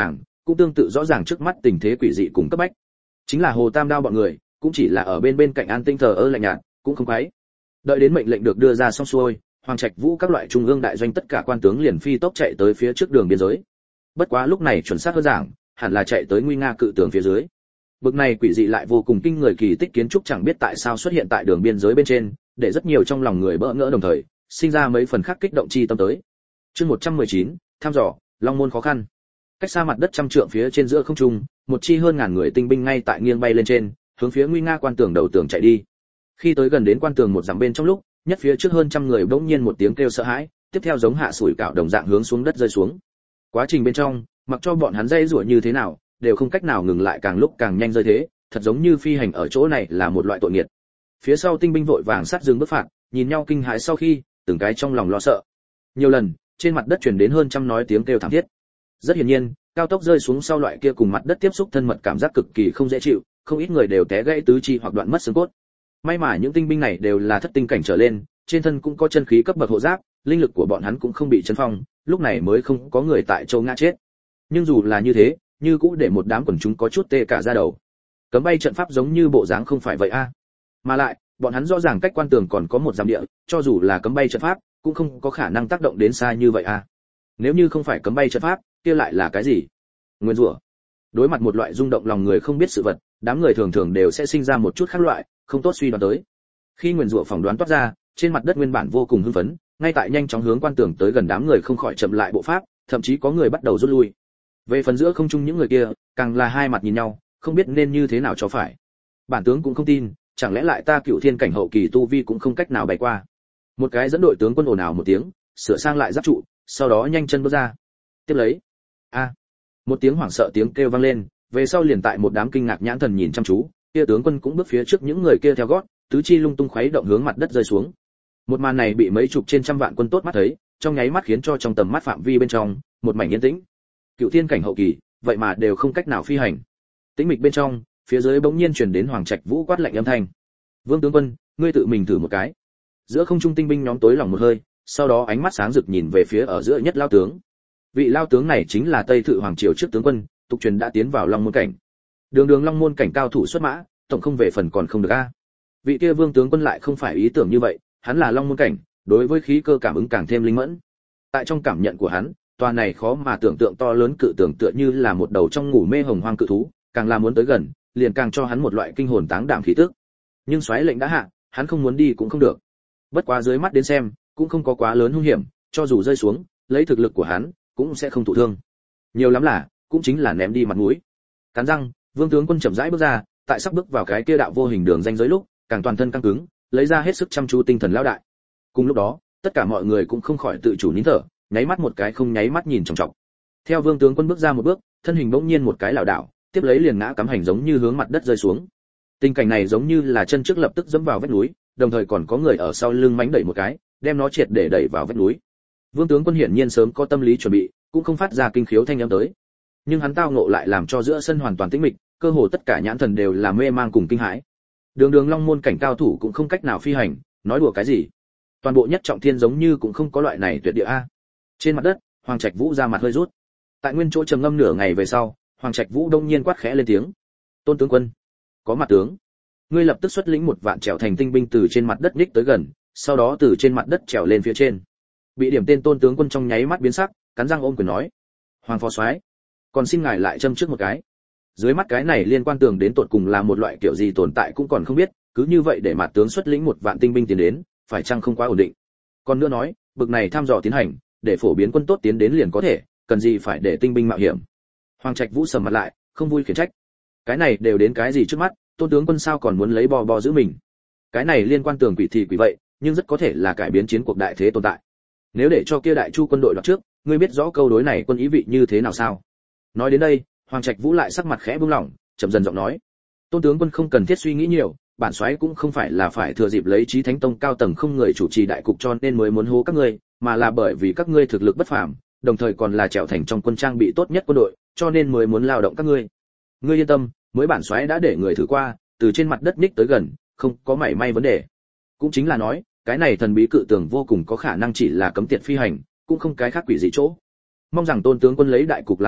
cũng tương tự rõ ràng trước mắt tình thế quỷ dị cùng cấp bách. Chính là Hồ Tam Đao bọn người, cũng chỉ là ở bên bên cạnh an tinh thờ ơ lạnh nhạt, cũng không quấy. Đợi đến mệnh lệnh được đưa ra xong xuôi, Hoàng Trạch Vũ các loại trung ương đại doanh tất cả quan tướng liền phi tốc chạy tới phía trước đường biên giới. Bất quá lúc này chuẩn xác hơn giảng, hẳn là chạy tới nguy nga cự tường phía dưới. Bực này quỷ dị lại vô cùng kinh người kỳ tích kiến trúc chẳng biết tại sao xuất hiện tại đường biên giới bên trên, để rất nhiều trong lòng người bỡ ngỡ đồng thời, sinh ra mấy phần khác kích động chi tâm tới. Chương một trăm mười chín, thăm dò, Long môn khó khăn. Cách xa mặt đất trăm trượng phía trên giữa không trung, một chi hơn ngàn người tinh binh ngay tại nghiêng bay lên trên, hướng phía nguy nga quan tường đầu tường chạy đi. Khi tới gần đến quan tường một dặm bên trong lúc, nhất phía trước hơn trăm người bỗng nhiên một tiếng kêu sợ hãi, tiếp theo giống hạ sủi cảo đồng dạng hướng xuống đất rơi xuống. Quá trình bên trong, mặc cho bọn hắn dây rủa như thế nào, đều không cách nào ngừng lại, càng lúc càng nhanh rơi thế, thật giống như phi hành ở chỗ này là một loại tội nghiệp. Phía sau tinh binh vội vàng sát dừng bước phạt, nhìn nhau kinh hãi sau khi, từng cái trong lòng lo sợ. Nhiều lần, trên mặt đất truyền đến hơn trăm nói tiếng kêu thảm thiết. Rất hiển nhiên, cao tốc rơi xuống sau loại kia cùng mặt đất tiếp xúc thân mật cảm giác cực kỳ không dễ chịu, không ít người đều té gãy tứ chi hoặc đoạn mất xương cốt. May mà những tinh binh này đều là thất tinh cảnh trở lên, trên thân cũng có chân khí cấp bậc hộ giáp, linh lực của bọn hắn cũng không bị chấn phong, lúc này mới không có người tại châu ngã chết. Nhưng dù là như thế, như cũng để một đám quần chúng có chút tê cả da đầu. Cấm bay trận pháp giống như bộ dáng không phải vậy a. Mà lại, bọn hắn rõ ràng cách quan tường còn có một dặm địa, cho dù là cấm bay trận pháp, cũng không có khả năng tác động đến xa như vậy a. Nếu như không phải cấm bay trận pháp, kia lại là cái gì? Nguyên rủa. Đối mặt một loại rung động lòng người không biết sự vật, đám người thường thường đều sẽ sinh ra một chút khác loại, không tốt suy đoán tới. Khi nguyên rủa phỏng đoán toát ra, trên mặt đất nguyên bản vô cùng hưng phấn, ngay tại nhanh chóng hướng quan tường tới gần đám người không khỏi chậm lại bộ pháp, thậm chí có người bắt đầu rút lui. Về phần giữa không trung những người kia, càng là hai mặt nhìn nhau, không biết nên như thế nào cho phải. Bản tướng cũng không tin, chẳng lẽ lại ta Cựu Thiên cảnh hậu kỳ tu vi cũng không cách nào bay qua. Một cái dẫn đội tướng quân ồn ào một tiếng, sửa sang lại giáp trụ, sau đó nhanh chân bước ra. Tiếp lấy, a, một tiếng hoảng sợ tiếng kêu vang lên, về sau liền tại một đám kinh ngạc nhãn thần nhìn chăm chú, kia tướng quân cũng bước phía trước những người kia theo gót, tứ chi lung tung khuấy động hướng mặt đất rơi xuống. Một màn này bị mấy chục trên trăm vạn quân tốt mắt thấy, trong nháy mắt khiến cho trong tầm mắt phạm vi bên trong một mảnh yên tĩnh. Cựu Thiên cảnh hậu kỳ, vậy mà đều không cách nào phi hành. Tĩnh mịch bên trong, phía dưới bỗng nhiên truyền đến Hoàng Trạch Vũ quát lạnh âm thanh. Vương tướng quân, ngươi tự mình thử một cái. Giữa không trung tinh binh nhóm tối lòng một hơi, sau đó ánh mắt sáng rực nhìn về phía ở giữa nhất lao tướng. Vị lao tướng này chính là Tây Thự Hoàng triều trước tướng quân, tục truyền đã tiến vào Long môn cảnh. Đường đường Long môn cảnh cao thủ xuất mã, tổng không về phần còn không được a. Vị kia Vương tướng quân lại không phải ý tưởng như vậy, hắn là Long môn cảnh, đối với khí cơ cảm ứng càng thêm linh mẫn. Tại trong cảm nhận của hắn, tòa này khó mà tưởng tượng to lớn cự tưởng tựa như là một đầu trong ngủ mê hồng hoang cự thú, càng là muốn tới gần, liền càng cho hắn một loại kinh hồn táng đảm khí tức. Nhưng xoáy lệnh đã hạ, hắn không muốn đi cũng không được. Bất quá dưới mắt đến xem, cũng không có quá lớn hung hiểm, cho dù rơi xuống, lấy thực lực của hắn, cũng sẽ không thụ thương. Nhiều lắm là, cũng chính là ném đi mặt mũi. Cắn răng, Vương tướng quân chậm rãi bước ra, tại sắp bước vào cái kia đạo vô hình đường ranh giới lúc, càng toàn thân căng cứng, lấy ra hết sức chăm chú tinh thần lão đại. Cùng lúc đó, tất cả mọi người cũng không khỏi tự chủ nín thở, nháy mắt một cái không nháy mắt nhìn chòng chọc. Theo Vương tướng quân bước ra một bước, thân hình bỗng nhiên một cái lảo đảo, tiếp lấy liền ngã cắm hành giống như hướng mặt đất rơi xuống. Tình cảnh này giống như là chân trước lập tức dẫm vào vách núi, đồng thời còn có người ở sau lưng mánh đẩy một cái, đem nó triệt để đẩy vào vách núi. Vương tướng quân hiển nhiên sớm có tâm lý chuẩn bị, cũng không phát ra kinh khiếu thanh âm tới. Nhưng hắn tao ngộ lại làm cho giữa sân hoàn toàn tĩnh mịch, cơ hồ tất cả nhãn thần đều là mê mang cùng kinh hãi. Đường đường Long môn cảnh cao thủ cũng không cách nào phi hành, nói đùa cái gì? Toàn bộ nhất trọng thiên giống như cũng không có loại này tuyệt địa a. Trên mặt đất, Hoàng Trạch Vũ ra mặt hơi rút. Tại nguyên chỗ trầm ngâm nửa ngày về sau, Hoàng Trạch Vũ đông nhiên quát khẽ lên tiếng. Tôn tướng quân, có mặt tướng. Ngươi lập tức xuất lĩnh một vạn trèo thành tinh binh từ trên mặt đất ních tới gần, sau đó từ trên mặt đất trèo lên phía trên. Bị điểm tên Tôn tướng quân trong nháy mắt biến sắc, cắn răng ôm quyền nói: Hoàng phó soái, còn xin ngài lại châm trước một cái. Dưới mắt cái này liên quan tường đến tột cùng là một loại kiểu gì tồn tại cũng còn không biết, cứ như vậy để mặt tướng xuất lĩnh một vạn tinh binh tiến đến, phải chăng không quá ổn định. Còn nữa nói, bực này thăm dò tiến hành, để phổ biến quân tốt tiến đến liền có thể, cần gì phải để tinh binh mạo hiểm. Hoàng Trạch Vũ sầm mặt lại, không vui khiển trách. Cái này đều đến cái gì trước mắt, Tôn tướng quân sao còn muốn lấy bò bò giữ mình. Cái này liên quan tường quỷ thì quỷ vậy, nhưng rất có thể là cải biến chiến cuộc đại thế tồn tại. Nếu để cho kia đại chu quân đội đoạt trước, ngươi biết rõ câu đối này quân ý vị như thế nào sao? Nói đến đây, Hoàng Trạch Vũ lại sắc mặt khẽ buông lỏng, chậm dần giọng nói: Tôn tướng quân không cần thiết suy nghĩ nhiều, bản soái cũng không phải là phải thừa dịp lấy Chí Thánh Tông cao tầng không người chủ trì đại cục cho nên mới muốn hô các ngươi, mà là bởi vì các ngươi thực lực bất phàm, đồng thời còn là trèo thành trong quân trang bị tốt nhất quân đội, cho nên mới muốn lao động các ngươi. Ngươi yên tâm, mới bản soái đã để người thử qua, từ trên mặt đất ních tới gần, không có mảy may vấn đề. Cũng chính là nói, cái này thần bí cự tường vô cùng có khả năng chỉ là cấm tiệt phi hành, cũng không cái khác quỷ gì chỗ. Mong rằng Tôn tướng quân lấy đại cục làm trọng,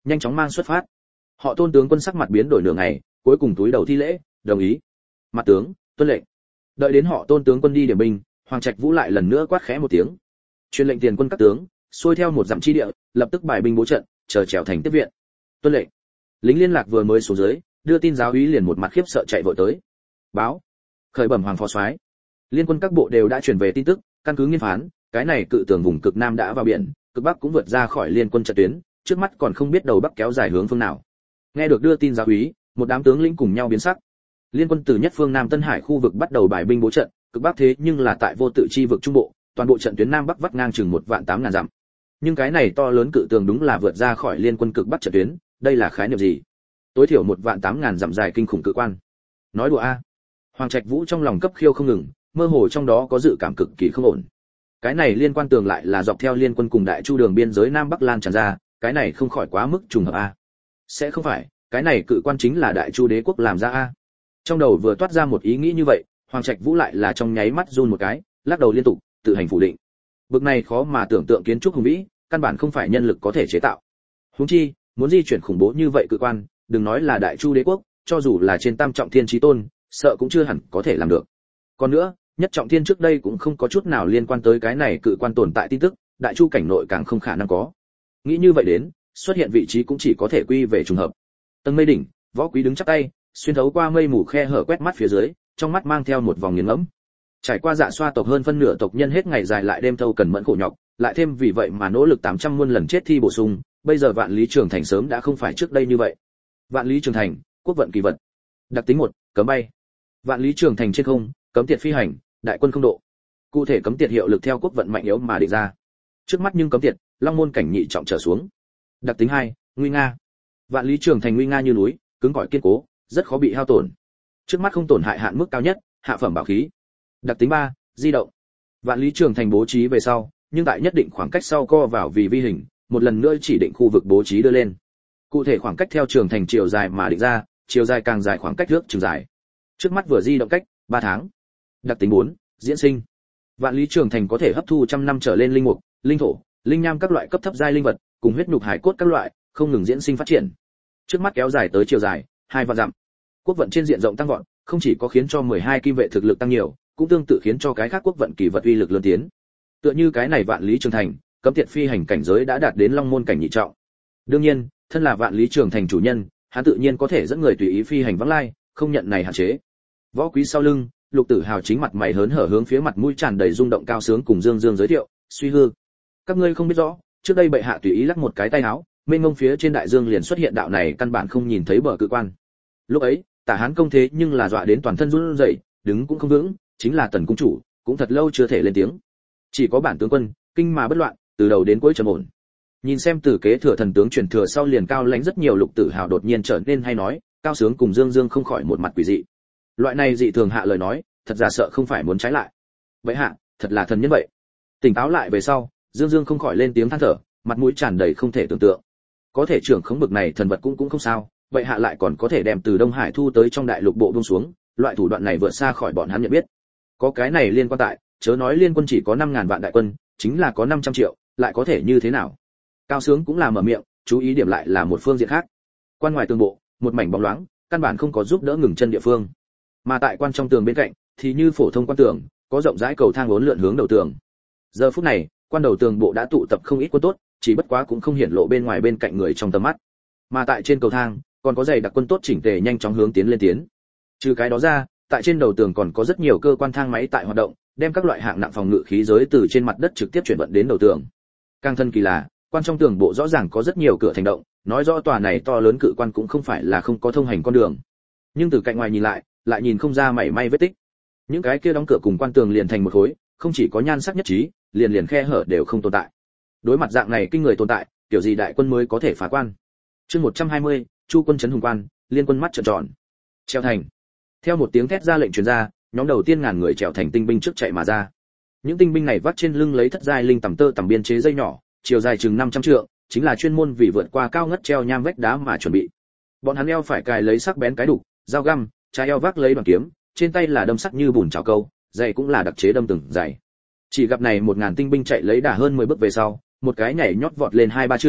nhanh chóng mang xuất phát. Họ Tôn tướng quân sắc mặt biến đổi nửa ngày, cuối cùng túi đầu thi lễ, đồng ý. Mặt tướng, tuân lệnh. Đợi đến họ Tôn tướng quân đi điểm binh, Hoàng Trạch Vũ lại lần nữa quát khẽ một tiếng, truyền lệnh tiền quân các tướng, xuôi theo một dặm chi địa, lập tức bài binh bố trận, chờ trèo thành tiếp viện. Tuân lệnh. Lính liên lạc vừa mới xuống dưới, đưa tin giáo úy liền một mặt khiếp sợ chạy vội tới. Báo, khởi bẩm Hoàng phó soái, liên quân các bộ đều đã truyền về tin tức, căn cứ nghiên phán, cái này cự tường vùng cực nam đã vào biển, cực bắc cũng vượt ra khỏi liên quân trận tuyến, trước mắt còn không biết đầu bắc kéo dài hướng phương nào. Nghe được đưa tin giáo úy, một đám tướng lĩnh cùng nhau biến sắc. Liên quân từ nhất phương Nam Tân Hải khu vực bắt đầu bài binh bố trận, cực bắc thế nhưng là tại vô tự chi vực trung bộ, toàn bộ trận tuyến nam bắc vắt ngang chừng một vạn tám ngàn dặm. Nhưng cái này to lớn cự tường đúng là vượt ra khỏi liên quân cực bắc trận tuyến, đây là khái niệm gì? Tối thiểu một vạn tám ngàn dặm dài kinh khủng cự quan. Nói đùa a? Hoàng Trạch Vũ trong lòng cấp khiêu không ngừng, mơ hồ trong đó có dự cảm cực kỳ không ổn. Cái này liên quan tường lại là dọc theo liên quân cùng đại chu đường biên giới nam bắc lan tràn ra, cái này không khỏi quá mức trùng hợp a. Sẽ không phải, cái này cự quan chính là đại chu đế quốc làm ra a. Trong đầu vừa toát ra một ý nghĩ như vậy, Hoàng Trạch Vũ lại là trong nháy mắt run một cái, lắc đầu liên tục, tự hành phủ định. Bực này khó mà tưởng tượng kiến trúc hùng vĩ, căn bản không phải nhân lực có thể chế tạo. Huống chi, muốn di chuyển khủng bố như vậy cự quan, đừng nói là đại chu đế quốc, cho dù là trên tam trọng thiên chí tôn, sợ cũng chưa hẳn có thể làm được. Còn nữa, nhất trọng thiên trước đây cũng không có chút nào liên quan tới cái này cự quan tồn tại tin tức, đại chu cảnh nội càng không khả năng có. Nghĩ như vậy đến, xuất hiện vị trí cũng chỉ có thể quy về trùng hợp. Tầng mây đỉnh, Võ Quý đứng chắp tay, xuyên thấu qua mây mù khe hở quét mắt phía dưới, trong mắt mang theo một vòng nghiền ngẫm. Trải qua dạ xoa tộc hơn phân nửa tộc nhân hết ngày dài lại đêm thâu cần mẫn khổ nhọc, lại thêm vì vậy mà nỗ lực tám trăm muôn lần chết thi bổ sung, bây giờ Vạn Lý Trường Thành sớm đã không phải trước đây như vậy. Vạn Lý Trường Thành, quốc vận kỳ vật. Đặc tính một, cấm bay. Vạn Lý Trường Thành trên không, cấm tiệt phi hành, đại quân không độ. Cụ thể cấm tiệt hiệu lực theo quốc vận mạnh yếu mà định ra. Trước mắt nhưng cấm tiệt, Long môn cảnh nhị trọng trở xuống. Đặc tính hai, nguy nga. Vạn Lý Trường Thành nguy nga như núi, cứng cỏi kiên cố, rất khó bị hao tổn. Trước mắt không tổn hại hạn mức cao nhất, hạ phẩm bảo khí. Đặc tính ba, di động. Vạn Lý Trường Thành bố trí về sau, nhưng tại nhất định khoảng cách sau co vào vì vi hình, một lần nữa chỉ định khu vực bố trí đưa lên. Cụ thể khoảng cách theo trường thành chiều dài mà định ra, chiều dài càng dài khoảng cách trước trường dài. Trước mắt vừa di động cách ba tháng. Đặc tính bốn, diễn sinh. Vạn Lý Trường Thành có thể hấp thu trăm năm trở lên linh mục, linh thổ, linh nham các loại cấp thấp giai linh vật, cùng huyết nhục hải cốt các loại, không ngừng diễn sinh phát triển. Trước mắt kéo dài tới chiều dài hai vạn dặm. Quốc vận trên diện rộng tăng vọt, không chỉ có khiến cho mười hai kim vệ thực lực tăng nhiều, cũng tương tự khiến cho cái khác quốc vận kỳ vật uy lực lớn tiến. Tựa như cái này Vạn Lý Trường Thành, cấm tiệt phi hành cảnh giới đã đạt đến Long môn cảnh nhị trọng. Đương nhiên, thân là Vạn Lý Trường Thành chủ nhân, hắn tự nhiên có thể dẫn người tùy ý phi hành vắng lai, không nhận này hạn chế. Võ Quý sau lưng, Lục Tử Hào chính mặt mày hớn hở hướng phía mặt mũi tràn đầy rung động Cao Sướng cùng Dương Dương giới thiệu, suy hư. Các ngươi không biết rõ, trước đây bệ hạ tùy ý lắc một cái tay áo, mênh mông phía trên đại dương liền xuất hiện đạo này căn bản không nhìn thấy bờ cự quan. Lúc ấy, Tả Hán công thế nhưng là dọa đến toàn thân run rẩy, đứng cũng không vững, chính là Tần cung chủ, cũng thật lâu chưa thể lên tiếng. Chỉ có bản tướng quân, kinh mà bất loạn, từ đầu đến cuối trầm ổn. Nhìn xem từ kế thừa thần tướng truyền thừa sau liền cao lãnh rất nhiều Lục Tử Hào đột nhiên trở nên hay nói, Cao Sướng cùng Dương Dương không khỏi một mặt quỷ dị. Loại này dị thường hạ lời nói, thật ra sợ không phải muốn trái lại. Vậy hạ, thật là thần nhân vậy. Tỉnh táo lại về sau, Dương Dương không khỏi lên tiếng than thở, mặt mũi tràn đầy không thể tưởng tượng. Có thể trưởng khống bực này thần vật cũng cũng không sao, vậy hạ lại còn có thể đem từ Đông Hải thu tới trong đại lục bộ buông xuống, loại thủ đoạn này vượt xa khỏi bọn hắn nhận biết. Có cái này liên quan tại, chớ nói liên quân chỉ có năm ngàn vạn đại quân, chính là có năm trăm triệu, lại có thể như thế nào? Cao Sướng cũng là mở miệng, chú ý điểm lại là một phương diện khác. Quan ngoài tường bộ, một mảnh bóng loáng, căn bản không có giúp đỡ ngừng chân địa phương. Mà tại quan trong tường bên cạnh, thì như phổ thông quan tường, có rộng rãi cầu thang uốn lượn hướng đầu tường. Giờ phút này, quan đầu tường bộ đã tụ tập không ít quân tốt, chỉ bất quá cũng không hiển lộ bên ngoài bên cạnh người trong tầm mắt. Mà tại trên cầu thang, còn có dày đặc quân tốt chỉnh tề nhanh chóng hướng tiến lên tiến. Trừ cái đó ra, tại trên đầu tường còn có rất nhiều cơ quan thang máy tại hoạt động, đem các loại hạng nặng phòng ngự khí giới từ trên mặt đất trực tiếp chuyển vận đến đầu tường. Càng thân kỳ là, quan trong tường bộ rõ ràng có rất nhiều cửa thành động, nói rõ tòa này to lớn cự quan cũng không phải là không có thông hành con đường. Nhưng từ cạnh ngoài nhìn lại, lại nhìn không ra mảy may vết tích. Những cái kia đóng cửa cùng quan tường liền thành một khối, không chỉ có nhan sắc nhất trí, liền liền khe hở đều không tồn tại. Đối mặt dạng này kinh người tồn tại, kiểu gì đại quân mới có thể phá quan. Chương một trăm hai mươi, Chu quân trấn hùng quan, liên quân mắt trợn tròn. Treo thành. Theo một tiếng thét ra lệnh truyền ra, nhóm đầu tiên ngàn người trèo thành tinh binh trước chạy mà ra. Những tinh binh này vác trên lưng lấy thất giai linh tầm tơ tầm biên chế dây nhỏ, chiều dài chừng năm trăm trượng, chính là chuyên môn vì vượt qua cao ngất treo nham vách đá mà chuẩn bị. Bọn hắn eo phải cài lấy sắc bén cái đục, dao găm, trái eo vác lấy đoàn kiếm, trên tay là đâm sắc như bùn chảo câu, giày cũng là đặc chế đâm từng giày. Chỉ gặp này một ngàn tinh binh chạy lấy đà hơn mười bước về sau, một cái nhảy nhót vọt lên hai ba trượng,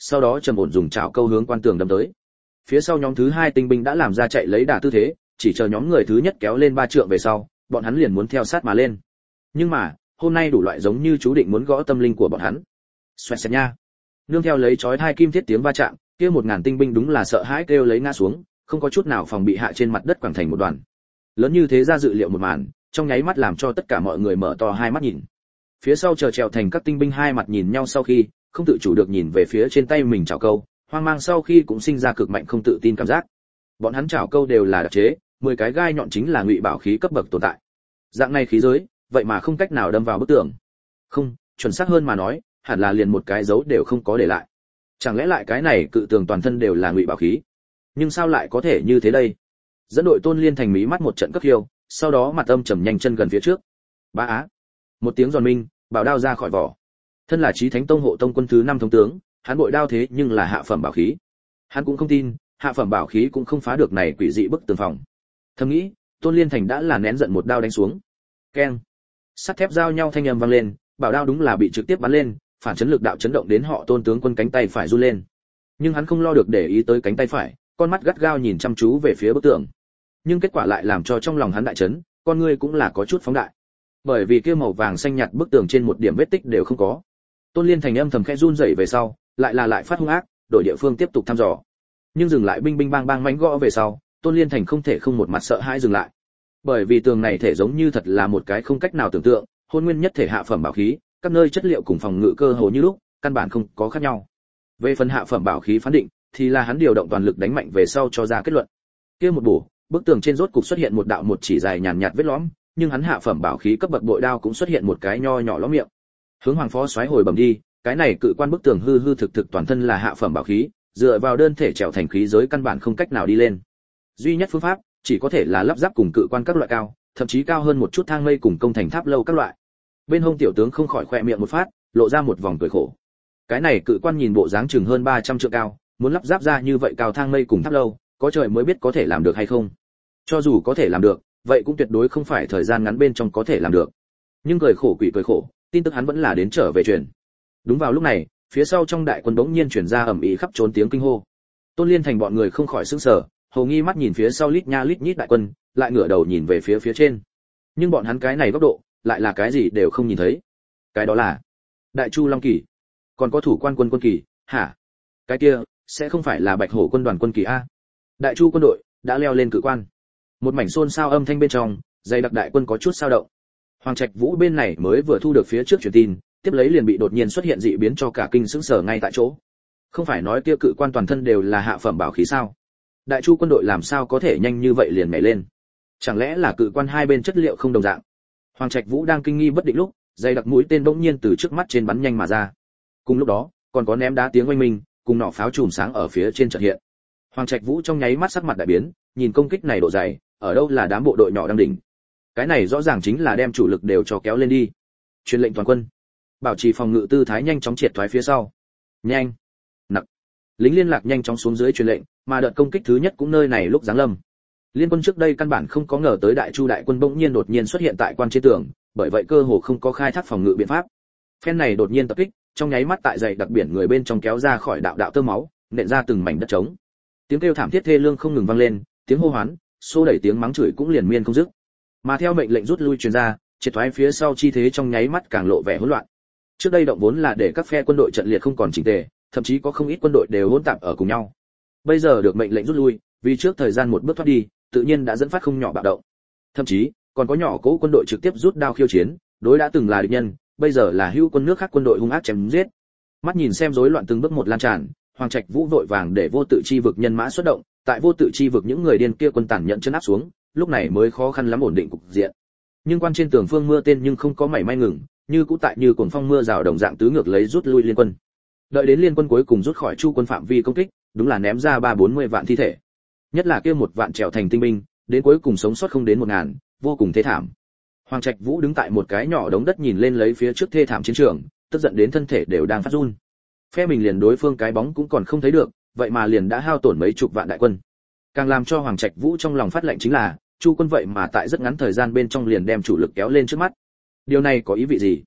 sau đó trầm ổn dùng chảo câu hướng quan tường đâm tới. Phía sau nhóm thứ hai tinh binh đã làm ra chạy lấy đà tư thế, chỉ chờ nhóm người thứ nhất kéo lên ba trượng về sau, bọn hắn liền muốn theo sát mà lên. Nhưng mà, hôm nay đủ loại giống như chú định muốn gõ tâm linh của bọn hắn. Xoẹt xẹt nha. Nương theo lấy chói hai kim thiết tiếng va chạm, kia một ngàn tinh binh đúng là sợ hãi kêu lấy ngã xuống, không có chút nào phòng bị hạ trên mặt đất quẳng thành một đoàn. Lớn như thế ra dự liệu một màn, trong nháy mắt làm cho tất cả mọi người mở to hai mắt nhìn. Phía sau chờ trèo thành các tinh binh hai mặt nhìn nhau sau khi, không tự chủ được nhìn về phía trên tay mình chảo câu, hoang mang sau khi cũng sinh ra cực mạnh không tự tin cảm giác. Bọn hắn chảo câu đều là đặc chế, mười cái gai nhọn chính là ngụy bảo khí cấp bậc tồn tại. Dạng này khí giới, vậy mà không cách nào đâm vào bức tường. Không, chuẩn xác hơn mà nói, hẳn là liền một cái dấu đều không có để lại. Chẳng lẽ lại cái này cự tường toàn thân đều là ngụy bảo khí? Nhưng sao lại có thể như thế đây? Dẫn đội Tôn Liên thành mí mắt một trận cấp hiêu, sau đó mặt âm trầm nhanh chân gần phía trước. Bá á. Một tiếng giòn minh, bảo đao ra khỏi vỏ. Thân là Chí Thánh Tông hộ tông quân thứ năm thống tướng, hắn bội đao thế nhưng là hạ phẩm bảo khí. Hắn cũng không tin, hạ phẩm bảo khí cũng không phá được này quỷ dị bức tường phòng. Thầm nghĩ, Tôn Liên thành đã là nén giận một đao đánh xuống. Keng. Sắt thép giao nhau thanh âm vang lên, bảo đao đúng là bị trực tiếp bắn lên, phản chấn lực đạo chấn động đến họ Tôn tướng quân cánh tay phải run lên. Nhưng hắn không lo được để ý tới cánh tay phải, con mắt gắt gao nhìn chăm chú về phía bức tường. Nhưng kết quả lại làm cho trong lòng hắn đại chấn, con ngươi cũng là có chút phóng đại. Bởi vì kia màu vàng xanh nhạt bức tường trên một điểm vết tích đều không có. Tôn Liên thành âm thầm khẽ run rẩy về sau, lại là lại phát hung ác, đổi địa phương tiếp tục thăm dò. Nhưng dừng lại binh binh bang bang mánh gõ về sau, Tôn Liên thành không thể không một mặt sợ hãi dừng lại. Bởi vì tường này thể giống như thật là một cái không cách nào tưởng tượng, hôn nguyên nhất thể hạ phẩm bảo khí, các nơi chất liệu cùng phòng ngự cơ hồ như lúc, căn bản không có khác nhau. Về phần hạ phẩm bảo khí phán định, thì là hắn điều động toàn lực đánh mạnh về sau cho ra kết luận. Kia một bổ, bức tường trên rốt cục xuất hiện một đạo một chỉ dài nhàn nhạt vết lõm, nhưng hắn hạ phẩm bảo khí cấp bậc bội đao cũng xuất hiện một cái nho nhỏ lõm miệng. Hướng Hoàng phó xoáy hồi bẩm đi, cái này cự quan bức tường hư hư thực thực toàn thân là hạ phẩm bảo khí, dựa vào đơn thể trèo thành khí giới căn bản không cách nào đi lên. Duy nhất phương pháp chỉ có thể là lắp ráp cùng cự quan các loại cao, thậm chí cao hơn một chút thang mây cùng công thành tháp lâu các loại. Bên hông tiểu tướng không khỏi khoe miệng một phát, lộ ra một vòng cười khổ. Cái này cự quan nhìn bộ dáng chừng hơn ba trăm trượng cao, muốn lắp ráp ra như vậy cao thang mây cùng tháp lâu, có trời mới biết có thể làm được hay không. Cho dù có thể làm được, vậy cũng tuyệt đối không phải thời gian ngắn bên trong có thể làm được. Nhưng cười khổ quỷ cười khổ, tin tức hắn vẫn là đến trở về truyền. Đúng vào lúc này, phía sau trong đại quân bỗng nhiên truyền ra ầm ĩ khắp trốn tiếng kinh hô. Tôn Liên thành bọn người không khỏi sửng sở, hồ nghi mắt nhìn phía sau lít nha lít nhít đại quân, lại ngửa đầu nhìn về phía phía trên. Nhưng bọn hắn cái này góc độ, lại là cái gì đều không nhìn thấy. Cái đó là Đại Chu Long Kỳ, còn có thủ quan quân quân kỳ, hả? Cái kia sẽ không phải là Bạch Hổ quân đoàn quân kỳ a? Đại Chu quân đội đã leo lên cự quan. Một mảnh xôn xao âm thanh bên trong, dày đặc đại quân có chút sao động. Hoàng Trạch Vũ bên này mới vừa thu được phía trước truyền tin, tiếp lấy liền bị đột nhiên xuất hiện dị biến cho cả kinh sững sờ ngay tại chỗ. Không phải nói kia cự quan toàn thân đều là hạ phẩm bảo khí sao? Đại Chu quân đội làm sao có thể nhanh như vậy liền nhảy lên? Chẳng lẽ là cự quan hai bên chất liệu không đồng dạng? Hoàng Trạch Vũ đang kinh nghi bất định lúc, dày đặc mũi tên bỗng nhiên từ trước mắt trên bắn nhanh mà ra. Cùng lúc đó, còn có ném đá tiếng oanh minh, cùng nỏ pháo chùm sáng ở phía trên chợt hiện. Hoàng Trạch Vũ trong nháy mắt sắc mặt đại biến, nhìn công kích này độ dày, ở đâu là đám bộ đội nhỏ đang đỉnh. Cái này rõ ràng chính là đem chủ lực đều cho kéo lên đi. Truyền lệnh toàn quân, bảo trì phòng ngự tư thái nhanh chóng triệt thoái phía sau. Nhanh, nặc. Lính liên lạc nhanh chóng xuống dưới truyền lệnh, mà đợt công kích thứ nhất cũng nơi này lúc giáng lâm. Liên quân trước đây căn bản không có ngờ tới Đại Chu đại quân bỗng nhiên đột nhiên xuất hiện tại quan trên tường, bởi vậy cơ hồ không có khai thác phòng ngự biện pháp. Phen này đột nhiên tập kích, trong nháy mắt tại dày đặc biển người bên trong kéo ra khỏi đạo đạo tơ máu, nện ra từng mảnh đất trống. Tiếng kêu thảm thiết thê lương không ngừng vang lên, tiếng hô hoán, xô đẩy tiếng mắng chửi cũng liền miên không dứt. Mà theo mệnh lệnh rút lui truyền ra, triệt thoái phía sau chi thế trong nháy mắt càng lộ vẻ hỗn loạn. Trước đây động vốn là để các phe quân đội trận liệt không còn chỉnh tề, thậm chí có không ít quân đội đều hỗn tạp ở cùng nhau. Bây giờ được mệnh lệnh rút lui, vì trước thời gian một bước thoát đi, tự nhiên đã dẫn phát không nhỏ bạo động. Thậm chí, còn có nhỏ cố quân đội trực tiếp rút đao khiêu chiến, đối đã từng là địch nhân, bây giờ là hữu quân nước khác quân đội hung ác chém giết. Mắt nhìn xem rối loạn từng bước một lan tràn, Hoàng Trạch Vũ vội vàng để vô tự chi vực nhân mã xuất động, tại vô tự chi vực những người điên kia quân tàn nhận chân áp xuống, lúc này mới khó khăn lắm ổn định cục diện. Nhưng quan trên tường phương mưa tên nhưng không có mảy may ngừng, như cũ tại như cuồng phong mưa rào đồng dạng tứ ngược lấy rút lui liên quân. Đợi đến liên quân cuối cùng rút khỏi Chu quân phạm vi công kích, đúng là ném ra ba bốn mươi vạn thi thể. Nhất là kia một vạn trèo thành tinh binh, đến cuối cùng sống sót không đến một ngàn, vô cùng thê thảm. Hoàng Trạch Vũ đứng tại một cái nhỏ đống đất nhìn lên lấy phía trước thê thảm chiến trường, tức giận đến thân thể đều đang phát run. Phe mình liền đối phương cái bóng cũng còn không thấy được, vậy mà liền đã hao tổn mấy chục vạn đại quân. Càng làm cho Hoàng Trạch Vũ trong lòng phát lạnh chính là, Chu quân vậy mà tại rất ngắn thời gian bên trong liền đem chủ lực kéo lên trước mắt. Điều này có ý vị gì?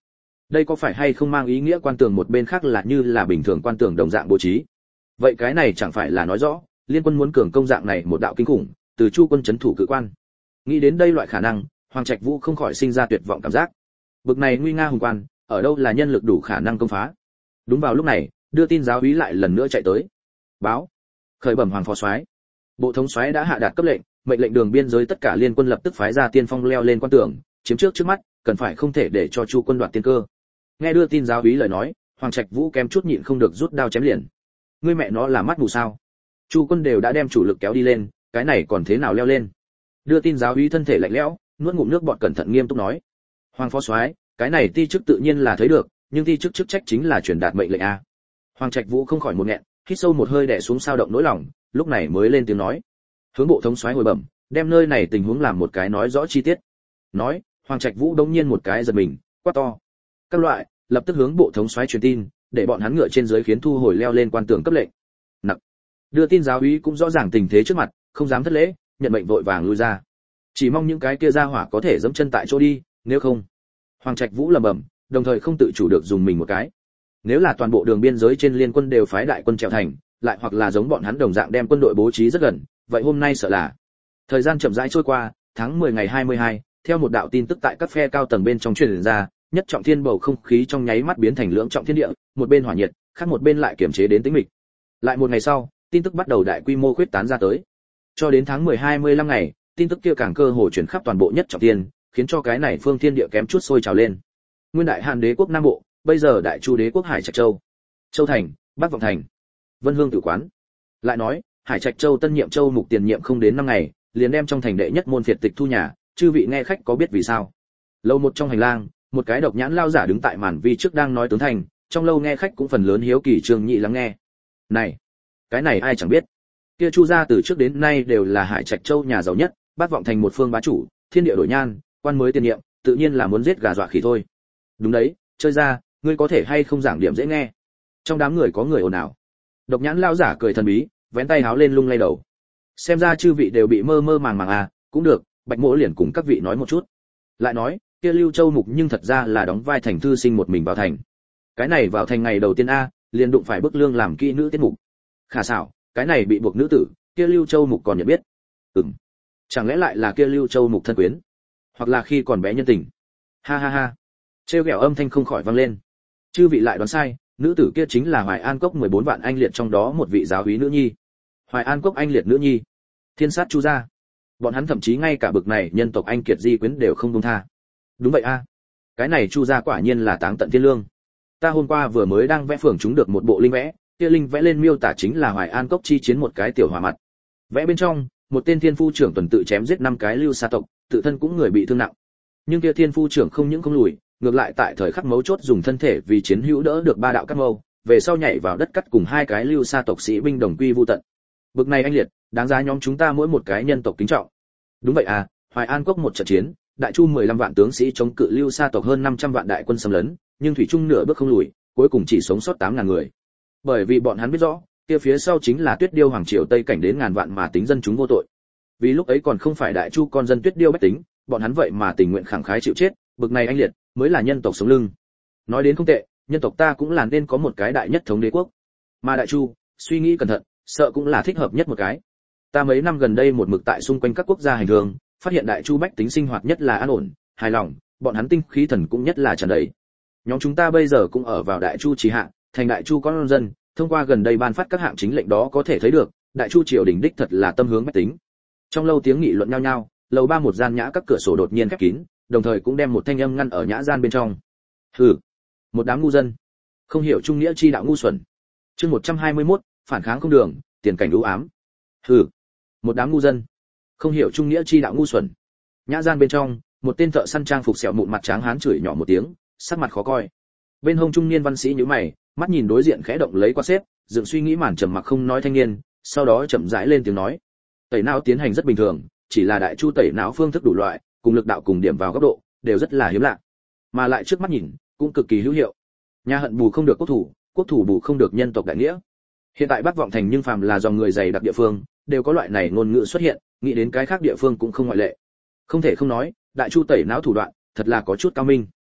Đây có phải hay không mang ý nghĩa quan tường một bên khác là như là bình thường quan tường đồng dạng bố trí? Vậy cái này chẳng phải là nói rõ, liên quân muốn cường công dạng này một đạo kinh khủng, từ Chu quân trấn thủ cự quan. Nghĩ đến đây loại khả năng, Hoàng Trạch Vũ không khỏi sinh ra tuyệt vọng cảm giác. Bực này nguy nga hùng quan, ở đâu là nhân lực đủ khả năng công phá? Đúng vào lúc này, đưa tin giáo úy lại lần nữa chạy tới. Báo, khởi bẩm Hoàng phó soái, bộ thống soái đã hạ đạt cấp lệnh, mệnh lệnh đường biên giới tất cả liên quân lập tức phái ra tiên phong leo lên quan tường, chiếm trước trước mắt, cần phải không thể để cho Chu quân đoạt tiên cơ. Nghe đưa tin giáo úy lời nói, Hoàng Trạch Vũ kém chút nhịn không được rút đao chém liền. Ngươi mẹ nó là mắt mù sao? Chu quân đều đã đem chủ lực kéo đi lên, cái này còn thế nào leo lên? Đưa tin giáo úy thân thể lạnh lẽo, nuốt ngụm nước bọt cẩn thận nghiêm túc nói. Hoàng phó soái, cái này ti chức tự nhiên là thấy được, nhưng ti chức chức trách chính là truyền đạt mệnh lệnh a. Hoàng Trạch Vũ không khỏi một nghẹn, hít sâu một hơi đè xuống sao động nỗi lòng, lúc này mới lên tiếng nói. Hướng bộ thống soái hồi bẩm, đem nơi này tình huống làm một cái nói rõ chi tiết. Nói, Hoàng Trạch Vũ đống nhiên một cái giật mình, quát to. Các loại, lập tức hướng bộ thống soái truyền tin, để bọn hắn ngựa trên dưới khiến thu hồi leo lên quan tường cấp lệnh. Nặc. Đưa tin giáo úy cũng rõ ràng tình thế trước mặt, không dám thất lễ, nhận mệnh vội vàng lui ra. Chỉ mong những cái kia ra hỏa có thể giẫm chân tại chỗ đi, nếu không. Hoàng Trạch Vũ lẩm bẩm, đồng thời không tự chủ được dùng mình một cái. Nếu là toàn bộ đường biên giới trên liên quân đều phái đại quân trèo thành, lại hoặc là giống bọn hắn đồng dạng đem quân đội bố trí rất gần, vậy hôm nay sợ là. Thời gian chậm rãi trôi qua, tháng mười ngày hai mươi hai, theo một đạo tin tức tại các phe cao tầng bên trong truyền ra, nhất trọng thiên bầu không khí trong nháy mắt biến thành lưỡng trọng thiên địa, một bên hỏa nhiệt, khác một bên lại kiềm chế đến tĩnh mịch. Lại một ngày sau, tin tức bắt đầu đại quy mô khuyết tán ra tới. Cho đến tháng mười hai mươi lăm ngày, tin tức kia càng cơ hồ chuyển khắp toàn bộ nhất trọng thiên, khiến cho cái này phương thiên địa kém chút sôi trào lên. Nguyên đại Hàn đế quốc Nam Bộ, bây giờ đại Chu đế quốc Hải Trạch Châu, Châu Thành, Bắc Vọng Thành, Vân Hương Tử Quán. Lại nói, Hải Trạch Châu tân nhiệm châu mục tiền nhiệm không đến năm ngày, liền đem trong thành đệ nhất môn phiệt tịch thu nhà, chư vị nghe khách có biết vì sao? Lâu một trong hành lang, một cái độc nhãn lao giả đứng tại màn vi trước đang nói tướng thành, trong lâu nghe khách cũng phần lớn hiếu kỳ trương nhị lắng nghe. Này, cái này ai chẳng biết. Kia Chu gia từ trước đến nay đều là Hải Trạch Châu nhà giàu nhất, Bắc Vọng Thành một phương bá chủ, thiên địa đổi nhan, quan mới tiền nhiệm, tự nhiên là muốn giết gà dọa khỉ thôi. Đúng đấy, chơi ra, ngươi có thể hay không giảng điểm dễ nghe. Trong đám người có người ồn ào. Độc nhãn lao giả cười thần bí, vén tay háo lên lung lay đầu. Xem ra chư vị đều bị mơ mơ màng màng à, cũng được, Bạch Mỗ liền cùng các vị nói một chút. Lại nói, kia Lưu Châu mục nhưng thật ra là đóng vai thành thư sinh một mình vào thành. Cái này vào thành ngày đầu tiên a, liền đụng phải bức lương làm kỹ nữ tiết mục. Khả xảo, cái này bị buộc nữ tử, kia Lưu Châu mục còn nhận biết. Ừm. Chẳng lẽ lại là kia Lưu Châu mục thân quyến, hoặc là khi còn bé nhân tình. Ha ha ha. Trêu ghẹo âm thanh không khỏi vang lên. Chư vị lại đoán sai, nữ tử kia chính là Hoài An Cốc mười bốn vạn anh liệt trong đó một vị giáo úy nữ nhi. Hoài An Cốc anh liệt nữ nhi, thiên sát Chu gia. Bọn hắn thậm chí ngay cả bực này nhân tộc anh kiệt di quyến đều không buông tha. Đúng vậy a, cái này Chu gia quả nhiên là táng tận thiên lương. Ta hôm qua vừa mới đang vẽ phường chúng được một bộ linh vẽ, kia linh vẽ lên miêu tả chính là Hoài An Cốc chi chiến một cái tiểu hỏa mặt. Vẽ bên trong, một tên thiên phu trưởng tuần tự chém giết năm cái lưu sa tộc, tự thân cũng người bị thương nặng. Nhưng kia thiên phu trưởng không những không lùi, ngược lại tại thời khắc mấu chốt dùng thân thể vì chiến hữu đỡ được ba đạo cắt mâu, về sau nhảy vào đất cắt cùng hai cái lưu sa tộc sĩ binh đồng quy vu tận. Bực này anh liệt, đáng giá nhóm chúng ta mỗi một cái nhân tộc kính trọng. Đúng vậy à, Hoài An Cốc một trận chiến, đại Chu mười lăm vạn tướng sĩ chống cự lưu sa tộc hơn năm trăm vạn đại quân xâm lấn, nhưng thủy chung nửa bước không lùi, cuối cùng chỉ sống sót tám ngàn người. Bởi vì bọn hắn biết rõ, kia phía sau chính là Tuyết Điêu hoàng triều Tây cảnh đến ngàn vạn mà tính dân chúng vô tội. Vì lúc ấy còn không phải đại Chu con dân Tuyết Điêu bách tính, bọn hắn vậy mà tình nguyện khẳng khái chịu chết, bực này anh liệt mới là nhân tộc sống lưng. Nói đến không tệ, nhân tộc ta cũng là nên có một cái đại nhất thống đế quốc. Mà đại Chu, suy nghĩ cẩn thận, sợ cũng là thích hợp nhất một cái. Ta mấy năm gần đây một mực tại xung quanh các quốc gia hành hương, phát hiện đại Chu bách tính sinh hoạt nhất là an ổn, hài lòng, bọn hắn tinh khí thần cũng nhất là tràn đầy. Nhóm chúng ta bây giờ cũng ở vào đại Chu trì hạ, thành đại Chu con dân, thông qua gần đây ban phát các hạng chính lệnh đó có thể thấy được, đại Chu triều đình đích thật là tâm hướng bách tính. Trong lâu tiếng nghị luận nhao nhao, lầu ba một gian nhã các cửa sổ đột nhiên khép kín, đồng thời cũng đem một thanh âm ngăn ở nhã gian bên trong. Hừ, một đám ngu dân, không hiểu trung nghĩa chi đạo ngu xuẩn. Chương một trăm hai mươi mốt, phản kháng không đường, tiền cảnh u ám. Hừ, một đám ngu dân, không hiểu trung nghĩa chi đạo ngu xuẩn. Nhã gian bên trong, một tên thợ săn trang phục sẹo mụn mặt trắng hán chửi nhỏ một tiếng, sắc mặt khó coi. Bên hông trung niên văn sĩ nhíu mày, mắt nhìn đối diện khẽ động lấy qua xếp, dựng suy nghĩ màn trầm mặc không nói thanh niên, sau đó chậm rãi lên tiếng nói: tẩy não tiến hành rất bình thường, chỉ là đại Chu tẩy não phương thức đủ loại, cùng lực đạo cùng điểm vào góc độ, đều rất là hiếm lạ, mà lại trước mắt nhìn cũng cực kỳ hữu hiệu. Nhà hận bù không được quốc thủ, quốc thủ bù không được nhân tộc đại nghĩa. Hiện tại Bắc Vọng Thành nhưng phàm là dòng người dày đặc địa phương, đều có loại này ngôn ngữ xuất hiện, nghĩ đến cái khác địa phương cũng không ngoại lệ. Không thể không nói, đại Chu tẩy não thủ đoạn, thật là có chút cao minh.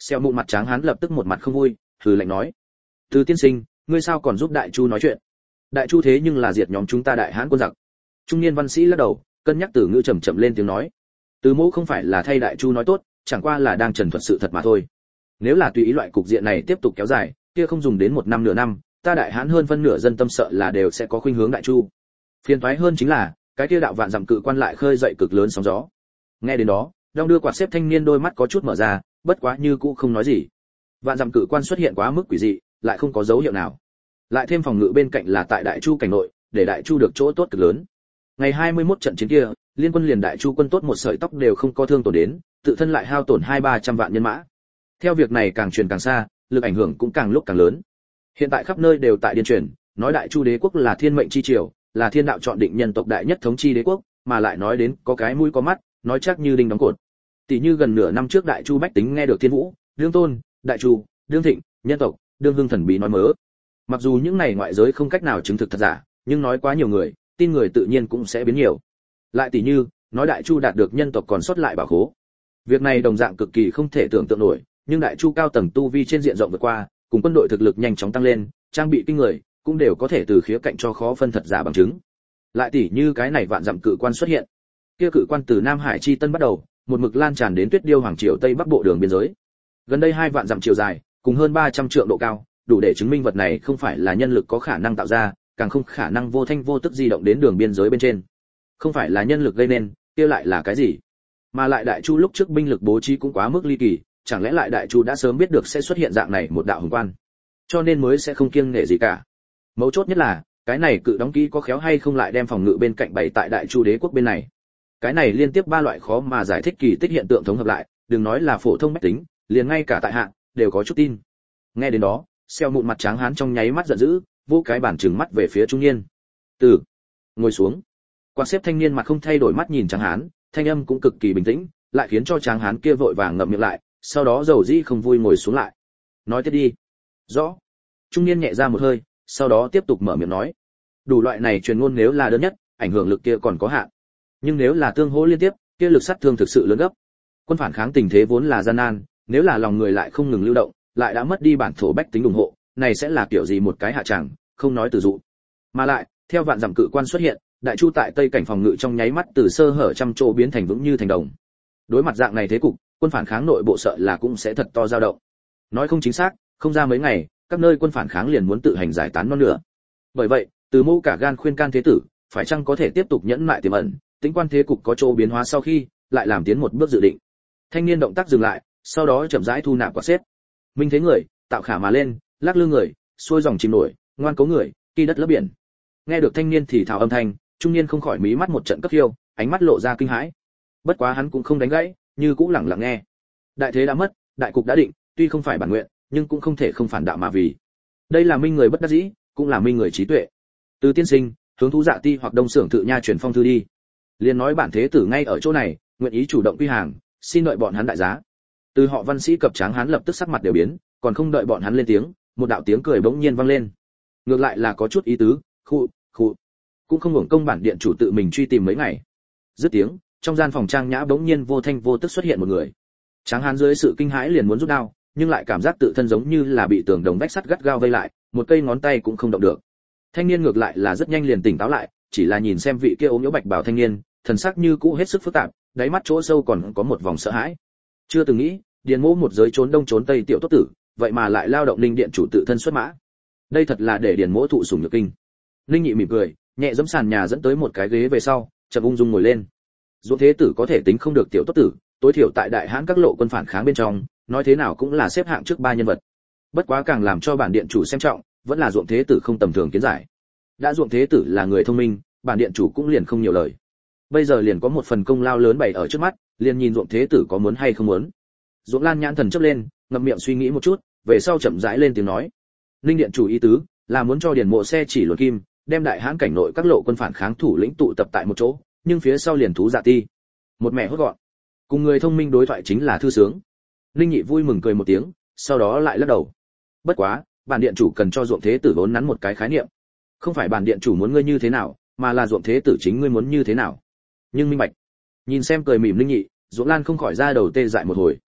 Xeo mụn mặt trắng hắn lập tức một mặt không vui, hừ lạnh nói: "Từ tiên sinh, ngươi sao còn giúp đại chu nói chuyện? Đại chu thế nhưng là diệt nhóm chúng ta đại hán quân giặc." Trung niên văn sĩ lắc đầu, cân nhắc từ ngữ chậm chậm lên tiếng nói: "Từ mẫu không phải là thay đại chu nói tốt, chẳng qua là đang trần thuật sự thật mà thôi. Nếu là tùy ý loại cục diện này tiếp tục kéo dài, kia không dùng đến một năm nửa năm, ta đại hán hơn phân nửa dân tâm sợ là đều sẽ có khuynh hướng đại chu. Phiền toái hơn chính là, cái kia đạo vạn dặm cự quan lại khơi dậy cực lớn sóng gió." Nghe đến đó, đong đưa quạt xếp thanh niên đôi mắt có chút mở ra, bất quá như cũ không nói gì. Vạn dặm cự quan xuất hiện quá mức quỷ dị, lại không có dấu hiệu nào. Lại thêm phòng ngự bên cạnh là tại đại chu cảnh nội, để đại chu được chỗ tốt cực lớn. Ngày hai mươi mốt trận chiến kia, liên quân liền đại chu quân tốt một sợi tóc đều không có thương tổn đến, tự thân lại hao tổn hai ba trăm vạn nhân mã. Theo việc này càng truyền càng xa, lực ảnh hưởng cũng càng lúc càng lớn. Hiện tại khắp nơi đều tại điên truyền, nói đại chu đế quốc là thiên mệnh chi triều, là thiên đạo chọn định nhân tộc đại nhất thống chi đế quốc, mà lại nói đến có cái mũi có mắt, nói chắc như đinh đóng cột. Tỷ như gần nửa năm trước đại chu bách tính nghe được thiên vũ, đương tôn, đại chu, đương thịnh, nhân tộc, đương hưng thần bí nói mớ. Mặc dù những này ngoại giới không cách nào chứng thực thật giả, nhưng nói quá nhiều người, tin người tự nhiên cũng sẽ biến nhiều. Lại tỷ như, nói đại chu đạt được nhân tộc còn sót lại bảo khố. Việc này đồng dạng cực kỳ không thể tưởng tượng nổi, nhưng đại chu cao tầng tu vi trên diện rộng vượt qua, cùng quân đội thực lực nhanh chóng tăng lên, trang bị kinh người, cũng đều có thể từ khía cạnh cho khó phân thật giả bằng chứng. Lại tỷ như cái này vạn dặm cự quan xuất hiện. Kia cự quan từ Nam Hải chi tân bắt đầu, một mực lan tràn đến Tuyết Điêu hoàng triều tây bắc bộ đường biên giới. Gần đây hai vạn dặm chiều dài, cùng hơn ba trăm trượng độ cao, đủ để chứng minh vật này không phải là nhân lực có khả năng tạo ra, càng không khả năng vô thanh vô tức di động đến đường biên giới bên trên. Không phải là nhân lực gây nên, kia lại là cái gì? Mà lại đại chu lúc trước binh lực bố trí cũng quá mức ly kỳ, chẳng lẽ lại đại chu đã sớm biết được sẽ xuất hiện dạng này một đạo hùng quan, cho nên mới sẽ không kiêng nể gì cả. Mấu chốt nhất là, cái này cự đóng kỹ có khéo hay không lại đem phòng ngự bên cạnh bày tại đại chu đế quốc bên này. Cái này liên tiếp ba loại khó mà giải thích kỳ tích hiện tượng thống hợp lại, đừng nói là phổ thông bách tính, liền ngay cả tại hạ đều có chút tin. Nghe đến đó, Xeo mụn mặt trắng hán trong nháy mắt giận dữ, vô cái bản trừng mắt về phía trung niên. Từ ngồi xuống. Quan xếp thanh niên mặt không thay đổi mắt nhìn trắng hán, thanh âm cũng cực kỳ bình tĩnh, lại khiến cho trắng hán kia vội vàng ngậm miệng lại, sau đó dầu dĩ không vui ngồi xuống lại. Nói tiếp đi. Rõ. Trung niên nhẹ ra một hơi, sau đó tiếp tục mở miệng nói. Đủ loại này truyền ngôn nếu là đơn nhất, ảnh hưởng lực kia còn có hạn. Nhưng nếu là tương hỗ liên tiếp, kia lực sát thương thực sự lớn gấp. Quân phản kháng tình thế vốn là gian nan, nếu là lòng người lại không ngừng lưu động, lại đã mất đi bản thổ bách tính ủng hộ, này sẽ là kiểu gì một cái hạ tràng, không nói từ dụ. Mà lại, theo vạn dặm cự quan xuất hiện, đại chu tại tây cảnh phòng ngự trong nháy mắt từ sơ hở trăm chỗ biến thành vững như thành đồng. Đối mặt dạng này thế cục, quân phản kháng nội bộ sợ là cũng sẽ thật to dao động. Nói không chính xác, không ra mấy ngày, các nơi quân phản kháng liền muốn tự hành giải tán non nữa. Bởi vậy, Từ Mẫu cả gan khuyên can thế tử, phải chăng có thể tiếp tục nhẫn nại tiềm ẩn, tính quan thế cục có chỗ biến hóa sau khi, lại làm tiến một bước dự định. Thanh niên động tác dừng lại, sau đó chậm rãi thu nạp quả xếp. Minh thế người, tạo khả mà lên, lắc lư người, xuôi dòng chìm nổi, ngoan cố người, kỳ đất lấp biển. Nghe được thanh niên thì thào âm thanh, trung niên không khỏi mí mắt một trận cấp khiêu, ánh mắt lộ ra kinh hãi. Bất quá hắn cũng không đánh gãy, như cũ lặng lặng nghe. Đại thế đã mất, đại cục đã định, tuy không phải bản nguyện, nhưng cũng không thể không phản đạo mà vì. Đây là minh người bất đắc dĩ, cũng là minh người trí tuệ. Từ tiên sinh, hướng thú dạ ti hoặc đông xưởng tự nha truyền phong thư đi. Liên nói bản thế tử ngay ở chỗ này, nguyện ý chủ động quy hàng, xin đợi bọn hắn đại giá. Từ họ văn sĩ cập tráng hắn lập tức sắc mặt đều biến, còn không đợi bọn hắn lên tiếng, một đạo tiếng cười bỗng nhiên vang lên. Ngược lại là có chút ý tứ, khụ, khụ. Cũng không hưởng công bản điện chủ tự mình truy tìm mấy ngày. Dứt tiếng, trong gian phòng trang nhã bỗng nhiên vô thanh vô tức xuất hiện một người. Tráng hắn dưới sự kinh hãi liền muốn rút đao, nhưng lại cảm giác tự thân giống như là bị tường đồng vách sắt gắt gao vây lại, một cây ngón tay cũng không động được. Thanh niên ngược lại là rất nhanh liền tỉnh táo lại, chỉ là nhìn xem vị kia ốm yếu bạch bào thanh niên, thần sắc như cũ hết sức phức tạp, đáy mắt chỗ sâu còn có một vòng sợ hãi. Chưa từng nghĩ, điền mỗ một giới trốn đông trốn tây tiểu tốt tử, vậy mà lại lao động linh điện chủ tự thân xuất mã. Đây thật là để điền mỗ thụ sủng nhược kinh. Linh nhị mỉm cười, nhẹ giẫm sàn nhà dẫn tới một cái ghế về sau, chậm ung dung ngồi lên. Dỗ thế tử có thể tính không được tiểu tốt tử, tối thiểu tại đại hãn các lộ quân phản kháng bên trong, nói thế nào cũng là xếp hạng trước ba nhân vật. Bất quá càng làm cho bản điện chủ xem trọng, vẫn là Duộng thế tử không tầm thường kiến giải. Đã Duộng thế tử là người thông minh, bản điện chủ cũng liền không nhiều lời. Bây giờ liền có một phần công lao lớn bày ở trước mắt, liền nhìn Duộng thế tử có muốn hay không muốn. Duộng Lan nhãn thần chớp lên, ngậm miệng suy nghĩ một chút, về sau chậm rãi lên tiếng nói: "Linh điện chủ ý tứ là muốn cho điển mộ xe chỉ luận kim, đem đại hãn cảnh nội các lộ quân phản kháng thủ lĩnh tụ tập tại một chỗ, nhưng phía sau liền thú dạ ti. Một mẹ hốt gọn. Cùng người thông minh đối thoại chính là thư sướng." Linh nhị vui mừng cười một tiếng, sau đó lại lắc đầu. Bất quá, bản điện chủ cần cho Duộng thế tử vốn nắn một cái khái niệm. Không phải bản điện chủ muốn ngươi như thế nào, mà là Duộng thế tử chính ngươi muốn như thế nào. Nhưng minh bạch. Nhìn xem cười mỉm Linh nhị, Duộng Lan không khỏi ra đầu tê dại một hồi.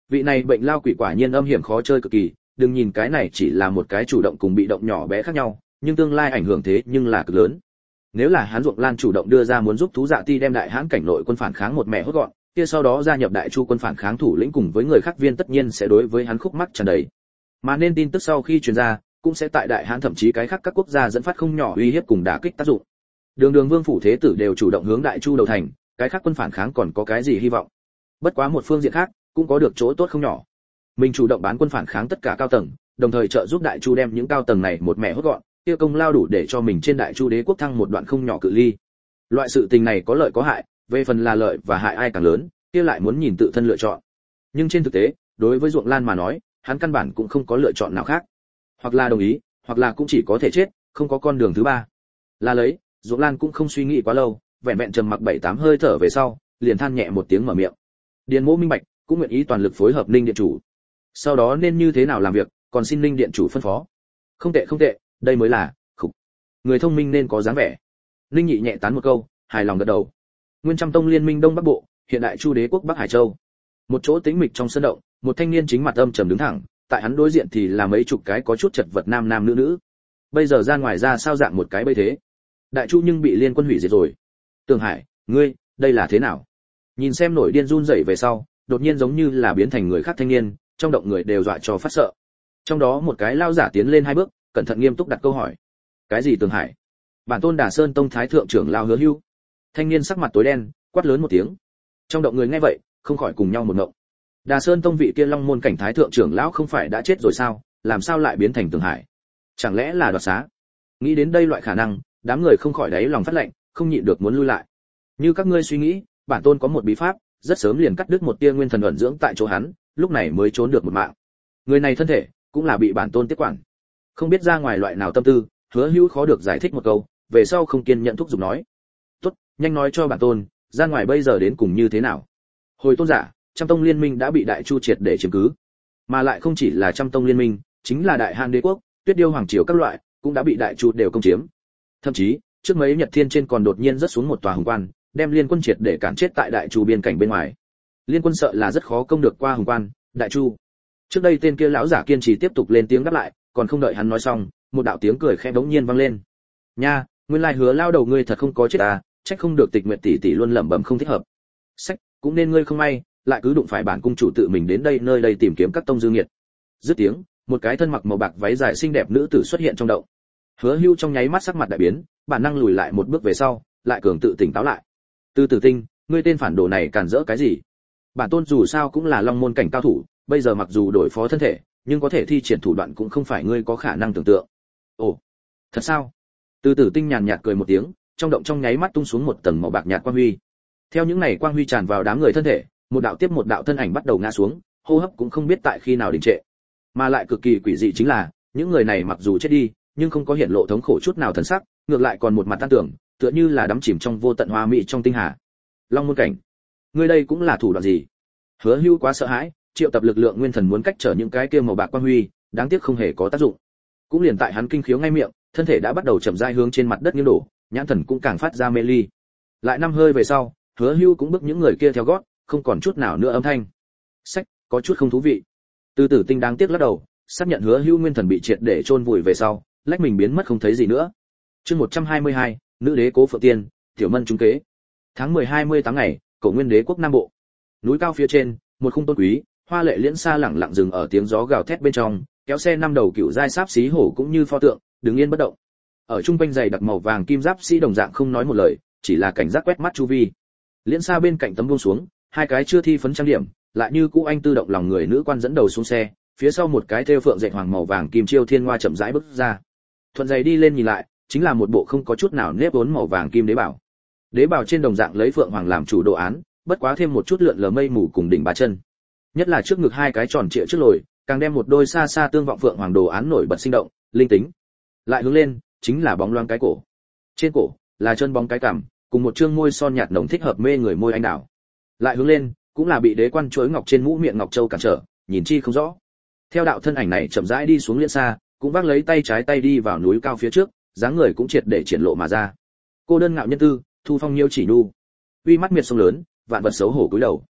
Vị này bệnh lao quỷ quả nhiên âm hiểm khó chơi cực kỳ, đừng nhìn cái này chỉ là một cái chủ động cùng bị động nhỏ bé khác nhau, nhưng tương lai ảnh hưởng thế nhưng là cực lớn. Nếu là hắn Ruộng Lan chủ động đưa ra muốn giúp Thú Dạ Ti đem đại hãn cảnh nội quân phản kháng một mẹ hốt gọn, kia sau đó gia nhập Đại Chu quân phản kháng thủ lĩnh cùng với người khác viên tất nhiên sẽ đối với hắn khúc mắc tràn đầy. Mà nên tin tức sau khi truyền ra, cũng sẽ tại đại hãn thậm chí cái khác các quốc gia dẫn phát không nhỏ uy hiếp cùng đả kích tác dụng. Đường Đường Vương phủ thế tử đều chủ động hướng Đại Chu đầu thành, cái khác quân phản kháng còn có cái gì hy vọng? Bất quá một phương diện khác, cũng có được chỗ tốt không nhỏ. Mình chủ động bán quân phản kháng tất cả cao tầng, đồng thời trợ giúp Đại Chu đem những cao tầng này một mẹ hốt gọn, kia công lao đủ để cho mình trên Đại Chu đế quốc thăng một đoạn không nhỏ cự ly. Loại sự tình này có lợi có hại, về phần là lợi và hại ai càng lớn, kia lại muốn nhìn tự thân lựa chọn. Nhưng trên thực tế, đối với Ruộng Lan mà nói, hắn căn bản cũng không có lựa chọn nào khác. Hoặc là đồng ý, hoặc là cũng chỉ có thể chết, không có con đường thứ ba. Là lấy, Ruộng Lan cũng không suy nghĩ quá lâu, vẹn vẹn trầm mặc bảy tám hơi thở về sau, liền than nhẹ một tiếng mở miệng. Điền Mỗ minh bạch, cũng nguyện ý toàn lực phối hợp Ninh điện chủ. Sau đó nên như thế nào làm việc, còn xin Ninh điện chủ phân phó. Không tệ không tệ, đây mới là khục. Người thông minh nên có dáng vẻ. Ninh Nhị nhẹ tán một câu, hài lòng gật đầu. Nguyên Trăm Tông liên minh Đông Bắc Bộ, hiện đại Chu đế quốc Bắc Hải Châu. Một chỗ tĩnh mịch trong sân động, một thanh niên chính mặt âm trầm đứng thẳng, tại hắn đối diện thì là mấy chục cái có chút chật vật nam nam nữ nữ. Bây giờ ra ngoài ra sao dạng một cái bây thế? Đại Chu nhưng bị liên quân hủy diệt rồi. Tường Hải, ngươi, đây là thế nào? Nhìn xem nổi điên run rẩy về sau, đột nhiên giống như là biến thành người khác thanh niên, trong động người đều dọa cho phát sợ. Trong đó một cái lao giả tiến lên hai bước, cẩn thận nghiêm túc đặt câu hỏi. Cái gì Tường Hải? Bản tôn Đà Sơn Tông thái thượng trưởng lao Hứa Hưu. Thanh niên sắc mặt tối đen, quát lớn một tiếng. Trong động người nghe vậy, không khỏi cùng nhau một ngộng. Đà Sơn Tông vị kia Long môn cảnh thái thượng trưởng lão không phải đã chết rồi sao, làm sao lại biến thành Tường Hải? Chẳng lẽ là đoạt xá? Nghĩ đến đây loại khả năng, đám người không khỏi đáy lòng phát lạnh, không nhịn được muốn lui lại. Như các ngươi suy nghĩ, bản tôn có một bí pháp, rất sớm liền cắt đứt một tia nguyên thần ẩn dưỡng tại chỗ hắn, lúc này mới trốn được một mạng. Người này thân thể cũng là bị bản tôn tiếp quản. Không biết ra ngoài loại nào tâm tư, Hứa Hữu khó được giải thích một câu, về sau không kiên nhẫn thúc giục nói. Tốt, nhanh nói cho bản tôn, ra ngoài bây giờ đến cùng như thế nào? Hồi tôn giả, Trăm Tông liên minh đã bị Đại Chu triệt để chiếm cứ, mà lại không chỉ là Trăm Tông liên minh, chính là Đại Hàn đế quốc, Tuyết Điêu hoàng triều các loại, cũng đã bị Đại Chu đều công chiếm. Thậm chí, trước mấy nhật thiên trên còn đột nhiên rớt xuống một tòa hùng quan, đem liên quân triệt để cản chết tại Đại Chu biên cảnh bên ngoài. Liên quân sợ là rất khó công được qua hùng quan, Đại Chu. Trước đây tên kia lão giả kiên trì tiếp tục lên tiếng đáp lại, còn không đợi hắn nói xong, một đạo tiếng cười khẽ bỗng nhiên vang lên. Nha, nguyên lai Hứa lao đầu ngươi thật không có chết à, trách không được Tịch Nguyệt tỷ tỷ luôn lẩm bẩm không thích hợp. Sách, cũng nên ngươi không may, lại cứ đụng phải bản cung chủ tự mình đến đây nơi đây tìm kiếm các tông dư nghiệt. Dứt tiếng, một cái thân mặc màu bạc váy dài xinh đẹp nữ tử xuất hiện trong động. Hứa Hưu trong nháy mắt sắc mặt đại biến, bản năng lùi lại một bước về sau, lại cường tự tỉnh táo lại. Từ Tử Tinh, ngươi tên phản đồ này càn rỡ cái gì? Bản tôn dù sao cũng là Long môn cảnh cao thủ, bây giờ mặc dù đổi phó thân thể, nhưng có thể thi triển thủ đoạn cũng không phải ngươi có khả năng tưởng tượng. Ồ, thật sao? Từ Tử Tinh nhàn nhạt cười một tiếng, trong động trong nháy mắt tung xuống một tầng màu bạc nhạt quang huy. Theo những này quang huy tràn vào đám người thân thể, một đạo tiếp một đạo thân ảnh bắt đầu ngã xuống, hô hấp cũng không biết tại khi nào đình trệ. Mà lại cực kỳ quỷ dị chính là, những người này mặc dù chết đi, nhưng không có hiện lộ thống khổ chút nào thần sắc, ngược lại còn một mặt tan tưởng, tựa như là đắm chìm trong vô tận hoa mỹ trong tinh hà. Long môn cảnh, ngươi đây cũng là thủ đoạn gì? Hứa Hưu quá sợ hãi, triệu tập lực lượng nguyên thần muốn cách trở những cái kia màu bạc quang huy, đáng tiếc không hề có tác dụng. Cũng liền tại hắn kinh khiếu ngay miệng, thân thể đã bắt đầu chậm rãi hướng trên mặt đất nghiêng đổ, nhãn thần cũng càng phát ra mê ly. Lại năm hơi về sau, Hứa Hưu cũng bước những người kia theo gót, không còn chút nào nữa âm thanh. Sách, có chút không thú vị. Từ Tử Tinh đáng tiếc lắc đầu, xác nhận Hứa Hưu nguyên thần bị triệt để chôn vùi về sau, lách mình biến mất không thấy gì nữa. Chương một trăm hai mươi hai, nữ đế Cố Phượng Tiên, tiểu mân trúng kế. Tháng mười hai mươi tám ngày, Cổ Nguyên đế quốc Nam Bộ. Núi cao phía trên, một khung tôn quý, hoa lệ liễn xa lẳng lặng dừng ở tiếng gió gào thét bên trong, kéo xe năm đầu cựu giai sáp xí hổ cũng như pho tượng, đứng yên bất động. Ở trung quanh dày đặc màu vàng kim giáp sĩ đồng dạng không nói một lời, chỉ là cảnh giác quét mắt chu vi. Liễn xa bên cạnh tấm buông xuống, hai cái chưa thi phấn trang điểm, lại như cũ anh tự động lòng người nữ quan dẫn đầu xuống xe, phía sau một cái thêu phượng dệt hoàng màu vàng kim chiêu thiên hoa chậm rãi bước ra. Thuận giày đi lên nhìn lại, chính là một bộ không có chút nào nếp vốn màu vàng kim đế bảo. Đế bảo trên đồng dạng lấy phượng hoàng làm chủ đồ án, bất quá thêm một chút lượn lờ mây mù cùng đỉnh ba chân. Nhất là trước ngực hai cái tròn trịa trước lồi, càng đem một đôi xa xa tương vọng phượng hoàng đồ án nổi bật sinh động, linh tính. Lại hướng lên, chính là bóng loáng cái cổ. Trên cổ là chân bóng cái cằm, cùng một trương môi son nhạt nồng thích hợp mê người môi anh đào. Lại hướng lên, cũng là bị đế quan chuỗi ngọc trên mũ miệng ngọc châu cản trở, nhìn chi không rõ. Theo đạo thân ảnh này chậm rãi đi xuống liên xa, cũng vác lấy tay trái tay đi vào núi cao phía trước, dáng người cũng triệt để triển lộ mà ra. Cô đơn ngạo nhân tư, thu phong nhiêu chỉ nhu. Uy mắt miệt sông lớn, vạn vật xấu hổ cúi đầu.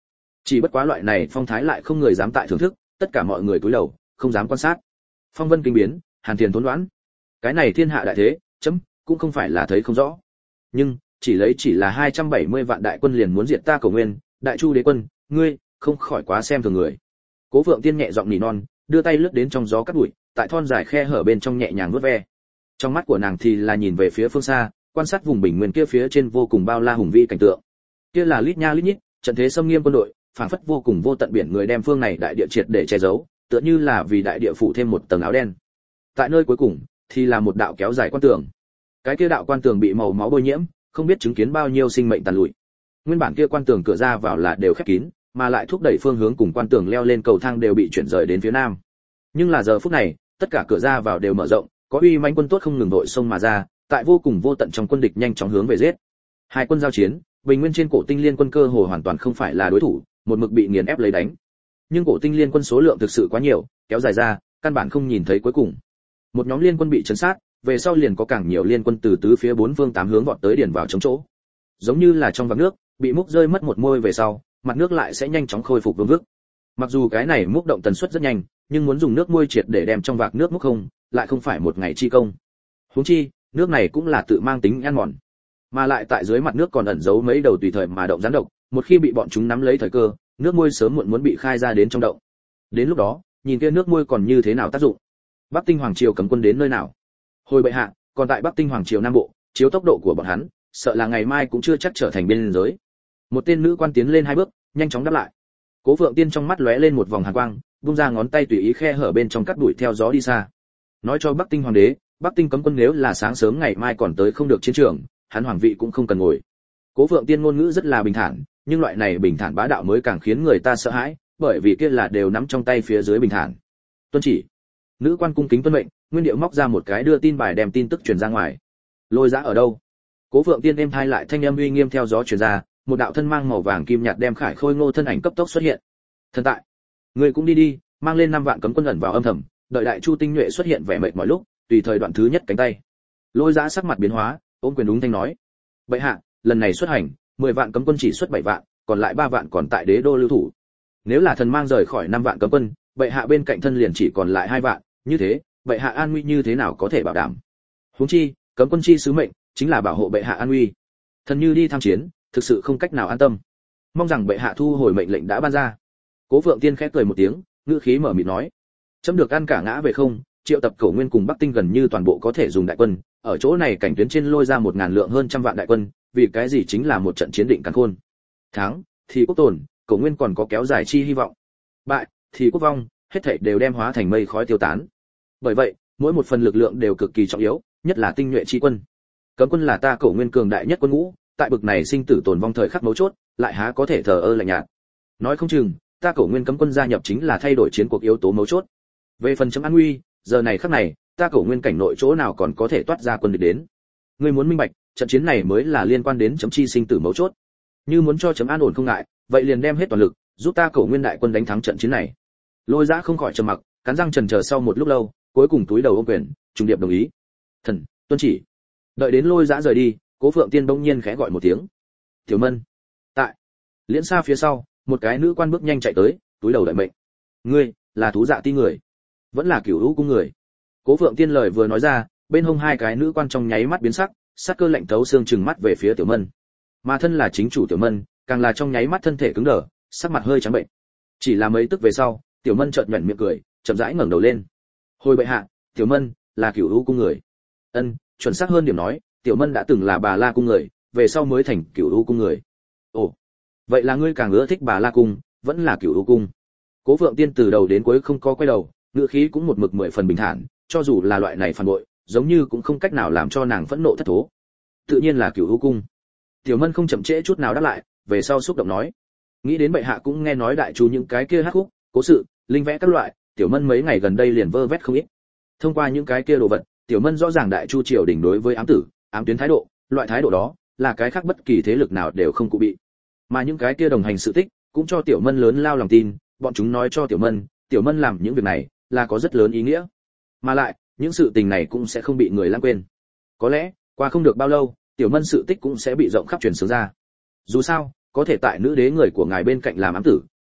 Chỉ bất quá loại này phong thái lại không người dám tại thưởng thức, tất cả mọi người cúi đầu, không dám quan sát. Phong vân kinh biến, Hàn Tiền tốn đoán. Cái này thiên hạ đại thế, chấm cũng không phải là thấy không rõ. Nhưng, chỉ lấy chỉ là hai trăm bảy mươi vạn đại quân liền muốn diệt ta Cổ Nguyên, Đại Chu đế quân, ngươi không khỏi quá xem thường người. Cố Vượng Tiên nhẹ giọng nỉ non, đưa tay lướt đến trong gió cắt bụi, tại thon dài khe hở bên trong nhẹ nhàng vuốt ve. Trong mắt của nàng thì là nhìn về phía phương xa, quan sát vùng bình nguyên kia phía trên vô cùng bao la hùng vĩ cảnh tượng. Kia là lít nha lít nhít, trận thế xâm nghiêm quân đội, phảng phất vô cùng vô tận biển người đem phương này đại địa triệt để che giấu, tựa như là vì đại địa phủ thêm một tầng áo đen. Tại nơi cuối cùng thì là một đạo kéo dài quan tường. Cái kia đạo quan tường bị màu máu bôi nhiễm, không biết chứng kiến bao nhiêu sinh mệnh tàn lụi. Nguyên bản kia quan tường cửa ra vào là đều khép kín, mà lại thúc đẩy phương hướng cùng quan tường leo lên cầu thang đều bị chuyển rời đến phía nam. Nhưng là giờ phút này, tất cả cửa ra vào đều mở rộng, có uy mãnh quân tốt không ngừng đội xông mà ra, tại vô cùng vô tận trong quân địch nhanh chóng hướng về giết. Hai quân giao chiến, bình nguyên trên Cổ Tinh Liên quân cơ hồ hoàn toàn không phải là đối thủ, một mực bị nghiền ép lấy đánh. Nhưng Cổ Tinh Liên quân số lượng thực sự quá nhiều, kéo dài ra, căn bản không nhìn thấy cuối cùng. Một nhóm liên quân bị chấn sát, về sau liền có càng nhiều liên quân từ tứ phía bốn phương tám hướng vọt tới điền vào chống chỗ. Giống như là trong vạc nước, bị múc rơi mất một môi về sau, mặt nước lại sẽ nhanh chóng khôi phục vững vững. Mặc dù cái này múc động tần suất rất nhanh, nhưng muốn dùng nước môi triệt để đem trong vạc nước múc không, lại không phải một ngày chi công. Huống chi, nước này cũng là tự mang tính ăn mòn, mà lại tại dưới mặt nước còn ẩn giấu mấy đầu tùy thời mà động gián độc, một khi bị bọn chúng nắm lấy thời cơ, nước môi sớm muộn muốn bị khai ra đến trong động. Đến lúc đó, nhìn kia nước môi còn như thế nào tác dụng. Bắc Tinh hoàng triều cấm quân đến nơi nào? Hồi bệ hạ, còn tại Bắc Tinh hoàng triều nam bộ, chiếu tốc độ của bọn hắn, sợ là ngày mai cũng chưa chắc trở thành biên giới. Một tên nữ quan tiến lên hai bước, nhanh chóng đáp lại. Cố Vượng Tiên trong mắt lóe lên một vòng hàn quang, vung ra ngón tay tùy ý khe hở bên trong cắt đuổi theo gió đi xa. Nói cho Bắc Tinh hoàng đế, Bắc Tinh cấm quân nếu là sáng sớm ngày mai còn tới không được chiến trường, hắn hoàng vị cũng không cần ngồi. Cố Vượng Tiên ngôn ngữ rất là bình thản, nhưng loại này bình thản bá đạo mới càng khiến người ta sợ hãi, bởi vì kia là đều nắm trong tay phía dưới bình thản. Tuân chỉ. Nữ quan cung kính tuân mệnh, nguyên điệu móc ra một cái đưa tin bài đem tin tức truyền ra ngoài. Lôi Giá ở đâu? Cố Vượng Tiên êm thai lại thanh âm uy nghiêm theo gió truyền ra, một đạo thân mang màu vàng kim nhạt đem Khải Khôi Ngô thân ảnh cấp tốc xuất hiện. Thần tại, người cũng đi đi, mang lên năm vạn cấm quân ẩn vào âm thầm, đợi Đại Chu tinh nhuệ xuất hiện vẻ mệt mỏi lúc, tùy thời đoạn thứ nhất cánh tay. Lôi Giá sắc mặt biến hóa, ôm quyền đúng thanh nói: "Bệ hạ, lần này xuất hành, mười vạn cấm quân chỉ xuất bảy vạn, còn lại ba vạn còn tại đế đô lưu thủ. Nếu là thần mang rời khỏi năm vạn cấm quân, bệ hạ bên cạnh thân liền chỉ còn lại hai vạn, như thế, bệ hạ an nguy như thế nào có thể bảo đảm? Huống chi, cấm quân chi sứ mệnh chính là bảo hộ bệ hạ an nguy. Thần như đi tham chiến, thực sự không cách nào an tâm. Mong rằng bệ hạ thu hồi mệnh lệnh đã ban ra." Cố Vượng Tiên khẽ cười một tiếng, ngữ khí mở mịt nói: "Chấm được ăn cả ngã về không, triệu tập Cổ Nguyên cùng Bắc Tinh gần như toàn bộ có thể dùng đại quân, ở chỗ này cảnh tuyến trên lôi ra một ngàn lượng hơn trăm vạn đại quân, vì cái gì chính là một trận chiến định càn khôn. Thắng thì quốc tồn, Cổ Nguyên còn có kéo dài chi hy vọng. Bại thì quốc vong, hết thảy đều đem hóa thành mây khói tiêu tán. Bởi vậy, mỗi một phần lực lượng đều cực kỳ trọng yếu, nhất là tinh nhuệ chi quân. Cấm quân là ta Cổ Nguyên cường đại nhất quân ngũ, tại bực này sinh tử tồn vong thời khắc mấu chốt, lại há có thể thờ ơ lạnh nhạt. Nói không chừng, ta Cổ Nguyên cấm quân gia nhập chính là thay đổi chiến cuộc yếu tố mấu chốt. Về phần chấm an nguy, giờ này khắc này, ta Cổ Nguyên cảnh nội chỗ nào còn có thể toát ra quân địch đến. Ngươi muốn minh bạch, trận chiến này mới là liên quan đến chấm chi sinh tử mấu chốt. Như muốn cho chấm an ổn không ngại, vậy liền đem hết toàn lực, giúp ta Cổ Nguyên đại quân đánh thắng trận chiến này." Lôi Giá không khỏi trầm mặc, cắn răng chần chờ sau một lúc lâu, cuối cùng túi đầu ôm quyền, trùng điệp đồng ý. "Thần, tuân chỉ." Đợi đến Lôi Giá rời đi, Cố Phượng Tiên bỗng nhiên khẽ gọi một tiếng: "Tiểu Mân." Tại liễn xa phía sau, một cái nữ quan bước nhanh chạy tới, túi đầu đợi mệnh. "Ngươi là Thú Dạ Ti người, vẫn là Cửu Hữu cung người?" Cố Phượng Tiên lời vừa nói ra, bên hông hai cái nữ quan trong nháy mắt biến sắc, sát cơ lạnh thấu xương trừng mắt về phía Tiểu Mân. Mà thân là chính chủ Tiểu Mân, càng là trong nháy mắt thân thể cứng đờ, sắc mặt hơi trắng bệnh. Chỉ là mấy tức về sau, Tiểu Mân chợt nhếch miệng cười, chậm rãi ngẩng đầu lên. "Hồi bệ hạ, Tiểu Mân là Cửu Hữu cung người." Ân, chuẩn xác hơn điểm nói, Tiểu Mân đã từng là Bà La cung người, về sau mới thành Cửu Hữu cung người. "Ồ, vậy là ngươi càng ưa thích Bà La cung, vẫn là Cửu Hữu cung?" Cố Phượng Tiên từ đầu đến cuối không có quay đầu, ngữ khí cũng một mực mười phần bình thản, cho dù là loại này phản bội, giống như cũng không cách nào làm cho nàng phẫn nộ thất thố. "Tự nhiên là Cửu Hữu cung." Tiểu Mân không chậm trễ chút nào đáp lại, về sau xúc động nói: "Nghĩ đến bệ hạ cũng nghe nói Đại Chu những cái kia hát khúc, cố sự, linh vẽ các loại, Tiểu Mân mấy ngày gần đây liền vơ vét không ít. Thông qua những cái kia đồ vật, Tiểu Mân rõ ràng Đại Chu triều đình đối với ám tử, ám tuyến thái độ, loại thái độ đó là cái khác bất kỳ thế lực nào đều không cụ bị. Mà những cái kia đồng hành sự tích, cũng cho Tiểu Mân lớn lao lòng tin, bọn chúng nói cho Tiểu Mân, Tiểu Mân làm những việc này là có rất lớn ý nghĩa. Mà lại, những sự tình này cũng sẽ không bị người lãng quên. Có lẽ, qua không được bao lâu, Tiểu Mân sự tích cũng sẽ bị rộng khắp truyền xướng ra. Dù sao, có thể tại nữ đế người của ngài bên cạnh làm ám tử,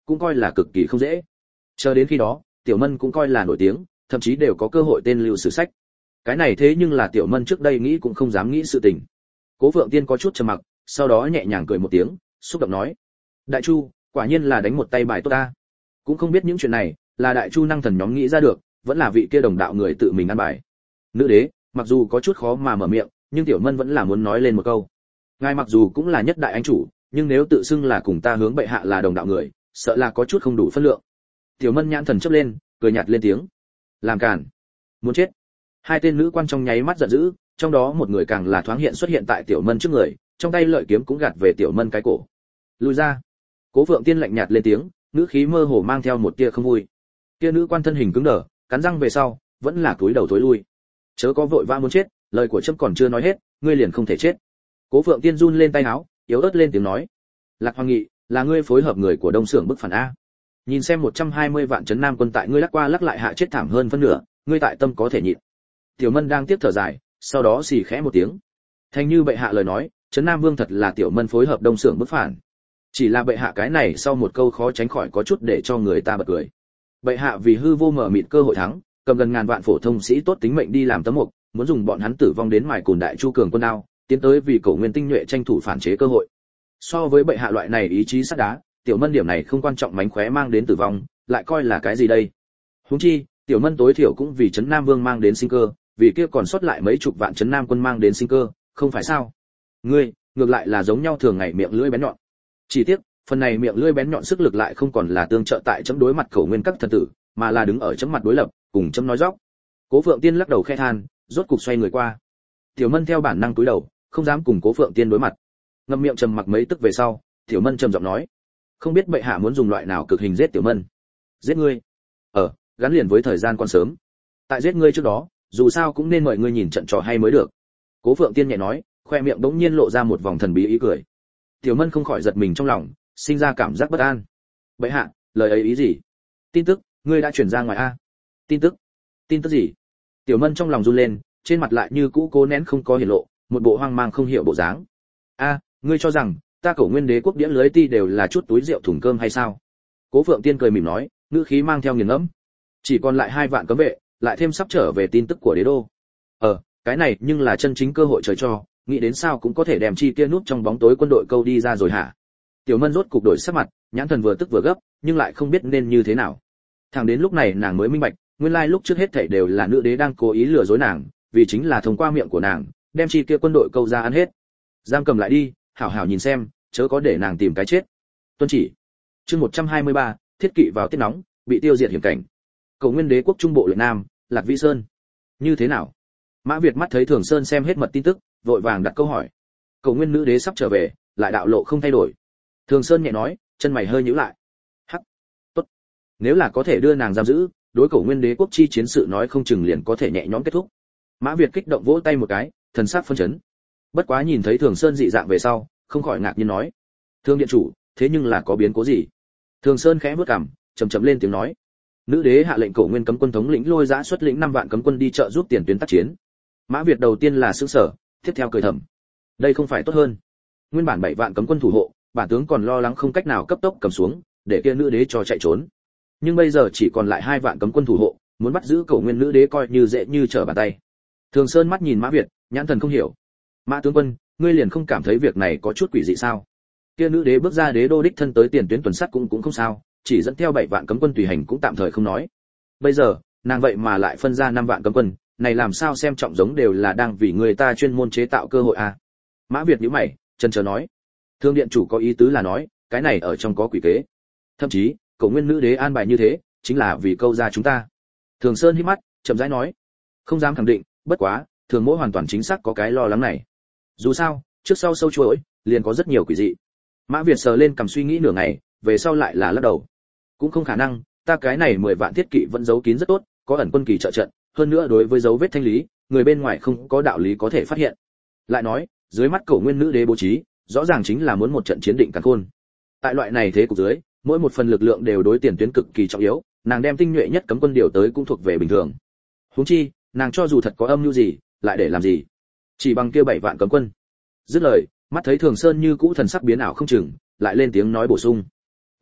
cũng coi là cực kỳ không dễ. Chờ đến khi đó, Tiểu Mân cũng coi là nổi tiếng, thậm chí đều có cơ hội tên lưu sử sách. Cái này thế nhưng là Tiểu Mân trước đây nghĩ cũng không dám nghĩ sự tình. Cố Phượng Tiên có chút trầm mặc, sau đó nhẹ nhàng cười một tiếng, xúc động nói: "Đại Chu, quả nhiên là đánh một tay bài tốt ta." Cũng không biết những chuyện này là Đại Chu năng thần nhóm nghĩ ra được, vẫn là vị kia đồng đạo người tự mình ăn bài. Nữ đế, mặc dù có chút khó mà mở miệng, nhưng Tiểu Mân vẫn là muốn nói lên một câu. Ngài mặc dù cũng là nhất đại anh chủ, nhưng nếu tự xưng là cùng ta hướng bệ hạ là đồng đạo người, sợ là có chút không đủ phân lượng. Tiểu Mân nhãn thần chớp lên, cười nhạt lên tiếng: "Làm cản, muốn chết." Hai tên nữ quan trong nháy mắt giận dữ, trong đó một người càng là thoáng hiện xuất hiện tại Tiểu Mân trước người, trong tay lợi kiếm cũng gạt về Tiểu Mân cái cổ. "Lùi ra." Cố Phượng Tiên lạnh nhạt lên tiếng, ngữ khí mơ hồ mang theo một tia không vui. Kia nữ quan thân hình cứng đờ, cắn răng về sau, vẫn là cúi đầu thối lui. "Chớ có vội vã muốn chết, lời của trẫm còn chưa nói hết, ngươi liền không thể chết." Cố Phượng Tiên run lên tay áo, yếu ớt lên tiếng nói: "Lạc Hoàng Nghị, là ngươi phối hợp người của Đông Sưởng bức phản a. Nhìn xem một trăm hai mươi vạn trấn Nam quân tại ngươi lắc qua lắc lại hạ chết thảm hơn phân nửa, ngươi tại tâm có thể nhịn." Tiểu Mân đang tiếp thở dài, sau đó xì khẽ một tiếng. Thành như bệ hạ lời nói, trấn Nam Vương thật là Tiểu Mân phối hợp Đông Sưởng bức phản. Chỉ là bệ hạ cái này sau một câu khó tránh khỏi có chút để cho người ta bật cười. Bệ hạ vì hư vô mở mịt cơ hội thắng, cầm gần ngàn vạn phổ thông sĩ tốt tính mệnh đi làm tấm mục, muốn dùng bọn hắn tử vong đến mài cùn Đại Chu cường quân đao, tiến tới vì Cổ Nguyên tinh nhuệ tranh thủ phản chế cơ hội. So với bệ hạ loại này ý chí sắt đá, Tiểu Mân điểm này không quan trọng mánh khóe mang đến tử vong, lại coi là cái gì đây? Huống chi, Tiểu Mân tối thiểu cũng vì trấn Nam Vương mang đến sinh cơ, vì kia còn sót lại mấy chục vạn trấn Nam quân mang đến sinh cơ, không phải sao? Ngươi, ngược lại là giống nhau thường ngày miệng lưỡi bén nhọn. Chỉ tiếc, phần này miệng lưỡi bén nhọn sức lực lại không còn là tương trợ tại chấm đối mặt Cổ Nguyên các thần tử, mà là đứng ở chấm mặt đối lập, cùng chấm nói dóc. Cố Phượng Tiên lắc đầu khẽ than, rốt cục xoay người qua. Tiểu Mân theo bản năng cúi đầu, không dám cùng Cố Phượng Tiên đối mặt. Ngậm miệng trầm mặc mấy tức về sau, Tiểu Mân trầm giọng nói: "Không biết bệ hạ muốn dùng loại nào cực hình giết Tiểu Mân?" "Giết ngươi?" "Ờ, gắn liền với thời gian còn sớm. Tại giết ngươi trước đó, dù sao cũng nên mời ngươi nhìn trận trò hay mới được." Cố Phượng Tiên nhẹ nói, khoe miệng bỗng nhiên lộ ra một vòng thần bí ý cười. Tiểu Mân không khỏi giật mình trong lòng, sinh ra cảm giác bất an. "Bệ hạ, lời ấy ý gì? Tin tức, ngươi đã chuyển ra ngoài a?" "Tin tức? Tin tức gì?" Tiểu Mân trong lòng run lên, trên mặt lại như cũ cố nén không có hiển lộ, một bộ hoang mang không hiểu bộ dáng. "A, ngươi cho rằng ta Cổ Nguyên đế quốc đĩa lưới ti đều là chút túi rượu thùng cơm hay sao?" Cố Phượng Tiên cười mỉm nói, ngữ khí mang theo nghiền ngẫm. "Chỉ còn lại hai vạn cấm vệ, lại thêm sắp trở về tin tức của đế đô. Ờ, cái này nhưng là chân chính cơ hội trời cho, nghĩ đến sao cũng có thể đem chi kia núp trong bóng tối quân đội câu đi ra rồi hả?" Tiểu Mân rốt cục đổi sắc mặt, nhãn thần vừa tức vừa gấp, nhưng lại không biết nên như thế nào. Thẳng đến lúc này nàng mới minh bạch, nguyên lai lúc trước hết thảy đều là nữ đế đang cố ý lừa dối nàng, vì chính là thông qua miệng của nàng, đem chi kia quân đội câu ra ăn hết. Giam cầm lại đi, hảo hảo nhìn xem, chớ có để nàng tìm cái chết. Tuân chỉ. Chương một trăm hai mươi ba, thiết kỵ vào tiết nóng, bị tiêu diệt hiểm cảnh. Cổ Nguyên đế quốc trung bộ lệ Nam, Lạc Vĩ Sơn. Như thế nào? Mã Việt mắt thấy Thường Sơn xem hết mật tin tức, vội vàng đặt câu hỏi. Cổ Nguyên nữ đế sắp trở về, lại đạo lộ không thay đổi. Thường Sơn nhẹ nói, chân mày hơi nhíu lại. Hắc, tốt. Nếu là có thể đưa nàng giam giữ, đối Cổ Nguyên đế quốc chi chiến sự nói không chừng liền có thể nhẹ nhõm kết thúc. Mã Việt kích động vỗ tay một cái, thần sắc phân chấn. Bất quá nhìn thấy Thường Sơn dị dạng về sau, không khỏi ngạc nhiên nói: "Thương điện chủ, thế nhưng là có biến cố gì?" Thường Sơn khẽ bước cằm, trầm trầm lên tiếng nói: "Nữ đế hạ lệnh Cổ Nguyên cấm quân thống lĩnh Lôi Dã xuất lĩnh năm vạn cấm quân đi trợ giúp tiền tuyến tác chiến." Mã Việt đầu tiên là sửng sở, tiếp theo cười thầm: "Đây không phải tốt hơn? Nguyên bản bảy vạn cấm quân thủ hộ, bản tướng còn lo lắng không cách nào cấp tốc cầm xuống, để kia nữ đế cho chạy trốn. Nhưng bây giờ chỉ còn lại hai vạn cấm quân thủ hộ, muốn bắt giữ Cổ Nguyên nữ đế coi như dễ như trở bàn tay." Thường Sơn mắt nhìn Mã Việt, nhãn thần không hiểu. "Mã tướng quân, ngươi liền không cảm thấy việc này có chút quỷ dị sao? Kia nữ đế bước ra đế đô đích thân tới tiền tuyến tuần sát cũng cũng không sao, chỉ dẫn theo bảy vạn cấm quân tùy hành cũng tạm thời không nói. Bây giờ, nàng vậy mà lại phân ra năm vạn cấm quân, này làm sao xem trọng giống đều là đang vì người ta chuyên môn chế tạo cơ hội à?" Mã Việt nhíu mày, chần chờ nói: "Thương điện chủ có ý tứ là nói, cái này ở trong có quỷ kế. Thậm chí, Cổ Nguyên nữ đế an bài như thế, chính là vì câu ra chúng ta." Thường Sơn híp mắt, chậm rãi nói: "Không dám khẳng định, bất quá, Thường Mỗ hoàn toàn chính xác có cái lo lắng này. Dù sao, trước sau sâu chuỗi, liền có rất nhiều quỷ dị." Mã Việt sờ lên cầm suy nghĩ nửa ngày, về sau lại là lắc đầu. "Cũng không khả năng, ta cái này mười vạn thiết kỵ vẫn giấu kín rất tốt, có ẩn quân kỳ trợ trận, hơn nữa đối với dấu vết thanh lý, người bên ngoài không có đạo lý có thể phát hiện. Lại nói, dưới mắt Cổ Nguyên nữ đế bố trí, rõ ràng chính là muốn một trận chiến định càn khôn. Tại loại này thế cục dưới, mỗi một phần lực lượng đều đối tiền tuyến cực kỳ trọng yếu, nàng đem tinh nhuệ nhất cấm quân điều tới cũng thuộc về bình thường. Huống chi, nàng cho dù thật có âm mưu gì, lại để làm gì? Chỉ bằng kia bảy vạn cấm quân." Dứt lời, mắt thấy Thường Sơn như cũ thần sắc biến ảo không chừng, lại lên tiếng nói bổ sung: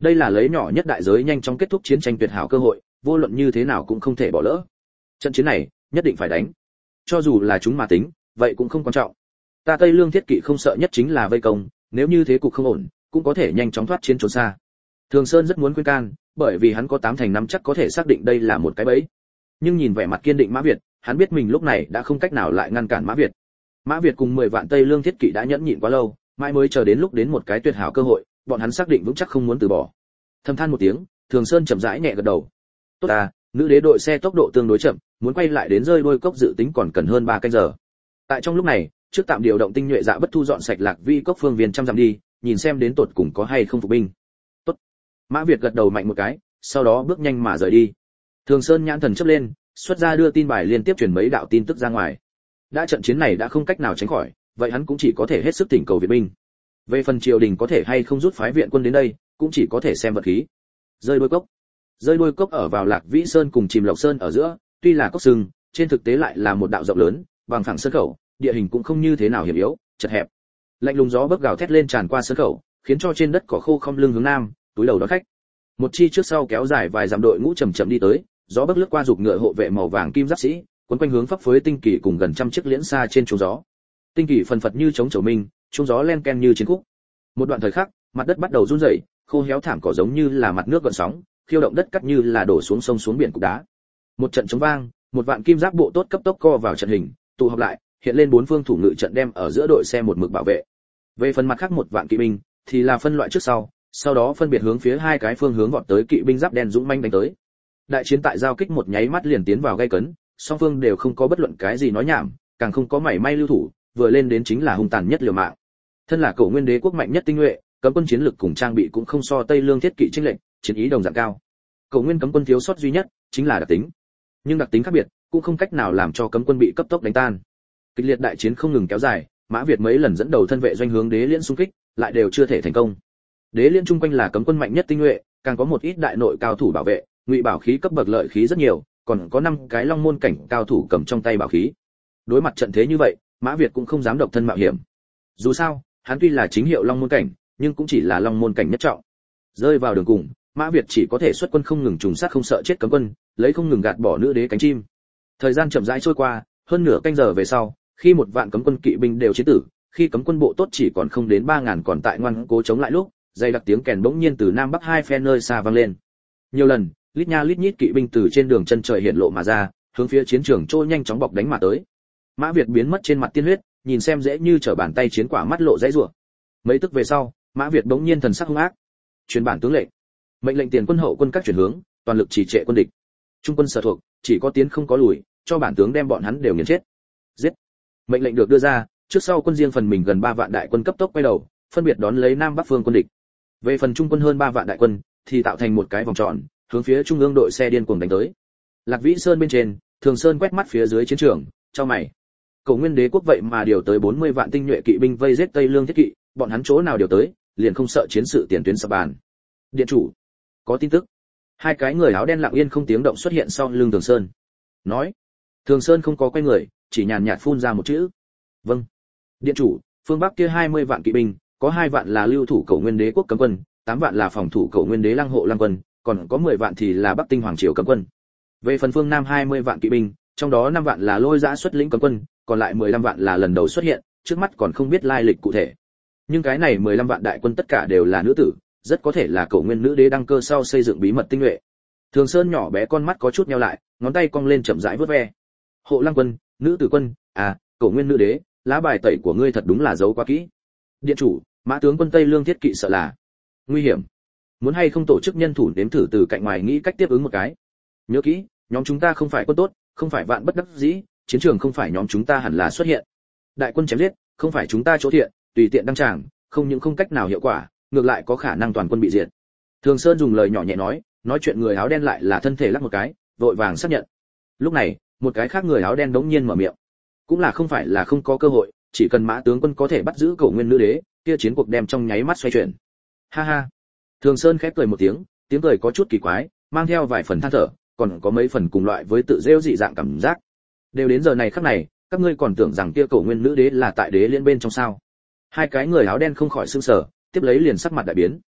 Đây là lấy nhỏ nhất đại giới nhanh chóng kết thúc chiến tranh tuyệt hảo cơ hội, vô luận như thế nào cũng không thể bỏ lỡ. Trận chiến này, nhất định phải đánh. Cho dù là chúng mà tính, vậy cũng không quan trọng. Ta Tây Lương thiết kỵ không sợ nhất chính là vây công, nếu như thế cục không ổn, cũng có thể nhanh chóng thoát chiến trốn xa. Thường Sơn rất muốn khuyên can, bởi vì hắn có tám thành năm chắc có thể xác định đây là một cái bẫy. Nhưng nhìn vẻ mặt kiên định Mã Việt, hắn biết mình lúc này đã không cách nào lại ngăn cản Mã Việt. Mã Việt cùng mười vạn Tây Lương thiết kỵ đã nhẫn nhịn quá lâu, mãi mới chờ đến lúc đến một cái tuyệt hảo cơ hội, bọn hắn xác định vững chắc không muốn từ bỏ. Thầm than một tiếng, Thường Sơn chậm rãi nhẹ gật đầu. Tốt ta, nữ đế đội xe tốc độ tương đối chậm, muốn quay lại đến rơi đôi cốc dự tính còn cần hơn ba canh giờ. Tại trong lúc này, trước tạm điều động tinh nhuệ dạ bất thu dọn sạch Lạc Vi cốc phương viên trăm dặm đi, nhìn xem đến tột cùng có hay không phục binh. Tốt. Mã Việt gật đầu mạnh một cái, sau đó bước nhanh mà rời đi. Thường Sơn nhãn thần chớp lên, xuất ra đưa tin bài liên tiếp truyền mấy đạo tin tức ra ngoài. Đã trận chiến này đã không cách nào tránh khỏi, vậy hắn cũng chỉ có thể hết sức thỉnh cầu viện binh. Về phần triều đình có thể hay không rút phái viện quân đến đây, cũng chỉ có thể xem vật khí. Rơi đôi cốc. Rơi đôi cốc ở vào Lạc Vĩ Sơn cùng Chìm Lộc Sơn ở giữa, tuy là cốc sừng, trên thực tế lại là một đạo rộng lớn, bằng phẳng sơn khẩu, địa hình cũng không như thế nào hiểm yếu, chật hẹp. Lạnh lùng gió bấc gào thét lên tràn qua sơn khẩu, khiến cho trên đất cỏ khô không lưng hướng nam, túi đầu đón khách. Một chi trước sau kéo dài vài dặm đội ngũ chậm chậm đi tới, gió bấc lướt qua dục ngựa hộ vệ màu vàng kim giáp sĩ, quấn quanh hướng phấp phới tinh kỳ cùng gần trăm chiếc liễn xa trên trung gió. Tinh kỳ phần phật như chống chầu minh, trung gió len ken như chiến khúc. Một đoạn thời khắc, mặt đất bắt đầu run rẩy, khô héo thảm cỏ giống như là mặt nước gợn sóng, khiêu động đất cắt như là đổ xuống sông xuống biển cục đá. Một trận chống vang, một vạn kim giáp bộ tốt cấp tốc co vào trận hình, tụ họp lại, hiện lên bốn phương thủ ngự trận đem ở giữa đội xe một mực bảo vệ. Về phần mặt khác một vạn kỵ binh, thì là phân loại trước sau, sau đó phân biệt hướng phía hai cái phương hướng vọt tới kỵ binh giáp đen dũng manh đánh tới. Đại chiến tại giao kích một nháy mắt liền tiến vào gay cấn, song phương đều không có bất luận cái gì nói nhảm, càng không có mảy may lưu thủ, vừa lên đến chính là hung tàn nhất liều mạng. Thân là Cổ Nguyên Đế quốc mạnh nhất tinh nhuệ, cấm quân chiến lực cùng trang bị cũng không so Tây Lương thiết kỵ chênh lệch, chiến ý đồng dạng cao. Cổ Nguyên cấm quân thiếu sót duy nhất chính là đặc tính. Nhưng đặc tính khác biệt, cũng không cách nào làm cho cấm quân bị cấp tốc đánh tan. Kịch liệt đại chiến không ngừng kéo dài, Mã Việt mấy lần dẫn đầu thân vệ doanh hướng Đế Liễn xung kích, lại đều chưa thể thành công. Đế Liễn chung quanh là cấm quân mạnh nhất tinh nhuệ, càng có một ít đại nội cao thủ bảo vệ, ngụy bảo khí cấp bậc lợi khí rất nhiều, còn có năm cái long môn cảnh cao thủ cầm trong tay bảo khí. Đối mặt trận thế như vậy, Mã Việt cũng không dám độc thân mạo hiểm. Dù sao, hắn tuy là chính hiệu long môn cảnh, nhưng cũng chỉ là long môn cảnh nhất trọng. Rơi vào đường cùng, Mã Việt chỉ có thể xuất quân không ngừng trùng sát không sợ chết cấm quân, lấy không ngừng gạt bỏ nữ đế cánh chim. Thời gian chậm rãi trôi qua, hơn nửa canh giờ về sau, khi một vạn cấm quân kỵ binh đều chiến tử, khi cấm quân bộ tốt chỉ còn không đến ba ngàn còn tại ngoan cố chống lại lúc, dày đặc tiếng kèn bỗng nhiên từ nam bắc hai phe nơi xa vang lên. Nhiều lần, lít nha lít nhít kỵ binh từ trên đường chân trời hiện lộ mà ra, hướng phía chiến trường trôi nhanh chóng bọc đánh mà tới. Mã Việt biến mất trên mặt tiên huyết, nhìn xem dễ như trở bàn tay chiến quả mắt lộ dãy rủa. Mấy tức về sau, Mã Việt bỗng nhiên thần sắc hung ác. Truyền bản tướng lệnh, mệnh lệnh tiền quân hậu quân các chuyển hướng, toàn lực trì trệ quân địch. Trung quân sở thuộc, chỉ có tiến không có lùi, cho bản tướng đem bọn hắn đều nghiền chết. Giết. Mệnh lệnh được đưa ra, trước sau quân riêng phần mình gần ba vạn đại quân cấp tốc quay đầu, phân biệt đón lấy nam bắc phương quân địch. Về phần trung quân hơn ba vạn đại quân, thì tạo thành một cái vòng tròn, hướng phía trung ương đội xe điên cuồng đánh tới. Lạc Vĩ Sơn bên trên, Thường Sơn quét mắt phía dưới chiến trường, chau mày. Cổ Nguyên Đế quốc vậy mà điều tới bốn mươi vạn tinh nhuệ kỵ binh vây giết Tây Lương thiết kỵ, bọn hắn chỗ nào điều tới, liền không sợ chiến sự tiền tuyến sập bàn. Điện chủ, có tin tức. Hai cái người áo đen lặng yên không tiếng động xuất hiện sau lưng Thường Sơn. Nói. Thường Sơn không có quay người, chỉ nhàn nhạt phun ra một chữ. Vâng. Điện chủ, phương bắc kia hai mươi vạn kỵ binh, có hai vạn là lưu thủ Cổ Nguyên Đế quốc cấm quân, tám vạn là phòng thủ Cổ Nguyên Đế lăng hộ lăng quân, còn có mười vạn thì là Bắc Tinh Hoàng triều cấm quân. Về phần phương nam hai mươi vạn kỵ binh, trong đó năm vạn là Lôi Dã xuất lĩnh cấm quân, còn lại mười lăm vạn là lần đầu xuất hiện, trước mắt còn không biết lai lịch cụ thể. Nhưng cái này mười lăm vạn đại quân tất cả đều là nữ tử, rất có thể là Cổ Nguyên nữ đế đăng cơ sau xây dựng bí mật tinh nhuệ. Thường Sơn nhỏ bé con mắt có chút nheo lại, ngón tay cong lên chậm rãi vút ve. Hộ lăng quân, nữ tử quân, à, Cổ Nguyên nữ đế, lá bài tẩy của ngươi thật đúng là giấu quá kỹ. Điện chủ, Mã tướng quân Tây Lương thiết kỵ sợ là nguy hiểm. Muốn hay không tổ chức nhân thủ đếm thử từ cạnh ngoài nghĩ cách tiếp ứng một cái. Nhớ kỹ, nhóm chúng ta không phải quân tốt, không phải vạn bất đắc dĩ, chiến trường không phải nhóm chúng ta hẳn là xuất hiện. Đại quân chém giết, không phải chúng ta chỗ thiện, tùy tiện đăng tràng, không những không cách nào hiệu quả, ngược lại có khả năng toàn quân bị diệt. Thường Sơn dùng lời nhỏ nhẹ nói, nói chuyện người áo đen lại là thân thể lắc một cái, vội vàng xác nhận. Lúc này, một cái khác người áo đen đống nhiên mở miệng. Cũng là không phải là không có cơ hội, chỉ cần Mã tướng quân có thể bắt giữ Cổ Nguyên nữ đế, kia chiến cuộc đem trong nháy mắt xoay chuyển. Ha ha. Thường Sơn khép cười một tiếng, tiếng cười có chút kỳ quái, mang theo vài phần than thở, còn có mấy phần cùng loại với tự rêu dị dạng cảm giác. Đều đến giờ này khắc này, các ngươi còn tưởng rằng kia Cổ Nguyên nữ đế là tại Đế Liên bên trong sao? Hai cái người áo đen không khỏi sửng sở, tiếp lấy liền sắc mặt đại biến.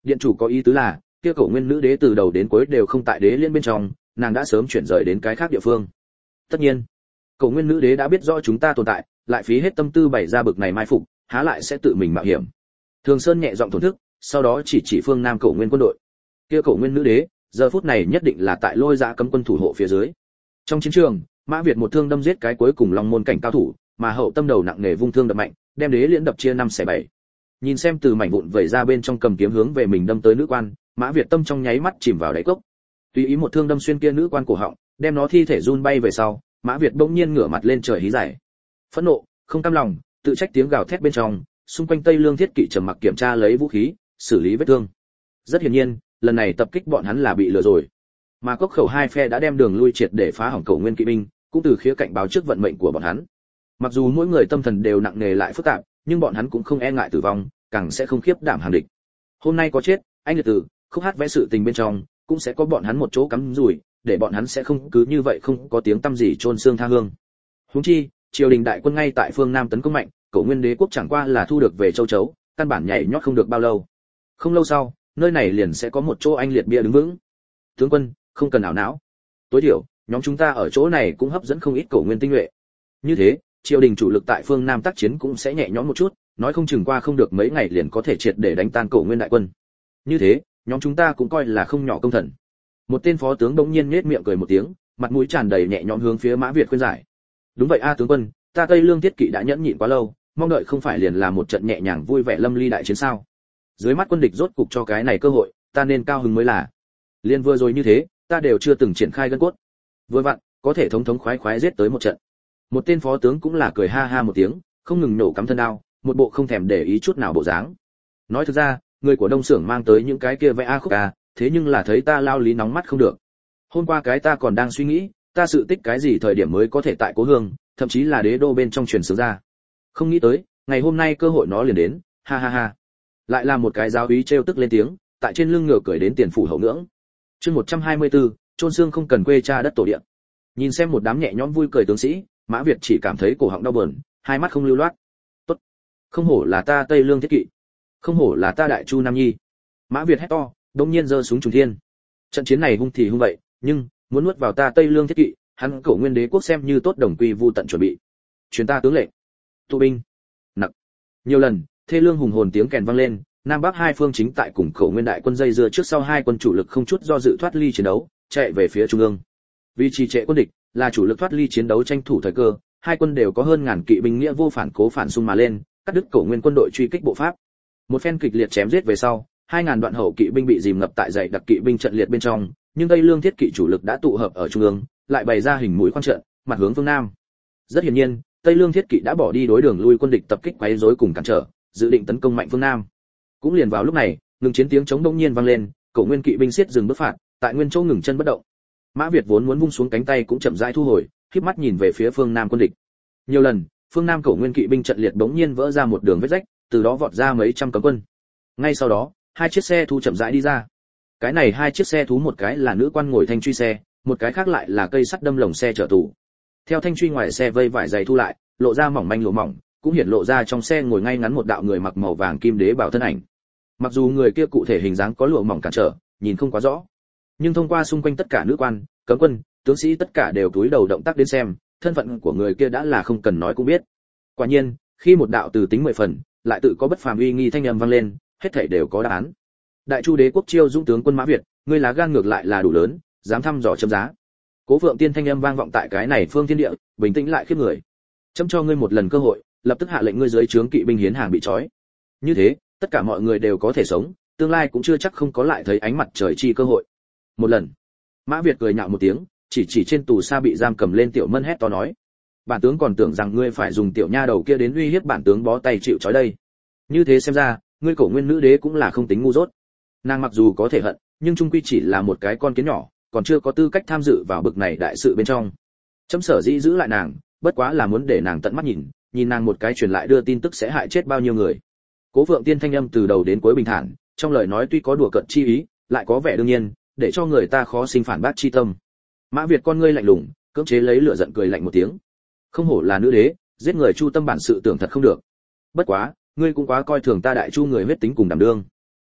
Điện chủ có ý tứ là, kia Cổ Nguyên nữ đế từ đầu đến cuối đều không tại đế liên bên trong, nàng đã sớm chuyển rời đến cái khác địa phương. Tất nhiên, Cổ Nguyên nữ đế đã biết rõ chúng ta tồn tại, lại phí hết tâm tư bày ra bực này mai phục, há lại sẽ tự mình mạo hiểm. Thường Sơn nhẹ giọng thổn thức, sau đó chỉ chỉ phương Nam Cổ Nguyên quân đội. Kia Cổ Nguyên nữ đế, giờ phút này nhất định là tại Lôi Dạ cấm quân thủ hộ phía dưới. Trong chiến trường, Mã Việt một thương đâm giết cái cuối cùng Long môn cảnh cao thủ, mà hậu tâm đầu nặng nề vung thương đập mạnh, đem đế liễn đập chia năm xẻ bảy. Nhìn xem từ mảnh vụn vẩy ra bên trong cầm kiếm hướng về mình đâm tới nữ quan, Mã Việt tâm trong nháy mắt chìm vào đáy cốc. Tùy ý một thương đâm xuyên kia nữ quan cổ họng, đem nó thi thể run bay về sau, Mã Việt bỗng nhiên ngửa mặt lên trời hí giải. Phẫn nộ, không cam lòng, tự trách tiếng gào thét bên trong, xung quanh Tây Lương Thiết Kỵ trầm mặc kiểm tra lấy vũ khí, xử lý vết thương. Rất hiển nhiên, lần này tập kích bọn hắn là bị lừa rồi. Mà cốc khẩu hai phe đã đem đường lui triệt để phá hỏng Cổ Nguyên kỵ binh, cũng từ khía cạnh báo trước vận mệnh của bọn hắn. Mặc dù mỗi người tâm thần đều nặng nề lại phức tạp, nhưng bọn hắn cũng không e ngại tử vong, càng sẽ không khiếp đảm hàng địch. Hôm nay có chết, anh liệt tử, khúc hát vẽ sự tình bên trong, cũng sẽ có bọn hắn một chỗ cắm rủi, để bọn hắn sẽ không cứ như vậy không có tiếng tăm gì chôn xương tha hương. Huống chi, triều đình đại quân ngay tại phương Nam tấn công mạnh, Cổ Nguyên đế quốc chẳng qua là thu được về châu chấu, căn bản nhảy nhót không được bao lâu. Không lâu sau, nơi này liền sẽ có một chỗ anh liệt bia đứng vững. Tướng quân, không cần ảo não. Tối thiểu, nhóm chúng ta ở chỗ này cũng hấp dẫn không ít Cổ Nguyên tinh nhuệ. Như thế, triều đình chủ lực tại phương Nam tác chiến cũng sẽ nhẹ nhõm một chút, nói không chừng qua không được mấy ngày liền có thể triệt để đánh tan Cổ Nguyên đại quân. Như thế, nhóm chúng ta cũng coi là không nhỏ công thần. Một tên phó tướng bỗng nhiên nhếch miệng cười một tiếng, mặt mũi tràn đầy nhẹ nhõm hướng phía Mã Việt khuyên giải. Đúng vậy a tướng quân, ta Tây Lương Thiết Kỵ đã nhẫn nhịn quá lâu, mong đợi không phải liền là một trận nhẹ nhàng vui vẻ lâm ly đại chiến sao? Dưới mắt quân địch rốt cục cho cái này cơ hội, ta nên cao hứng mới là. Liên vừa rồi như thế, ta đều chưa từng triển khai gân cốt. Vừa vặn, có thể thống thống khoái khoái giết tới một trận. Một tên phó tướng cũng là cười ha ha một tiếng, không ngừng nổ cắm thân đao, một bộ không thèm để ý chút nào bộ dáng. Nói thực ra, người của Đông Xưởng mang tới những cái kia vẽ a khúc a, thế nhưng là thấy ta lao lý nóng mắt không được. Hôm qua cái ta còn đang suy nghĩ, ta sự tích cái gì thời điểm mới có thể tại cố hương, thậm chí là đế đô bên trong truyền sướng ra. Không nghĩ tới, ngày hôm nay cơ hội nó liền đến, ha ha ha. Lại là một cái giáo úy trêu tức lên tiếng, tại trên lưng ngựa cười đến tiền phủ hậu ngưỡng. Chương một trăm hai mươi tư, chôn xương không cần quê cha đất tổ địa. Nhìn xem một đám nhẹ nhõm vui cười tướng sĩ, Mã Việt chỉ cảm thấy cổ họng đau bờn, hai mắt không lưu loát. Tốt, không hổ là ta Tây Lương Thiết Kỵ, không hổ là ta Đại Chu Nam Nhi. Mã Việt hét to, đột nhiên giơ súng trùng thiên. Trận chiến này hung thì hung vậy, nhưng muốn nuốt vào ta Tây Lương Thiết Kỵ, hắn Cổ Nguyên đế quốc xem như tốt đồng quy vu tận chuẩn bị. Truyền ta tướng lệnh. Tụ binh. Nặc. Nhiều lần, thê lương hùng hồn tiếng kèn vang lên, Nam Bắc hai phương chính tại cùng Cổ Nguyên đại quân dây dưa trước sau hai quân chủ lực không chút do dự thoát ly chiến đấu, chạy về phía trung ương. Vì trì trệ quân địch, là chủ lực thoát ly chiến đấu tranh thủ thời cơ, hai quân đều có hơn ngàn kỵ binh nghĩa vô phản cố phản xung mà lên, cắt đứt Cổ Nguyên quân đội truy kích bộ pháp. Một phen kịch liệt chém giết về sau, hai ngàn đoạn hậu kỵ binh bị dìm ngập tại dãy đặc kỵ binh trận liệt bên trong, nhưng Tây Lương Thiết Kỵ chủ lực đã tụ hợp ở trung ương, lại bày ra hình mũi khoan trận, mặt hướng phương nam. Rất hiển nhiên, Tây Lương Thiết Kỵ đã bỏ đi đối đường lui quân địch tập kích quấy rối cùng cản trở, dự định tấn công mạnh phương nam. Cũng liền vào lúc này, ngừng chiến tiếng chống đông nhiên vang lên, Cổ Nguyên kỵ binh siết dừng bước phạt, tại nguyên chỗ ngừng chân bất động. Mã Việt vốn muốn vung xuống cánh tay cũng chậm rãi thu hồi, khép mắt nhìn về phía phương nam quân địch. Nhiều lần, phương nam Cổ Nguyên kỵ binh trận liệt bỗng nhiên vỡ ra một đường vết rách, từ đó vọt ra mấy trăm cấm quân. Ngay sau đó, hai chiếc xe thú chậm rãi đi ra. Cái này hai chiếc xe thú một cái là nữ quan ngồi thanh truy xe, một cái khác lại là cây sắt đâm lồng xe chở tù. Theo thanh truy ngoài xe vây vải dày thu lại, lộ ra mỏng manh lụa mỏng, cũng hiện lộ ra trong xe ngồi ngay ngắn một đạo người mặc màu vàng kim đế bảo thân ảnh. Mặc dù người kia cụ thể hình dáng có lụa mỏng cản trở, nhìn không quá rõ, nhưng thông qua xung quanh tất cả nữ quan, cấm quân, tướng sĩ tất cả đều cúi đầu động tác đến xem, thân phận của người kia đã là không cần nói cũng biết. Quả nhiên, khi một đạo từ tính mười phần, lại tự có bất phàm uy nghi thanh âm vang lên, hết thảy đều có đáp án. Đại Chu đế quốc chiêu dũng tướng quân Mã Việt, ngươi lá gan ngược lại là đủ lớn, dám thăm dò chấm giá. Cố Phượng Tiên thanh âm vang vọng tại cái này phương thiên địa, bình tĩnh lại khiếp người. Chấm cho ngươi một lần cơ hội, lập tức hạ lệnh ngươi dưới trướng kỵ binh hiến hàng bị trói. Như thế, tất cả mọi người đều có thể sống, tương lai cũng chưa chắc không có lại thấy ánh mặt trời chi cơ hội. Một lần. Mã Việt cười nhạo một tiếng, chỉ chỉ trên tù xa bị giam cầm lên Tiểu Mân hét to nói: "Bản tướng còn tưởng rằng ngươi phải dùng tiểu nha đầu kia đến uy hiếp bản tướng bó tay chịu trói đây. Như thế xem ra, ngươi Cổ Nguyên nữ đế cũng là không tính ngu dốt. Nàng mặc dù có thể hận, nhưng trung quy chỉ là một cái con kiến nhỏ, còn chưa có tư cách tham dự vào bực này đại sự bên trong. Chấm sở dĩ giữ lại nàng, bất quá là muốn để nàng tận mắt nhìn, nhìn nàng một cái truyền lại đưa tin tức sẽ hại chết bao nhiêu người." Cố Phượng Tiên thanh âm từ đầu đến cuối bình thản, trong lời nói tuy có đùa cợt chi ý, lại có vẻ đương nhiên, để cho người ta khó sinh phản bác chi tâm. Mã Việt con ngươi lạnh lùng, cưỡng chế lấy lửa giận cười lạnh một tiếng. Không hổ là nữ đế, giết người Chu tâm bản sự tưởng thật không được. Bất quá, ngươi cũng quá coi thường ta Đại Chu người huyết tính cùng đảm đương.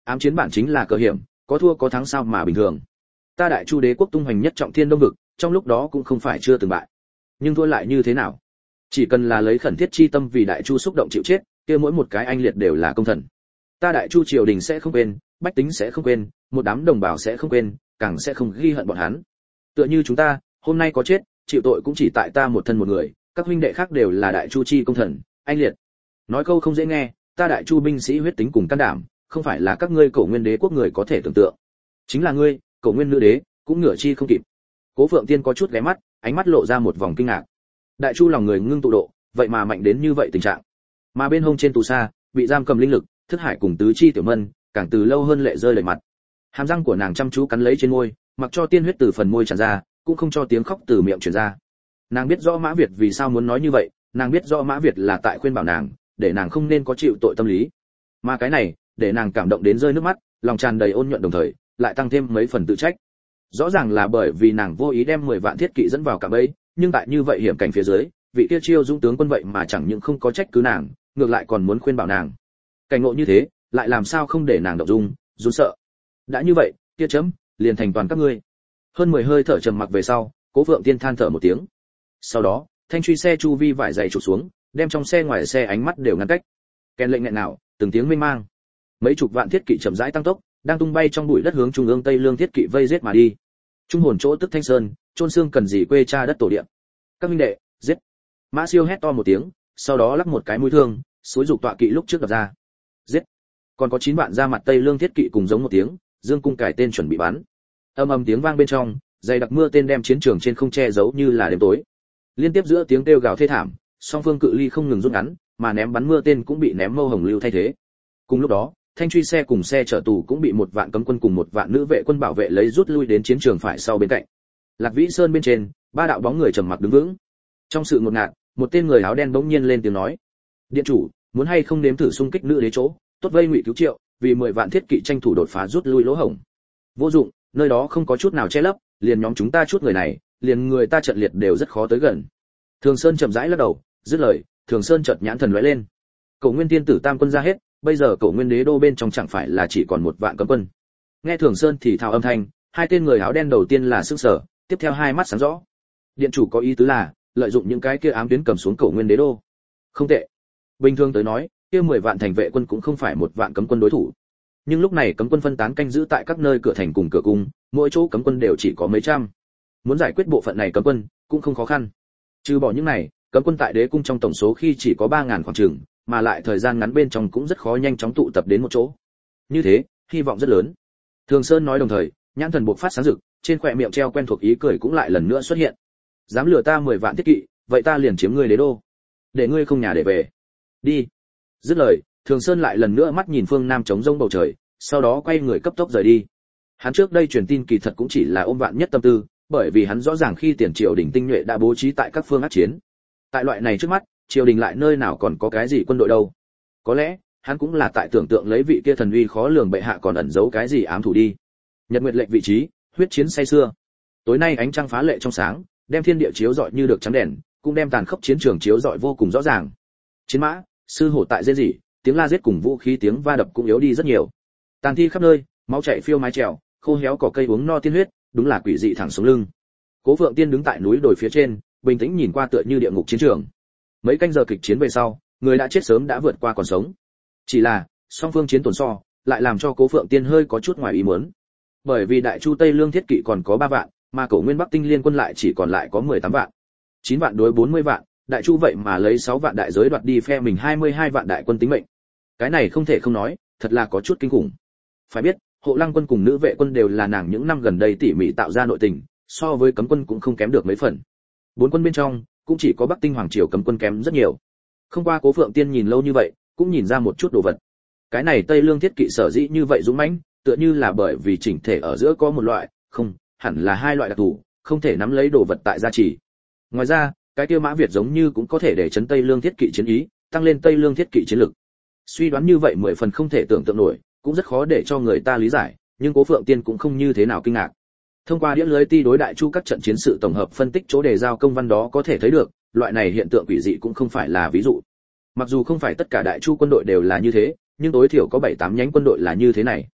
Ám chiến bản chính là cờ hiểm, có thua có thắng sao mà bình thường. Ta Đại Chu đế quốc tung hoành nhất trọng thiên đông vực, trong lúc đó cũng không phải chưa từng bại. Nhưng thua lại như thế nào? Chỉ cần là lấy khẩn thiết chi tâm vì Đại Chu xúc động chịu chết, kia mỗi một cái anh liệt đều là công thần. Ta Đại Chu triều đình sẽ không quên, bách tính sẽ không quên, một đám đồng bào sẽ không quên, càng sẽ không ghi hận bọn hắn. Tựa như chúng ta, hôm nay có chết, chịu tội cũng chỉ tại ta một thân một người, các huynh đệ khác đều là Đại Chu chi công thần, anh liệt. Nói câu không dễ nghe, ta Đại Chu binh sĩ huyết tính cùng can đảm, không phải là các ngươi Cổ Nguyên đế quốc người có thể tưởng tượng. Chính là ngươi, Cổ Nguyên nữ đế, cũng nửa chi không kịp. Cố Phượng Tiên có chút ghé mắt, ánh mắt lộ ra một vòng kinh ngạc. Đại Chu lòng người ngưng tụ độ, vậy mà mạnh đến như vậy tình trạng. Mà bên hông trên tù xa, bị giam cầm linh lực, thức hải cùng tứ chi tiểu mân, càng từ lâu hơn lệ rơi lệ mặt. Hàm răng của nàng chăm chú cắn lấy trên môi, mặc cho tiên huyết từ phần môi tràn ra, cũng không cho tiếng khóc từ miệng truyền ra. Nàng biết rõ Mã Việt vì sao muốn nói như vậy, nàng biết rõ Mã Việt là tại khuyên bảo nàng, để nàng không nên có chịu tội tâm lý. Mà cái này, để nàng cảm động đến rơi nước mắt, lòng tràn đầy ôn nhuận đồng thời, lại tăng thêm mấy phần tự trách. Rõ ràng là bởi vì nàng vô ý đem mười vạn thiết kỵ dẫn vào cạm bẫy, nhưng tại như vậy hiểm cảnh phía dưới, vị kia chiêu dũng tướng quân vậy mà chẳng những không có trách cứ nàng, ngược lại còn muốn khuyên bảo nàng. Cảnh ngộ như thế, lại làm sao không để nàng động dung, run sợ. Đã như vậy, kia chấm, liền thành toàn các ngươi. Hơn mười hơi thở trầm mặc về sau, Cố Phượng Tiên than thở một tiếng. Sau đó, thanh truy xe chu vi vải dày chụp xuống, đem trong xe ngoài xe ánh mắt đều ngăn cách. Kèn lệnh nghẹn nào, từng tiếng mênh mang. Mấy chục vạn thiết kỵ chậm rãi tăng tốc, đang tung bay trong bụi đất hướng trung ương Tây Lương thiết kỵ vây giết mà đi. Trung hồn chỗ tức Thanh Sơn, chôn xương cần gì quê cha đất tổ địa. Các minh đệ, giết. Mã Siêu hét to một tiếng, sau đó lắc một cái mũi thương, xúi dục tọa kỵ lúc trước đập ra. Giết. Còn có chín vạn ra mặt Tây Lương thiết kỵ cùng giống một tiếng, dương cung cải tên chuẩn bị bắn. Âm ầm tiếng vang bên trong, dày đặc mưa tên đem chiến trường trên không che giấu như là đêm tối. Liên tiếp giữa tiếng kêu gào thê thảm, song phương cự ly không ngừng rút ngắn, mà ném bắn mưa tên cũng bị ném mâu hồng lưu thay thế. Cùng lúc đó, thanh truy xe cùng xe chở tù cũng bị một vạn cấm quân cùng một vạn nữ vệ quân bảo vệ lấy rút lui đến chiến trường phải sau bên cạnh. Lạc Vĩ Sơn bên trên, ba đạo bóng người trầm mặc đứng vững. Trong sự ngột ngạt, một tên người áo đen bỗng nhiên lên tiếng nói: "Điện chủ, muốn hay không nếm thử xung kích nữ đế chỗ, tốt vây ngụy cứu triệu, vì mười vạn thiết kỵ tranh thủ đột phá rút lui lỗ hổng." Vô dụng, nơi đó không có chút nào che lấp, liền nhóm chúng ta chút người này, liền người ta trận liệt đều rất khó tới gần. Thường Sơn chậm rãi lắc đầu, dứt lời, Thường Sơn chợt nhãn thần lóe lên. Cổ Nguyên tiên tử tam quân ra hết, bây giờ Cổ Nguyên đế đô bên trong chẳng phải là chỉ còn một vạn cấm quân. Nghe Thường Sơn thì thào âm thanh, hai tên người áo đen đầu tiên là sững sờ, tiếp theo hai mắt sáng rõ. Điện chủ có ý tứ là lợi dụng những cái kia ám tuyến cầm xuống Cổ Nguyên đế đô. Không tệ. Bình thường tới nói, kia mười vạn thành vệ quân cũng không phải một vạn cấm quân đối thủ. Nhưng lúc này cấm quân phân tán canh giữ tại các nơi cửa thành cùng cửa cung, mỗi chỗ cấm quân đều chỉ có mấy trăm. Muốn giải quyết bộ phận này cấm quân cũng không khó khăn. Trừ bỏ những này, cấm quân tại đế cung trong tổng số khi chỉ có ba ngàn khoảng chừng, mà lại thời gian ngắn bên trong cũng rất khó nhanh chóng tụ tập đến một chỗ. Như thế, hy vọng rất lớn. Thường Sơn nói đồng thời, nhãn thần bộc phát sáng rực, trên khóe miệng treo quen thuộc ý cười cũng lại lần nữa xuất hiện. Dám lừa ta mười vạn thiết kỵ, vậy ta liền chiếm ngươi đế đô, để ngươi không nhà để về. Đi. Dứt lời, Thường Sơn lại lần nữa mắt nhìn phương nam trống rông bầu trời, sau đó quay người cấp tốc rời đi. Hắn trước đây truyền tin kỳ thật cũng chỉ là ôm vạn nhất tâm tư, bởi vì hắn rõ ràng khi tiền triều đình tinh nhuệ đã bố trí tại các phương ác chiến. Tại loại này trước mắt, triều đình lại nơi nào còn có cái gì quân đội đâu? Có lẽ, hắn cũng là tại tưởng tượng lấy vị kia thần uy khó lường bệ hạ còn ẩn giấu cái gì ám thủ đi. Nhật nguyệt lệnh vị trí, huyết chiến say xưa. Tối nay ánh trăng phá lệ trong sáng, đem thiên địa chiếu rọi như được trắng đèn, cũng đem tàn khốc chiến trường chiếu rọi vô cùng rõ ràng. Chiến mã, sư hổ tại rên rỉ, tiếng la giết cùng vũ khí tiếng va đập cũng yếu đi rất nhiều. Tàn thi khắp nơi, máu chảy phiêu mái trèo, khô héo cỏ cây uống no tiên huyết, đúng là quỷ dị thẳng sống lưng. Cố Phượng Tiên đứng tại núi đồi phía trên, bình tĩnh nhìn qua tựa như địa ngục chiến trường. Mấy canh giờ kịch chiến về sau, người đã chết sớm đã vượt qua còn sống. Chỉ là, song phương chiến tổn so, lại làm cho Cố Phượng Tiên hơi có chút ngoài ý muốn. Bởi vì Đại Chu Tây Lương thiết kỵ còn có ba vạn, mà Cổ Nguyên Bắc Tinh liên quân lại chỉ còn lại có mười tám vạn. chín vạn đối bốn mươi vạn, Đại Chu vậy mà lấy sáu vạn đại giới đoạt đi phe mình hai mươi hai vạn đại quân tính mệnh. Cái này không thể không nói, thật là có chút kinh khủng. Phải biết, Hộ Lăng quân cùng nữ vệ quân đều là nàng những năm gần đây tỉ mỉ tạo ra nội tình, so với cấm quân cũng không kém được mấy phần. Bốn quân bên trong, cũng chỉ có Bắc Tinh hoàng triều cấm quân kém rất nhiều. Không qua Cố Phượng Tiên nhìn lâu như vậy, cũng nhìn ra một chút đồ vật. Cái này Tây Lương thiết kỵ sở dĩ như vậy dũng mãnh, tựa như là bởi vì chỉnh thể ở giữa có một loại, không, hẳn là hai loại đặc thù, không thể nắm lấy đồ vật tại gia trì. Ngoài ra, cái kia Mã Việt giống như cũng có thể để chấn Tây Lương thiết kỵ chiến ý, tăng lên Tây Lương thiết kỵ chiến lực. Suy đoán như vậy mười phần không thể tưởng tượng nổi, cũng rất khó để cho người ta lý giải, nhưng Cố Phượng Tiên cũng không như thế nào kinh ngạc. Thông qua đĩa lưới ti đối Đại Chu các trận chiến sự tổng hợp phân tích chỗ đề giao công văn đó có thể thấy được, loại này hiện tượng quỷ dị cũng không phải là ví dụ. Mặc dù không phải tất cả Đại Chu quân đội đều là như thế, nhưng tối thiểu có bảy tám nhánh quân đội là như thế này.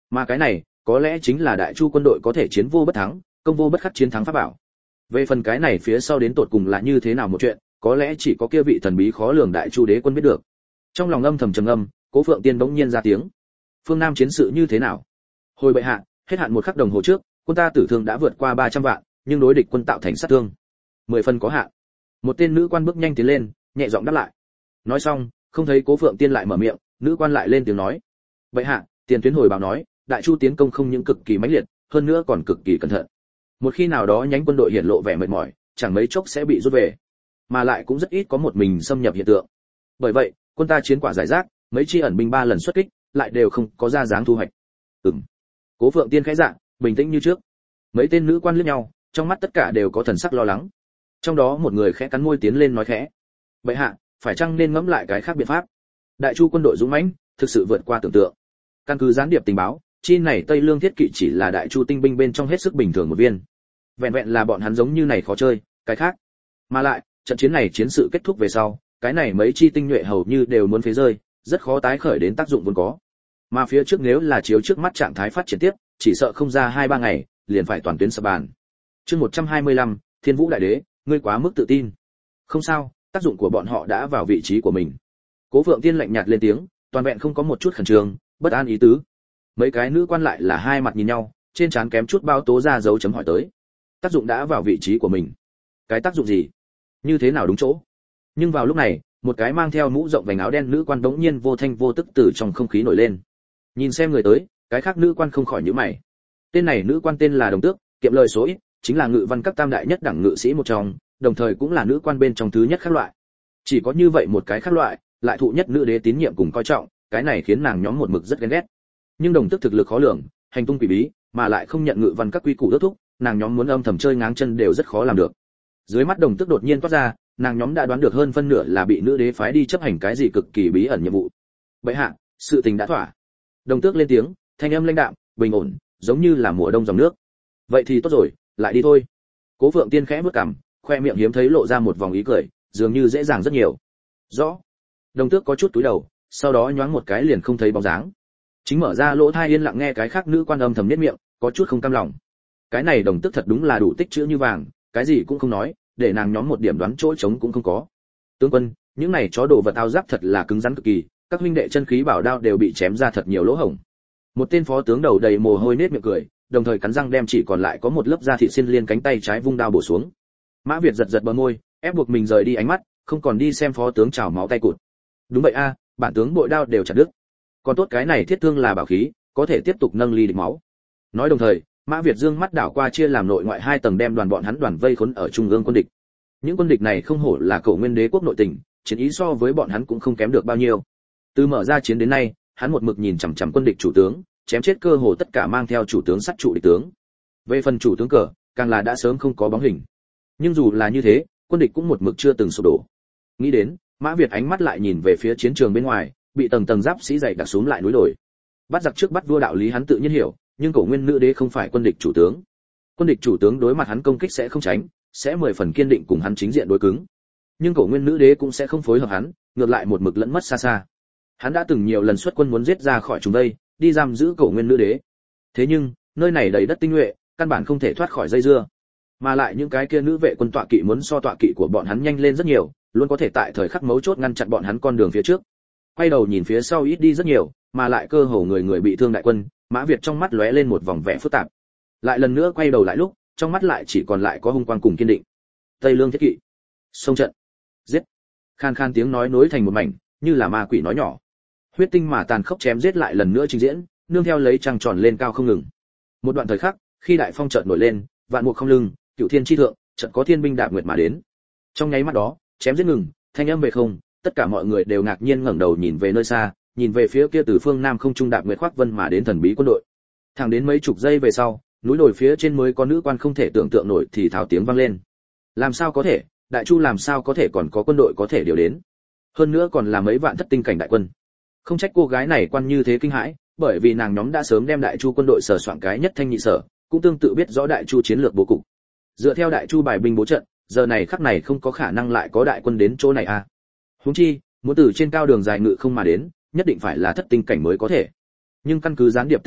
Mà cái này, có lẽ chính là Đại Chu quân đội có thể chiến vô bất thắng, công vô bất khắc chiến thắng pháp bảo. Về phần cái này phía sau đến tột cùng là như thế nào một chuyện, có lẽ chỉ có kia vị thần bí khó lường Đại Chu đế quân biết được. Trong lòng âm thầm trầm ngâm, Cố Phượng Tiên bỗng nhiên ra tiếng. Phương Nam chiến sự như thế nào? Hồi bệ hạ, hết hạn một khắc đồng hồ trước, quân ta tử thương đã vượt qua ba trăm vạn, nhưng đối địch quân tạo thành sát thương mười phần có hạn. Một tên nữ quan bước nhanh tiến lên, nhẹ giọng đáp lại. Nói xong, không thấy Cố Phượng Tiên lại mở miệng, nữ quan lại lên tiếng nói: "Bệ hạ, tiền tuyến hồi báo nói, Đại Chu tiến công không những cực kỳ mãnh liệt, hơn nữa còn cực kỳ cẩn thận. Một khi nào đó nhánh quân đội hiển lộ vẻ mệt mỏi, chẳng mấy chốc sẽ bị rút về, mà lại cũng rất ít có một mình xâm nhập hiện tượng. Bởi vậy, quân ta chiến quả giải rác, mấy chi ẩn binh ba lần xuất kích, lại đều không có ra dáng thu hoạch." Ừm. Cố Phượng Tiên khẽ dạ, bình tĩnh như trước. Mấy tên nữ quan liếc nhau, trong mắt tất cả đều có thần sắc lo lắng. Trong đó một người khẽ cắn môi tiến lên nói khẽ: "Bệ hạ, phải chăng nên ngẫm lại cái khác biện pháp? Đại Chu quân đội dũng mãnh, thực sự vượt qua tưởng tượng. Căn cứ gián điệp tình báo, chi này Tây Lương thiết kỵ chỉ là Đại Chu tinh binh bên trong hết sức bình thường một viên. Vẹn vẹn là bọn hắn giống như này khó chơi, cái khác. Mà lại, trận chiến này chiến sự kết thúc về sau, cái này mấy chi tinh nhuệ hầu như đều muốn phế rơi, rất khó tái khởi đến tác dụng vốn có. Mà phía trước nếu là chiếu trước mắt trạng thái phát triển tiếp, chỉ sợ không ra hai ba ngày, liền phải toàn tuyến sập bàn." Chương một trăm hai mươi lăm, Thiên Vũ Đại Đế, ngươi quá mức tự tin. "Không sao, tác dụng của bọn họ đã vào vị trí của mình." Cố Phượng Tiên lạnh nhạt lên tiếng, toàn vẹn không có một chút khẩn trương, bất an ý tứ. Mấy cái nữ quan lại là hai mặt nhìn nhau, trên trán kém chút bao tố ra dấu chấm hỏi tới. Tác dụng đã vào vị trí của mình. Cái tác dụng gì? Như thế nào đúng chỗ? Nhưng vào lúc này, một cái mang theo mũ rộng vành áo đen nữ quan bỗng nhiên vô thanh vô tức từ trong không khí nổi lên. Nhìn xem người tới, cái khác nữ quan không khỏi nhíu mày. Tên này nữ quan tên là Đồng Tước, kiệm lời số ít, chính là ngự văn các tam đại nhất đẳng ngự sĩ một trong, đồng thời cũng là nữ quan bên trong thứ nhất khác loại. Chỉ có như vậy một cái khác loại, lại thụ nhất nữ đế tín nhiệm cùng coi trọng, cái này khiến nàng nhóm một mực rất ghen ghét. Nhưng Đồng Tước thực lực khó lường, hành tung quỷ bí, mà lại không nhận ngự văn các quy củ ước thúc, nàng nhóm muốn âm thầm chơi ngáng chân đều rất khó làm được. Dưới mắt Đồng Tước đột nhiên toát ra, nàng nhóm đã đoán được hơn phân nửa là bị nữ đế phái đi chấp hành cái gì cực kỳ bí ẩn nhiệm vụ. Bệ hạ, sự tình đã thỏa. Đồng Tước lên tiếng, thanh âm lãnh đạm, bình ổn, giống như là mùa đông dòng nước. Vậy thì tốt rồi, lại đi thôi. Cố Phượng Tiên khẽ bước cằm, khoe miệng hiếm thấy lộ ra một vòng ý cười, dường như dễ dàng rất nhiều. Rõ. Đồng Tước có chút túi đầu, sau đó nhoáng một cái liền không thấy bóng dáng. Chính mở ra lỗ tai yên lặng nghe cái khác nữ quan âm thầm nhếch miệng, có chút không cam lòng. Cái này Đồng Tước thật đúng là đủ tích chữ như vàng, cái gì cũng không nói, để nàng nhóm một điểm đoán chỗ trống cũng không có. Tướng quân, những này chó đồ vật áo giáp thật là cứng rắn cực kỳ, các huynh đệ chân khí bảo đao đều bị chém ra thật nhiều lỗ hổng. Một tên phó tướng đầu đầy mồ hôi nết miệng cười, đồng thời cắn răng đem chỉ còn lại có một lớp da thịt xiên liên cánh tay trái vung đao bổ xuống. Mã Việt giật giật bờ môi, ép buộc mình rời đi ánh mắt, không còn đi xem phó tướng chảo máu tay cụt. Đúng vậy a, bản tướng bội đao đều chặt đứt. Còn tốt cái này thiết thương là bảo khí, có thể tiếp tục nâng ly địch máu. Nói đồng thời, Mã Việt dương mắt đảo qua chia làm nội ngoại hai tầng đem đoàn bọn hắn đoàn vây khốn ở trung ương quân địch. Những quân địch này không hổ là Cẩu Nguyên Đế quốc nội tình, chiến ý so với bọn hắn cũng không kém được bao nhiêu. Từ mở ra chiến đến nay, hắn một mực nhìn chằm chằm quân địch chủ tướng, chém chết cơ hồ tất cả mang theo chủ tướng sát trụ địch tướng. Về phần chủ tướng cờ, càng là đã sớm không có bóng hình. Nhưng dù là như thế, quân địch cũng một mực chưa từng sụp đổ. Nghĩ đến, Mã Việt ánh mắt lại nhìn về phía chiến trường bên ngoài, bị tầng tầng giáp sĩ dày đặc xuống lại núi đồi. Bắt giặc trước bắt vua đạo lý hắn tự nhiên hiểu, nhưng Cẩu Nguyên nữ đế không phải quân địch chủ tướng. Quân địch chủ tướng đối mặt hắn công kích sẽ không tránh, sẽ mười phần kiên định cùng hắn chính diện đối cứng. Nhưng Cẩu Nguyên nữ đế cũng sẽ không phối hợp hắn, ngược lại một mực lẫn mất xa xa. Hắn đã từng nhiều lần xuất quân muốn giết ra khỏi chúng đây, đi giam giữ Cẩu Nguyên nữ đế. Thế nhưng, nơi này đầy đất tinh nhuệ, căn bản không thể thoát khỏi dây dưa. Mà lại những cái kia nữ vệ quân tọa kỵ muốn so tọa kỵ của bọn hắn nhanh lên rất nhiều, luôn có thể tại thời khắc mấu chốt ngăn chặn bọn hắn con đường phía trước. Quay đầu nhìn phía sau ít đi rất nhiều, mà lại cơ hồ người người bị thương đại quân, Mã Việt trong mắt lóe lên một vòng vẻ phức tạp. Lại lần nữa quay đầu lại lúc, trong mắt lại chỉ còn lại có hung quang cùng kiên định. Tây Lương thiết kỵ, xông trận, giết. Khan khan tiếng nói nối thành một mảnh, như là ma quỷ nói nhỏ. Huyết tinh mà tàn khốc chém giết lại lần nữa trình diễn, nương theo lấy trăng tròn lên cao không ngừng. Một đoạn thời khắc, khi đại phong chợt nổi lên, vạn mục không lưng, cửu thiên chi thượng, chợt có thiên binh đạp nguyệt mà đến. Trong nháy mắt đó, chém giết ngừng, thanh âm về không, tất cả mọi người đều ngạc nhiên ngẩng đầu nhìn về nơi xa, nhìn về phía kia từ phương nam không trung đạp nguyệt khoác vân mà đến thần bí quân đội. Thẳng đến mấy chục giây về sau, núi đồi phía trên mới có nữ quan không thể tưởng tượng nổi thì thào tiếng vang lên. Làm sao có thể, Đại Chu làm sao có thể còn có quân đội có thể điều đến? Hơn nữa còn là mấy vạn thất tinh cảnh đại quân. Không trách cô gái này quan như thế kinh hãi, bởi vì nàng nhóm đã sớm đem Đại Chu quân đội sờ soạn cái nhất thanh nhị sở, cũng tương tự biết rõ Đại Chu chiến lược bố cục. Dựa theo Đại Chu bài binh bố trận, giờ này khắc này không có khả năng lại có đại quân đến chỗ này à? Huống chi, muốn từ trên cao đường dài ngự không mà đến, nhất định phải là thất tinh cảnh mới có thể. Nhưng căn cứ gián điệp tình báo,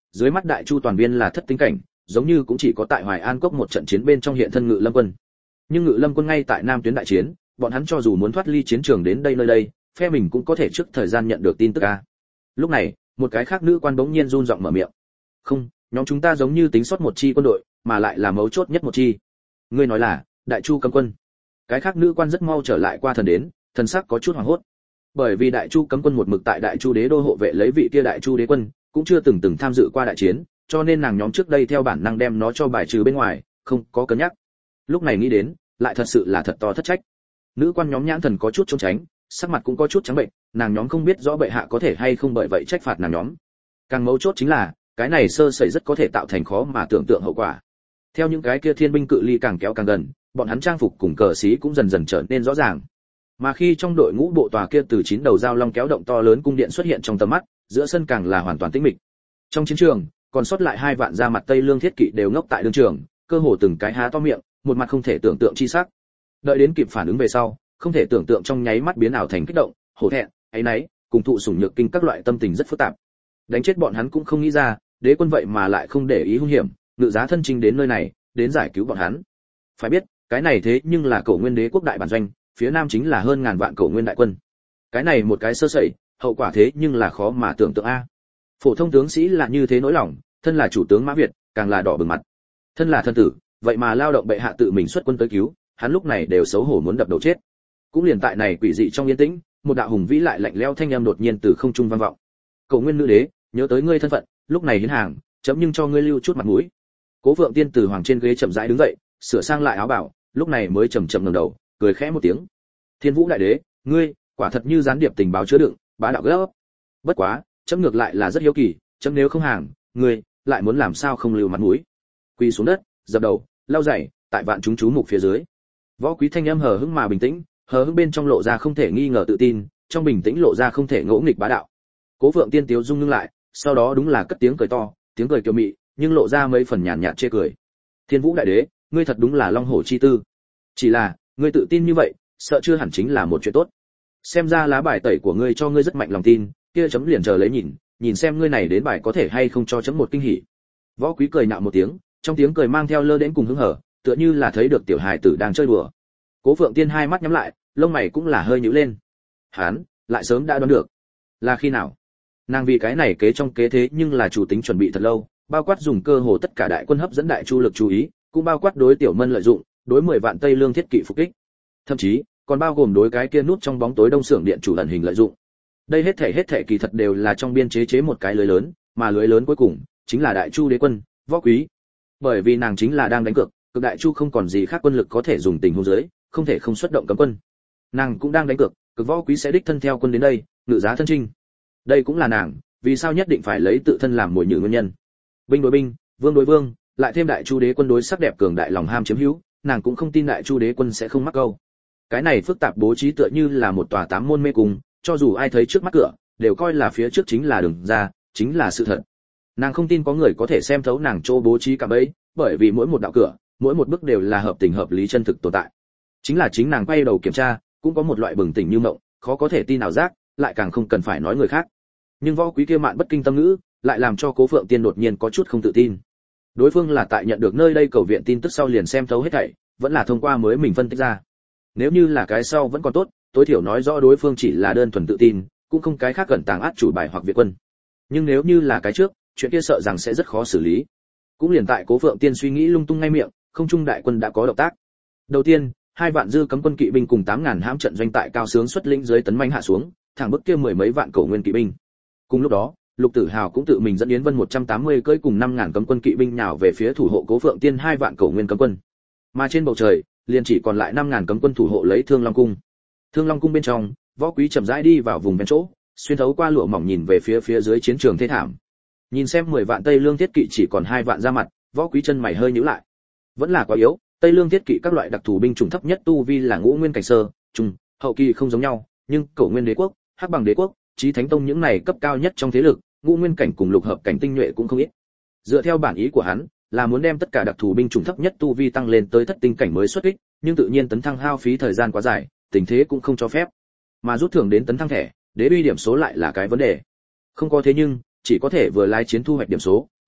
dưới mắt đại chu toàn viên là thất tinh cảnh, giống như cũng chỉ có tại Hoài An cốc một trận chiến bên trong hiện thân Ngự Lâm quân. Nhưng Ngự Lâm quân ngay tại Nam tuyến đại chiến, bọn hắn cho dù muốn thoát ly chiến trường đến đây nơi đây, phe mình cũng có thể trước thời gian nhận được tin tức a. Lúc này, một cái khác nữ quan bỗng nhiên run giọng mở miệng. "Không, nhóm chúng ta giống như tính sót một chi quân đội, mà lại là mấu chốt nhất một chi." "Ngươi nói là Đại Chu cấm quân?" Cái khác nữ quan rất mau trở lại qua thần đến, thần sắc có chút hoảng hốt. Bởi vì Đại Chu cấm quân một mực tại Đại Chu đế đô hộ vệ lấy vị kia Đại Chu đế quân, cũng chưa từng từng tham dự qua đại chiến, cho nên nàng nhóm trước đây theo bản năng đem nó cho bài trừ bên ngoài, không có cân nhắc. Lúc này nghĩ đến, lại thật sự là thật to thất trách. Nữ quan nhóm nhãn thần có chút trốn tránh, sắc mặt cũng có chút trắng bệnh, nàng nhóm không biết rõ bệ hạ có thể hay không bởi vậy trách phạt nàng nhóm. Càng mấu chốt chính là, cái này sơ sẩy rất có thể tạo thành khó mà tưởng tượng hậu quả. Theo những cái kia thiên binh cự ly càng kéo càng gần, bọn hắn trang phục cùng cờ xí cũng dần dần trở nên rõ ràng. Mà khi trong đội ngũ bộ tòa kia từ chín đầu dao long kéo động to lớn cung điện xuất hiện trong tầm mắt, giữa sân càng là hoàn toàn tĩnh mịch. Trong chiến trường, còn sót lại hai vạn ra mặt Tây Lương thiết kỵ đều ngốc tại đường trường, cơ hồ từng cái há to miệng, một mặt không thể tưởng tượng chi sắc. Đợi đến kịp phản ứng về sau, không thể tưởng tượng trong nháy mắt biến ảo thành kích động, hổ thẹn, áy náy, cùng thụ sủng nhược kinh các loại tâm tình rất phức tạp. Đánh chết bọn hắn cũng không nghĩ ra, đế quân vậy mà lại không để ý hung hiểm, ngự giá thân chinh đến nơi này, đến giải cứu bọn hắn. Phải biết, cái này thế nhưng là Cổ Nguyên đế quốc đại bản doanh, phía nam chính là hơn ngàn vạn Cổ Nguyên đại quân. Cái này một cái sơ sẩy, hậu quả thế nhưng là khó mà tưởng tượng a. Phổ thông tướng sĩ là như thế nỗi lòng, thân là chủ tướng Mã Việt, càng là đỏ bừng mặt. Thân là thân tử, vậy mà lao động bệ hạ tự mình xuất quân tới cứu, hắn lúc này đều xấu hổ muốn đập đầu chết. Cũng liền tại này quỷ dị trong yên tĩnh, một đạo hùng vĩ lại lạnh lẽo thanh âm đột nhiên từ không trung vang vọng. Cổ Nguyên nữ đế, nhớ tới ngươi thân phận, lúc này hiến hàng, chấm nhưng cho ngươi lưu chút mặt mũi. Cố Vượng Tiên từ hoàng trên ghế chậm rãi đứng dậy, sửa sang lại áo bào, lúc này mới chậm chậm ngẩng đầu, cười khẽ một tiếng. Thiên Vũ đại đế, ngươi, quả thật như gián điệp tình báo chứa đựng, bá đạo gấp. Bất quá, chấm ngược lại là rất hiếu kỳ, chấm nếu không hàng, ngươi lại muốn làm sao không lưu mặt mũi. Quỳ xuống đất, dập đầu, lau giày, tại vạn chúng chú mục phía dưới. Võ Quý thanh âm hờ hững mà bình tĩnh, hờ hững bên trong lộ ra không thể nghi ngờ tự tin, trong bình tĩnh lộ ra không thể ngỗ nghịch bá đạo. Cố Vượng Tiên tiếu dung ngưng lại, sau đó đúng là cất tiếng cười to, tiếng cười kiều mị, nhưng lộ ra mấy phần nhàn nhạt chê cười. Thiên Vũ đại đế, ngươi thật đúng là long hổ chi tư. Chỉ là, ngươi tự tin như vậy, sợ chưa hẳn chính là một chuyện tốt. Xem ra lá bài tẩy của ngươi cho ngươi rất mạnh lòng tin, kia chấm liền chờ lấy nhìn, nhìn xem ngươi này đến bài có thể hay không cho chấm một kinh hỉ. Võ Quý cười nhạo một tiếng, trong tiếng cười mang theo lơ đễnh cùng hứng hở, tựa như là thấy được tiểu hài tử đang chơi đùa. Cố Phượng Tiên hai mắt nhắm lại, lông mày cũng là hơi nhíu lên. Hán, lại sớm đã đoán được. Là khi nào? Nàng vì cái này kế trong kế thế nhưng là chủ tính chuẩn bị thật lâu, bao quát dùng cơ hồ tất cả đại quân hấp dẫn đại chu lực chú ý, cũng bao quát đối Tiểu Mân lợi dụng, đối mười vạn Tây Lương thiết kỵ phục kích. Thậm chí, còn bao gồm đối cái kia nút trong bóng tối đông xưởng điện chủ ẩn hình lợi dụng. Đây hết thể hết thể kỳ thật đều là trong biên chế chế một cái lưới lớn, mà lưới lớn cuối cùng chính là đại chu đế quân, Võ Quý. Bởi vì nàng chính là đang đánh cược, cực đại chu không còn gì khác quân lực có thể dùng tình huống dưới, không thể không xuất động cấm quân. Nàng cũng đang đánh cược, cực Võ Quý sẽ đích thân theo quân đến đây, ngự giá thân chinh. Đây cũng là nàng, vì sao nhất định phải lấy tự thân làm mồi nhử nguyên nhân. Binh đối binh, vương đối vương, lại thêm đại chu đế quân đối sắc đẹp cường đại lòng ham chiếm hữu, nàng cũng không tin đại chu đế quân sẽ không mắc câu. Cái này phức tạp bố trí tựa như là một tòa tám môn mê cung, cho dù ai thấy trước mắt cửa, đều coi là phía trước chính là đường ra, chính là sự thật. Nàng không tin có người có thể xem thấu nàng chỗ bố trí cả bấy, bởi vì mỗi một đạo cửa, mỗi một bước đều là hợp tình hợp lý chân thực tồn tại. Chính là chính nàng quay đầu kiểm tra, cũng có một loại bừng tỉnh như mộng, khó có thể tin nào giác, lại càng không cần phải nói người khác. Nhưng Võ Quý kia mạn bất kinh tâm ngữ, lại làm cho Cố Phượng Tiên đột nhiên có chút không tự tin. Đối phương là tại nhận được nơi đây cầu viện tin tức sau liền xem thấu hết thảy, vẫn là thông qua mới mình phân tích ra. Nếu như là cái sau vẫn còn tốt, tối thiểu nói rõ đối phương chỉ là đơn thuần tự tin, cũng không cái khác gần tàng át chủ bài hoặc việt quân. Nhưng nếu như là cái trước, chuyện kia sợ rằng sẽ rất khó xử lý. Cũng liền tại Cố Phượng Tiên suy nghĩ lung tung ngay miệng, không trung đại quân đã có động tác. Đầu tiên, hai vạn dư cấm quân kỵ binh cùng tám ngàn hãm trận doanh tại cao sướng xuất lĩnh dưới tấn manh hạ xuống, thẳng bức kia mười mấy vạn Cổ Nguyên kỵ binh. Cùng lúc đó, Lục Tử Hào cũng tự mình dẫn Yến Vân một trăm tám mươi cưỡi cùng năm ngàn cấm quân kỵ binh nhào về phía thủ hộ Cố Phượng Tiên hai vạn Cổ Nguyên cấm quân. Mà trên bầu trời, liền chỉ còn lại năm ngàn cấm quân thủ hộ lấy Thương Long cung. Thương Long cung bên trong, Võ Quý chậm rãi đi vào vùng ven chỗ, xuyên thấu qua lụa mỏng nhìn về phía phía dưới chiến trường thê thảm. Nhìn xem mười vạn Tây Lương thiết kỵ chỉ còn hai vạn ra mặt, Võ Quý chân mày hơi nhíu lại. Vẫn là quá yếu, Tây Lương thiết kỵ các loại đặc thù binh chủng thấp nhất tu vi là Ngũ Nguyên cảnh sơ, trung, hậu kỳ không giống nhau, nhưng Cổ Nguyên đế quốc, Hắc Bằng đế quốc, Chí Thánh tông những này cấp cao nhất trong thế lực, Ngũ Nguyên cảnh cùng lục hợp cảnh tinh nhuệ cũng không ít. Dựa theo bản ý của hắn, là muốn đem tất cả đặc thù binh chủng thấp nhất tu vi tăng lên tới thất tinh cảnh mới xuất kích, nhưng tự nhiên tấn thăng hao phí thời gian quá dài, tình thế cũng không cho phép. Mà rút thưởng đến tấn thăng thẻ, đế uy điểm số lại là cái vấn đề. Không có thế nhưng, chỉ có thể vừa lái chiến thu hoạch điểm số,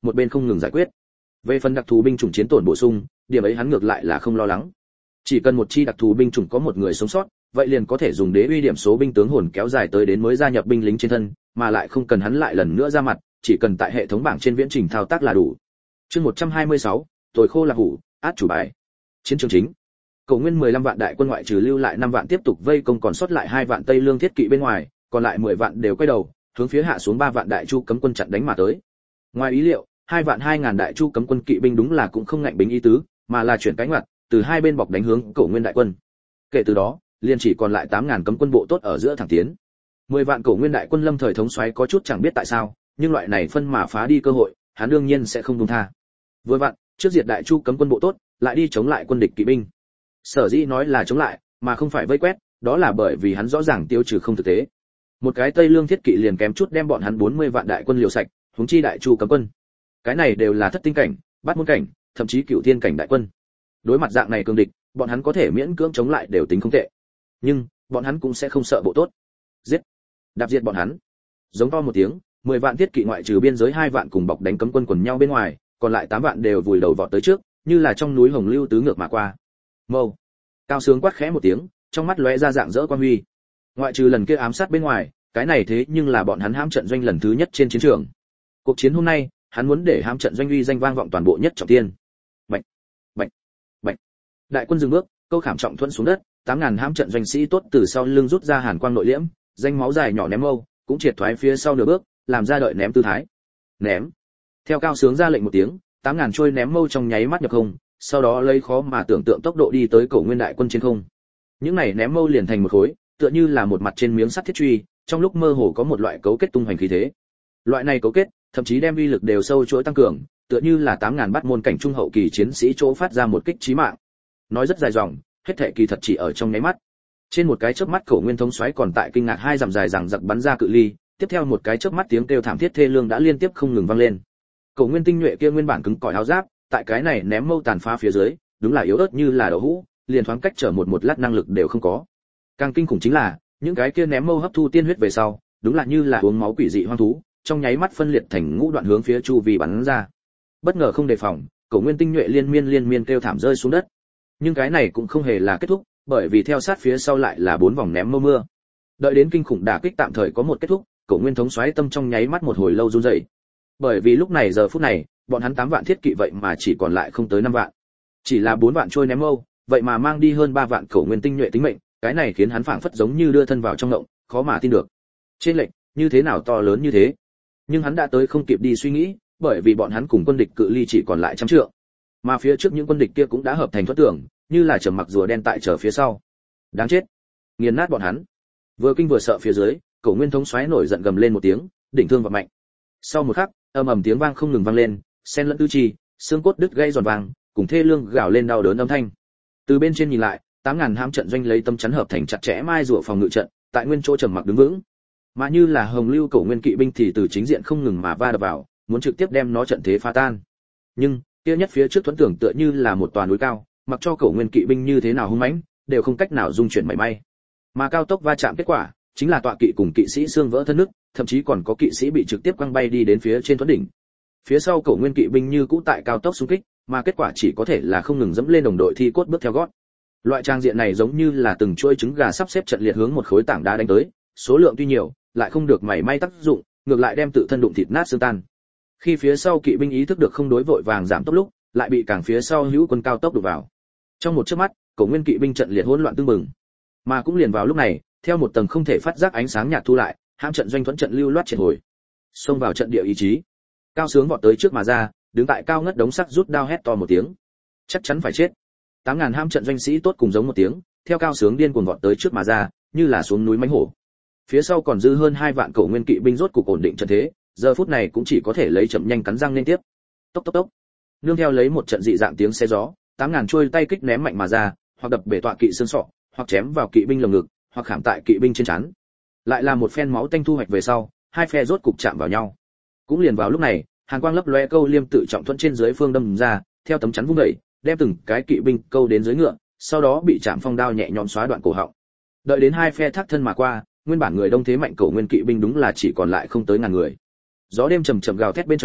một bên không ngừng giải quyết. Về phần đặc thù binh chủng chiến tổn bổ sung, điểm ấy hắn ngược lại là không lo lắng. Chỉ cần một chi đặc thù binh chủng có một người sống sót, vậy liền có thể dùng đế uy điểm số binh tướng hồn kéo dài tới đến mới gia nhập binh lính trên thân, mà lại không cần hắn lại lần nữa ra mặt, chỉ cần tại hệ thống bảng trên viễn trình thao tác là đủ. Chương một trăm hai mươi sáu, Tồi khô là hủ, át chủ bài. Chiến trường chính. Cổ Nguyên mười lăm vạn đại quân ngoại trừ lưu lại năm vạn tiếp tục vây công còn sót lại hai vạn Tây Lương thiết kỵ bên ngoài, còn lại mười vạn đều quay đầu, hướng phía hạ xuống ba vạn đại chu cấm quân chặn đánh mà tới. Ngoài ý liệu, hai vạn hai ngàn đại chu cấm quân kỵ binh đúng là cũng không ngạnh bính ý tứ, mà là chuyển cánh ngoặt, từ hai bên bọc đánh hướng Cổ Nguyên đại quân. Kể từ đó, liền chỉ còn lại tám ngàn cấm quân bộ tốt ở giữa thẳng tiến. mười vạn Cổ Nguyên đại quân lâm thời thống soái có chút chẳng biết tại sao, nhưng loại này phân mà phá đi cơ hội, hắn đương nhiên sẽ không buông tha. Vừa vặn, trước diệt đại chu cấm quân bộ tốt, lại đi chống lại quân địch kỵ binh. Sở dĩ nói là chống lại, mà không phải vây quét, đó là bởi vì hắn rõ ràng tiêu trừ không thực tế. Một cái Tây Lương thiết kỵ liền kém chút đem bọn hắn bốn mươi vạn đại quân liều sạch, huống chi đại chu cấm quân. Cái này đều là thất tinh cảnh, bát môn cảnh, thậm chí cửu thiên cảnh đại quân. Đối mặt dạng này cường địch, bọn hắn có thể miễn cưỡng chống lại đều tính không tệ. Nhưng, bọn hắn cũng sẽ không sợ bộ tốt. Giết, đạp diệt bọn hắn. Giống to một tiếng, mười vạn thiết kỵ ngoại trừ biên giới hai vạn cùng bọc đánh cấm quân quần nhau bên ngoài, còn lại tám vạn đều vùi đầu vọt tới trước, như là trong núi hồng lưu tứ ngược mà qua. Mâu. Cao Sướng quát khẽ một tiếng, trong mắt lóe ra dạng dỡ quan huy. Ngoại trừ lần kia ám sát bên ngoài, cái này thế nhưng là bọn hắn hãm trận doanh lần thứ nhất trên chiến trường. Cuộc chiến hôm nay, hắn muốn để hãm trận doanh uy danh vang vọng toàn bộ nhất trọng thiên. Bạch, bạch, bạch. Đại quân dừng bước, câu khảm trọng thuẫn xuống đất, tám ngàn hãm trận doanh sĩ tốt từ sau lưng rút ra hàn quang nội liễm, danh máu dài nhỏ ném mâu, cũng triệt thoái phía sau nửa bước, làm ra đợi ném tư thái. Ném. Theo Cao Sướng ra lệnh một tiếng, tám ngàn trôi ném mâu trong nháy mắt nhập không, sau đó lấy khó mà tưởng tượng tốc độ đi tới Cổ Nguyên đại quân trên không. Những này ném mâu liền thành một khối, tựa như là một mặt trên miếng sắt thiết truy, trong lúc mơ hồ có một loại cấu kết tung hoành khí thế. Loại này cấu kết, thậm chí đem uy lực đều sâu chuỗi tăng cường, tựa như là tám ngàn bát môn cảnh trung hậu kỳ chiến sĩ chỗ phát ra một kích chí mạng. Nói rất dài dòng, hết thảy kỳ thật chỉ ở trong nháy mắt. Trên một cái chớp mắt Cổ Nguyên thống soái còn tại kinh ngạc hai dặm dài rằng giặc bắn ra cự ly, tiếp theo một cái chớp mắt tiếng kêu thảm thiết thê lương đã liên tiếp không ngừng vang lên. Cổ Nguyên tinh nhuệ kia nguyên bản cứng cỏi áo giáp, tại cái này ném mâu tàn phá phía dưới, đúng là yếu ớt như là đậu hũ, liền thoáng cách trở một một lát năng lực đều không có. Càng kinh khủng chính là, những cái kia ném mâu hấp thu tiên huyết về sau, đúng là như là uống máu quỷ dị hoang thú, trong nháy mắt phân liệt thành ngũ đoạn hướng phía chu vi bắn ra. Bất ngờ không đề phòng, Cổ Nguyên tinh nhuệ liên miên liên miên kêu thảm rơi xuống đất. Nhưng cái này cũng không hề là kết thúc, bởi vì theo sát phía sau lại là bốn vòng ném mâu mưa. Đợi đến kinh khủng đả kích tạm thời có một kết thúc, Cổ Nguyên thống soái tâm trong nháy mắt một hồi lâu run rẩy. Bởi vì lúc này giờ phút này, bọn hắn tám vạn thiết kỵ vậy mà chỉ còn lại không tới năm vạn. Chỉ là bốn vạn trôi ném mâu, vậy mà mang đi hơn ba vạn Cổ Nguyên tinh nhuệ tính mệnh, cái này khiến hắn phảng phất giống như đưa thân vào trong ngộng, khó mà tin được. Trên lệnh, như thế nào to lớn như thế? Nhưng hắn đã tới không kịp đi suy nghĩ, bởi vì bọn hắn cùng quân địch cự ly chỉ còn lại trăm trượng. Mà phía trước những quân địch kia cũng đã hợp thành thoát tưởng, như là trầm mặc rùa đen tại trở phía sau. Đáng chết, nghiền nát bọn hắn. Vừa kinh vừa sợ phía dưới, Cổ Nguyên thống soái nổi giận gầm lên một tiếng, đỉnh thương và mạnh. Sau một khắc, ầm ầm tiếng vang không ngừng vang lên, xen lẫn tứ chi, xương cốt đứt gãy giòn vàng, cùng thê lương gào lên đau đớn âm thanh. Từ bên trên nhìn lại, tám ngàn hãm trận doanh lấy tâm chắn hợp thành chặt chẽ mai rùa phòng ngự trận, tại nguyên chỗ trầm mặc đứng vững. Mà như là hồng lưu Cổ Nguyên kỵ binh thì từ chính diện không ngừng mà va đập vào, muốn trực tiếp đem nó trận thế phá tan. Nhưng, kia nhất phía trước thuẫn tưởng tựa như là một tòa núi cao, mặc cho Cổ Nguyên kỵ binh như thế nào hung mãnh, đều không cách nào dung chuyển mảy may. Mà cao tốc va chạm kết quả, chính là tọa kỵ cùng kỵ sĩ xương vỡ thân nứt, thậm chí còn có kỵ sĩ bị trực tiếp quăng bay đi đến phía trên thuẫn đỉnh. Phía sau Cổ Nguyên kỵ binh như cũ tại cao tốc xung kích, mà kết quả chỉ có thể là không ngừng dẫm lên đồng đội thi cốt bước theo gót. Loại trang diện này giống như là từng chuỗi trứng gà sắp xếp trận liệt hướng một khối tảng đá đánh tới, số lượng tuy nhiều, lại không được mảy may tác dụng, ngược lại đem tự thân đụng thịt nát xương tan. Khi phía sau kỵ binh ý thức được không đối vội vàng giảm tốc lúc, lại bị càng phía sau hữu quân cao tốc đụng vào. Trong một chớp mắt, Cổ Nguyên kỵ binh trận liệt hỗn loạn tương mừng. Mà cũng liền vào lúc này, theo một tầng không thể phát giác ánh sáng nhạt thu lại, hãm trận doanh thuẫn trận lưu loát triệt hồi. Xông vào trận địa ý chí. Cao Sướng vọt tới trước mà ra, đứng tại cao ngất đống sắt rút đao hét to một tiếng. Chắc chắn phải chết. Tám ngàn hãm trận doanh sĩ tốt cùng giống một tiếng, theo Cao Sướng điên cuồng vọt tới trước mà ra, như là xuống núi mãnh hổ. Phía sau còn dư hơn hai vạn Cổ Nguyên kỵ binh rốt cục ổn định trận thế, giờ phút này cũng chỉ có thể lấy chậm nhanh cắn răng liên tiếp. Tốc tốc tốc. Nương theo lấy một trận dị dạng tiếng xe gió, tám ngàn chuôi tay kích ném mạnh mà ra, hoặc đập bể tọa kỵ xương sọ, hoặc chém vào kỵ binh lồng ngực, hoặc khảm tại kỵ binh trên trán. Lại là một phen máu tanh thu hoạch về sau, hai phe rốt cục chạm vào nhau. Cũng liền vào lúc này, hàn quang lấp lóe câu liêm tự trọng thuẫn trên dưới phương đâm ra, theo tấm chắn vung đẩy, đem từng cái kỵ binh câu đến dưới ngựa, sau đó bị chạm phong đao nhẹ nhõm xóa đoạn cổ họng. Đợi đến hai phe thác thân mà qua, nguyên bản người đông thế mạnh Cổ Nguyên kỵ binh đúng là chỉ còn lại không tới ngàn người. Gió đêm trầm trầm gào thét bên trong,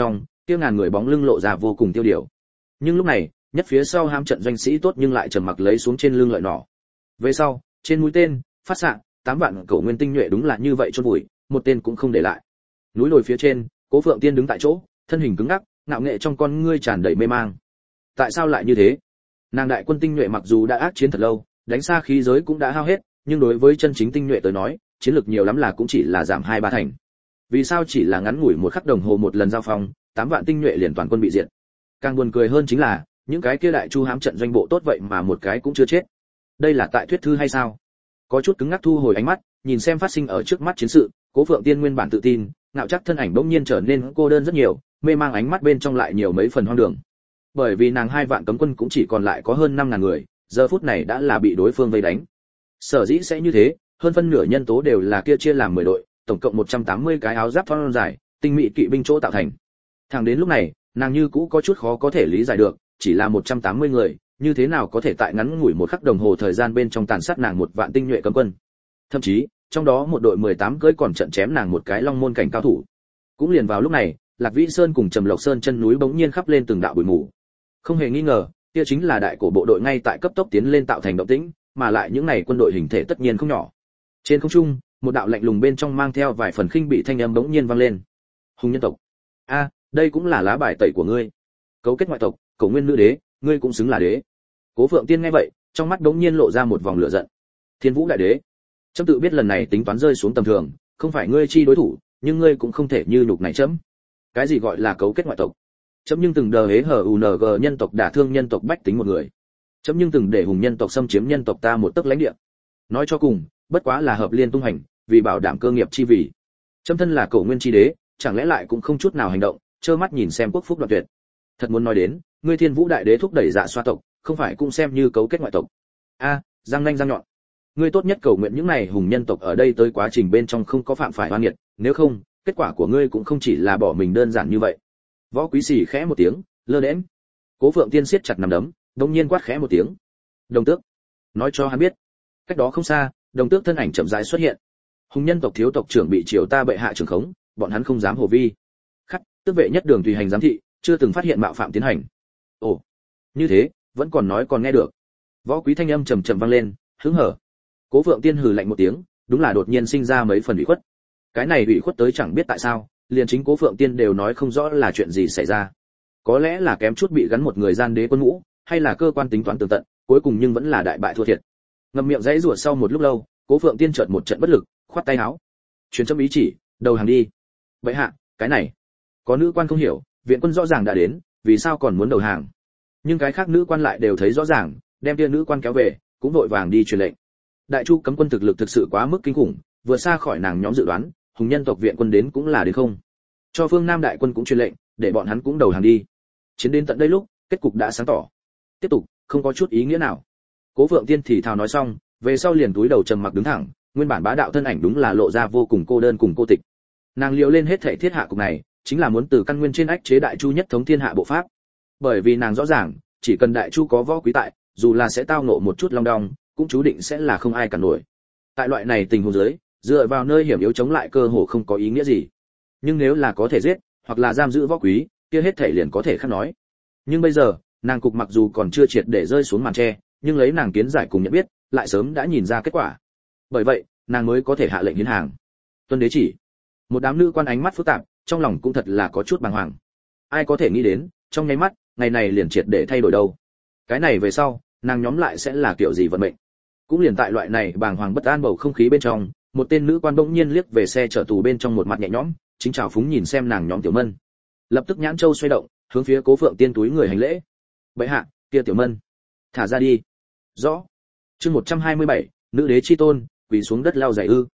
kia ngàn người bóng lưng lộ ra vô cùng tiêu điều. Nhưng lúc này, nhất phía sau hám trận doanh sĩ tốt nhưng lại trầm mặc lấy xuống trên lưng lợi nỏ. Về sau, trên mũi tên, phát xạ, tám vạn cổ nguyên tinh nhuệ đúng là như vậy chôn vùi, một tên cũng không để lại. Núi đồi phía trên, Cố Phượng Tiên đứng tại chỗ, thân hình cứng ngắc, ngạo nghệ trong con ngươi tràn đầy mê mang. Tại sao lại như thế? Nàng đại quân tinh nhuệ mặc dù đã ác chiến thật lâu, đánh xa khí giới cũng đã hao hết, nhưng đối với chân chính tinh nhuệ tới nói, chiến lực nhiều lắm là cũng chỉ là giảm hai ba thành. Vì sao chỉ là ngắn ngủi một khắc đồng hồ một lần giao phong, tám vạn tinh nhuệ liền toàn quân bị diệt? Càng buồn cười hơn chính là, những cái kia đại chu hám trận doanh bộ tốt vậy mà một cái cũng chưa chết. Đây là tại thuyết thư hay sao? Có chút cứng ngắc thu hồi ánh mắt, nhìn xem phát sinh ở trước mắt chiến sự, Cố Phượng Tiên nguyên bản tự tin, ngạo chắc thân ảnh bỗng nhiên trở nên cô đơn rất nhiều, mê mang ánh mắt bên trong lại nhiều mấy phần hoang đường. Bởi vì nàng hai vạn cấm quân cũng chỉ còn lại có hơn năm ngàn người, giờ phút này đã là bị đối phương vây đánh. Sở dĩ sẽ như thế, hơn phân nửa nhân tố đều là kia chia làm mười đội, tổng cộng một trăm tám mươi cái áo giáp thon dài, tinh mỹ kỵ binh chỗ tạo thành. Thẳng đến lúc này, nàng như cũ có chút khó có thể lý giải được, chỉ là một trăm tám mươi người, như thế nào có thể tại ngắn ngủi một khắc đồng hồ thời gian bên trong tàn sát nàng một vạn tinh nhuệ cấm quân. Thậm chí, trong đó một đội mười tám cưỡi còn trận chém nàng một cái long môn cảnh cao thủ. Cũng liền vào lúc này, Lạc Vĩ Sơn cùng Trầm Lộc Sơn chân núi bỗng nhiên khắp lên từng đạo bụi mù. Không hề nghi ngờ, kia chính là đại cổ bộ đội ngay tại cấp tốc tiến lên tạo thành động tĩnh, mà lại những này quân đội hình thể tất nhiên không nhỏ. Trên không trung, một đạo lạnh lùng bên trong mang theo vài phần khinh bị thanh âm bỗng nhiên vang lên. Hùng nhân tộc. A, đây cũng là lá bài tẩy của ngươi. Cấu kết ngoại tộc, Cổ Nguyên nữ đế, ngươi cũng xứng là đế. Cố Phượng Tiên nghe vậy, trong mắt bỗng nhiên lộ ra một vòng lửa giận. Thiên Vũ đại đế, chấm tự biết lần này tính toán rơi xuống tầm thường, không phải ngươi chi đối thủ, nhưng ngươi cũng không thể như nhục này chấm. Cái gì gọi là cấu kết ngoại tộc? Chấm nhưng từng đờ hế hở u en giê nhân tộc đả thương nhân tộc bách tính một người. Chấm nhưng từng để hùng nhân tộc xâm chiếm nhân tộc ta một tấc lãnh địa. Nói cho cùng, bất quá là hợp liên tung hành, vì bảo đảm cơ nghiệp chi vì. Chấm thân là Cổ Nguyên chi đế, chẳng lẽ lại cũng không chút nào hành động, trơ mắt nhìn xem quốc phúc đoạn tuyệt. Thật muốn nói đến, ngươi Thiên Vũ đại đế thúc đẩy dạ xoa tộc, không phải cũng xem như cấu kết ngoại tộc. A, à, răng nanh răng nhọn. Ngươi tốt nhất cầu nguyện những này hùng nhân tộc ở đây tới quá trình bên trong không có phạm phải oan nghiệt, nếu không, kết quả của ngươi cũng không chỉ là bỏ mình đơn giản như vậy. Võ Quý Sĩ khẽ một tiếng, lơ đễnh. Cố Phượng Tiên siết chặt nắm đấm, đột nhiên quát khẽ một tiếng. Đồng Tước, nói cho hắn biết. Cách đó không xa, Đồng Tước thân ảnh chậm rãi xuất hiện. Hùng nhân tộc thiếu tộc trưởng bị triều ta bệ hạ trưởng khống, bọn hắn không dám hồ vi. Khắc, tước vệ nhất đường tùy hành giám thị, chưa từng phát hiện mạo phạm tiến hành. Ồ, như thế, vẫn còn nói còn nghe được. Võ Quý thanh âm trầm trầm vang lên, hứng hở. Cố Phượng Tiên hừ lạnh một tiếng, đúng là đột nhiên sinh ra mấy phần ủy khuất. Cái này ủy khuất tới chẳng biết tại sao, liền chính Cố Phượng Tiên đều nói không rõ là chuyện gì xảy ra. Có lẽ là kém chút bị gắn một người gian đế quân ngũ, hay là cơ quan tính toán tường tận, cuối cùng nhưng vẫn là đại bại thua thiệt. Ngậm miệng dãy rủa sau một lúc lâu, Cố Phượng Tiên chợt một trận bất lực, khoát tay áo. Truyền chấm ý chỉ, đầu hàng đi. Bệ hạ, cái này, có nữ quan không hiểu, viện quân rõ ràng đã đến, vì sao còn muốn đầu hàng? Nhưng cái khác nữ quan lại đều thấy rõ ràng, đem kia nữ quan kéo về, cũng vội vàng đi truyền lệnh. Đại chu cấm quân thực lực thực sự quá mức kinh khủng, vừa xa khỏi nàng nhóm dự đoán, hùng nhân tộc viện quân đến cũng là đến không. Cho phương Nam đại quân cũng truyền lệnh, để bọn hắn cũng đầu hàng đi. Chiến đến tận đây lúc, kết cục đã sáng tỏ. Tiếp tục, không có chút ý nghĩa nào. Cố Phượng Tiên thì thào nói xong, về sau liền túi đầu trầm mặc đứng thẳng, nguyên bản bá đạo thân ảnh đúng là lộ ra vô cùng cô đơn cùng cô tịch. Nàng liều lên hết thảy thiết hạ cục này, chính là muốn từ căn nguyên trên ách chế đại chu nhất thống thiên hạ bộ pháp. Bởi vì nàng rõ ràng, chỉ cần đại chu có võ quý tại, dù là sẽ tao ngộ một chút long đong, cũng chú định sẽ là không ai cản nổi. Tại loại này tình huống dưới, dựa vào nơi hiểm yếu chống lại cơ hồ không có ý nghĩa gì. Nhưng nếu là có thể giết, hoặc là giam giữ võ quý, kia hết thể liền có thể khác nói. Nhưng bây giờ, nàng cục mặc dù còn chưa triệt để rơi xuống màn tre, nhưng lấy nàng kiến giải cùng nhận biết, lại sớm đã nhìn ra kết quả. Bởi vậy, nàng mới có thể hạ lệnh hiến hàng. Tuân đế chỉ. Một đám nữ quan ánh mắt phức tạp, trong lòng cũng thật là có chút bàng hoàng. Ai có thể nghĩ đến, trong nháy mắt, ngày này liền triệt để thay đổi đâu. Cái này về sau, nàng nhóm lại sẽ là kiểu gì vận mệnh. Cũng liền tại loại này bàng hoàng bất an bầu không khí bên trong, một tên nữ quan bỗng nhiên liếc về xe chở tù bên trong một mặt nhẹ nhõm, chính chào phúng nhìn xem nàng nhóm Tiểu Mân. Lập tức nhãn châu xoay động, hướng phía Cố Phượng Tiên túi người hành lễ. Bệ hạ, kia Tiểu Mân, thả ra đi. Rõ. Chương một trăm hai mươi bảy, nữ đế chi tôn, quỳ xuống đất lao giày ư?